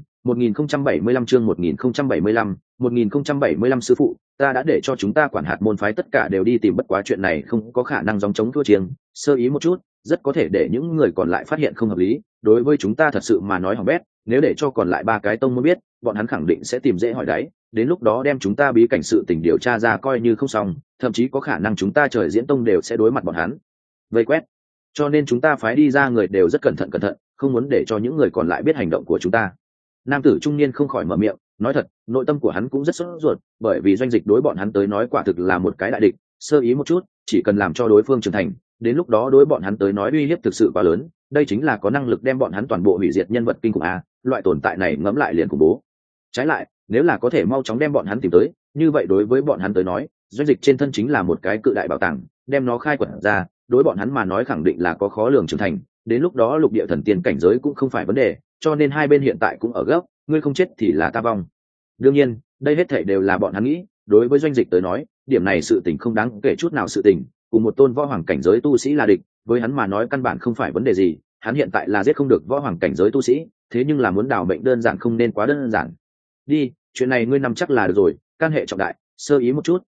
1075 chương 1075, 1075 sư phụ, ta đã để cho chúng ta quản hạt môn phái tất cả đều đi tìm, bất quá chuyện này không có khả năng gióng trống thua chiêng, sơ ý một chút, rất có thể để những người còn lại phát hiện không hợp lý, đối với chúng ta thật sự mà nói hỏng bét, nếu để cho còn lại 3 cái tông môn biết, bọn hắn khẳng định sẽ tìm dễ hỏi đáy, đến lúc đó đem chúng ta bí cảnh sự tình điều tra ra coi như không xong, thậm chí có khả năng chúng ta trời diễn tông đều sẽ đối mặt bọn hắn vây quét, cho nên chúng ta phái đi ra người đều rất cẩn thận, không muốn để cho những người còn lại biết hành động của chúng ta. Nam tử trung niên không khỏi mở miệng, nói thật, nội tâm của hắn cũng rất sốt ruột, bởi vì doanh dịch đối bọn hắn tới nói quả thực là một cái đại địch, sơ ý một chút, chỉ cần làm cho đối phương trưởng thành, đến lúc đó đối bọn hắn tới nói uy hiếp thực sự quá lớn, đây chính là có năng lực đem bọn hắn toàn bộ hủy diệt nhân vật kinh khủng a, loại tồn tại này ngẫm lại liền khủng bố. Trái lại, nếu là có thể mau chóng đem bọn hắn tìm tới, như vậy đối với bọn hắn tới nói, doanh dịch trên thân chính là một cái cự đại bảo tàng, đem nó khai quật ra, đối bọn hắn mà nói khẳng định là có khó lường trưởng thành, đến lúc đó lục địa thần tiên cảnh giới cũng không phải vấn đề, cho nên hai bên hiện tại cũng ở gấp, ngươi không chết thì là ta vong. Đương nhiên, đây hết thảy đều là bọn hắn nghĩ, đối với doanh dịch tới nói, điểm này sự tình không đáng kể chút nào, sự tình cùng một tôn võ hoàng cảnh giới tu sĩ là địch, với hắn mà nói căn bản không phải vấn đề gì, hắn hiện tại là giết không được võ hoàng cảnh giới tu sĩ, thế nhưng là muốn đào mệnh đơn giản không nên quá đơn giản. Đi, chuyện này ngươi nắm chắc là được rồi, can hệ trọng đại, sơ ý một chút,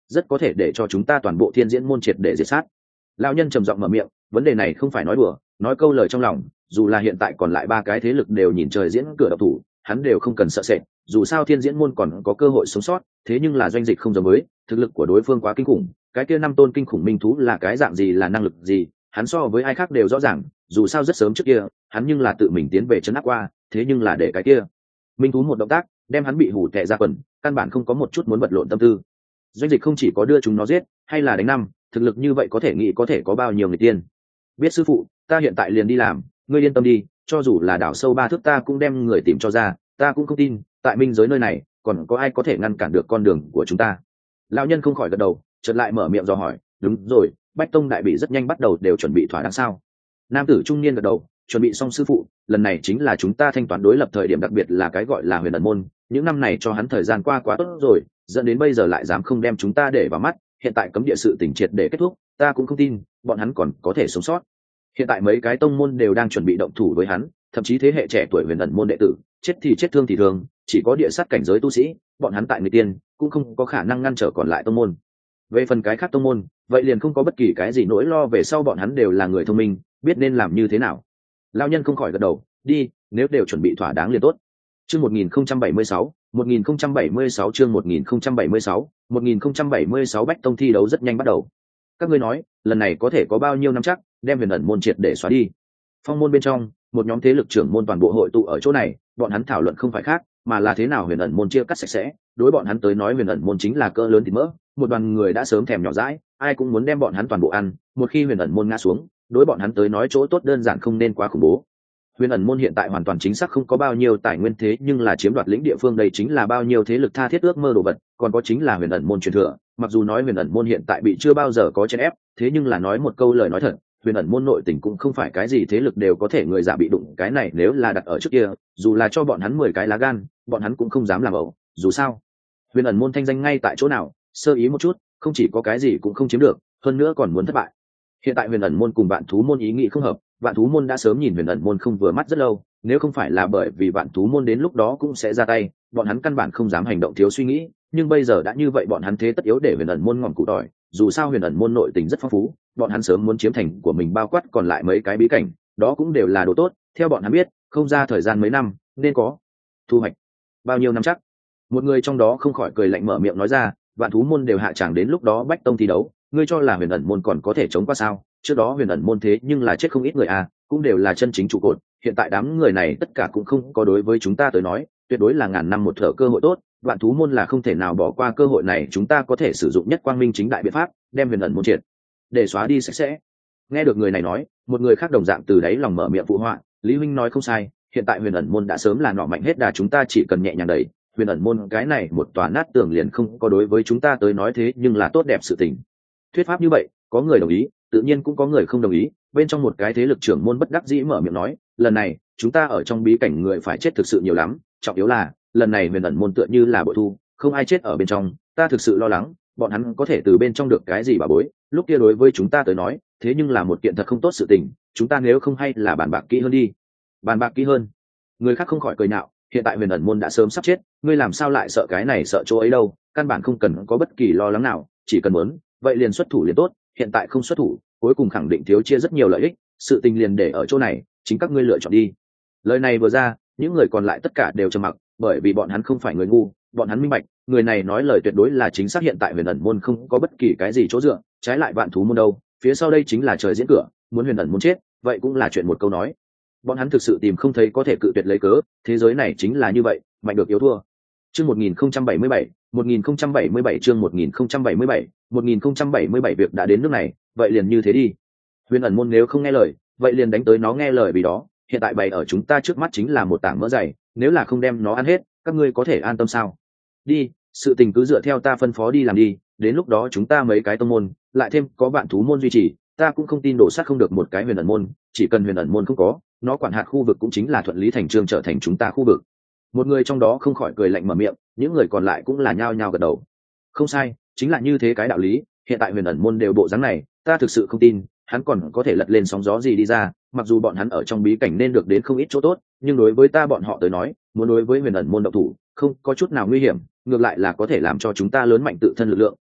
rất có thể để cho chúng ta toàn bộ thiên diễn môn triệt để diệt sát. Lão nhân trầm giọng mở miệng, vấn đề này không phải nói đùa, nói câu lời trong lòng, dù là hiện tại còn lại ba cái thế lực đều nhìn trời diễn cửa độc thủ, hắn đều không cần sợ sệt, dù sao thiên diễn môn còn có cơ hội sống sót. Thế nhưng là doanh dịch không giống với, thực lực của đối phương quá kinh khủng, cái kia 5 tôn kinh khủng minh thú là cái dạng gì, là năng lực gì, hắn so với ai khác đều rõ ràng. Dù sao rất sớm trước kia hắn nhưng là tự mình tiến về trấn áp qua, thế nhưng là để cái kia minh thú một động tác đem hắn bị hủ tệ ra quần, căn bản không có một chút muốn vật lộn tâm tư. Doanh dịch không chỉ có đưa chúng nó giết, hay là đánh năm, thực lực như vậy có thể nghĩ có thể có bao nhiêu người tiên. Biết sư phụ, ta hiện tại liền đi làm, ngươi yên tâm đi, cho dù là đảo sâu 3 thước ta cũng đem người tìm cho ra, ta cũng không tin tại minh giới nơi này còn có ai có thể ngăn cản được con đường của chúng ta. Lão nhân không khỏi gật đầu, chợt lại mở miệng dò hỏi, đúng rồi, Bách Tông đại bị rất nhanh bắt đầu đều chuẩn bị thỏa đáng sao? Nam tử trung niên gật đầu, chuẩn bị xong sư phụ, lần này chính là chúng ta thanh toán đối lập thời điểm, đặc biệt là cái gọi là huyền ẩn môn, những năm này cho hắn thời gian qua quá tốt rồi, dẫn đến bây giờ lại dám không đem chúng ta để vào mắt, hiện tại cấm địa sự tỉnh triệt để kết thúc, ta cũng không tin bọn hắn còn có thể sống sót. Hiện tại mấy cái tông môn đều đang chuẩn bị động thủ với hắn, thậm chí thế hệ trẻ tuổi huyền ẩn môn đệ tử chết thì chết, thương thì thương, chỉ có địa sát cảnh giới tu sĩ, bọn hắn tại người tiên cũng không có khả năng ngăn trở còn lại tông môn. Về phần cái khác tông môn, vậy liền không có bất kỳ cái gì nỗi lo, về sau bọn hắn đều là người thông minh, biết nên làm như thế nào. Lão nhân không khỏi gật đầu, đi, nếu đều chuẩn bị thỏa đáng liền tốt. Chương 1076, 1076 chương 1076, 1076 Bách Tông thi đấu rất nhanh bắt đầu. Các ngươi nói, lần này có thể có bao nhiêu năm chắc đem huyền ẩn môn triệt để xóa đi? Phong môn bên trong, một nhóm thế lực trưởng môn toàn bộ hội tụ ở chỗ này, bọn hắn thảo luận không phải khác, mà là thế nào huyền ẩn môn chia cắt sạch sẽ. Đối bọn hắn tới nói, huyền ẩn môn chính là cỡ lớn thịt mỡ, một đoàn người đã sớm thèm nhỏ dãi, ai cũng muốn đem bọn hắn toàn bộ ăn. Một khi huyền ẩn môn ngã xuống, đối bọn hắn tới nói chỗ tốt đơn giản không nên quá khủng bố. Huyền ẩn môn hiện tại hoàn toàn chính xác không có bao nhiêu tài nguyên, thế nhưng là chiếm đoạt lĩnh địa phương đây chính là bao nhiêu thế lực tha thiết ước mơ đồ vật, còn có chính là huyền ẩn môn truyền thừa. Mặc dù nói huyền ẩn môn hiện tại bị chưa bao giờ có chèn ép, thế nhưng là nói một câu lời nói thật, huyền ẩn môn nội tình cũng không phải cái gì thế lực đều có thể người giả bị đụng, cái này nếu là đặt ở trước kia, dù là cho bọn hắn 10 cái lá gan, bọn hắn cũng không dám làm ẩu. Dù sao huyền ẩn môn thanh danh ngay tại chỗ nào, sơ ý một chút không chỉ có cái gì cũng không chiếm được, hơn nữa còn muốn thất bại. Hiện tại huyền ẩn môn cùng vạn thú môn ý nghĩ không hợp, vạn thú môn đã sớm nhìn huyền ẩn môn không vừa mắt rất lâu, nếu không phải là bởi vì vạn thú môn đến lúc đó cũng sẽ ra tay, bọn hắn căn bản không dám hành động thiếu suy nghĩ. Nhưng bây giờ đã như vậy, bọn hắn thế tất yếu để huyền ẩn môn ngọn cụ tỏi, dù sao huyền ẩn môn nội tình rất phong phú, bọn hắn sớm muốn chiếm thành của mình bao quát còn lại mấy cái bí cảnh, đó cũng đều là đồ tốt. Theo bọn hắn biết, không ra thời gian mấy năm nên có thu hoạch. Bao nhiêu năm chắc? Một người trong đó không khỏi cười lạnh mở miệng nói ra, vạn thú môn đều hạ tràng, đến lúc đó Bách Tông thi đấu, ngươi cho là huyền ẩn môn còn có thể chống qua sao? Trước đó huyền ẩn môn thế nhưng là chết không ít người à, cũng đều là chân chính trụ cột. Hiện tại đám người này tất cả cũng không có, đối với chúng ta tới nói tuyệt đối là ngàn năm một thở cơ hội tốt, vạn thú môn là không thể nào bỏ qua cơ hội này. Chúng ta có thể sử dụng nhất quang minh chính đại biện pháp, đem huyền ẩn môn triệt để xóa đi sạch sẽ. Nghe được người này nói, một người khác đồng dạng từ đáy lòng mở miệng phụ họa, Lý huynh nói không sai, hiện tại huyền ẩn môn đã sớm là nọ mạnh hết đà, chúng ta chỉ cần nhẹ nhàng đẩy huyền ẩn môn cái này một tòa nát tường liền không có, đối với chúng ta tới nói thế nhưng là tốt đẹp sự tình. Thuyết pháp như vậy, có người đồng ý, tự nhiên cũng có người không đồng ý. Bên trong một cái thế lực trưởng môn bất đắc dĩ mở miệng nói, lần này chúng ta ở trong bí cảnh người phải chết thực sự nhiều lắm, trọng yếu là lần này huyền ẩn môn tựa như là bội thu, không ai chết ở bên trong, ta thực sự lo lắng bọn hắn có thể từ bên trong được cái gì bà bối, lúc kia đối với chúng ta tới nói thế nhưng là một kiện thật không tốt sự tình, chúng ta nếu không hay là bàn bạc kỹ hơn đi. Bàn bạc kỹ hơn? Người khác không khỏi cười nhạo, hiện tại huyền ẩn môn đã sớm sắp chết, ngươi làm sao lại sợ cái này sợ chỗ ấy đâu, căn bản không cần có bất kỳ lo lắng nào, chỉ cần muốn vậy liền xuất thủ liền tốt, hiện tại không xuất thủ cuối cùng khẳng định thiếu chia rất nhiều lợi ích, sự tình liền để ở chỗ này, chính các ngươi lựa chọn đi. Lời này vừa ra, những người còn lại tất cả đều trầm mặc, bởi vì bọn hắn không phải người ngu, bọn hắn minh bạch người này nói lời tuyệt đối là chính xác. Hiện tại huyền ẩn môn không có bất kỳ cái gì chỗ dựa, trái lại vạn thú môn đâu, phía sau đây chính là trời diễn cửa, muốn huyền ẩn môn chết vậy cũng là chuyện một câu nói. Bọn hắn thực sự tìm không thấy có thể cự tuyệt lấy cớ, thế giới này chính là như vậy, mạnh được yếu thua. Chương 1077, 1077 chương 1077, 1077 việc đã đến nước này, vậy liền như thế đi. Huyền ẩn môn nếu không nghe lời, vậy liền đánh tới nó nghe lời, vì đó hiện tại bày ở chúng ta trước mắt chính là một tảng mỡ dày, nếu là không đem nó ăn hết, các ngươi có thể an tâm sao? Đi, sự tình cứ dựa theo ta phân phó đi làm đi, đến lúc đó chúng ta mấy cái tông môn, lại thêm có vạn thú môn duy trì, ta cũng không tin đổ sát không được một cái huyền ẩn môn, chỉ cần huyền ẩn môn không có, nó quản hạt khu vực cũng chính là thuận lý thành trương trở thành chúng ta khu vực. Một người trong đó không khỏi cười lạnh mở miệng, những người còn lại cũng là nhao nhao gật đầu. Không sai, chính là như thế cái đạo lý, hiện tại huyền ẩn môn đều bộ dáng này, ta thực sự không tin hắn còn có thể lật lên sóng gió gì đi ra. Mặc dù bọn hắn ở trong bí cảnh nên được đến không ít chỗ tốt, nhưng đối với ta bọn họ tới nói, muốn đối với huyền ẩn môn động thủ không có chút nào nguy hiểm, ngược lại là có thể làm cho chúng ta lớn mạnh tự thân lực lượng.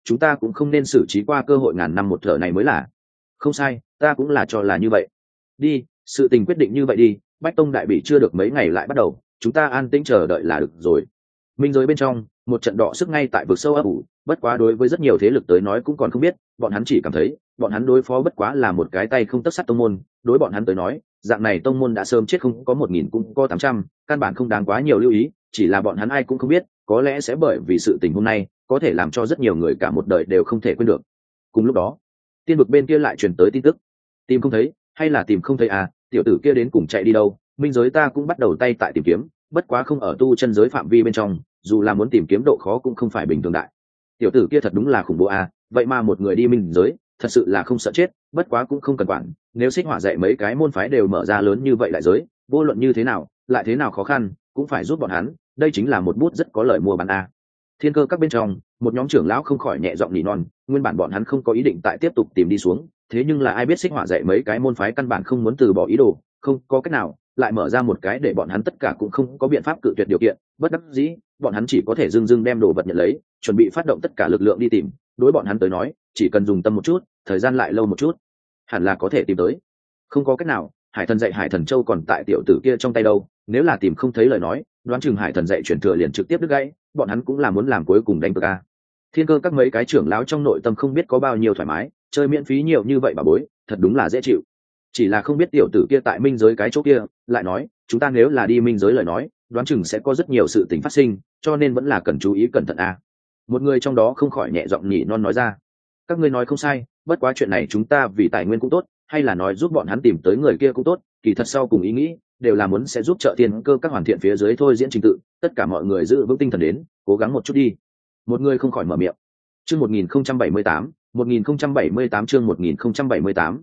chúng ta cũng không nên xử trí qua cơ hội ngàn năm một thở này mới là. Không sai, ta cũng là cho là như vậy. Đi, sự tình quyết định như vậy đi, Bách Tông đại bị chưa được mấy ngày lại bắt đầu, chúng ta an tĩnh chờ đợi là được rồi. Minh giới bên trong, một trận đọ sức ngay tại vực sâu ấp ủ, bất quá đối với rất nhiều thế lực tới nói cũng còn không biết, bọn hắn chỉ cảm thấy, bọn hắn đối phó bất quá là một cái tay không tất sắt tông môn, đối bọn hắn tới nói, dạng này tông môn đã sớm chết không có 1000 cũng có 800, căn bản không đáng quá nhiều lưu ý, chỉ là bọn hắn ai cũng không biết, có lẽ sẽ bởi vì sự tình hôm nay, có thể làm cho rất nhiều người cả một đời đều không thể quên được. Cùng lúc đó, tiên vực bên kia lại truyền tới tin tức, tìm không thấy, hay là tìm không thấy à, tiểu tử kia đến cùng chạy đi đâu? Minh giới ta cũng bắt đầu tay tại tìm kiếm, bất quá không ở tu chân giới phạm vi bên trong, dù là muốn tìm kiếm độ khó cũng không phải bình thường đại. Tiểu tử kia thật đúng là khủng bố à, vậy mà một người đi minh giới, thật sự là không sợ chết, bất quá cũng không cần quản, nếu Xích Hỏa dạy mấy cái môn phái đều mở ra lớn như vậy đại giới, vô luận như thế nào, lại thế nào khó khăn, cũng phải giúp bọn hắn, đây chính là một bút rất có lợi mua bán a. Thiên Cơ các bên trong, một nhóm trưởng lão không khỏi nhẹ giọng nỉ non, nguyên bản bọn hắn không có ý định tại tiếp tục tìm đi xuống, thế nhưng là ai biết Xích Hỏa dạy mấy cái môn phái căn bản không muốn từ bỏ ý đồ, không có cách nào, lại mở ra một cái để bọn hắn tất cả cũng không có biện pháp cự tuyệt điều kiện, bất đắc dĩ, bọn hắn chỉ có thể dưng dưng đem đồ vật nhận lấy, chuẩn bị phát động tất cả lực lượng đi tìm, đối bọn hắn tới nói, chỉ cần dùng tâm một chút, thời gian lại lâu một chút, hẳn là có thể tìm tới. Không có cách nào, Hải Thần dạy Hải Thần Châu còn tại tiểu tử kia trong tay đâu, nếu là tìm không thấy lời nói, đoán chừng Hải Thần dạy chuyển thừa liền trực tiếp đứt gãy, bọn hắn cũng là muốn làm cuối cùng đánh cược a. Thiên Cơ các mấy cái trưởng lão trong nội tâm không biết có bao nhiêu thoải mái, chơi miễn phí nhiều như vậy bà bối, thật đúng là dễ chịu. Chỉ là không biết tiểu tử kia tại minh giới cái chỗ kia, lại nói, chúng ta nếu là đi minh giới lời nói, đoán chừng sẽ có rất nhiều sự tình phát sinh, cho nên vẫn là cần chú ý cẩn thận a. Một người trong đó không khỏi nhẹ giọng nhỉ non nói ra. Các ngươi nói không sai, bất quá chuyện này chúng ta vì tài nguyên cũng tốt, hay là nói giúp bọn hắn tìm tới người kia cũng tốt, kỳ thật sau cùng ý nghĩ đều là muốn sẽ giúp trợ Thiên Cơ các hoàn thiện phía dưới thôi diễn trình tự, tất cả mọi người giữ vững tinh thần đến, cố gắng một chút đi. Một người không khỏi mở miệng. Chương 1078, 1078 chương 1078,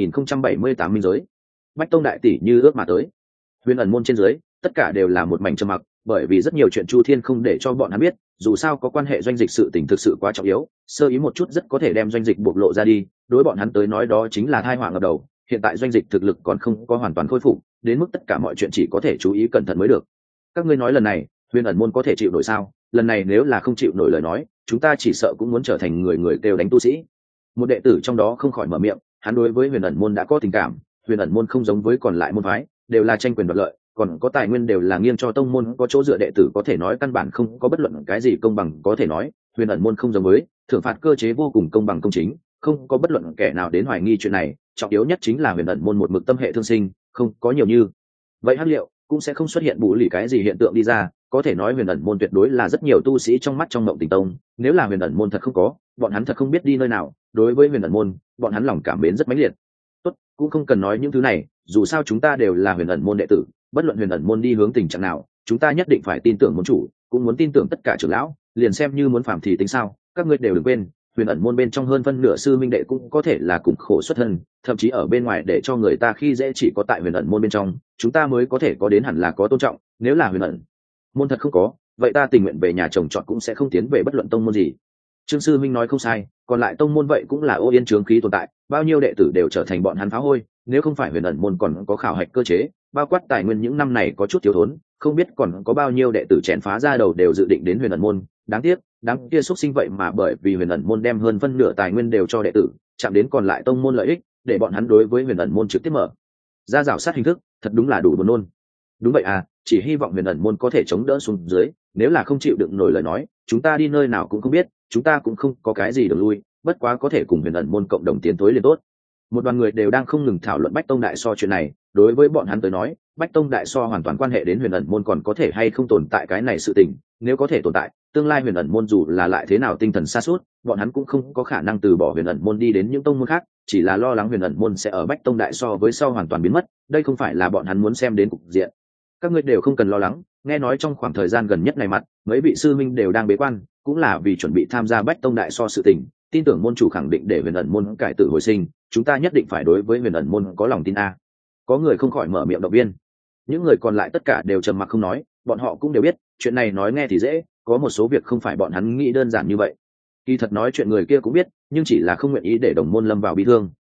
1078 minh giới. Bách Tông đại tỷ như ước mà tới. Huyền ẩn môn trên dưới, tất cả đều là một mảnh trầm mặc, bởi vì rất nhiều chuyện Chu Thiên không để cho bọn hắn biết, dù sao có quan hệ doanh dịch sự tình thực sự quá trọng yếu, sơ ý một chút rất có thể đem doanh dịch bộc lộ ra đi, đối bọn hắn tới nói đó chính là tai họa ngập đầu. Hiện tại doanh dịch thực lực còn không có hoàn toàn khôi phục, đến mức tất cả mọi chuyện chỉ có thể chú ý cẩn thận mới được. Các ngươi nói lần này, Huyền ẩn môn có thể chịu nổi sao? Lần này nếu là không chịu nổi lời nói, chúng ta chỉ sợ cũng muốn trở thành người kêu đánh tu sĩ. Một đệ tử trong đó không khỏi mở miệng, hắn đối với Huyền ẩn môn đã có tình cảm, Huyền ẩn môn không giống với còn lại môn phái, đều là tranh quyền đoạt lợi, còn có tài nguyên đều là nghiêng cho tông môn có chỗ dựa, đệ tử có thể nói căn bản không có bất luận cái gì công bằng, có thể nói Huyền ẩn môn không giống với thưởng phạt cơ chế vô cùng công bằng công chính, không có bất luận kẻ nào đến hoài nghi chuyện này. Trọng yếu nhất chính là Huyền ẩn môn một mực tâm hệ thương sinh, không có nhiều như vậy hắc liệu cũng sẽ không xuất hiện bù lì cái gì hiện tượng đi ra. Có thể nói Huyền ẩn môn tuyệt đối là rất nhiều tu sĩ trong mắt trong mộng tình tông, nếu là Huyền ẩn môn thật không có, bọn hắn thật không biết đi nơi nào. Đối với Huyền ẩn môn, bọn hắn lòng cảm mến rất mãnh liệt. Tốt, cũng không cần nói những thứ này, dù sao chúng ta đều là Huyền ẩn môn đệ tử, bất luận Huyền ẩn môn đi hướng tình trạng nào, chúng ta nhất định phải tin tưởng môn chủ, cũng muốn tin tưởng tất cả trưởng lão, liền xem như muốn phạm thì tính sao. Các ngươi đều đừng quên, Huyền ẩn môn bên trong hơn phân nửa sư minh đệ cũng có thể là cùng khổ xuất thân, thậm chí ở bên ngoài để cho người ta khi dễ, chỉ có tại Huyền ẩn môn bên trong chúng ta mới có thể có đến hẳn là có tôn trọng. Nếu là Huyền ẩn môn thật không có, vậy ta tình nguyện về nhà chồng chọn cũng sẽ không tiến về bất luận tông môn gì. Trương sư minh nói không sai, còn lại tông môn vậy cũng là ô yên trướng khí tồn tại, bao nhiêu đệ tử đều trở thành bọn hắn phá hôi. Nếu không phải Huyền ẩn môn còn có khảo hạch cơ chế, bao quát tài nguyên những năm này có chút thiếu thốn, không biết còn có bao nhiêu đệ tử chèn phá ra đầu đều dự định đến Huyền ẩn môn. Đáng tiếc, đáng kia xuất sinh vậy mà bởi vì Huyền ẩn môn đem hơn phân nửa tài nguyên đều cho đệ tử, chạm đến còn lại tông môn lợi ích, để bọn hắn đối với Huyền ẩn môn trực tiếp mở ra rào sát hình thức, thật đúng là đủ buồn nôn. Đúng vậy à, chỉ hy vọng Huyền ẩn môn có thể chống đỡ xuống dưới, nếu là không chịu đựng nổi lời nói, chúng ta đi nơi nào cũng không biết, chúng ta cũng không có cái gì đường lui, bất quá có thể cùng Huyền ẩn môn cộng đồng tiến tới liền tốt. Một đoàn người đều đang không ngừng thảo luận Bách Tông Đại So chuyện này, đối với bọn hắn tới nói, Bách Tông Đại So hoàn toàn quan hệ đến Huyền ẩn môn còn có thể hay không tồn tại cái này sự tình, nếu có thể tồn tại, tương lai Huyền ẩn môn dù là lại thế nào tinh thần sa sút, bọn hắn cũng không có khả năng từ bỏ Huyền ẩn môn đi đến những tông môn khác, chỉ là lo lắng Huyền ẩn môn sẽ ở Bách Tông Đại So với sau hoàn toàn biến mất, đây không phải là bọn hắn muốn xem đến cục diện. Các ngươi đều không cần lo lắng, nghe nói trong khoảng thời gian gần nhất này mặt, mấy vị sư minh đều đang bế quan, cũng là vì chuẩn bị tham gia Bách Tông Đại So sự tình, tin tưởng môn chủ khẳng định để Huyền ẩn môn cải tử hồi sinh, chúng ta nhất định phải đối với Huyền ẩn môn có lòng tin a. Có người không khỏi mở miệng động viên. Những người còn lại tất cả đều trầm mặc không nói, bọn họ cũng đều biết, chuyện này nói nghe thì dễ, có một số việc không phải bọn hắn nghĩ đơn giản như vậy. Kỳ thật nói chuyện người kia cũng biết, nhưng chỉ là không nguyện ý để đồng môn lâm vào bi thương,